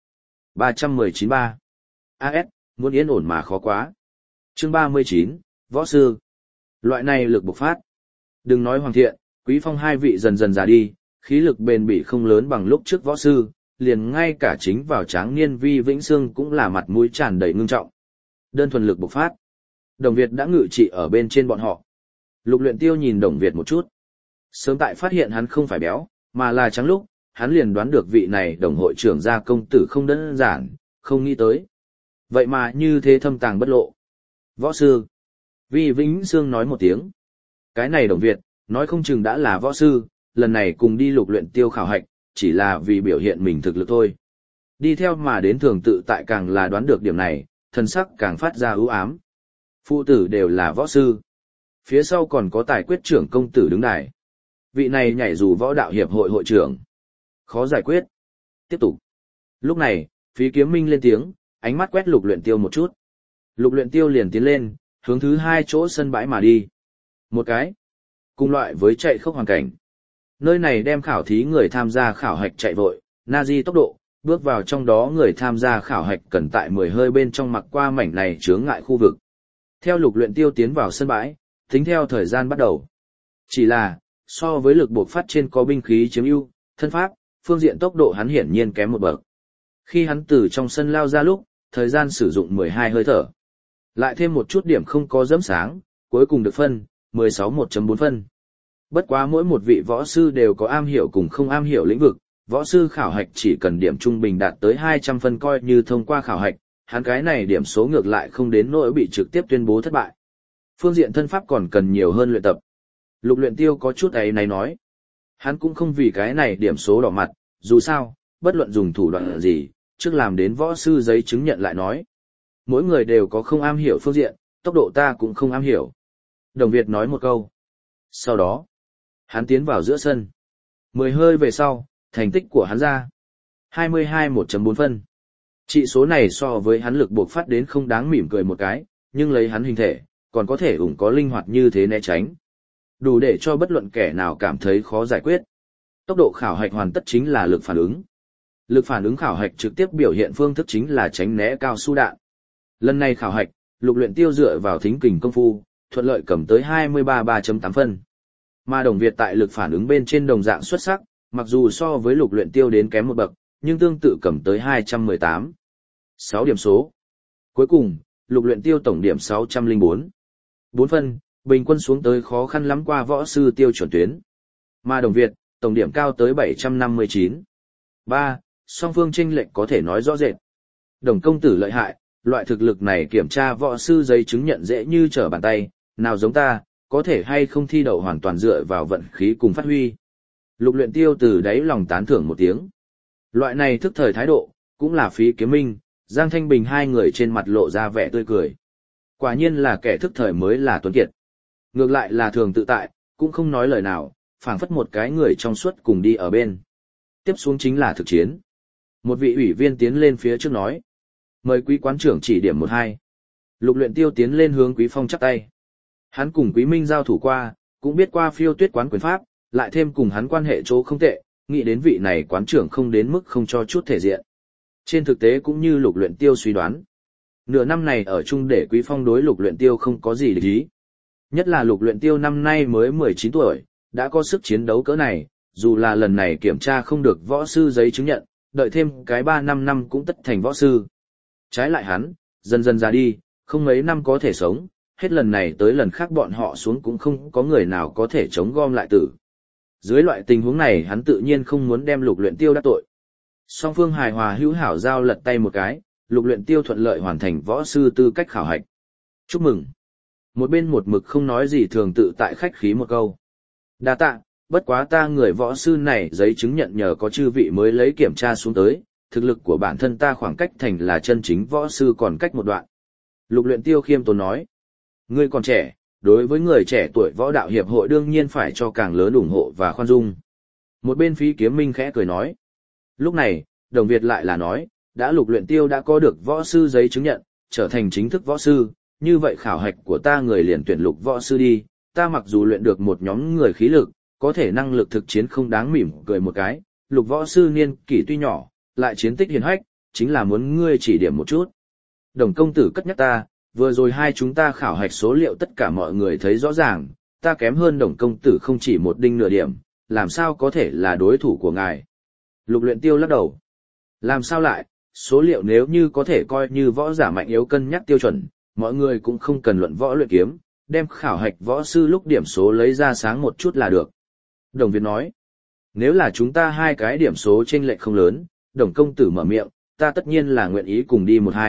319-3. AS, muốn yên ổn mà khó quá. Chương 39, Võ Sư. Loại này lực bộc phát. Đừng nói Hoàng Thiện, Quý Phong hai vị dần dần già đi, khí lực bền bỉ không lớn bằng lúc trước võ sư, liền ngay cả chính vào tráng niên Vi Vĩnh Sương cũng là mặt mũi tràn đầy ngưng trọng. Đơn thuần lực bộc phát. Đồng Việt đã ngự trị ở bên trên bọn họ. Lục Luyện Tiêu nhìn Đồng Việt một chút. Sớm tại phát hiện hắn không phải béo, mà là trắng lúc, hắn liền đoán được vị này đồng hội trưởng gia công tử không đơn giản, không nghĩ tới. Vậy mà như thế thâm tàng bất lộ. Võ sư. Vi Vĩnh Sương nói một tiếng. Cái này Đồng Việt, nói không chừng đã là võ sư, lần này cùng đi Lục Luyện Tiêu khảo hạch, chỉ là vì biểu hiện mình thực lực thôi. Đi theo mà đến Thường Tự Tại càng là đoán được điểm này, thân sắc càng phát ra ưu ám. Phụ tử đều là võ sư. Phía sau còn có Tài Quyết trưởng công tử đứng đài. Vị này nhảy dù võ đạo hiệp hội hội trưởng. Khó giải quyết. Tiếp tục. Lúc này, Phí Kiếm Minh lên tiếng, ánh mắt quét Lục Luyện Tiêu một chút. Lục Luyện Tiêu liền tiến lên, hướng thứ hai chỗ sân bãi mà đi. Một cái. Cùng loại với chạy khốc hoàn cảnh. Nơi này đem khảo thí người tham gia khảo hạch chạy vội, Nazi tốc độ, bước vào trong đó người tham gia khảo hạch cần tại 10 hơi bên trong mặc qua mảnh này chướng ngại khu vực. Theo Lục Luyện Tiêu tiến vào sân bãi, tính theo thời gian bắt đầu. Chỉ là, so với lực buộc phát trên có binh khí chiếm ưu, thân pháp, phương diện tốc độ hắn hiển nhiên kém một bậc. Khi hắn từ trong sân lao ra lúc, thời gian sử dụng 12 hơi thở. Lại thêm một chút điểm không có dẫm sáng, cuối cùng được phân, 16 1.4 phân. Bất quá mỗi một vị võ sư đều có am hiểu cùng không am hiểu lĩnh vực, võ sư khảo hạch chỉ cần điểm trung bình đạt tới 200 phân coi như thông qua khảo hạch, hắn cái này điểm số ngược lại không đến nỗi bị trực tiếp tuyên bố thất bại. Phương diện thân pháp còn cần nhiều hơn luyện tập. Lục Luyện Tiêu có chút ấy này nói. Hắn cũng không vì cái này điểm số đỏ mặt, dù sao, bất luận dùng thủ đoạn gì, trước làm đến võ sư giấy chứng nhận lại nói. Mỗi người đều có không am hiểu phương diện, tốc độ ta cũng không am hiểu. Đồng Việt nói một câu. Sau đó, hắn tiến vào giữa sân. 10 hơi về sau, thành tích của hắn ra. 22 1.4 phân. Trị số này so với hắn lực buộc phát đến không đáng mỉm cười một cái, nhưng lấy hắn hình thể, còn có thể có linh hoạt như thế né tránh. Đủ để cho bất luận kẻ nào cảm thấy khó giải quyết. Tốc độ khảo hạch hoàn tất chính là lực phản ứng. Lực phản ứng khảo hạch trực tiếp biểu hiện phương thức chính là tránh né cao su đạn. Lần này khảo hạch, Lục Luyện Tiêu dựa vào thính kình công phu, thuận lợi cầm tới 23,3.8 phân. Mà Đồng Việt tại lực phản ứng bên trên đồng dạng xuất sắc, mặc dù so với Lục Luyện Tiêu đến kém một bậc, nhưng tương tự cầm tới 218. 6 điểm số. Cuối cùng, Lục Luyện Tiêu tổng điểm 604. 4 phân, bình quân xuống tới khó khăn lắm qua võ sư tiêu chuẩn tuyến. Mà Đồng Việt, tổng điểm cao tới 759. 3. Song phương chênh lệch có thể nói rõ rệt. Đồng công tử lợi hại, loại thực lực này kiểm tra võ sư giấy chứng nhận dễ như trở bàn tay, nào giống ta, có thể hay không thi đậu hoàn toàn dựa vào vận khí cùng phát huy. Lục Luyện Tiêu từ đáy lòng tán thưởng một tiếng. Loại này thức thời thái độ, cũng là Phí Kiếm Minh, Giang Thanh Bình hai người trên mặt lộ ra vẻ tươi cười. Quả nhiên là kẻ thức thời mới là tuấn kiệt. Ngược lại là Thường Tự Tại, cũng không nói lời nào, phảng phất một cái người trong suốt cùng đi ở bên. Tiếp xuống chính là thực chiến. Một vị ủy viên tiến lên phía trước nói. Mời quý quán trưởng chỉ điểm 1-2. Lục Luyện Tiêu tiến lên hướng Quý Phong chắp tay. Hắn cùng Quý Minh giao thủ qua, cũng biết qua Phiêu Tuyết quán quyền pháp, lại thêm cùng hắn quan hệ chỗ không tệ, nghĩ đến vị này quán trưởng không đến mức không cho chút thể diện. Trên thực tế cũng như Lục Luyện Tiêu suy đoán. Nửa năm này ở chung để Quý Phong đối Lục Luyện Tiêu không có gì để ý. Nhất là Lục Luyện Tiêu năm nay mới 19 tuổi, đã có sức chiến đấu cỡ này, dù là lần này kiểm tra không được võ sư giấy chứng nhận, đợi thêm cái 3-5 năm cũng tất thành võ sư. Trái lại hắn, dần dần già đi, không mấy năm có thể sống, hết lần này tới lần khác bọn họ xuống cũng không có người nào có thể chống gom lại tử. Dưới loại tình huống này hắn tự nhiên không muốn đem Lục Luyện Tiêu đắc tội. Song phương hài hòa hữu hảo giao lật tay một cái, Lục Luyện Tiêu thuận lợi hoàn thành võ sư tư cách khảo hạch. Chúc mừng. Một bên một mực không nói gì Thường Tự Tại khách khí một câu. Đa tạ, bất quá ta người võ sư này giấy chứng nhận nhờ có chư vị mới lấy kiểm tra xuống tới, thực lực của bản thân ta khoảng cách thành là chân chính võ sư còn cách một đoạn. Lục Luyện Tiêu khiêm tốn nói. Ngươi còn trẻ, đối với người trẻ tuổi võ đạo hiệp hội đương nhiên phải cho càng lớn ủng hộ và khoan dung. Một bên Phí Kiếm Minh khẽ cười nói. Lúc này, Đồng Việt lại là nói, đã Lục Luyện Tiêu đã có được võ sư giấy chứng nhận, trở thành chính thức võ sư, như vậy khảo hạch của ta người liền tuyển lục võ sư đi, ta mặc dù luyện được một nhóm người khí lực, có thể năng lực thực chiến không đáng mỉm cười một cái, lục võ sư niên kỷ tuy nhỏ, lại chiến tích hiển hách, chính là muốn ngươi chỉ điểm một chút. Đồng công tử cất nhắc ta, vừa rồi hai chúng ta khảo hạch số liệu tất cả mọi người thấy rõ ràng, ta kém hơn Đồng công tử không chỉ một đinh nửa điểm, làm sao có thể là đối thủ của ngài. Lục Luyện Tiêu lắc đầu. Làm sao lại, số liệu nếu như có thể coi như võ giả mạnh yếu cân nhắc tiêu chuẩn, mọi người cũng không cần luận võ luyện kiếm, đem khảo hạch võ sư lúc điểm số lấy ra sáng một chút là được. Đồng Việt nói, nếu là chúng ta hai cái điểm số chênh lệch không lớn, Đồng công tử mở miệng, ta tất nhiên là nguyện ý cùng đi 1-2,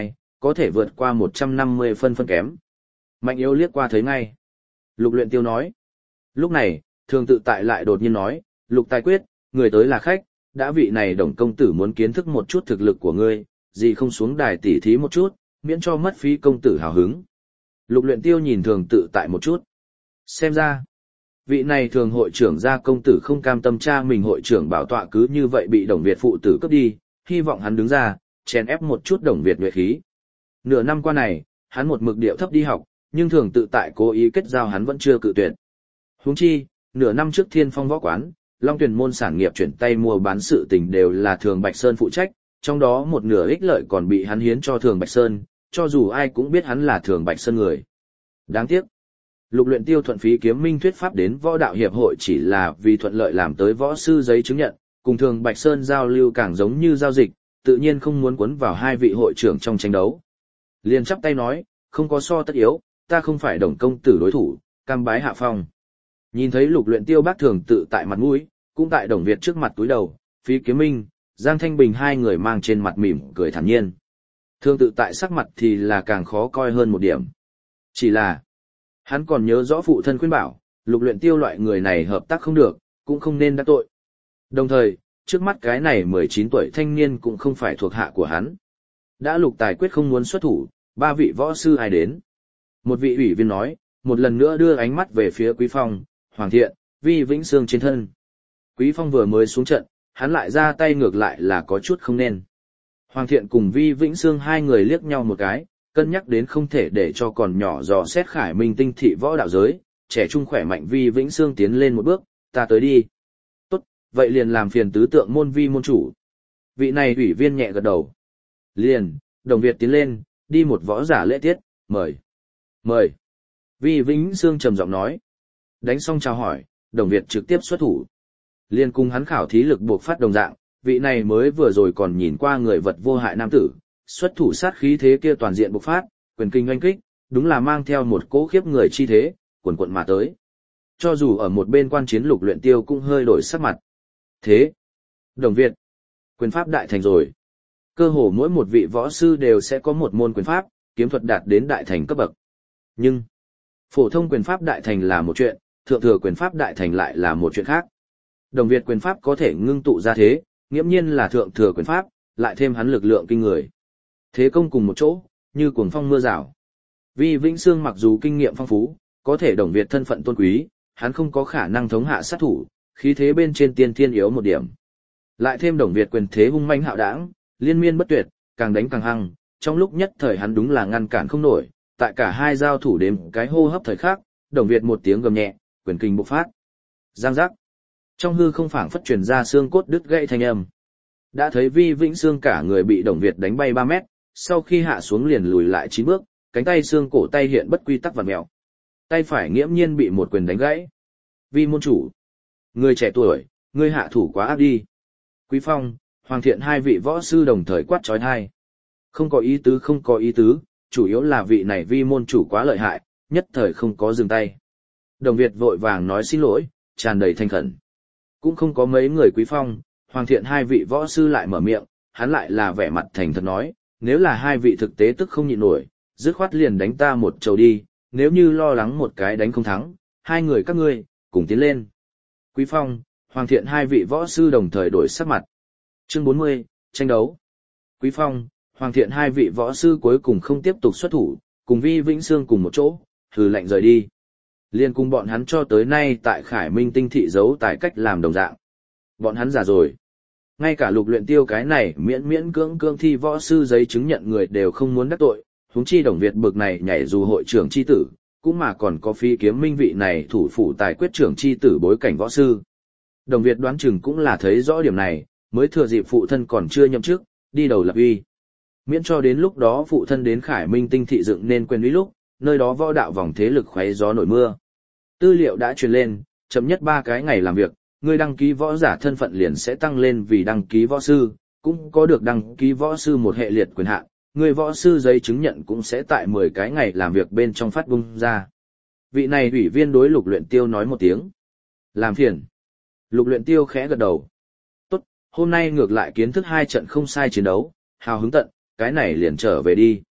có thể vượt qua 150 phân kém. Mạnh yếu liếc qua thấy ngay. Lục Luyện Tiêu nói. Lúc này, Thường Tự Tại lại đột nhiên nói, Lục Tài Quyết, người tới là khách, đã vị này Đồng công tử muốn kiến thức một chút thực lực của ngươi, gì không xuống đài tỉ thí một chút, miễn cho mất phí công tử hào hứng. Lục Luyện Tiêu nhìn Thường Tự Tại một chút. Xem ra, vị này Thường hội trưởng gia công tử không cam tâm cha mình hội trưởng bảo tọa cứ như vậy bị Đồng Việt phụ tử cướp đi, hy vọng hắn đứng ra, chèn ép một chút Đồng Việt nhuệ khí. Nửa năm qua này, hắn một mực điệu thấp đi học, nhưng Thường Tự Tại cố ý kết giao hắn vẫn chưa cự tuyệt. Huống chi, nửa năm trước Thiên Phong võ quán, Long Tuyển môn sản nghiệp chuyển tay mua bán sự tình đều là Thường Bạch Sơn phụ trách, trong đó một nửa ích lợi còn bị hắn hiến cho Thường Bạch Sơn, cho dù ai cũng biết hắn là Thường Bạch Sơn người. Đáng tiếc, Lục Luyện Tiêu thuận phí kiếm minh thuyết pháp đến võ đạo hiệp hội chỉ là vì thuận lợi làm tới võ sư giấy chứng nhận, cùng Thường Bạch Sơn giao lưu càng giống như giao dịch, tự nhiên không muốn cuốn vào hai vị hội trưởng trong tranh đấu. Liền chắp tay nói, không có so tất yếu, ta không phải Đồng công tử đối thủ, cam bái hạ phong. Nhìn thấy Lục Luyện Tiêu bác Thường Tự Tại mặt mũi, cũng tại Đồng Việt trước mặt túi đầu, phí kiếm minh, Giang Thanh Bình hai người mang trên mặt mỉm cười thản nhiên. Thường Tự Tại sắc mặt thì là càng khó coi hơn một điểm. Chỉ là, hắn còn nhớ rõ phụ thân khuyên bảo, Lục Luyện Tiêu loại người này hợp tác không được, cũng không nên đắc tội. Đồng thời, trước mắt cái này 19 tuổi thanh niên cũng không phải thuộc hạ của hắn. Đã Lục Tài Quyết không muốn xuất thủ, ba vị võ sư ai đến. Một vị ủy viên nói, một lần nữa đưa ánh mắt về phía Quý Phong, Hoàng Thiện, Vi Vĩnh Sương trên thân. Quý Phong vừa mới xuống trận, hắn lại ra tay ngược lại là có chút không nên. Hoàng Thiện cùng Vi Vĩnh Sương hai người liếc nhau một cái, cân nhắc đến không thể để cho còn nhỏ dò xét Khải Minh tinh thị võ đạo giới, trẻ trung khỏe mạnh Vi Vĩnh Sương tiến lên một bước, ta tới đi. Tốt, vậy liền làm phiền tứ tượng môn Vi môn chủ. Vị này ủy viên nhẹ gật đầu. Liền, Đồng Việt tiến lên, đi một võ giả lễ tiết, mời. Mời. Vi Vĩnh Sương trầm giọng nói. Đánh xong chào hỏi, Đồng Việt trực tiếp xuất thủ. Liên cùng hắn khảo thí lực buộc phát đồng dạng, vị này mới vừa rồi còn nhìn qua người vật vô hại nam tử, xuất thủ sát khí thế kia toàn diện bộc phát, quyền kinh oanh kích, đúng là mang theo một cỗ khiếp người chi thế, quần quận mà tới. Cho dù ở một bên quan chiến Lục Luyện Tiêu cũng hơi đổi sắc mặt. Thế, Đồng Việt, quyền pháp đại thành rồi. Cơ hồ mỗi một vị võ sư đều sẽ có một môn quyền pháp, kiếm thuật đạt đến đại thành cấp bậc. Nhưng, phổ thông quyền pháp đại thành là một chuyện, thượng thừa quyền pháp đại thành lại là một chuyện khác. Đồng Việt quyền pháp có thể ngưng tụ ra thế, nghiễm nhiên là thượng thừa quyền pháp, lại thêm hắn lực lượng kinh người. Thế công cùng một chỗ, như cuồng phong mưa rào. Vi Vĩnh Sương mặc dù kinh nghiệm phong phú, có thể Đồng Việt thân phận tôn quý, hắn không có khả năng thống hạ sát thủ, khí thế bên trên tiên thiên yếu một điểm. Lại thêm Đồng Việt quyền thế hung manh hạo đảng, liên miên bất tuyệt, càng đánh càng hăng, trong lúc nhất thời hắn đúng là ngăn cản không nổi, tại cả hai giao thủ đến cái hô hấp thời khắc, Đồng Việt một tiếng gầm nhẹ, quyền kinh bộc phát. Giang giác. Trong hư không phảng phất truyền ra xương cốt đứt gãy thanh âm. Đã thấy Vi Vĩnh Sương cả người bị Đồng Việt đánh bay 3 mét, sau khi hạ xuống liền lùi lại 9 bước, cánh tay xương cổ tay hiện bất quy tắc vặn mèo. Tay phải nghiễm nhiên bị một quyền đánh gãy. Vi môn chủ, người trẻ tuổi, ngươi hạ thủ quá ác đi. Quý Phong, Hoàng Thiện hai vị võ sư đồng thời quát chói tai. Không có ý tứ không có ý tứ, chủ yếu là vị này Vi môn chủ quá lợi hại, nhất thời không có dừng tay. Đồng Việt vội vàng nói xin lỗi, tràn đầy thành khẩn. Cũng không có mấy người Quý Phong, Hoàng Thiện hai vị võ sư lại mở miệng, hắn lại là vẻ mặt thành thật nói, nếu là hai vị thực tế tức không nhịn nổi, dứt khoát liền đánh ta một trầu đi, nếu như lo lắng một cái đánh không thắng, hai người các ngươi, cùng tiến lên. Quý Phong, Hoàng Thiện hai vị võ sư đồng thời đổi sắc mặt. Chương 40, tranh đấu. Quý Phong, Hoàng Thiện hai vị võ sư cuối cùng không tiếp tục xuất thủ, cùng Vi Vĩnh Sương cùng một chỗ, hừ lạnh rời đi. Liên cùng bọn hắn cho tới nay tại Khải Minh tinh thị giấu tài cách làm đồng dạng. Bọn hắn già rồi. Ngay cả Lục Luyện Tiêu cái này miễn miễn cưỡng cưỡng thi võ sư giấy chứng nhận người đều không muốn đắc tội, huống chi Đồng Việt bực này nhảy dù hội trưởng chi tử, cũng mà còn có phi kiếm minh vị này thủ phủ tài quyết trưởng chi tử bối cảnh võ sư. Đồng Việt đoán chừng cũng là thấy rõ điểm này, mới thừa dịp phụ thân còn chưa nhậm chức, đi đầu lập uy. Miễn cho đến lúc đó phụ thân đến Khải Minh tinh thị dựng nên quyền uy lúc, nơi đó võ đạo vòng thế lực khoáy gió nổi mưa. Tư liệu đã truyền lên, chậm nhất 3 cái ngày làm việc, người đăng ký võ giả thân phận liền sẽ tăng lên vì đăng ký võ sư, cũng có được đăng ký võ sư một hệ liệt quyền hạn, người võ sư giấy chứng nhận cũng sẽ tại 10 cái ngày làm việc bên trong phát bung ra. Vị này ủy viên đối Lục Luyện Tiêu nói một tiếng. Làm phiền. Lục Luyện Tiêu khẽ gật đầu. Tốt, hôm nay ngược lại kiến thức 2 trận không sai chiến đấu, hào hứng tận, cái này liền trở về đi.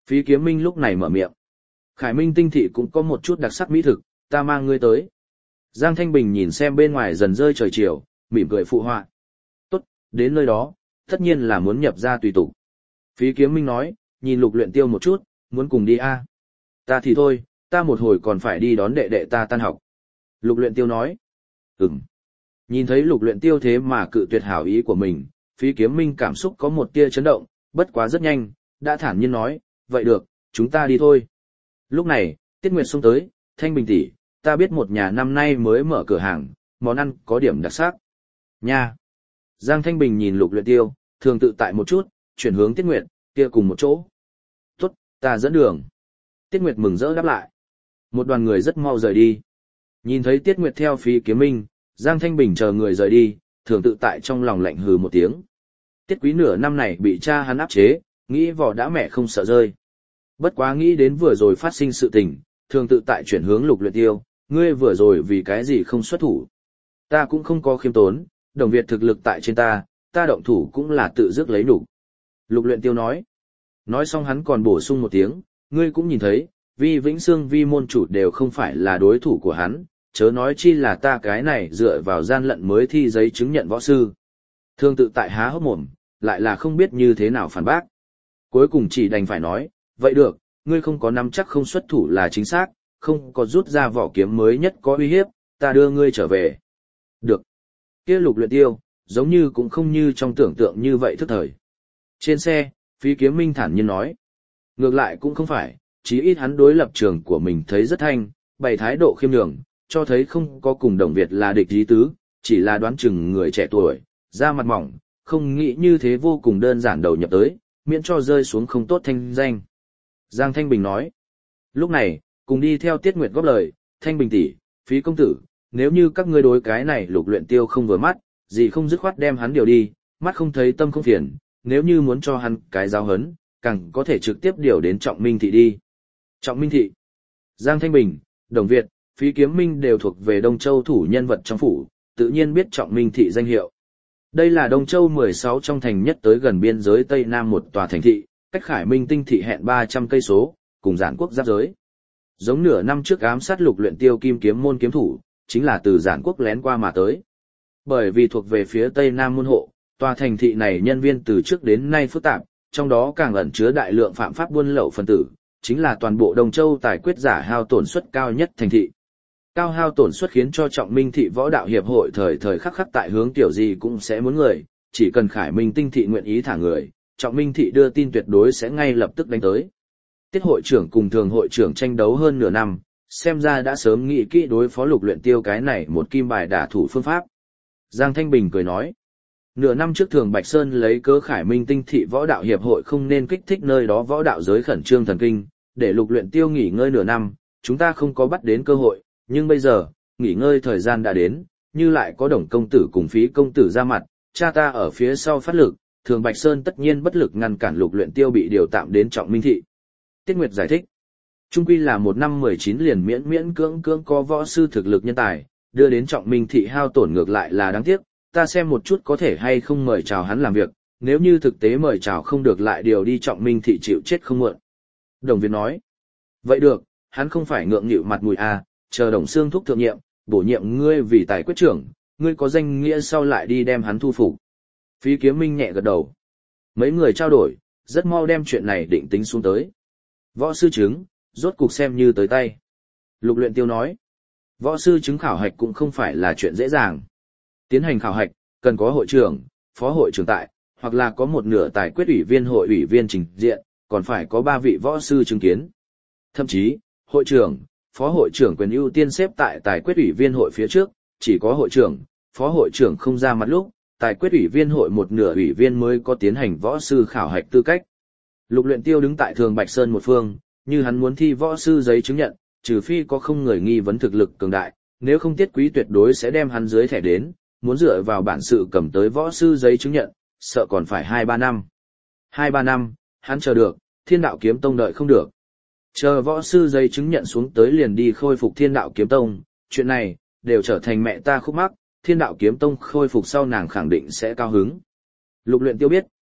Phí Kiếm Minh lúc này mở miệng. Khải Minh tinh thị cũng có một chút đặc sắc mỹ thực, ta mang ngươi tới. Giang Thanh Bình nhìn xem bên ngoài dần rơi trời chiều, mỉm cười phụ họa. Tốt, đến nơi đó, tất nhiên là muốn nhập ra tùy tục. Phí Kiếm Minh nói, nhìn Lục Luyện Tiêu một chút, muốn cùng đi à? Ta thì thôi, ta một hồi còn phải đi đón đệ đệ ta tan học. Lục Luyện Tiêu nói. Nhìn thấy Lục Luyện Tiêu thế mà cự tuyệt hảo ý của mình, Phí Kiếm Minh cảm xúc có một tia chấn động, bất quá rất nhanh, đã thản nhiên nói, vậy được, chúng ta đi thôi. Lúc này, Tiết Nguyệt xông tới, Thanh Bình tỷ, ta biết một nhà năm nay mới mở cửa hàng, món ăn có điểm đặc sắc. Nha! Giang Thanh Bình nhìn Lục Luyện Tiêu, thường tự tại một chút, chuyển hướng Tiết Nguyệt, kia cùng một chỗ. Tốt, ta dẫn đường. Tiết Nguyệt mừng rỡ đáp lại. Một đoàn người rất mau rời đi. Nhìn thấy Tiết Nguyệt theo Phí Kiếm Minh, Giang Thanh Bình chờ người rời đi, thường tự tại trong lòng lạnh hừ một tiếng. Tiết Quý nửa năm này bị cha hắn áp chế, nghĩ vỏ đã mẹ không sợ rơi. Bất quá nghĩ đến vừa rồi phát sinh sự tình, thường tự tại chuyển hướng Lục Luyện Tiêu, ngươi vừa rồi vì cái gì không xuất thủ. Ta cũng không có khiêm tốn, Đồng Việt thực lực tại trên ta động thủ cũng là tự dứt lấy nhục. Lục Luyện Tiêu nói. Nói xong hắn còn bổ sung một tiếng, ngươi cũng nhìn thấy, Vi Vĩnh Xương Vi môn chủ đều không phải là đối thủ của hắn, chớ nói chi là ta cái này dựa vào gian lận mới thi giấy chứng nhận võ sư. Thương tự tại há hốc mồm, lại là không biết như thế nào phản bác. Cuối cùng chỉ đành phải nói, vậy được, ngươi không có nắm chắc không xuất thủ là chính xác, không có rút ra vỏ kiếm mới nhất có uy hiếp, ta đưa ngươi trở về. Được. Kia Lục Luyện Tiêu, giống như cũng không như trong tưởng tượng như vậy thức thời. Trên xe, Phí Kiếm Minh thản nhiên nói. Ngược lại cũng không phải, chí ít hắn đối lập trường của mình thấy rất thanh, bày thái độ khiêm nhường, cho thấy không có cùng Đồng Việt là địch ý tứ, chỉ là đoán chừng người trẻ tuổi, da mặt mỏng, không nghĩ như thế vô cùng đơn giản đầu nhập tới, miễn cho rơi xuống không tốt thanh danh. Giang Thanh Bình nói. Lúc này, cùng đi theo Tiết Nguyệt góp lời, Thanh Bình tỷ, Phí công tử, nếu như các ngươi đối cái này Lục Luyện Tiêu không vừa mắt, gì không dứt khoát đem hắn điều đi, mắt không thấy tâm không phiền, nếu như muốn cho hắn cái giáo hấn, càng có thể trực tiếp điều đến Trọng Minh thị đi. Trọng Minh thị. Giang Thanh Bình, Đồng Việt, Phí Kiếm Minh đều thuộc về Đông Châu thủ nhân vật trong phủ, tự nhiên biết Trọng Minh thị danh hiệu. Đây là Đông Châu 16 trong thành nhất tới gần biên giới Tây Nam một tòa thành thị, cách Khải Minh tinh thị hẹn 300 cây số, cùng Giản Quốc giáp giới. Giống nửa năm trước ám sát Lục Luyện Tiêu Kim Kiếm môn kiếm thủ, chính là từ Giản Quốc lén qua mà tới. Bởi vì thuộc về phía Tây Nam môn hộ, tòa thành thị này nhân viên từ trước đến nay phức tạp, trong đó càng ẩn chứa đại lượng phạm pháp buôn lậu phân tử, chính là toàn bộ Đông Châu tài quyết giả hao tổn suất cao nhất thành thị. Cao hao tổn suất khiến cho Trọng Minh thị võ đạo hiệp hội thời thời khắc khắc tại hướng tiểu gì cũng sẽ muốn người, chỉ cần Khải Minh tinh thị nguyện ý thả người, Trọng Minh thị đưa tin tuyệt đối sẽ ngay lập tức đánh tới. Tiết hội trưởng cùng thường hội trưởng tranh đấu hơn nửa năm, xem ra đã sớm nghĩ kỹ đối phó Lục Luyện Tiêu cái này một kim bài đả thủ phương pháp. Giang Thanh Bình cười nói, nửa năm trước thường Bạch Sơn lấy cớ Khải Minh tinh thị võ đạo hiệp hội không nên kích thích nơi đó võ đạo giới khẩn trương thần kinh, để Lục Luyện Tiêu nghỉ ngơi nửa năm, chúng ta không có bắt đến cơ hội, nhưng bây giờ, nghỉ ngơi thời gian đã đến, như lại có Đồng công tử cùng Phí công tử ra mặt, cha ta ở phía sau phát lực, thường Bạch Sơn tất nhiên bất lực ngăn cản Lục Luyện Tiêu bị điều tạm đến Trọng Minh thị. Tiết Nguyệt giải thích, trung quy là một năm 19 liền miễn miễn cưỡng cưỡng có võ sư thực lực nhân tài, đưa đến Trọng Minh thị hao tổn ngược lại là đáng tiếc, ta xem một chút có thể hay không mời chào hắn làm việc, nếu như thực tế mời chào không được lại điều đi Trọng Minh thị chịu chết không muộn. Đồng Việt nói, vậy được, hắn không phải ngượng nghịu mặt mũi à, chờ Đồng Xương thúc thượng nhiệm, bổ nhiệm ngươi vì tài quyết trưởng, ngươi có danh nghĩa sau lại đi đem hắn thu phục. Phí Kiếm Minh nhẹ gật đầu. Mấy người trao đổi, rất mau đem chuyện này định tính xuống tới. Võ sư chứng, rốt cục xem như tới tay. Lục Luyện Tiêu nói, võ sư chứng khảo hạch cũng không phải là chuyện dễ dàng. Tiến hành khảo hạch, cần có hội trưởng, phó hội trưởng tại, hoặc là có một nửa tài quyết ủy viên hội ủy viên trình diện, còn phải có 3 vị võ sư chứng kiến. Thậm chí, hội trưởng, phó hội trưởng quyền ưu tiên xếp tại tài quyết ủy viên hội phía trước, chỉ có hội trưởng, phó hội trưởng không ra mặt lúc, tài quyết ủy viên hội một nửa ủy viên mới có tiến hành võ sư khảo hạch tư cách. Lục Luyện Tiêu đứng tại Thường Bạch Sơn một phương, như hắn muốn thi võ sư giấy chứng nhận, trừ phi có không người nghi vấn thực lực cường đại, nếu không Tiết Quý tuyệt đối sẽ đem hắn dưới thẻ đến, muốn dựa vào bản sự cầm tới võ sư giấy chứng nhận, sợ còn phải 2-3 năm. 2-3 năm, hắn chờ được, Thiên Đạo Kiếm Tông đợi không được. Chờ võ sư giấy chứng nhận xuống tới liền đi khôi phục Thiên Đạo Kiếm Tông, chuyện này, đều trở thành mẹ ta khúc mắc, Thiên Đạo Kiếm Tông khôi phục sau nàng khẳng định sẽ cao hứng. Lục Luyện Tiêu biết,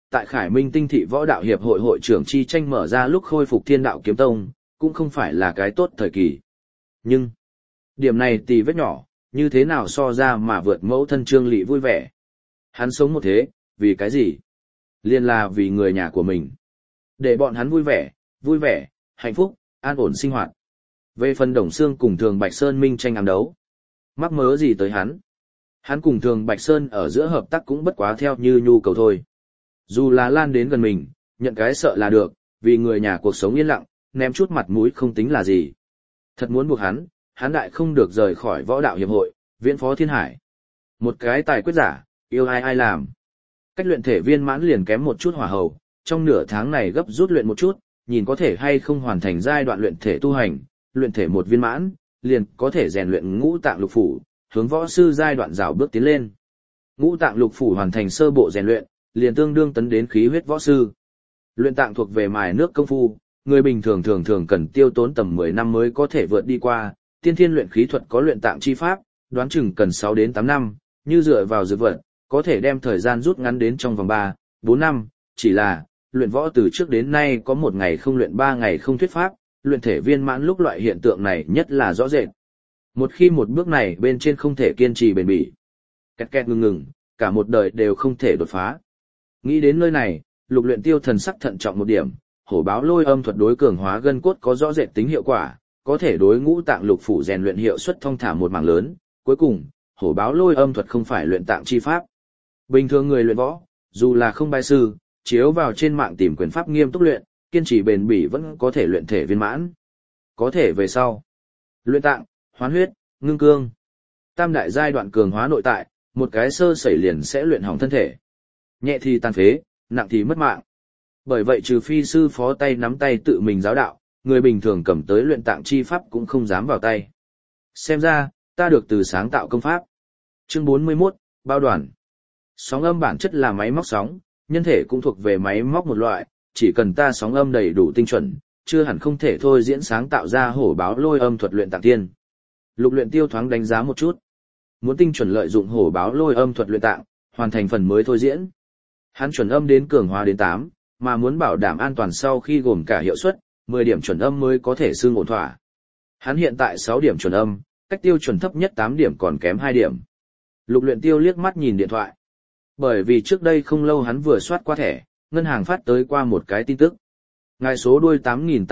tại Khải Minh Tinh thị võ đạo hiệp hội hội trưởng chi tranh mở ra lúc khôi phục Thiên Đạo Kiếm Tông, cũng không phải là cái tốt thời kỳ. Nhưng, điểm này tì vết nhỏ, như thế nào so ra mà vượt mẫu thân Trương Lị vui vẻ. Hắn sống một thế, vì cái gì? Liên là vì người nhà của mình. Để bọn hắn vui vẻ, hạnh phúc, an ổn sinh hoạt. Về phần Đồng Xương cùng Thường Bạch Sơn minh tranh ám đấu, mắc mớ gì tới hắn? Hắn cùng Thường Bạch Sơn ở giữa hợp tác cũng bất quá theo như nhu cầu thôi. Dù là lan đến gần mình, nhận cái sợ là được, vì người nhà cuộc sống yên lặng, ném chút mặt mũi không tính là gì. Thật muốn buộc hắn đại không được rời khỏi võ đạo hiệp hội, viễn phó thiên hải. Một cái tài quyết giả, yêu ai làm. Cách luyện thể viên mãn liền kém một chút hỏa hầu, trong nửa tháng này gấp rút luyện một chút, nhìn có thể hay không hoàn thành giai đoạn luyện thể tu hành, luyện thể một viên mãn, liền có thể rèn luyện ngũ tạng lục phủ, hướng võ sư giai đoạn rào bước tiến lên. Ngũ tạng lục phủ hoàn thành sơ bộ rèn luyện, liền tương đương tấn đến khí huyết võ sư. Luyện tạng thuộc về mài nước công phu, người bình thường thường cần tiêu tốn tầm 10 năm mới có thể vượt đi qua, tiên thiên luyện khí thuật có luyện tạng chi pháp, đoán chừng cần 6 đến 8 năm, như dựa vào dược vật, có thể đem thời gian rút ngắn đến trong vòng 3, 4 năm, chỉ là, luyện võ từ trước đến nay có 1 ngày không luyện 3 ngày không thuyết pháp, luyện thể viên mãn lúc loại hiện tượng này nhất là rõ rệt. Một khi một bước này bên trên không thể kiên trì bền bỉ, kẹt kẹt ngừng, cả một đời đều không thể đột phá. Nghĩ đến nơi này, Lục Luyện Tiêu thần sắc thận trọng một điểm, hổ báo lôi âm thuật đối cường hóa gân cốt có rõ rệt tính hiệu quả, có thể đối ngũ tạng lục phủ rèn luyện hiệu suất thông thả một mảng lớn. Cuối cùng, hổ báo lôi âm thuật không phải luyện tạng chi pháp. Bình thường người luyện võ, dù là không bái sư, chiếu vào trên mạng tìm quyền pháp nghiêm túc luyện, kiên trì bền bỉ vẫn có thể luyện thể viên mãn. Có thể về sau, luyện tạng, hoán huyết, ngưng cương. Tam đại giai đoạn cường hóa nội tại, một cái sơ sẩy liền sẽ luyện hỏng thân thể. Nhẹ thì tàn phế, nặng thì mất mạng. Bởi vậy trừ phi sư phó tay nắm tay tự mình giáo đạo, người bình thường cầm tới luyện tạng chi pháp cũng không dám vào tay. Xem ra, ta được từ sáng tạo công pháp. Chương 41, Bao đoàn. Sóng âm bản chất là máy móc sóng, nhân thể cũng thuộc về máy móc một loại, chỉ cần ta sóng âm đầy đủ tinh chuẩn, chưa hẳn không thể thôi diễn sáng tạo ra hổ báo lôi âm thuật luyện tạng tiên. Lục Luyện Tiêu thoáng đánh giá một chút. Muốn tinh chuẩn lợi dụng hổ báo lôi âm thuật luyện tạng, hoàn thành phần mới thôi diễn. Hắn chuẩn âm đến cường hóa đến 8, mà muốn bảo đảm an toàn sau khi gồm cả hiệu suất, 10 điểm chuẩn âm mới có thể xương ổn thỏa. Hắn hiện tại 6 điểm chuẩn âm, cách tiêu chuẩn thấp nhất 8 điểm còn kém 2 điểm. Lục Luyện Tiêu liếc mắt nhìn điện thoại. Bởi vì trước đây không lâu hắn vừa soát qua thẻ, ngân hàng phát tới qua một cái tin tức. Ngài số đuôi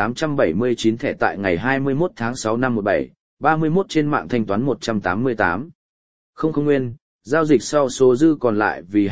8879 thẻ tại ngày 21 tháng 6 năm 17, 31 trên mạng thanh toán 188. Không nguyên, giao dịch sau số dư còn lại vì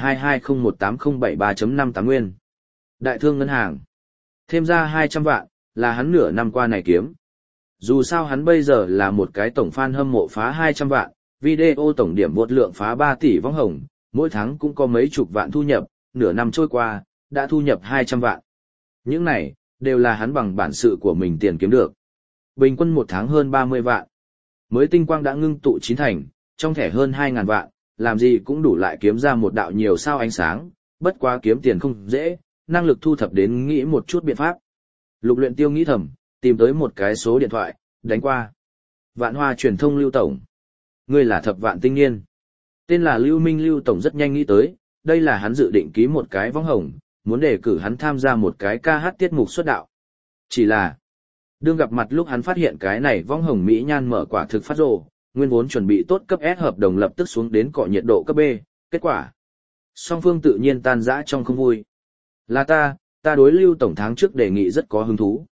2201807.3.58 nguyên. Đại thương ngân hàng. Thêm ra 200 vạn, là hắn nửa năm qua này kiếm. Dù sao hắn bây giờ là một cái tổng fan hâm mộ phá 200 vạn, video tổng điểm bột lượng phá 3 tỷ võng hồng, mỗi tháng cũng có mấy chục vạn thu nhập, nửa năm trôi qua, đã thu nhập 200 vạn. Những này, đều là hắn bằng bản sự của mình tiền kiếm được. Bình quân một tháng hơn 30 vạn. Mới tinh quang đã ngưng tụ 9 thành, trong thẻ hơn 2.000 vạn, làm gì cũng đủ lại kiếm ra một đạo nhiều sao ánh sáng, bất quá kiếm tiền không dễ, năng lực thu thập đến nghĩ một chút biện pháp. Lục Luyện Tiêu nghĩ thầm, tìm tới một cái số điện thoại, đánh qua. Vạn Hoa truyền thông Lưu Tổng. Ngươi là Thập Vạn Tinh Niên. Tên là Lưu Minh. Lưu Tổng rất nhanh nghĩ tới, đây là hắn dự định ký một cái võng hồng, muốn đề cử hắn tham gia một cái ca hát tiết mục xuất đạo. Chỉ là, đương gặp mặt lúc hắn phát hiện cái này võng hồng mỹ nhan mở quả thực phát rồ, nguyên vốn chuẩn bị tốt cấp S hợp đồng lập tức xuống đến cọ nhiệt độ cấp B, kết quả. Song phương tự nhiên tan rã trong không vui. Là ta đối Lưu Tổng tháng trước đề nghị rất có hứng thú.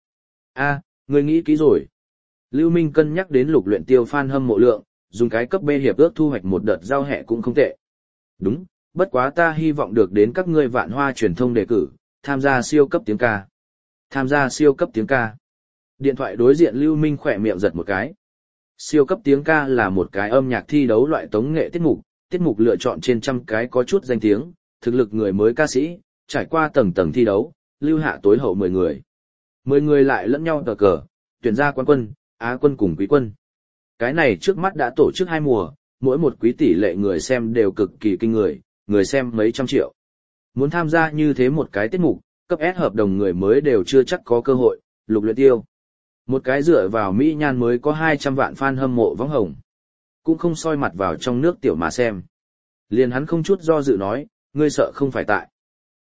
Ngươi nghĩ kỹ rồi. Lưu Minh cân nhắc đến Lục Luyện Tiêu fan hâm mộ lượng, dùng cái cấp B hiệp ước thu hoạch một đợt giao hẹ cũng không tệ. Đúng, bất quá ta hy vọng được đến các ngươi Vạn Hoa truyền thông đề cử, tham gia siêu cấp tiếng ca. Tham gia siêu cấp tiếng ca. Điện thoại đối diện Lưu Minh khỏe miệng giật một cái. Siêu cấp tiếng ca là một cái âm nhạc thi đấu loại tống nghệ tiết mục lựa chọn trên trăm cái có chút danh tiếng, thực lực người mới ca sĩ, trải qua tầng tầng thi đấu, lưu hạ tối hậu 10 người. 10 người lại lẫn nhau tờ cờ, tuyển ra quán quân, á quân cùng quý quân. Cái này trước mắt đã tổ chức 2 mùa, mỗi một quý tỷ lệ người xem đều cực kỳ kinh người xem mấy trăm triệu. Muốn tham gia như thế một cái tiết mục, cấp S hợp đồng người mới đều chưa chắc có cơ hội, Lục Luyện Tiêu. Một cái dựa vào Mỹ Nhan mới có 200 vạn fan hâm mộ võng hồng. Cũng không soi mặt vào trong nước tiểu mà xem. Liền hắn không chút do dự nói, ngươi sợ không phải tại.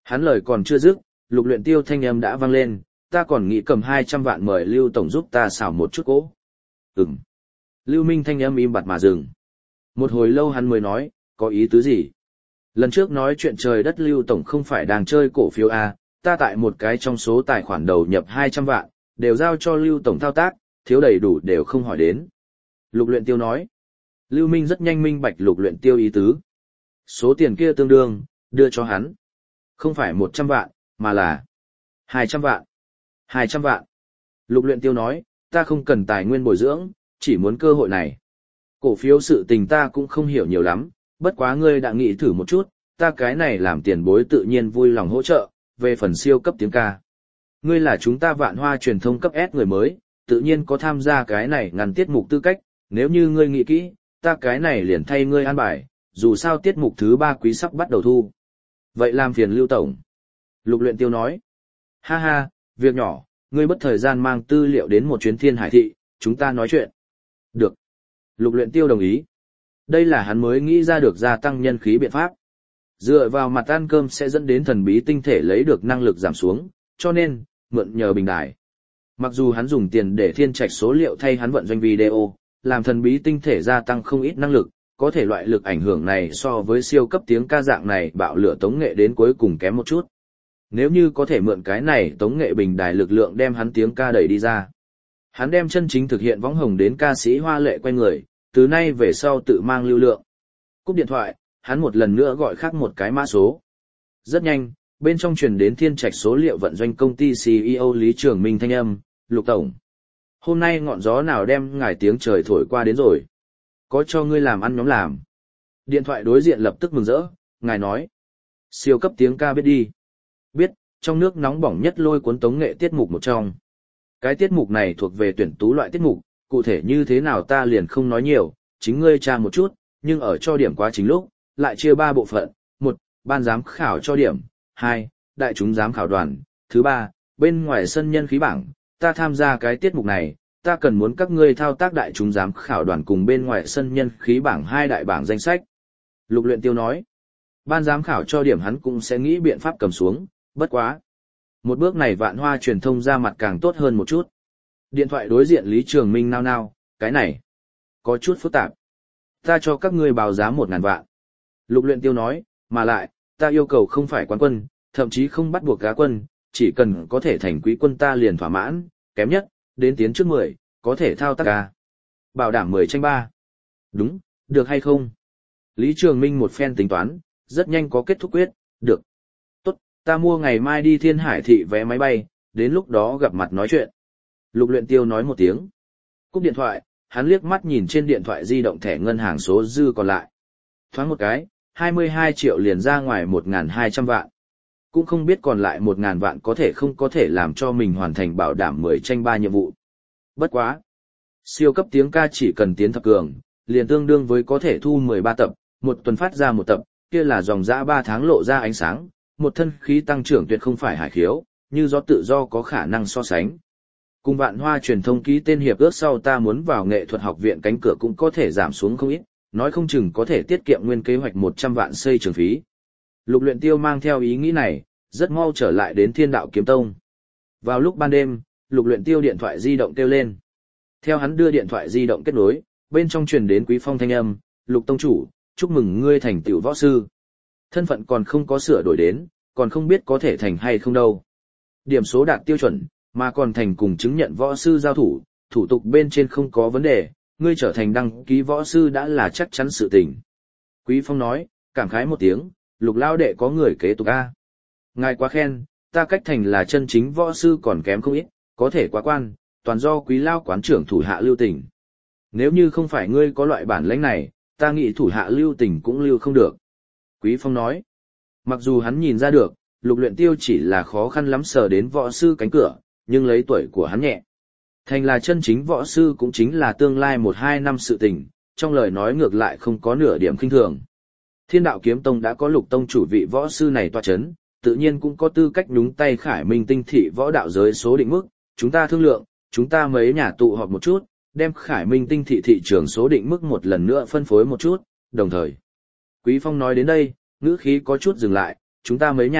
Hắn lời còn chưa dứt, Lục Luyện Tiêu thanh âm đã vang lên, ta còn nghĩ cầm 200 vạn mời Lưu Tổng giúp ta xào một chút cỗ. Ừm. Lưu Minh thanh âm im bặt mà dừng. Một hồi lâu hắn mới nói, có ý tứ gì? Lần trước nói chuyện trời đất Lưu Tổng không phải đang chơi cổ phiếu à, ta tại một cái trong số tài khoản đầu nhập 200 vạn, đều giao cho Lưu Tổng thao tác, thiếu đầy đủ đều không hỏi đến. Lục Luyện Tiêu nói. Lưu Minh rất nhanh minh bạch Lục Luyện Tiêu ý tứ. Số tiền kia tương đương, đưa cho hắn. Không phải 100 vạn, mà là 200 vạn. 200 vạn. Lục Luyện Tiêu nói, ta không cần tài nguyên bồi dưỡng, chỉ muốn cơ hội này. Cổ phiếu sự tình ta cũng không hiểu nhiều lắm, bất quá ngươi đã nghĩ thử một chút, ta cái này làm tiền bối tự nhiên vui lòng hỗ trợ, về phần siêu cấp tiếng ca. Ngươi là chúng ta Vạn Hoa truyền thông cấp S người mới, tự nhiên có tham gia cái này ngăn tiết mục tư cách, nếu như ngươi nghĩ kỹ, ta cái này liền thay ngươi an bài, dù sao tiết mục thứ 3 quý sắp bắt đầu thu. Vậy làm phiền Lưu Tổng. Lục Luyện Tiêu nói. Ha ha, việc nhỏ, ngươi bất thời gian mang tư liệu đến một chuyến Thiên Hải Thị, chúng ta nói chuyện. Được. Lục Luyện Tiêu đồng ý. Đây là hắn mới nghĩ ra được gia tăng nhân khí biện pháp. Dựa vào mặt ăn cơm sẽ dẫn đến thần bí tinh thể lấy được năng lực giảm xuống, cho nên, mượn nhờ bình đài. Mặc dù hắn dùng tiền để thiên trạch số liệu thay hắn vận doanh video, làm thần bí tinh thể gia tăng không ít năng lực, có thể loại lực ảnh hưởng này so với siêu cấp tiếng ca dạng này bạo lửa tống nghệ đến cuối cùng kém một chút. Nếu như có thể mượn cái này tống nghệ bình đài lực lượng đem hắn tiếng ca đẩy đi ra. Hắn đem chân chính thực hiện võng hồng đến ca sĩ hoa lệ quay người, từ nay về sau tự mang lưu lượng. Cúp điện thoại, hắn một lần nữa gọi khác một cái mã số. Rất nhanh, bên trong truyền đến thiên trạch số liệu vận doanh công ty CEO Lý Trường Minh thanh âm, Lục Tổng. Hôm nay ngọn gió nào đem ngài tiếng trời thổi qua đến rồi? Có cho ngươi làm ăn nhóm làm. Điện thoại đối diện lập tức mừng rỡ, ngài nói. Siêu cấp tiếng ca biết đi. Biết, trong nước nóng bỏng nhất lôi cuốn tống nghệ tiết mục một trong. Cái tiết mục này thuộc về tuyển tú loại tiết mục, cụ thể như thế nào ta liền không nói nhiều, chính ngươi tra một chút, nhưng ở cho điểm quá trình lúc, lại chia 3 bộ phận, 1. Ban giám khảo cho điểm, 2. Đại chúng giám khảo đoàn, thứ 3. Bên ngoài sân nhân khí bảng, ta tham gia cái tiết mục này, ta cần muốn các ngươi thao tác đại chúng giám khảo đoàn cùng bên ngoài sân nhân khí bảng 2 đại bảng danh sách. Lục Luyện Tiêu nói, ban giám khảo cho điểm hắn cũng sẽ nghĩ biện pháp cầm xuống, bất quá. Một bước này Vạn Hoa truyền thông ra mặt càng tốt hơn một chút. Điện thoại đối diện Lý Trường Minh nao nao, cái này, có chút phức tạp. Ta cho các ngươi báo giá 1.000 vạn. Lục Luyện Tiêu nói, mà lại, ta yêu cầu không phải quán quân, thậm chí không bắt buộc cá quân, chỉ cần có thể thành quý quân ta liền thỏa mãn, kém nhất, đến tiến trước 10, có thể thao tác ca. Bảo đảm 10 tranh 3. Đúng, được hay không? Lý Trường Minh một phen tính toán, rất nhanh có kết thúc quyết, được. Tốt, ta mua ngày mai đi Thiên Hải Thị vé máy bay, đến lúc đó gặp mặt nói chuyện. Lục Luyện Tiêu nói một tiếng. Cúp điện thoại, hắn liếc mắt nhìn trên điện thoại di động thẻ ngân hàng số dư còn lại. Thoáng một cái, 22 triệu liền ra ngoài 1.200 vạn. Cũng không biết còn lại 1.000 vạn có thể không có thể làm cho mình hoàn thành bảo đảm 10 tranh 3 nhiệm vụ. Bất quá. Siêu cấp tiếng ca chỉ cần tiến thập cường, liền tương đương với có thể thu 13 tập, một tuần phát ra một tập, kia là dòng dã 3 tháng lộ ra ánh sáng, một thân khí tăng trưởng tuyệt không phải hải khiếu, như gió tự do có khả năng so sánh. Cùng Vạn Hoa truyền thông ký tên hiệp ước sau ta muốn vào nghệ thuật học viện cánh cửa cũng có thể giảm xuống không ít, nói không chừng có thể tiết kiệm nguyên kế hoạch 100 vạn xây trường phí. Lục Luyện Tiêu mang theo ý nghĩ này, rất mau trở lại đến Thiên Đạo Kiếm Tông. Vào lúc ban đêm, Lục Luyện Tiêu điện thoại di động kêu lên. Theo hắn đưa điện thoại di động kết nối, bên trong truyền đến Quý Phong thanh âm, "Lục tông chủ, chúc mừng ngươi thành tựu võ sư. Thân phận còn không có sửa đổi đến, còn không biết có thể thành hay không đâu. Điểm số đạt tiêu chuẩn, mà còn thành cùng chứng nhận võ sư giao thủ, thủ tục bên trên không có vấn đề, ngươi trở thành đăng ký võ sư đã là chắc chắn sự tình." Quý Phong nói, cảm khái một tiếng, Lục lao đệ có người kế tục a. Ngài quá khen, ta cách thành là chân chính võ sư còn kém không ít, có thể quá quan, toàn do Quý lao quán trưởng thủ hạ lưu tình. Nếu như không phải ngươi có loại bản lĩnh này, ta nghĩ thủ hạ lưu tình cũng lưu không được. Quý Phong nói, mặc dù hắn nhìn ra được, Lục Luyện Tiêu chỉ là khó khăn lắm sờ đến võ sư cánh cửa, nhưng lấy tuổi của hắn nhẹ. Thành là chân chính võ sư cũng chính là tương lai 1-2 năm sự tình, trong lời nói ngược lại không có nửa điểm khinh thường. Thiên Đạo Kiếm Tông đã có Lục tông chủ vị võ sư này tọa chấn, tự nhiên cũng có tư cách nhúng tay Khải Minh tinh thị võ đạo giới số định mức, chúng ta thương lượng, chúng ta mấy nhà tụ họp một chút, đem Khải Minh tinh thị thị trường số định mức một lần nữa phân phối một chút, đồng thời. Quý Phong nói đến đây, ngữ khí có chút dừng lại, chúng ta mấy nhà,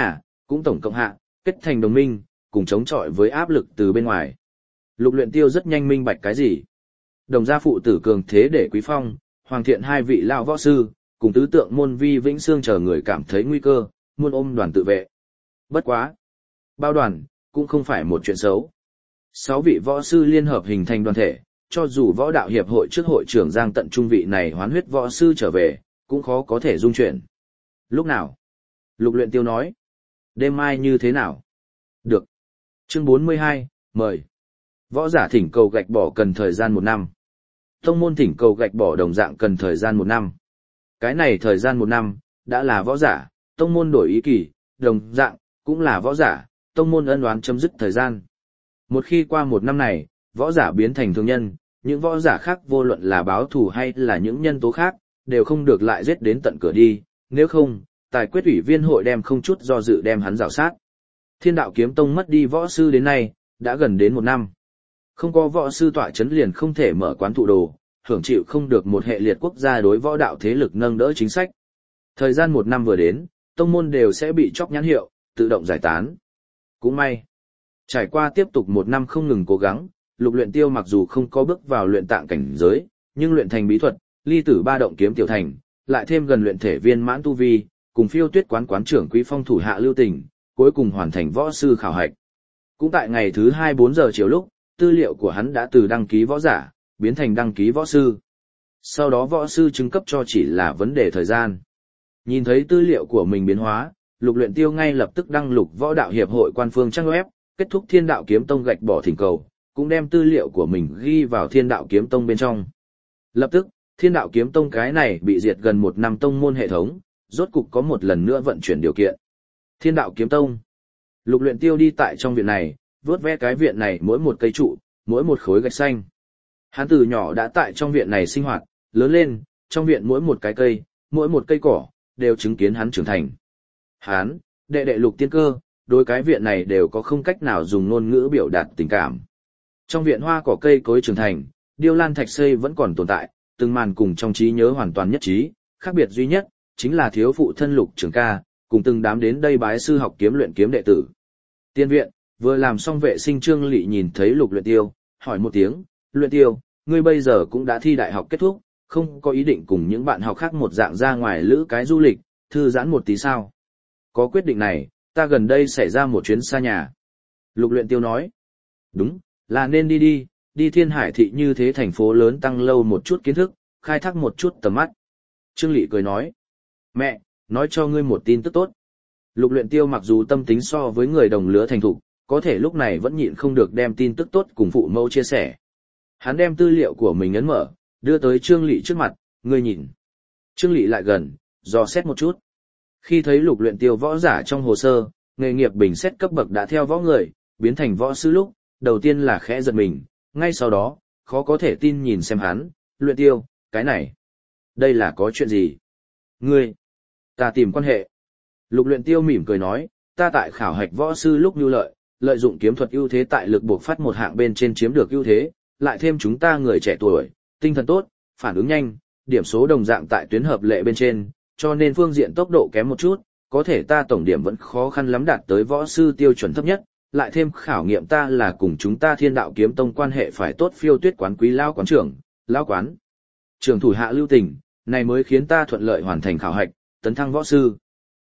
cũng tổng cộng hạ, kết thành đồng minh, cùng chống chọi với áp lực từ bên ngoài. Lục Luyện Tiêu rất nhanh minh bạch cái gì. Đồng gia phụ tử cường thế để Quý Phong, Hoàng Thiện hai vị lão võ sư, cùng tứ tượng môn Vi Vĩnh Xương chờ người cảm thấy nguy cơ, muốn ôm đoàn tự vệ. Bất quá, bao đoàn cũng không phải một chuyện xấu. 6 vị võ sư liên hợp hình thành đoàn thể, cho dù võ đạo hiệp hội trước hội trưởng Giang Tận Trung vị này hoán huyết võ sư trở về, cũng khó có thể dung chuyển. Lúc nào? Lục Luyện Tiêu nói. Đêm mai như thế nào? Được. Chương 42, mời. Võ giả thỉnh cầu gạch bỏ cần thời gian 1 năm. Tông môn thỉnh cầu gạch bỏ đồng dạng cần thời gian 1 năm. Cái này thời gian 1 năm, đã là võ giả, tông môn đổi ý kỳ, đồng dạng, cũng là võ giả, tông môn ân oán chấm dứt thời gian. Một khi qua 1 năm này, võ giả biến thành thương nhân, những võ giả khác vô luận là báo thù hay là những nhân tố khác, đều không được lại giết đến tận cửa đi, nếu không, tài quyết ủy viên hội đem không chút do dự đem hắn rào sát. Thiên đạo kiếm tông mất đi võ sư đến nay, đã gần đến 1 năm. Không có võ sư tọa chấn liền không thể mở quán thụ đồ, hưởng chịu không được một hệ liệt quốc gia đối võ đạo thế lực nâng đỡ chính sách. Thời gian 1 năm vừa đến, tông môn đều sẽ bị chóc nhãn hiệu, tự động giải tán. Cũng may, trải qua tiếp tục 1 năm không ngừng cố gắng, Lục Luyện Tiêu mặc dù không có bước vào luyện tạng cảnh giới, nhưng luyện thành bí thuật, ly tử ba động kiếm tiểu thành, lại thêm gần luyện thể viên mãn tu vi, cùng Phiêu Tuyết quán trưởng Quý Phong thủ hạ lưu tình, cuối cùng hoàn thành võ sư khảo hạch. Cũng tại ngày thứ 2-4 giờ chiều lúc, tư liệu của hắn đã từ đăng ký võ giả, biến thành đăng ký võ sư. Sau đó võ sư chứng cấp cho chỉ là vấn đề thời gian. Nhìn thấy tư liệu của mình biến hóa, Lục Luyện Tiêu ngay lập tức đăng lục võ đạo hiệp hội quan phương trang web, kết thúc Thiên đạo kiếm tông gạch bỏ thỉnh cầu, cũng đem tư liệu của mình ghi vào Thiên đạo kiếm tông bên trong. Lập tức, Thiên đạo kiếm tông cái này bị diệt gần 1 năm tông môn hệ thống, rốt cục có một lần nữa vận chuyển điều kiện. Thiên đạo kiếm tông. Lục Luyện Tiêu đi tại trong viện này, vớt ve cái viện này mỗi một cây trụ, mỗi một khối gạch xanh. Hắn từ nhỏ đã tại trong viện này sinh hoạt, lớn lên, trong viện mỗi một cái cây, mỗi một cây cỏ, đều chứng kiến hắn trưởng thành. Hắn, đệ đệ Lục Tiên Cơ, đối cái viện này đều có không cách nào dùng ngôn ngữ biểu đạt tình cảm. Trong viện hoa cỏ cây cối trưởng thành, điêu lan thạch xây vẫn còn tồn tại, từng màn cùng trong trí nhớ hoàn toàn nhất trí, khác biệt duy nhất, chính là thiếu phụ thân Lục Trường Ca, cùng từng đám đến đây bái sư học kiếm luyện kiếm đệ tử. Tiên viện, vừa làm xong vệ sinh Trương Lị nhìn thấy Lục Luyện Tiêu, hỏi một tiếng, Luyện Tiêu, ngươi bây giờ cũng đã thi đại học kết thúc, không có ý định cùng những bạn học khác một dạng ra ngoài lữ cái du lịch, thư giãn một tí sao? Có quyết định này, ta gần đây xảy ra một chuyến xa nhà. Lục Luyện Tiêu nói, đúng, là nên đi Thiên Hải thị như thế thành phố lớn tăng lâu một chút kiến thức, khai thác một chút tầm mắt. Trương Lị cười nói, mẹ, nói cho ngươi một tin tức tốt. Lục Luyện Tiêu mặc dù tâm tính so với người đồng lứa thành thục, có thể lúc này vẫn nhịn không được đem tin tức tốt cùng phụ mẫu chia sẻ. Hắn đem tư liệu của mình ấn mở, đưa tới Trương Lị trước mặt, ngươi nhìn. Trương Lị lại gần, dò xét một chút. Khi thấy Lục Luyện Tiêu võ giả trong hồ sơ, nghề nghiệp bình xét cấp bậc đã theo võ người, biến thành võ sư lúc, đầu tiên là khẽ giật mình, ngay sau đó, khó có thể tin nhìn xem hắn, Luyện Tiêu, cái này, đây là có chuyện gì? Ngươi, ta tìm quan hệ. Lục Luyện Tiêu mỉm cười nói, ta tại khảo hạch võ sư lúc nhu lợi, lợi dụng kiếm thuật ưu thế tại lực buộc phát một hạng bên trên chiếm được ưu thế, lại thêm chúng ta người trẻ tuổi, tinh thần tốt, phản ứng nhanh, điểm số đồng dạng tại tuyến hợp lệ bên trên, cho nên phương diện tốc độ kém một chút, có thể ta tổng điểm vẫn khó khăn lắm đạt tới võ sư tiêu chuẩn thấp nhất, lại thêm khảo nghiệm ta là cùng chúng ta Thiên đạo kiếm tông quan hệ phải tốt Phiêu Tuyết quán quý lao quán trưởng, lao quán trưởng thủ hạ lưu tình, này mới khiến ta thuận lợi hoàn thành khảo hạch, tấn thăng võ sư.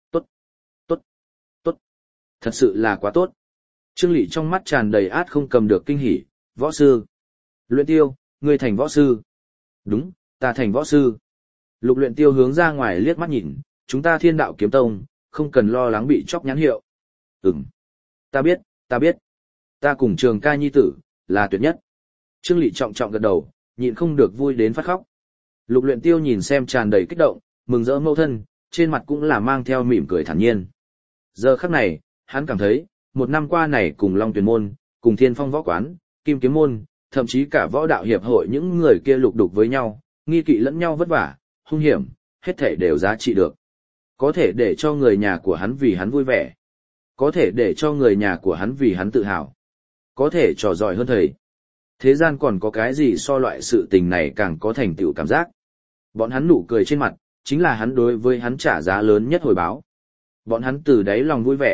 Tốt. Thật sự là quá tốt. Trương Lị trong mắt tràn đầy át không cầm được kinh hỉ, võ sư. Luyện Tiêu, ngươi thành võ sư. Đúng, ta thành võ sư. Lục Luyện Tiêu hướng ra ngoài liếc mắt nhìn, chúng ta Thiên đạo kiếm tông, không cần lo lắng bị chọc nhãn hiệu. Ta biết. Ta cùng Trường Ca nhi tử, là tuyệt nhất. Trương Lị trọng trọng gật đầu, nhịn không được vui đến phát khóc. Lục Luyện Tiêu nhìn xem tràn đầy kích động, mừng rỡ mâu thân, trên mặt cũng là mang theo mỉm cười thản nhiên. Giờ khắc này, hắn cảm thấy, 1 năm qua này cùng Long Tuyền môn, cùng Thiên Phong võ quán, Kim Kiếm môn, thậm chí cả võ đạo hiệp hội những người kia lục đục với nhau, nghi kỵ lẫn nhau vất vả, hung hiểm, hết thảy đều giá trị được. Có thể để cho người nhà của hắn vì hắn vui vẻ. Có thể để cho người nhà của hắn vì hắn tự hào. Có thể trò giỏi hơn thầy. Thế gian còn có cái gì so loại sự tình này càng có thành tựu cảm giác. Bọn hắn nụ cười trên mặt, chính là hắn đối với hắn trả giá lớn nhất hồi báo. Bọn hắn từ đáy lòng vui vẻ,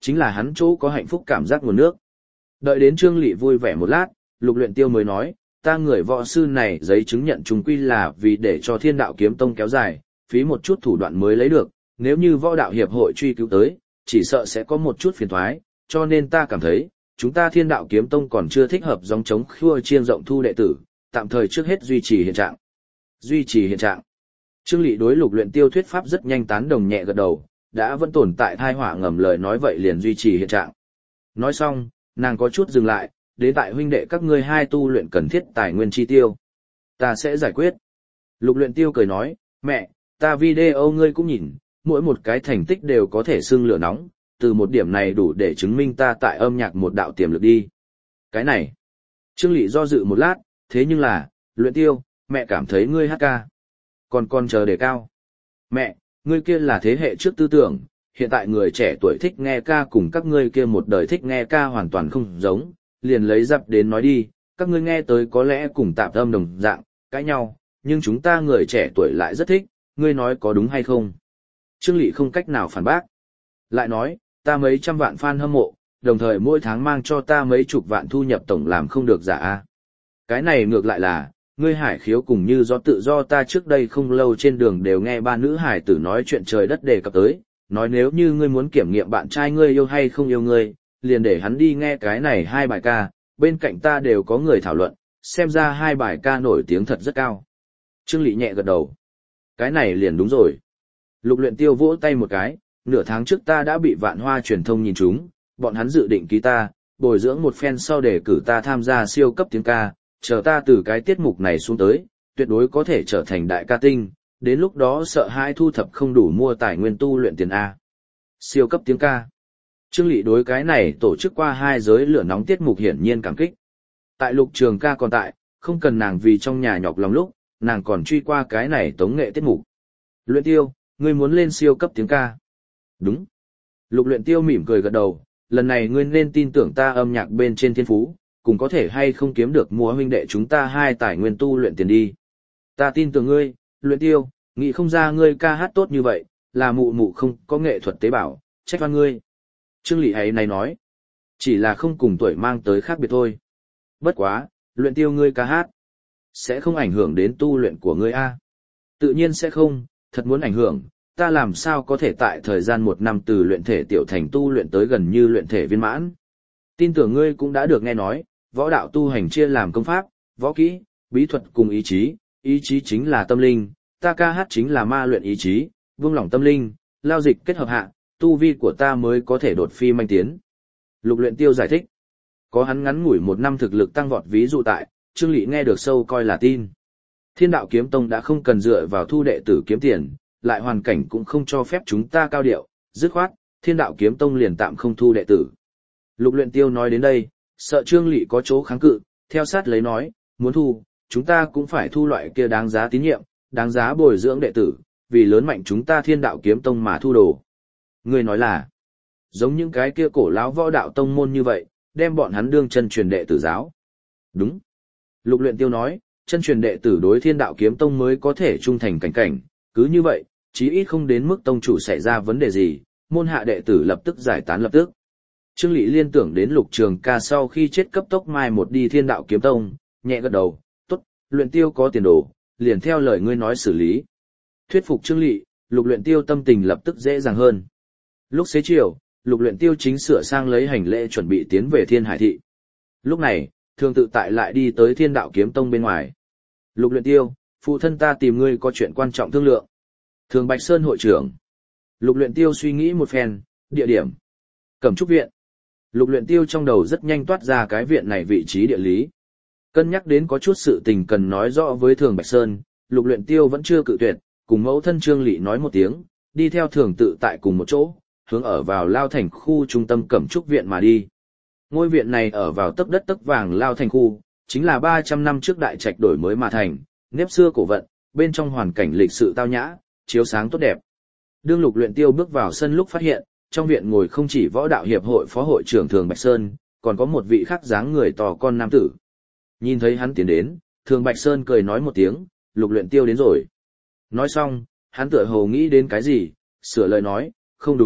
chính là hắn chỗ có hạnh phúc cảm giác nguồn nước. Đợi đến Trương Lị vui vẻ một lát, Lục Luyện Tiêu mới nói, ta người võ sư này giấy chứng nhận trùng quy là vì để cho Thiên Đạo Kiếm Tông kéo dài, phí một chút thủ đoạn mới lấy được, nếu như võ đạo hiệp hội truy cứu tới, chỉ sợ sẽ có một chút phiền toái, cho nên ta cảm thấy, chúng ta Thiên Đạo Kiếm Tông còn chưa thích hợp giống chống khua chiên rộng thu đệ tử, tạm thời trước hết duy trì hiện trạng. Duy trì hiện trạng. Trương Lị đối Lục Luyện Tiêu thuyết pháp rất nhanh tán đồng nhẹ gật đầu, đã vẫn tồn tại thai họa ngầm lời nói vậy liền duy trì hiện trạng. Nói xong, nàng có chút dừng lại, đến tại huynh đệ các ngươi hai tu luyện cần thiết tài nguyên chi tiêu. Ta sẽ giải quyết. Lục Luyện Tiêu cười nói, mẹ, ta video ngươi cũng nhìn, mỗi một cái thành tích đều có thể xưng lửa nóng, từ một điểm này đủ để chứng minh ta tại âm nhạc một đạo tiềm lực đi. Cái này. Trương Lị do dự một lát, thế nhưng là, Luyện Tiêu, mẹ cảm thấy ngươi hát ca. Còn chờ đề cao. Mẹ, ngươi kia là thế hệ trước tư tưởng, hiện tại người trẻ tuổi thích nghe ca cùng các ngươi kia một đời thích nghe ca hoàn toàn không giống, liền lấy dập đến nói đi, các ngươi nghe tới có lẽ cùng tạp âm đồng dạng, cãi nhau, nhưng chúng ta người trẻ tuổi lại rất thích, ngươi nói có đúng hay không? Trương Lị không cách nào phản bác. Lại nói, ta mấy trăm vạn fan hâm mộ, đồng thời mỗi tháng mang cho ta mấy chục vạn thu nhập tổng làm không được giả a. Cái này ngược lại là, ngươi hải khiếu cùng như do tự do ta trước đây không lâu trên đường đều nghe ba nữ hải tử nói chuyện trời đất đề cập tới, nói nếu như ngươi muốn kiểm nghiệm bạn trai ngươi yêu hay không yêu ngươi, liền để hắn đi nghe cái này hai bài ca, bên cạnh ta đều có người thảo luận, xem ra hai bài ca nổi tiếng thật rất cao. Trương Lị nhẹ gật đầu. Cái này liền đúng rồi. Lục Luyện Tiêu vỗ tay một cái, nửa tháng trước ta đã bị Vạn Hoa truyền thông nhìn trúng, bọn hắn dự định ký ta, bồi dưỡng một phen sau để cử ta tham gia siêu cấp tiếng ca, chờ ta từ cái tiết mục này xuống tới, tuyệt đối có thể trở thành đại ca tinh, đến lúc đó sợ hai thu thập không đủ mua tài nguyên tu luyện tiền A. Siêu cấp tiếng ca. Trương Lị đối cái này tổ chức qua hai giới lửa nóng tiết mục hiển nhiên cảm kích. Tại Lục Trường ca còn tại, không cần nàng vì trong nhà nhọc lòng lúc, nàng còn truy qua cái này tống nghệ tiết mục. Luyện Tiêu, ngươi muốn lên siêu cấp tiếng ca. Đúng. Lục Luyện Tiêu mỉm cười gật đầu, lần này ngươi nên tin tưởng ta âm nhạc bên trên thiên phú, cùng có thể hay không kiếm được mua huynh đệ chúng ta hai tài nguyên tu luyện tiền đi. Ta tin tưởng ngươi, Luyện Tiêu, nghĩ không ra ngươi ca hát tốt như vậy, là mụ mụ không có nghệ thuật tế bào, trách oan ngươi. Trương Lị ấy này nói, chỉ là không cùng tuổi mang tới khác biệt thôi. Bất quá, Luyện Tiêu ngươi ca hát, sẽ không ảnh hưởng đến tu luyện của ngươi a? Tự nhiên sẽ không, thật muốn ảnh hưởng, ta làm sao có thể tại thời gian một năm từ luyện thể tiểu thành tu luyện tới gần như luyện thể viên mãn. Tin tưởng ngươi cũng đã được nghe nói, võ đạo tu hành chia làm công pháp, võ kỹ, bí thuật cùng ý chí chính là tâm linh, ta ca hát chính là ma luyện ý chí, vương lỏng tâm linh, lao dịch kết hợp hạ, tu vi của ta mới có thể đột phi manh tiến. Lục Luyện Tiêu giải thích, có hắn ngắn ngủi một năm thực lực tăng vọt ví dụ tại, Trương Lị nghe được sâu coi là tin. Thiên Đạo Kiếm Tông đã không cần dựa vào thu đệ tử kiếm tiền, lại hoàn cảnh cũng không cho phép chúng ta cao điệu, dứt khoát, Thiên Đạo Kiếm Tông liền tạm không thu đệ tử. Lục Luyện Tiêu nói đến đây, sợ Trương Lị có chỗ kháng cự, theo sát lấy nói, muốn thu, chúng ta cũng phải thu loại kia đáng giá tín nhiệm, đáng giá bồi dưỡng đệ tử, vì lớn mạnh chúng ta Thiên Đạo Kiếm Tông mà thu đồ. Người nói là, giống những cái kia cổ lão võ đạo tông môn như vậy, đem bọn hắn đương chân truyền đệ tử giáo. Đúng. Lục Luyện Tiêu nói, chân truyền đệ tử đối Thiên Đạo Kiếm Tông mới có thể trung thành cảnh, cứ như vậy, chí ít không đến mức tông chủ xảy ra vấn đề gì, môn hạ đệ tử lập tức giải tán lập tức. Trương Lị liên tưởng đến Lục Trường ca sau khi chết cấp tốc mai một đi Thiên Đạo Kiếm Tông, nhẹ gật đầu, tốt, Luyện Tiêu có tiền đồ, liền theo lời ngươi nói xử lý. Thuyết phục Trương Lị, Lục Luyện Tiêu tâm tình lập tức dễ dàng hơn. Lúc xế chiều, Lục Luyện Tiêu chính sửa sang lấy hành lễ chuẩn bị tiến về Thiên Hải thị. Lúc này, Thường Tự Tại lại đi tới Thiên Đạo Kiếm Tông bên ngoài. Lục Luyện Tiêu, phụ thân ta tìm ngươi có chuyện quan trọng thương lượng. Thường Bạch Sơn hội trưởng. Lục Luyện Tiêu suy nghĩ một phen, địa điểm. Cẩm Trúc viện. Lục Luyện Tiêu trong đầu rất nhanh toát ra cái viện này vị trí địa lý. Cân nhắc đến có chút sự tình cần nói rõ với Thường Bạch Sơn, Lục Luyện Tiêu vẫn chưa cự tuyệt, cùng mẫu thân Trương Lị nói một tiếng, đi theo Thường Tự Tại cùng một chỗ, hướng ở vào Lao Thành khu trung tâm Cẩm Trúc viện mà đi. Ngôi viện này ở vào tấc đất tấc vàng Lao Thành khu, chính là 300 năm trước đại trạch đổi mới mà thành, nếp xưa cổ vận, bên trong hoàn cảnh lịch sự tao nhã, chiếu sáng tốt đẹp. Đương Lục Luyện Tiêu bước vào sân lúc phát hiện, trong viện ngồi không chỉ võ đạo hiệp hội phó hội trưởng Thường Bạch Sơn, còn có một vị khác dáng người to con nam tử. Nhìn thấy hắn tiến đến, Thường Bạch Sơn cười nói một tiếng, Lục Luyện Tiêu đến rồi. Nói xong, hắn tựa hồ nghĩ đến cái gì, sửa lời nói, không đúng,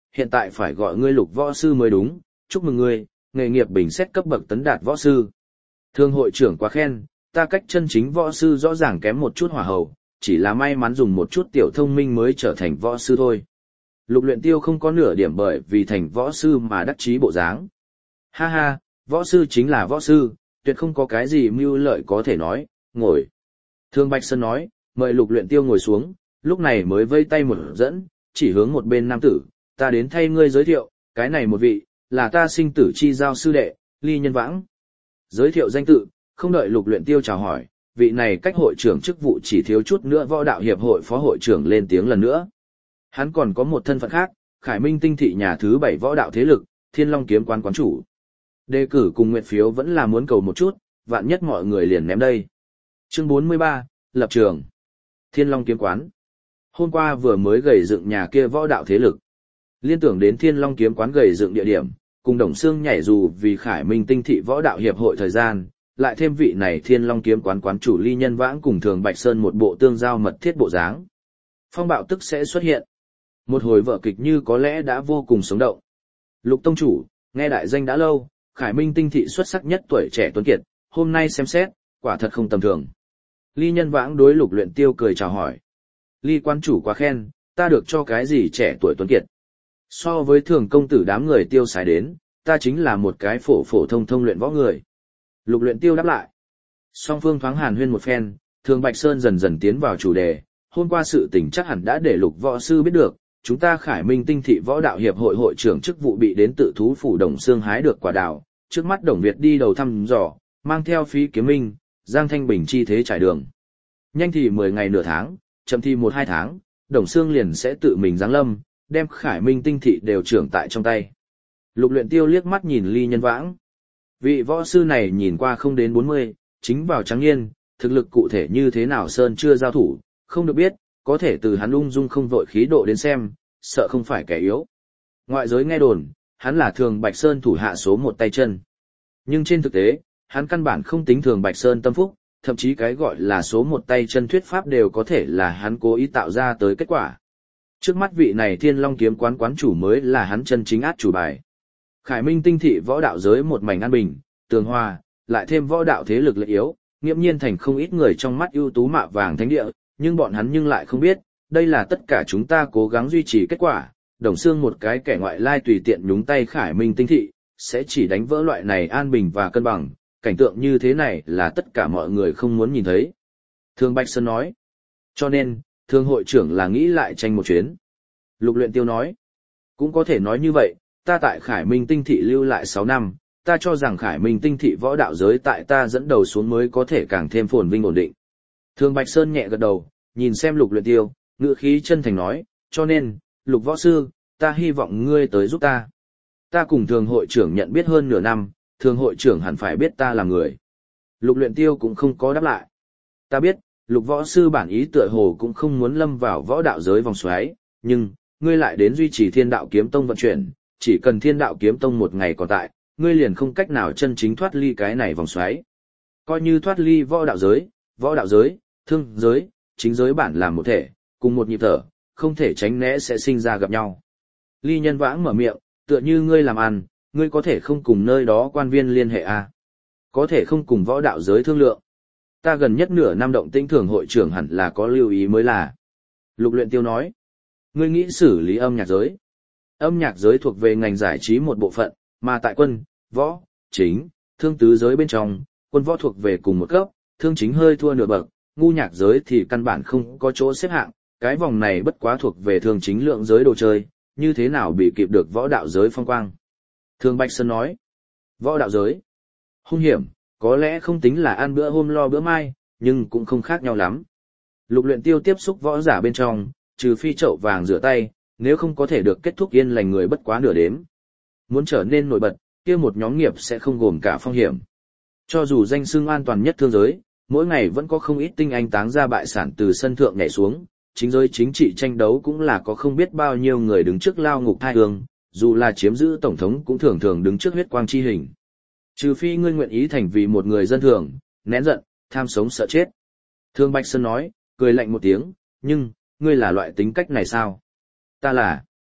hiện tại phải gọi ngươi Lục võ sư mới đúng, chúc mừng ngươi, nghề nghiệp bình xét cấp bậc tấn đạt võ sư. Thương hội trưởng quá khen, ta cách chân chính võ sư rõ ràng kém một chút hỏa hầu, chỉ là may mắn dùng một chút tiểu thông minh mới trở thành võ sư thôi. Lục Luyện Tiêu không có nửa điểm bởi vì thành võ sư mà đắc chí bộ dáng. Ha ha, võ sư chính là võ sư, tuyệt không có cái gì mưu lợi có thể nói, ngồi. Thương Bạch Sơn nói, mời Lục Luyện Tiêu ngồi xuống, lúc này mới vây tay một dẫn, chỉ hướng một bên nam tử, ta đến thay ngươi giới thiệu, cái này một vị, là ta sinh tử chi giao sư đệ, Ly Nhân Vãng. Giới thiệu danh tự, không đợi Lục Luyện Tiêu chào hỏi, vị này cách hội trưởng chức vụ chỉ thiếu chút nữa võ đạo hiệp hội phó hội trưởng lên tiếng lần nữa. Hắn còn có một thân phận khác, Khải Minh tinh thị nhà thứ 7 võ đạo thế lực, Thiên Long kiếm quán quán chủ. Đề cử cùng nguyện phiếu vẫn là muốn cầu một chút, vạn nhất mọi người liền ném đây. Chương 43, lập trường. Thiên Long kiếm quán. Hôm qua vừa mới gầy dựng nhà kia võ đạo thế lực. Liên tưởng đến Thiên Long kiếm quán gầy dựng địa điểm, cùng Đồng Xương nhảy dù vì Khải Minh tinh thị võ đạo hiệp hội thời gian, lại thêm vị này Thiên Long kiếm quán quán chủ Ly Nhân Vãng cùng Thường Bạch Sơn một bộ tương giao mật thiết bộ dáng. Phong bạo tức sẽ xuất hiện. Một hồi vở kịch như có lẽ đã vô cùng sống động. Lục tông chủ, nghe đại danh đã lâu, Khải Minh tinh thị xuất sắc nhất tuổi trẻ tuấn kiệt, hôm nay xem xét, quả thật không tầm thường. Ly Nhân Vãng đối Lục Luyện Tiêu cười chào hỏi. Ly quan chủ quá khen, ta được cho cái gì trẻ tuổi tuấn kiệt. So với thường công tử đám người tiêu xài đến, ta chính là một cái phổ phổ thông thông luyện võ người. Lục Luyện Tiêu đáp lại. Song phương thoáng hàn huyên một phen, Thường Bạch Sơn dần dần tiến vào chủ đề. Hôm qua sự tình chắc hẳn đã để Lục võ sư biết được, chúng ta Khải Minh tinh thị võ đạo hiệp hội hội trưởng chức vụ bị đến tự thú phủ Đồng Xương hái được quả đào. Trước mắt Đồng Việt đi đầu thăm dò, mang theo Phí Kiếm Minh, Giang Thanh Bình chi thế trải đường. Nhanh thì 10 ngày nửa tháng, chậm thì 1-2 tháng, Đồng Xương liền sẽ tự mình giáng lâm, đem Khải Minh tinh thị đều trưởng tại trong tay. Lục Luyện Tiêu liếc mắt nhìn Ly Nhân Vãng. Vị võ sư này nhìn qua không đến 40, chính vào trắng niên, thực lực cụ thể như thế nào sơn chưa giao thủ, không được biết, có thể từ hắn ung dung không vội khí độ đến xem, sợ không phải kẻ yếu. Ngoại giới nghe đồn, hắn là Thường Bạch Sơn thủ hạ số 1 tay chân. Nhưng trên thực tế, hắn căn bản không tính Thường Bạch Sơn tâm phúc, thậm chí cái gọi là số 1 tay chân thuyết pháp đều có thể là hắn cố ý tạo ra tới kết quả. Trước mắt vị này Thiên Long kiếm quán quán chủ mới là hắn chân chính át chủ bài. Khải Minh tinh thị võ đạo giới một mảnh an bình, tường hòa, lại thêm võ đạo thế lực lợi yếu, nghiễm nhiên thành không ít người trong mắt ưu tú mạ vàng thánh địa, nhưng bọn hắn nhưng lại không biết, đây là tất cả chúng ta cố gắng duy trì kết quả. Đồng Xương một cái kẻ ngoại lai tùy tiện nhúng tay Khải Minh tinh thị, sẽ chỉ đánh vỡ loại này an bình và cân bằng, cảnh tượng như thế này là tất cả mọi người không muốn nhìn thấy. Thương Bạch Sơn nói, cho nên, Thương hội trưởng là nghĩ lại tranh một chuyến. Lục Luyện Tiêu nói, cũng có thể nói như vậy, ta tại Khải Minh tinh thị lưu lại 6 năm, ta cho rằng Khải Minh tinh thị võ đạo giới tại ta dẫn đầu xuống mới có thể càng thêm phồn vinh ổn định. Thương Bạch Sơn nhẹ gật đầu, nhìn xem Lục Luyện Tiêu, ngữ khí chân thành nói, cho nên, Lục võ sư, ta hy vọng ngươi tới giúp ta. Ta cùng Thường hội trưởng nhận biết hơn nửa năm, Thường hội trưởng hẳn phải biết ta là người. Lục Luyện Tiêu cũng không có đáp lại. Ta biết, Lục võ sư bản ý tựa hồ cũng không muốn lâm vào võ đạo giới vòng xoáy, nhưng, ngươi lại đến duy trì Thiên Đạo Kiếm Tông vận chuyển, chỉ cần Thiên Đạo Kiếm Tông một ngày còn tại, ngươi liền không cách nào chân chính thoát ly cái này vòng xoáy. Coi như thoát ly võ đạo giới, thương giới, chính giới bản làm một thể, cùng một nhịp thở, không thể tránh né sẽ sinh ra gặp nhau. Ly Nhân Vãng mở miệng, tựa như ngươi làm ăn, ngươi có thể không cùng nơi đó quan viên liên hệ à? Có thể không cùng võ đạo giới thương lượng. Ta gần nhất nửa năm động tĩnh Thường hội trưởng hẳn là có lưu ý mới là. Lục Luyện Tiêu nói, ngươi nghĩ xử lý âm nhạc giới. Âm nhạc giới thuộc về ngành giải trí một bộ phận, mà tại quân, võ, chính, thương tứ giới bên trong, quân võ thuộc về cùng một cấp, thương chính hơi thua nửa bậc, ngu nhạc giới thì căn bản không có chỗ xếp hạng, cái vòng này bất quá thuộc về thương chính lượng giới đồ chơi, như thế nào bị kịp được võ đạo giới phong quang. Thương Bạch Sơn nói, võ đạo giới, hung hiểm, có lẽ không tính là ăn bữa hôm lo bữa mai, nhưng cũng không khác nhau lắm. Lục Luyện Tiêu tiếp xúc võ giả bên trong, trừ phi chậu vàng rửa tay, nếu không có thể được kết thúc yên lành người bất quá nửa đếm. Muốn trở nên nổi bật, kia một nhóm nghiệp sẽ không gồm cả phong hiểm. Cho dù danh xưng an toàn nhất thương giới, mỗi ngày vẫn có không ít tinh anh táng ra bại sản từ sân thượng nhảy xuống, chính giới chính trị tranh đấu cũng là có không biết bao nhiêu người đứng trước lao ngục thai hương, dù là chiếm giữ tổng thống cũng thường thường đứng trước huyết quang chi hình. Trừ phi ngươi nguyện ý thành vì một người dân thường, nén giận, tham sống sợ chết. Thương Bạch Sơn nói, cười lạnh một tiếng, nhưng, ngươi là loại tính cách này sao? Ta là.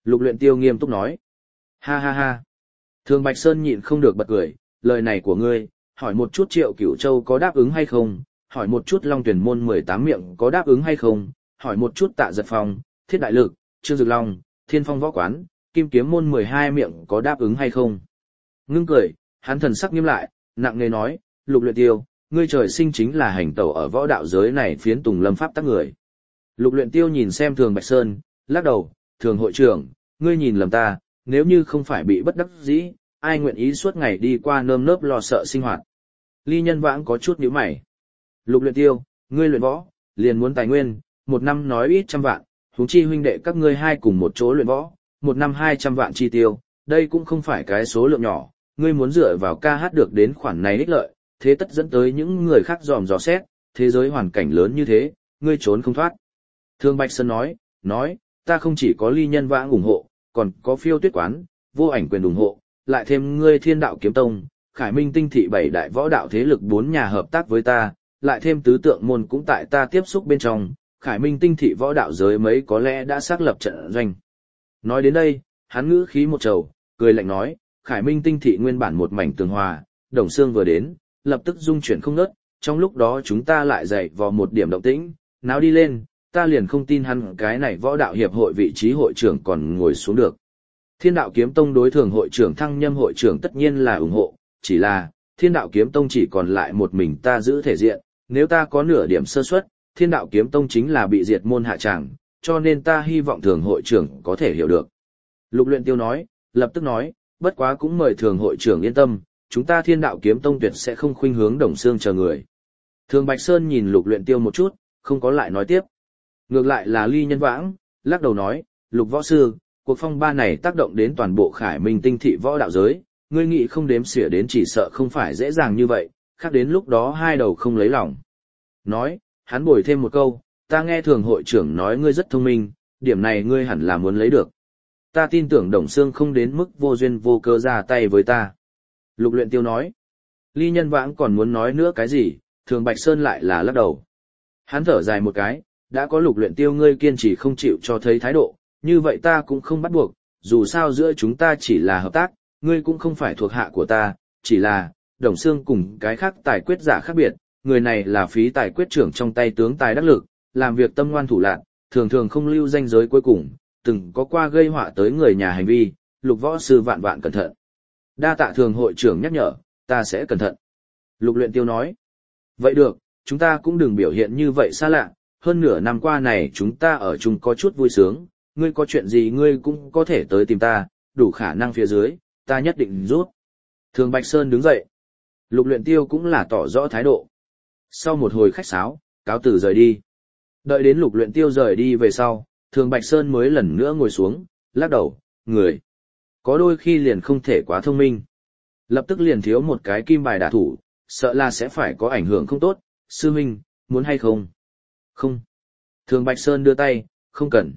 Lục Luyện Tiêu nghiêm túc nói. Ha ha ha. Thường Bạch Sơn nhịn không được bật cười, lời này của ngươi, hỏi một chút Triệu Cửu Châu có đáp ứng hay không, hỏi một chút Long Tuyển môn 18 miệng có đáp ứng hay không, hỏi một chút Tạ Giật Phong, Thiết Đại Lực, Trương Dực Long, Thiên Phong Võ Quán, Kim Kiếm môn 12 miệng có đáp ứng hay không. Ngưng cười, hắn thần sắc nghiêm lại, nặng nề nói, Lục Luyện Tiêu, ngươi trời sinh chính là hành tẩu ở võ đạo giới này phiến tùng lâm pháp tắc người. Lục Luyện Tiêu nhìn xem Thường Bạch Sơn, lắc đầu, Thường hội trưởng, ngươi nhìn lầm ta, nếu như không phải bị bất đắc dĩ, ai nguyện ý suốt ngày đi qua nơm nớp lo sợ sinh hoạt. Ly Nhân Vãng có chút nhíu mày. Lục Luyện Tiêu, ngươi luyện võ, liền muốn tài nguyên, một năm nói ít trăm vạn, huống chi huynh đệ các ngươi hai cùng một chỗ luyện võ, một năm 200 vạn chi tiêu, đây cũng không phải cái số lượng nhỏ, ngươi muốn dựa vào ca hát được đến khoản này ích lợi, thế tất dẫn tới những người khác dòm dò xét, thế giới hoàn cảnh lớn như thế, ngươi trốn không thoát. Thương Bạch Sơn nói, ta không chỉ có Ly Nhân Vãng ủng hộ, còn có Phiêu Tuyết Quán, Vô Ảnh Quyền ủng hộ, lại thêm ngươi Thiên Đạo Kiếm Tông, Khải Minh Tinh Thị 7 đại võ đạo thế lực 4 nhà hợp tác với ta, lại thêm tứ tượng môn cũng tại ta tiếp xúc bên trong, Khải Minh Tinh Thị võ đạo giới mấy có lẽ đã xác lập trận doanh. Nói đến đây, hắn ngữ khí một trầu, cười lạnh nói, Khải Minh Tinh Thị nguyên bản một mảnh tường hòa, Đồng Xương vừa đến, lập tức dung chuyển không ngớt, trong lúc đó chúng ta lại dậy vào một điểm động tĩnh, náo đi lên, ta liền không tin hắn cái này võ đạo hiệp hội vị trí hội trưởng còn ngồi xuống được. Thiên Đạo Kiếm Tông đối thường hội trưởng thăng nhâm hội trưởng tất nhiên là ủng hộ, chỉ là, Thiên Đạo Kiếm Tông chỉ còn lại một mình ta giữ thể diện, nếu ta có nửa điểm sơ suất, Thiên Đạo Kiếm Tông chính là bị diệt môn hạ tràng, cho nên ta hy vọng thường hội trưởng có thể hiểu được. Lục Luyện Tiêu nói, lập tức nói, bất quá cũng mời thường hội trưởng yên tâm, chúng ta Thiên Đạo Kiếm Tông tuyệt sẽ không khuynh hướng Đồng Xương chờ người. Thường Bạch Sơn nhìn Lục Luyện Tiêu một chút, không có lại nói tiếp. Ngược lại là Ly Nhân Vãng, lắc đầu nói, Lục võ sư, cuộc phong ba này tác động đến toàn bộ Khải Minh Tinh Thị võ đạo giới, ngươi nghĩ không đếm xỉa đến chỉ sợ không phải dễ dàng như vậy, khác đến lúc đó hai đầu không lấy lòng. Nói, hắn bồi thêm một câu, ta nghe thường hội trưởng nói ngươi rất thông minh, điểm này ngươi hẳn là muốn lấy được. Ta tin tưởng Đồng Xương không đến mức vô duyên vô cớ ra tay với ta. Lục Luyện Tiêu nói, Ly Nhân Vãng còn muốn nói nữa cái gì, Thường Bạch Sơn lại là lắc đầu. Hắn thở dài một cái, đã có Lục Luyện Tiêu ngươi kiên trì không chịu cho thấy thái độ, như vậy ta cũng không bắt buộc, dù sao giữa chúng ta chỉ là hợp tác, ngươi cũng không phải thuộc hạ của ta, chỉ là, Đồng Xương cùng cái khác tài quyết giả khác biệt, người này là phí tài quyết trưởng trong tay tướng tài đắc lực, làm việc tâm ngoan thủ lạn, thường thường không lưu danh giới cuối cùng, từng có qua gây họa tới người nhà hành vi, Lục võ sư vạn vạn cẩn thận. Đa tạ thường hội trưởng nhắc nhở, ta sẽ cẩn thận. Lục Luyện Tiêu nói, vậy được, chúng ta cũng đừng biểu hiện như vậy xa lạ, hơn nửa năm qua này chúng ta ở chung có chút vui sướng, ngươi có chuyện gì ngươi cũng có thể tới tìm ta, đủ khả năng phía dưới, ta nhất định rút. Thường Bạch Sơn đứng dậy. Lục Luyện Tiêu cũng là tỏ rõ thái độ. Sau một hồi khách sáo, cáo từ rời đi. Đợi đến Lục Luyện Tiêu rời đi về sau, Thường Bạch Sơn mới lần nữa ngồi xuống, lắc đầu, người. Có đôi khi liền không thể quá thông minh. Lập tức liền thiếu một cái kim bài đả thủ, sợ là sẽ phải có ảnh hưởng không tốt, sư huynh, muốn hay không? Không. Thường Bạch Sơn đưa tay, không cần.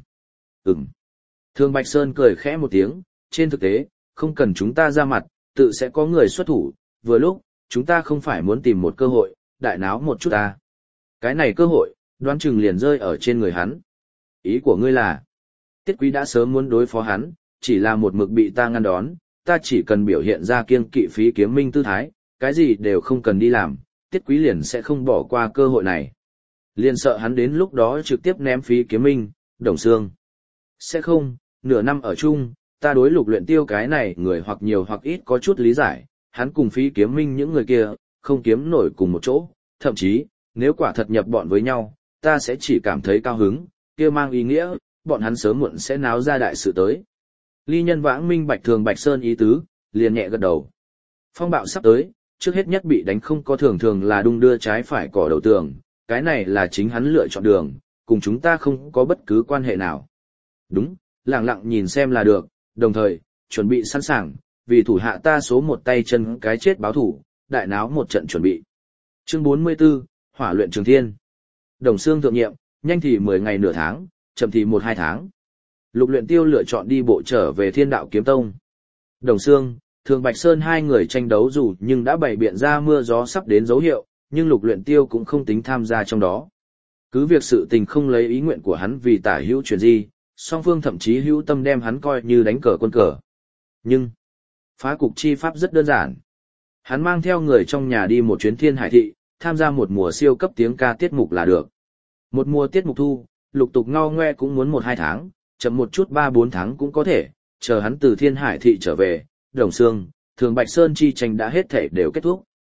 Thường Bạch Sơn cười khẽ một tiếng, trên thực tế, không cần chúng ta ra mặt, tự sẽ có người xuất thủ, vừa lúc, chúng ta không phải muốn tìm một cơ hội, đại náo một chút ta. Cái này cơ hội, đoán chừng liền rơi ở trên người hắn. Ý của ngươi là, Tiết Quý đã sớm muốn đối phó hắn, chỉ là một mực bị ta ngăn đón, ta chỉ cần biểu hiện ra kiêng kỵ phí kiếm minh tư thái, cái gì đều không cần đi làm, Tiết Quý liền sẽ không bỏ qua cơ hội này. Liền sợ hắn đến lúc đó trực tiếp ném phí kiếm minh, Đồng Xương. Sẽ không, nửa năm ở chung, ta đối Lục Luyện Tiêu cái này người hoặc nhiều hoặc ít có chút lý giải, hắn cùng phí kiếm minh những người kia, không kiếm nổi cùng một chỗ, thậm chí, nếu quả thật nhập bọn với nhau, ta sẽ chỉ cảm thấy cao hứng, kia mang ý nghĩa, bọn hắn sớm muộn sẽ náo ra đại sự tới. Ly Nhân Vãng minh bạch Thường Bạch Sơn ý tứ, liền nhẹ gật đầu. Phong bạo sắp tới, trước hết nhất bị đánh không có thường là đung đưa trái phải cỏ đầu tường, cái này là chính hắn lựa chọn đường, cùng chúng ta không có bất cứ quan hệ nào. Đúng, lặng lặng nhìn xem là được, đồng thời, chuẩn bị sẵn sàng, vì thủ hạ ta số một tay chân cái chết báo thủ, đại náo một trận chuẩn bị. Chương 44, Hỏa luyện trường thiên. Đồng Xương thượng nhiệm, nhanh thì 10 ngày nửa tháng, chậm thì 1-2 tháng. Lục Luyện Tiêu lựa chọn đi bộ trở về Thiên Đạo Kiếm Tông. Đồng Xương, Thường Bạch Sơn hai người tranh đấu dù nhưng đã bày biện ra mưa gió sắp đến dấu hiệu, nhưng Lục Luyện Tiêu cũng không tính tham gia trong đó. Cứ việc sự tình không lấy ý nguyện của hắn vì tả hữu chuyện gì, song phương thậm chí hữu tâm đem hắn coi như đánh cờ quân cờ. Nhưng, phá cục chi pháp rất đơn giản. Hắn mang theo người trong nhà đi một chuyến Thiên Hải thị, tham gia một mùa siêu cấp tiếng ca tiết mục là được. Một mùa tiết mục thu, lục tục ngao ngoe cũng muốn 1-2 tháng, chậm một chút 3-4 tháng cũng có thể, chờ hắn từ Thiên Hải thị trở về, Đồng Xương, Thường Bạch Sơn chi tranh đã hết thể đều kết thúc.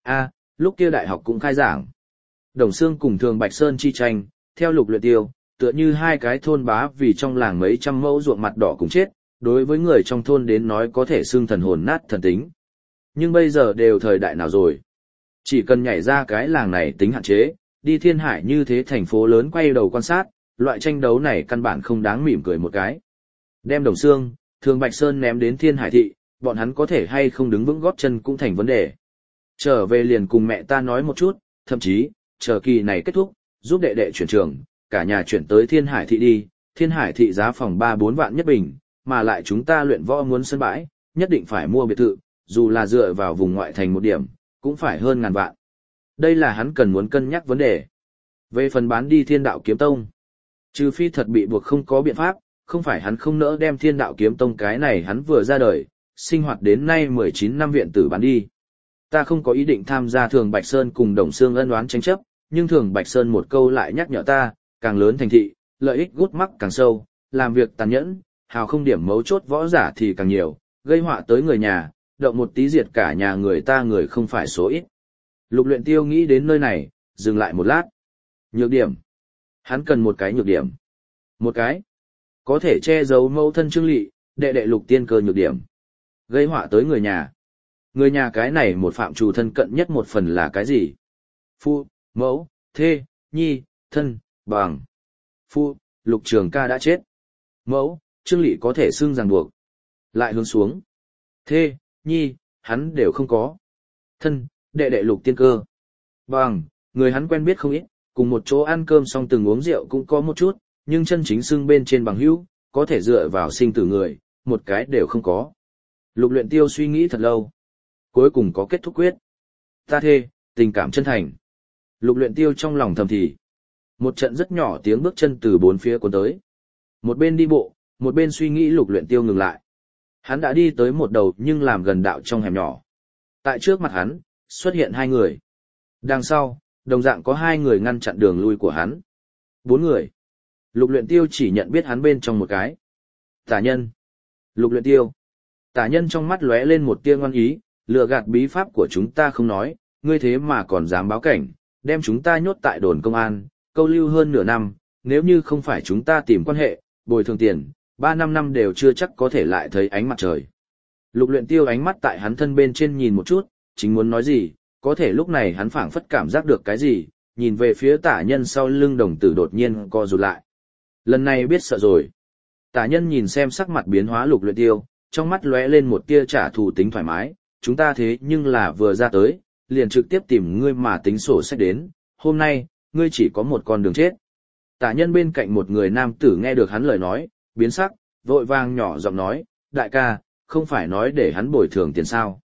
Lúc kia đại học cũng khai giảng. Đồng Xương cùng Thường Bạch Sơn chi tranh, theo Lục Luyện Tiêu, tựa như hai cái thôn bá vì trong làng mấy trăm mẫu ruộng mặt đỏ cùng chết, đối với người trong thôn đến nói có thể xương thần hồn nát thần tính. Nhưng bây giờ đều thời đại nào rồi? Chỉ cần nhảy ra cái làng này tính hạn chế, đi Thiên Hải như thế thành phố lớn quay đầu quan sát, loại tranh đấu này căn bản không đáng mỉm cười một cái. Đem Đồng Xương, Thường Bạch Sơn ném đến Thiên Hải thị, bọn hắn có thể hay không đứng vững gót chân cũng thành vấn đề. Trở về liền cùng mẹ ta nói một chút, thậm chí, chờ kỳ này kết thúc, giúp đệ đệ chuyển trường, cả nhà chuyển tới Thiên Hải thị đi, Thiên Hải thị giá phòng 3-4 vạn nhất bình, mà lại chúng ta luyện võ muốn sân bãi, nhất định phải mua biệt thự, dù là dựa vào vùng ngoại thành một điểm, cũng phải hơn ngàn vạn. Đây là hắn cần muốn cân nhắc vấn đề. Về phần bán đi Thiên Đạo Kiếm Tông, trừ phi thật bị buộc không có biện pháp, không phải hắn không nỡ đem Thiên Đạo Kiếm Tông cái này hắn vừa ra đời, sinh hoạt đến nay 19 năm viện tử bán đi. Ta không có ý định tham gia Thường Bạch Sơn cùng Đồng Xương ân oán tranh chấp, nhưng Thường Bạch Sơn một câu lại nhắc nhở ta, càng lớn thành thị, lợi ích gút mắc càng sâu, làm việc tàn nhẫn, hào không điểm mấu chốt võ giả thì càng nhiều, gây họa tới người nhà, động một tí diệt cả nhà người ta người không phải số ít. Lục Luyện Tiêu nghĩ đến nơi này, dừng lại một lát. Nhược điểm. Hắn cần một cái nhược điểm. Một cái. Có thể che giấu mẫu thân Trương Lị, đệ đệ Lục Tiên Cơ nhược điểm. Gây họa tới người nhà. Người nhà cái này một phạm trù thân cận nhất một phần là cái gì? Phu, mẫu, thê, nhi, thân, bằng. Phu, Lục Trường Ca đã chết. Mẫu, Trương Lị có thể xưng ràng buộc. Lại hướng xuống. Thê, nhi, hắn đều không có. Thân, đệ đệ Lục Tiên Cơ. Bằng, người hắn quen biết không ít, cùng một chỗ ăn cơm xong từng uống rượu cũng có một chút, nhưng chân chính xưng bên trên bằng hữu, có thể dựa vào sinh tử người, một cái đều không có. Lục Luyện Tiêu suy nghĩ thật lâu. Cuối cùng có kết thúc quyết. Ta thê, tình cảm chân thành. Lục Luyện Tiêu trong lòng thầm thì. Một trận rất nhỏ tiếng bước chân từ bốn phía cuốn tới. Một bên đi bộ, một bên suy nghĩ Lục Luyện Tiêu ngừng lại. Hắn đã đi tới một đầu nhưng làm gần đạo trong hẻm nhỏ. Tại trước mặt hắn, xuất hiện hai người. Đằng sau, đồng dạng có hai người ngăn chặn đường lui của hắn. 4 người. Lục Luyện Tiêu chỉ nhận biết hắn bên trong một cái. Tả Nhân. Lục Luyện Tiêu. Tả Nhân trong mắt lóe lên một tia ngoan ý, lừa gạt bí pháp của chúng ta không nói, ngươi thế mà còn dám báo cảnh, đem chúng ta nhốt tại đồn công an, câu lưu hơn nửa năm, nếu như không phải chúng ta tìm quan hệ, bồi thường tiền, 3-5 năm đều chưa chắc có thể lại thấy ánh mặt trời. Lục Luyện Tiêu ánh mắt tại hắn thân bên trên nhìn một chút, chính muốn nói gì, có thể lúc này hắn phảng phất cảm giác được cái gì, nhìn về phía Tả Nhân sau lưng đồng tử đột nhiên co rụt lại. Lần này biết sợ rồi. Tả Nhân nhìn xem sắc mặt biến hóa Lục Luyện Tiêu, trong mắt lóe lên một tia trả thù tính thoải mái, chúng ta thế nhưng là vừa ra tới, liền trực tiếp tìm ngươi mà tính sổ sách đến, hôm nay, ngươi chỉ có một con đường chết. Tả Nhân bên cạnh một người nam tử nghe được hắn lời nói, biến sắc, vội vàng nhỏ giọng nói, đại ca, không phải nói để hắn bồi thường tiền sao.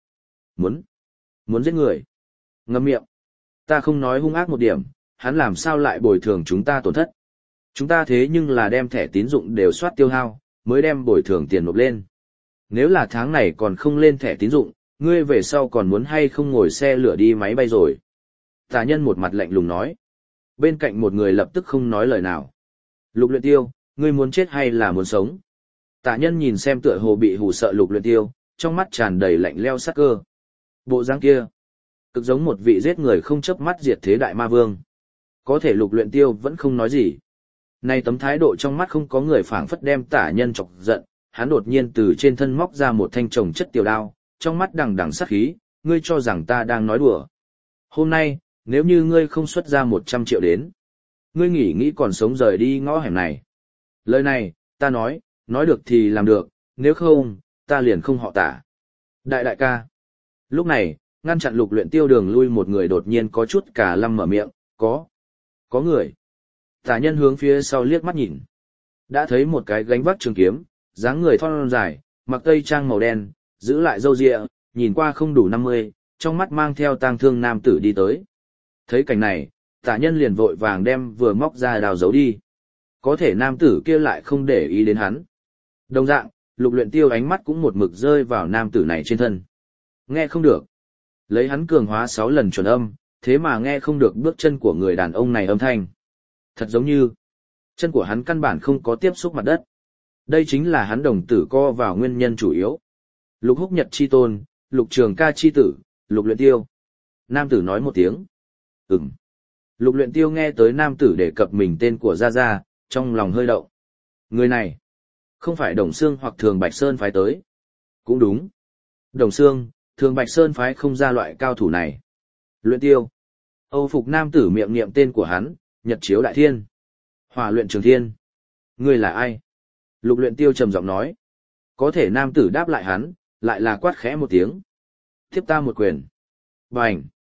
Muốn giết người. Ngậm miệng. Ta không nói hung ác một điểm, hắn làm sao lại bồi thường chúng ta tổn thất. Chúng ta thế nhưng là đem thẻ tín dụng đều soát tiêu hao, mới đem bồi thường tiền nộp lên. Nếu là tháng này còn không lên thẻ tín dụng, ngươi về sau còn muốn hay không ngồi xe lửa đi máy bay rồi. Tả Nhân một mặt lạnh lùng nói. Bên cạnh một người lập tức không nói lời nào. Lục Luyện Tiêu, ngươi muốn chết hay là muốn sống? Tả Nhân nhìn xem tựa hồ bị hù sợ Lục Luyện Tiêu, trong mắt tràn đầy lạnh lẽo sát cơ. Bộ dáng kia, cực giống một vị giết người không chớp mắt diệt thế đại ma vương. Có thể Lục Luyện Tiêu vẫn không nói gì. Nay tấm thái độ trong mắt không có người phảng phất đem Tả Nhân chọc giận, hắn đột nhiên từ trên thân móc ra một thanh trồng chất tiểu đao, trong mắt đằng đằng sát khí, ngươi cho rằng ta đang nói đùa. Hôm nay, nếu như ngươi không xuất ra 100 triệu đến, ngươi nghĩ còn sống rời đi ngõ hẻm này. Lời này, ta nói được thì làm được, nếu không, ta liền không họ Tả. Đại ca. Lúc này, ngăn chặn Lục Luyện Tiêu đường lui một người đột nhiên có chút cả lăm mở miệng, có người. Tả Nhân hướng phía sau liếc mắt nhìn. Đã thấy một cái gánh vác trường kiếm, dáng người thon dài, mặc tây trang màu đen, giữ lại râu ria, nhìn qua không đủ 50, trong mắt mang theo tang thương nam tử đi tới. Thấy cảnh này, Tả Nhân liền vội vàng đem vừa móc ra đào giấu đi. Có thể nam tử kia lại không để ý đến hắn. Đồng dạng, Lục Luyện Tiêu ánh mắt cũng một mực rơi vào nam tử này trên thân. Nghe không được. Lấy hắn cường hóa 6 lần chuẩn âm, thế mà nghe không được bước chân của người đàn ông này âm thanh. Thật giống như, chân của hắn căn bản không có tiếp xúc mặt đất. Đây chính là hắn đồng tử co vào nguyên nhân chủ yếu. Lục Húc Nhật chi tôn, Lục Trường Ca chi tử, Lục Luyện Tiêu. Nam tử nói một tiếng. Ừm. Lục Luyện Tiêu nghe tới nam tử đề cập mình tên của Gia Gia, trong lòng hơi động. Người này, không phải Đồng Xương hoặc Thường Bạch Sơn phái tới. Cũng đúng. Đồng Xương, Thường Bạch Sơn phái không ra loại cao thủ này. Luyện Tiêu. Âu phục nam tử miệng niệm tên của hắn, Nhật Chiếu Đại Thiên. Hỏa Luyện Trường Thiên. Ngươi là ai? Lục Luyện Tiêu trầm giọng nói. Có thể nam tử đáp lại hắn, lại là quát khẽ một tiếng. Tiếp ta một quyền. Bành.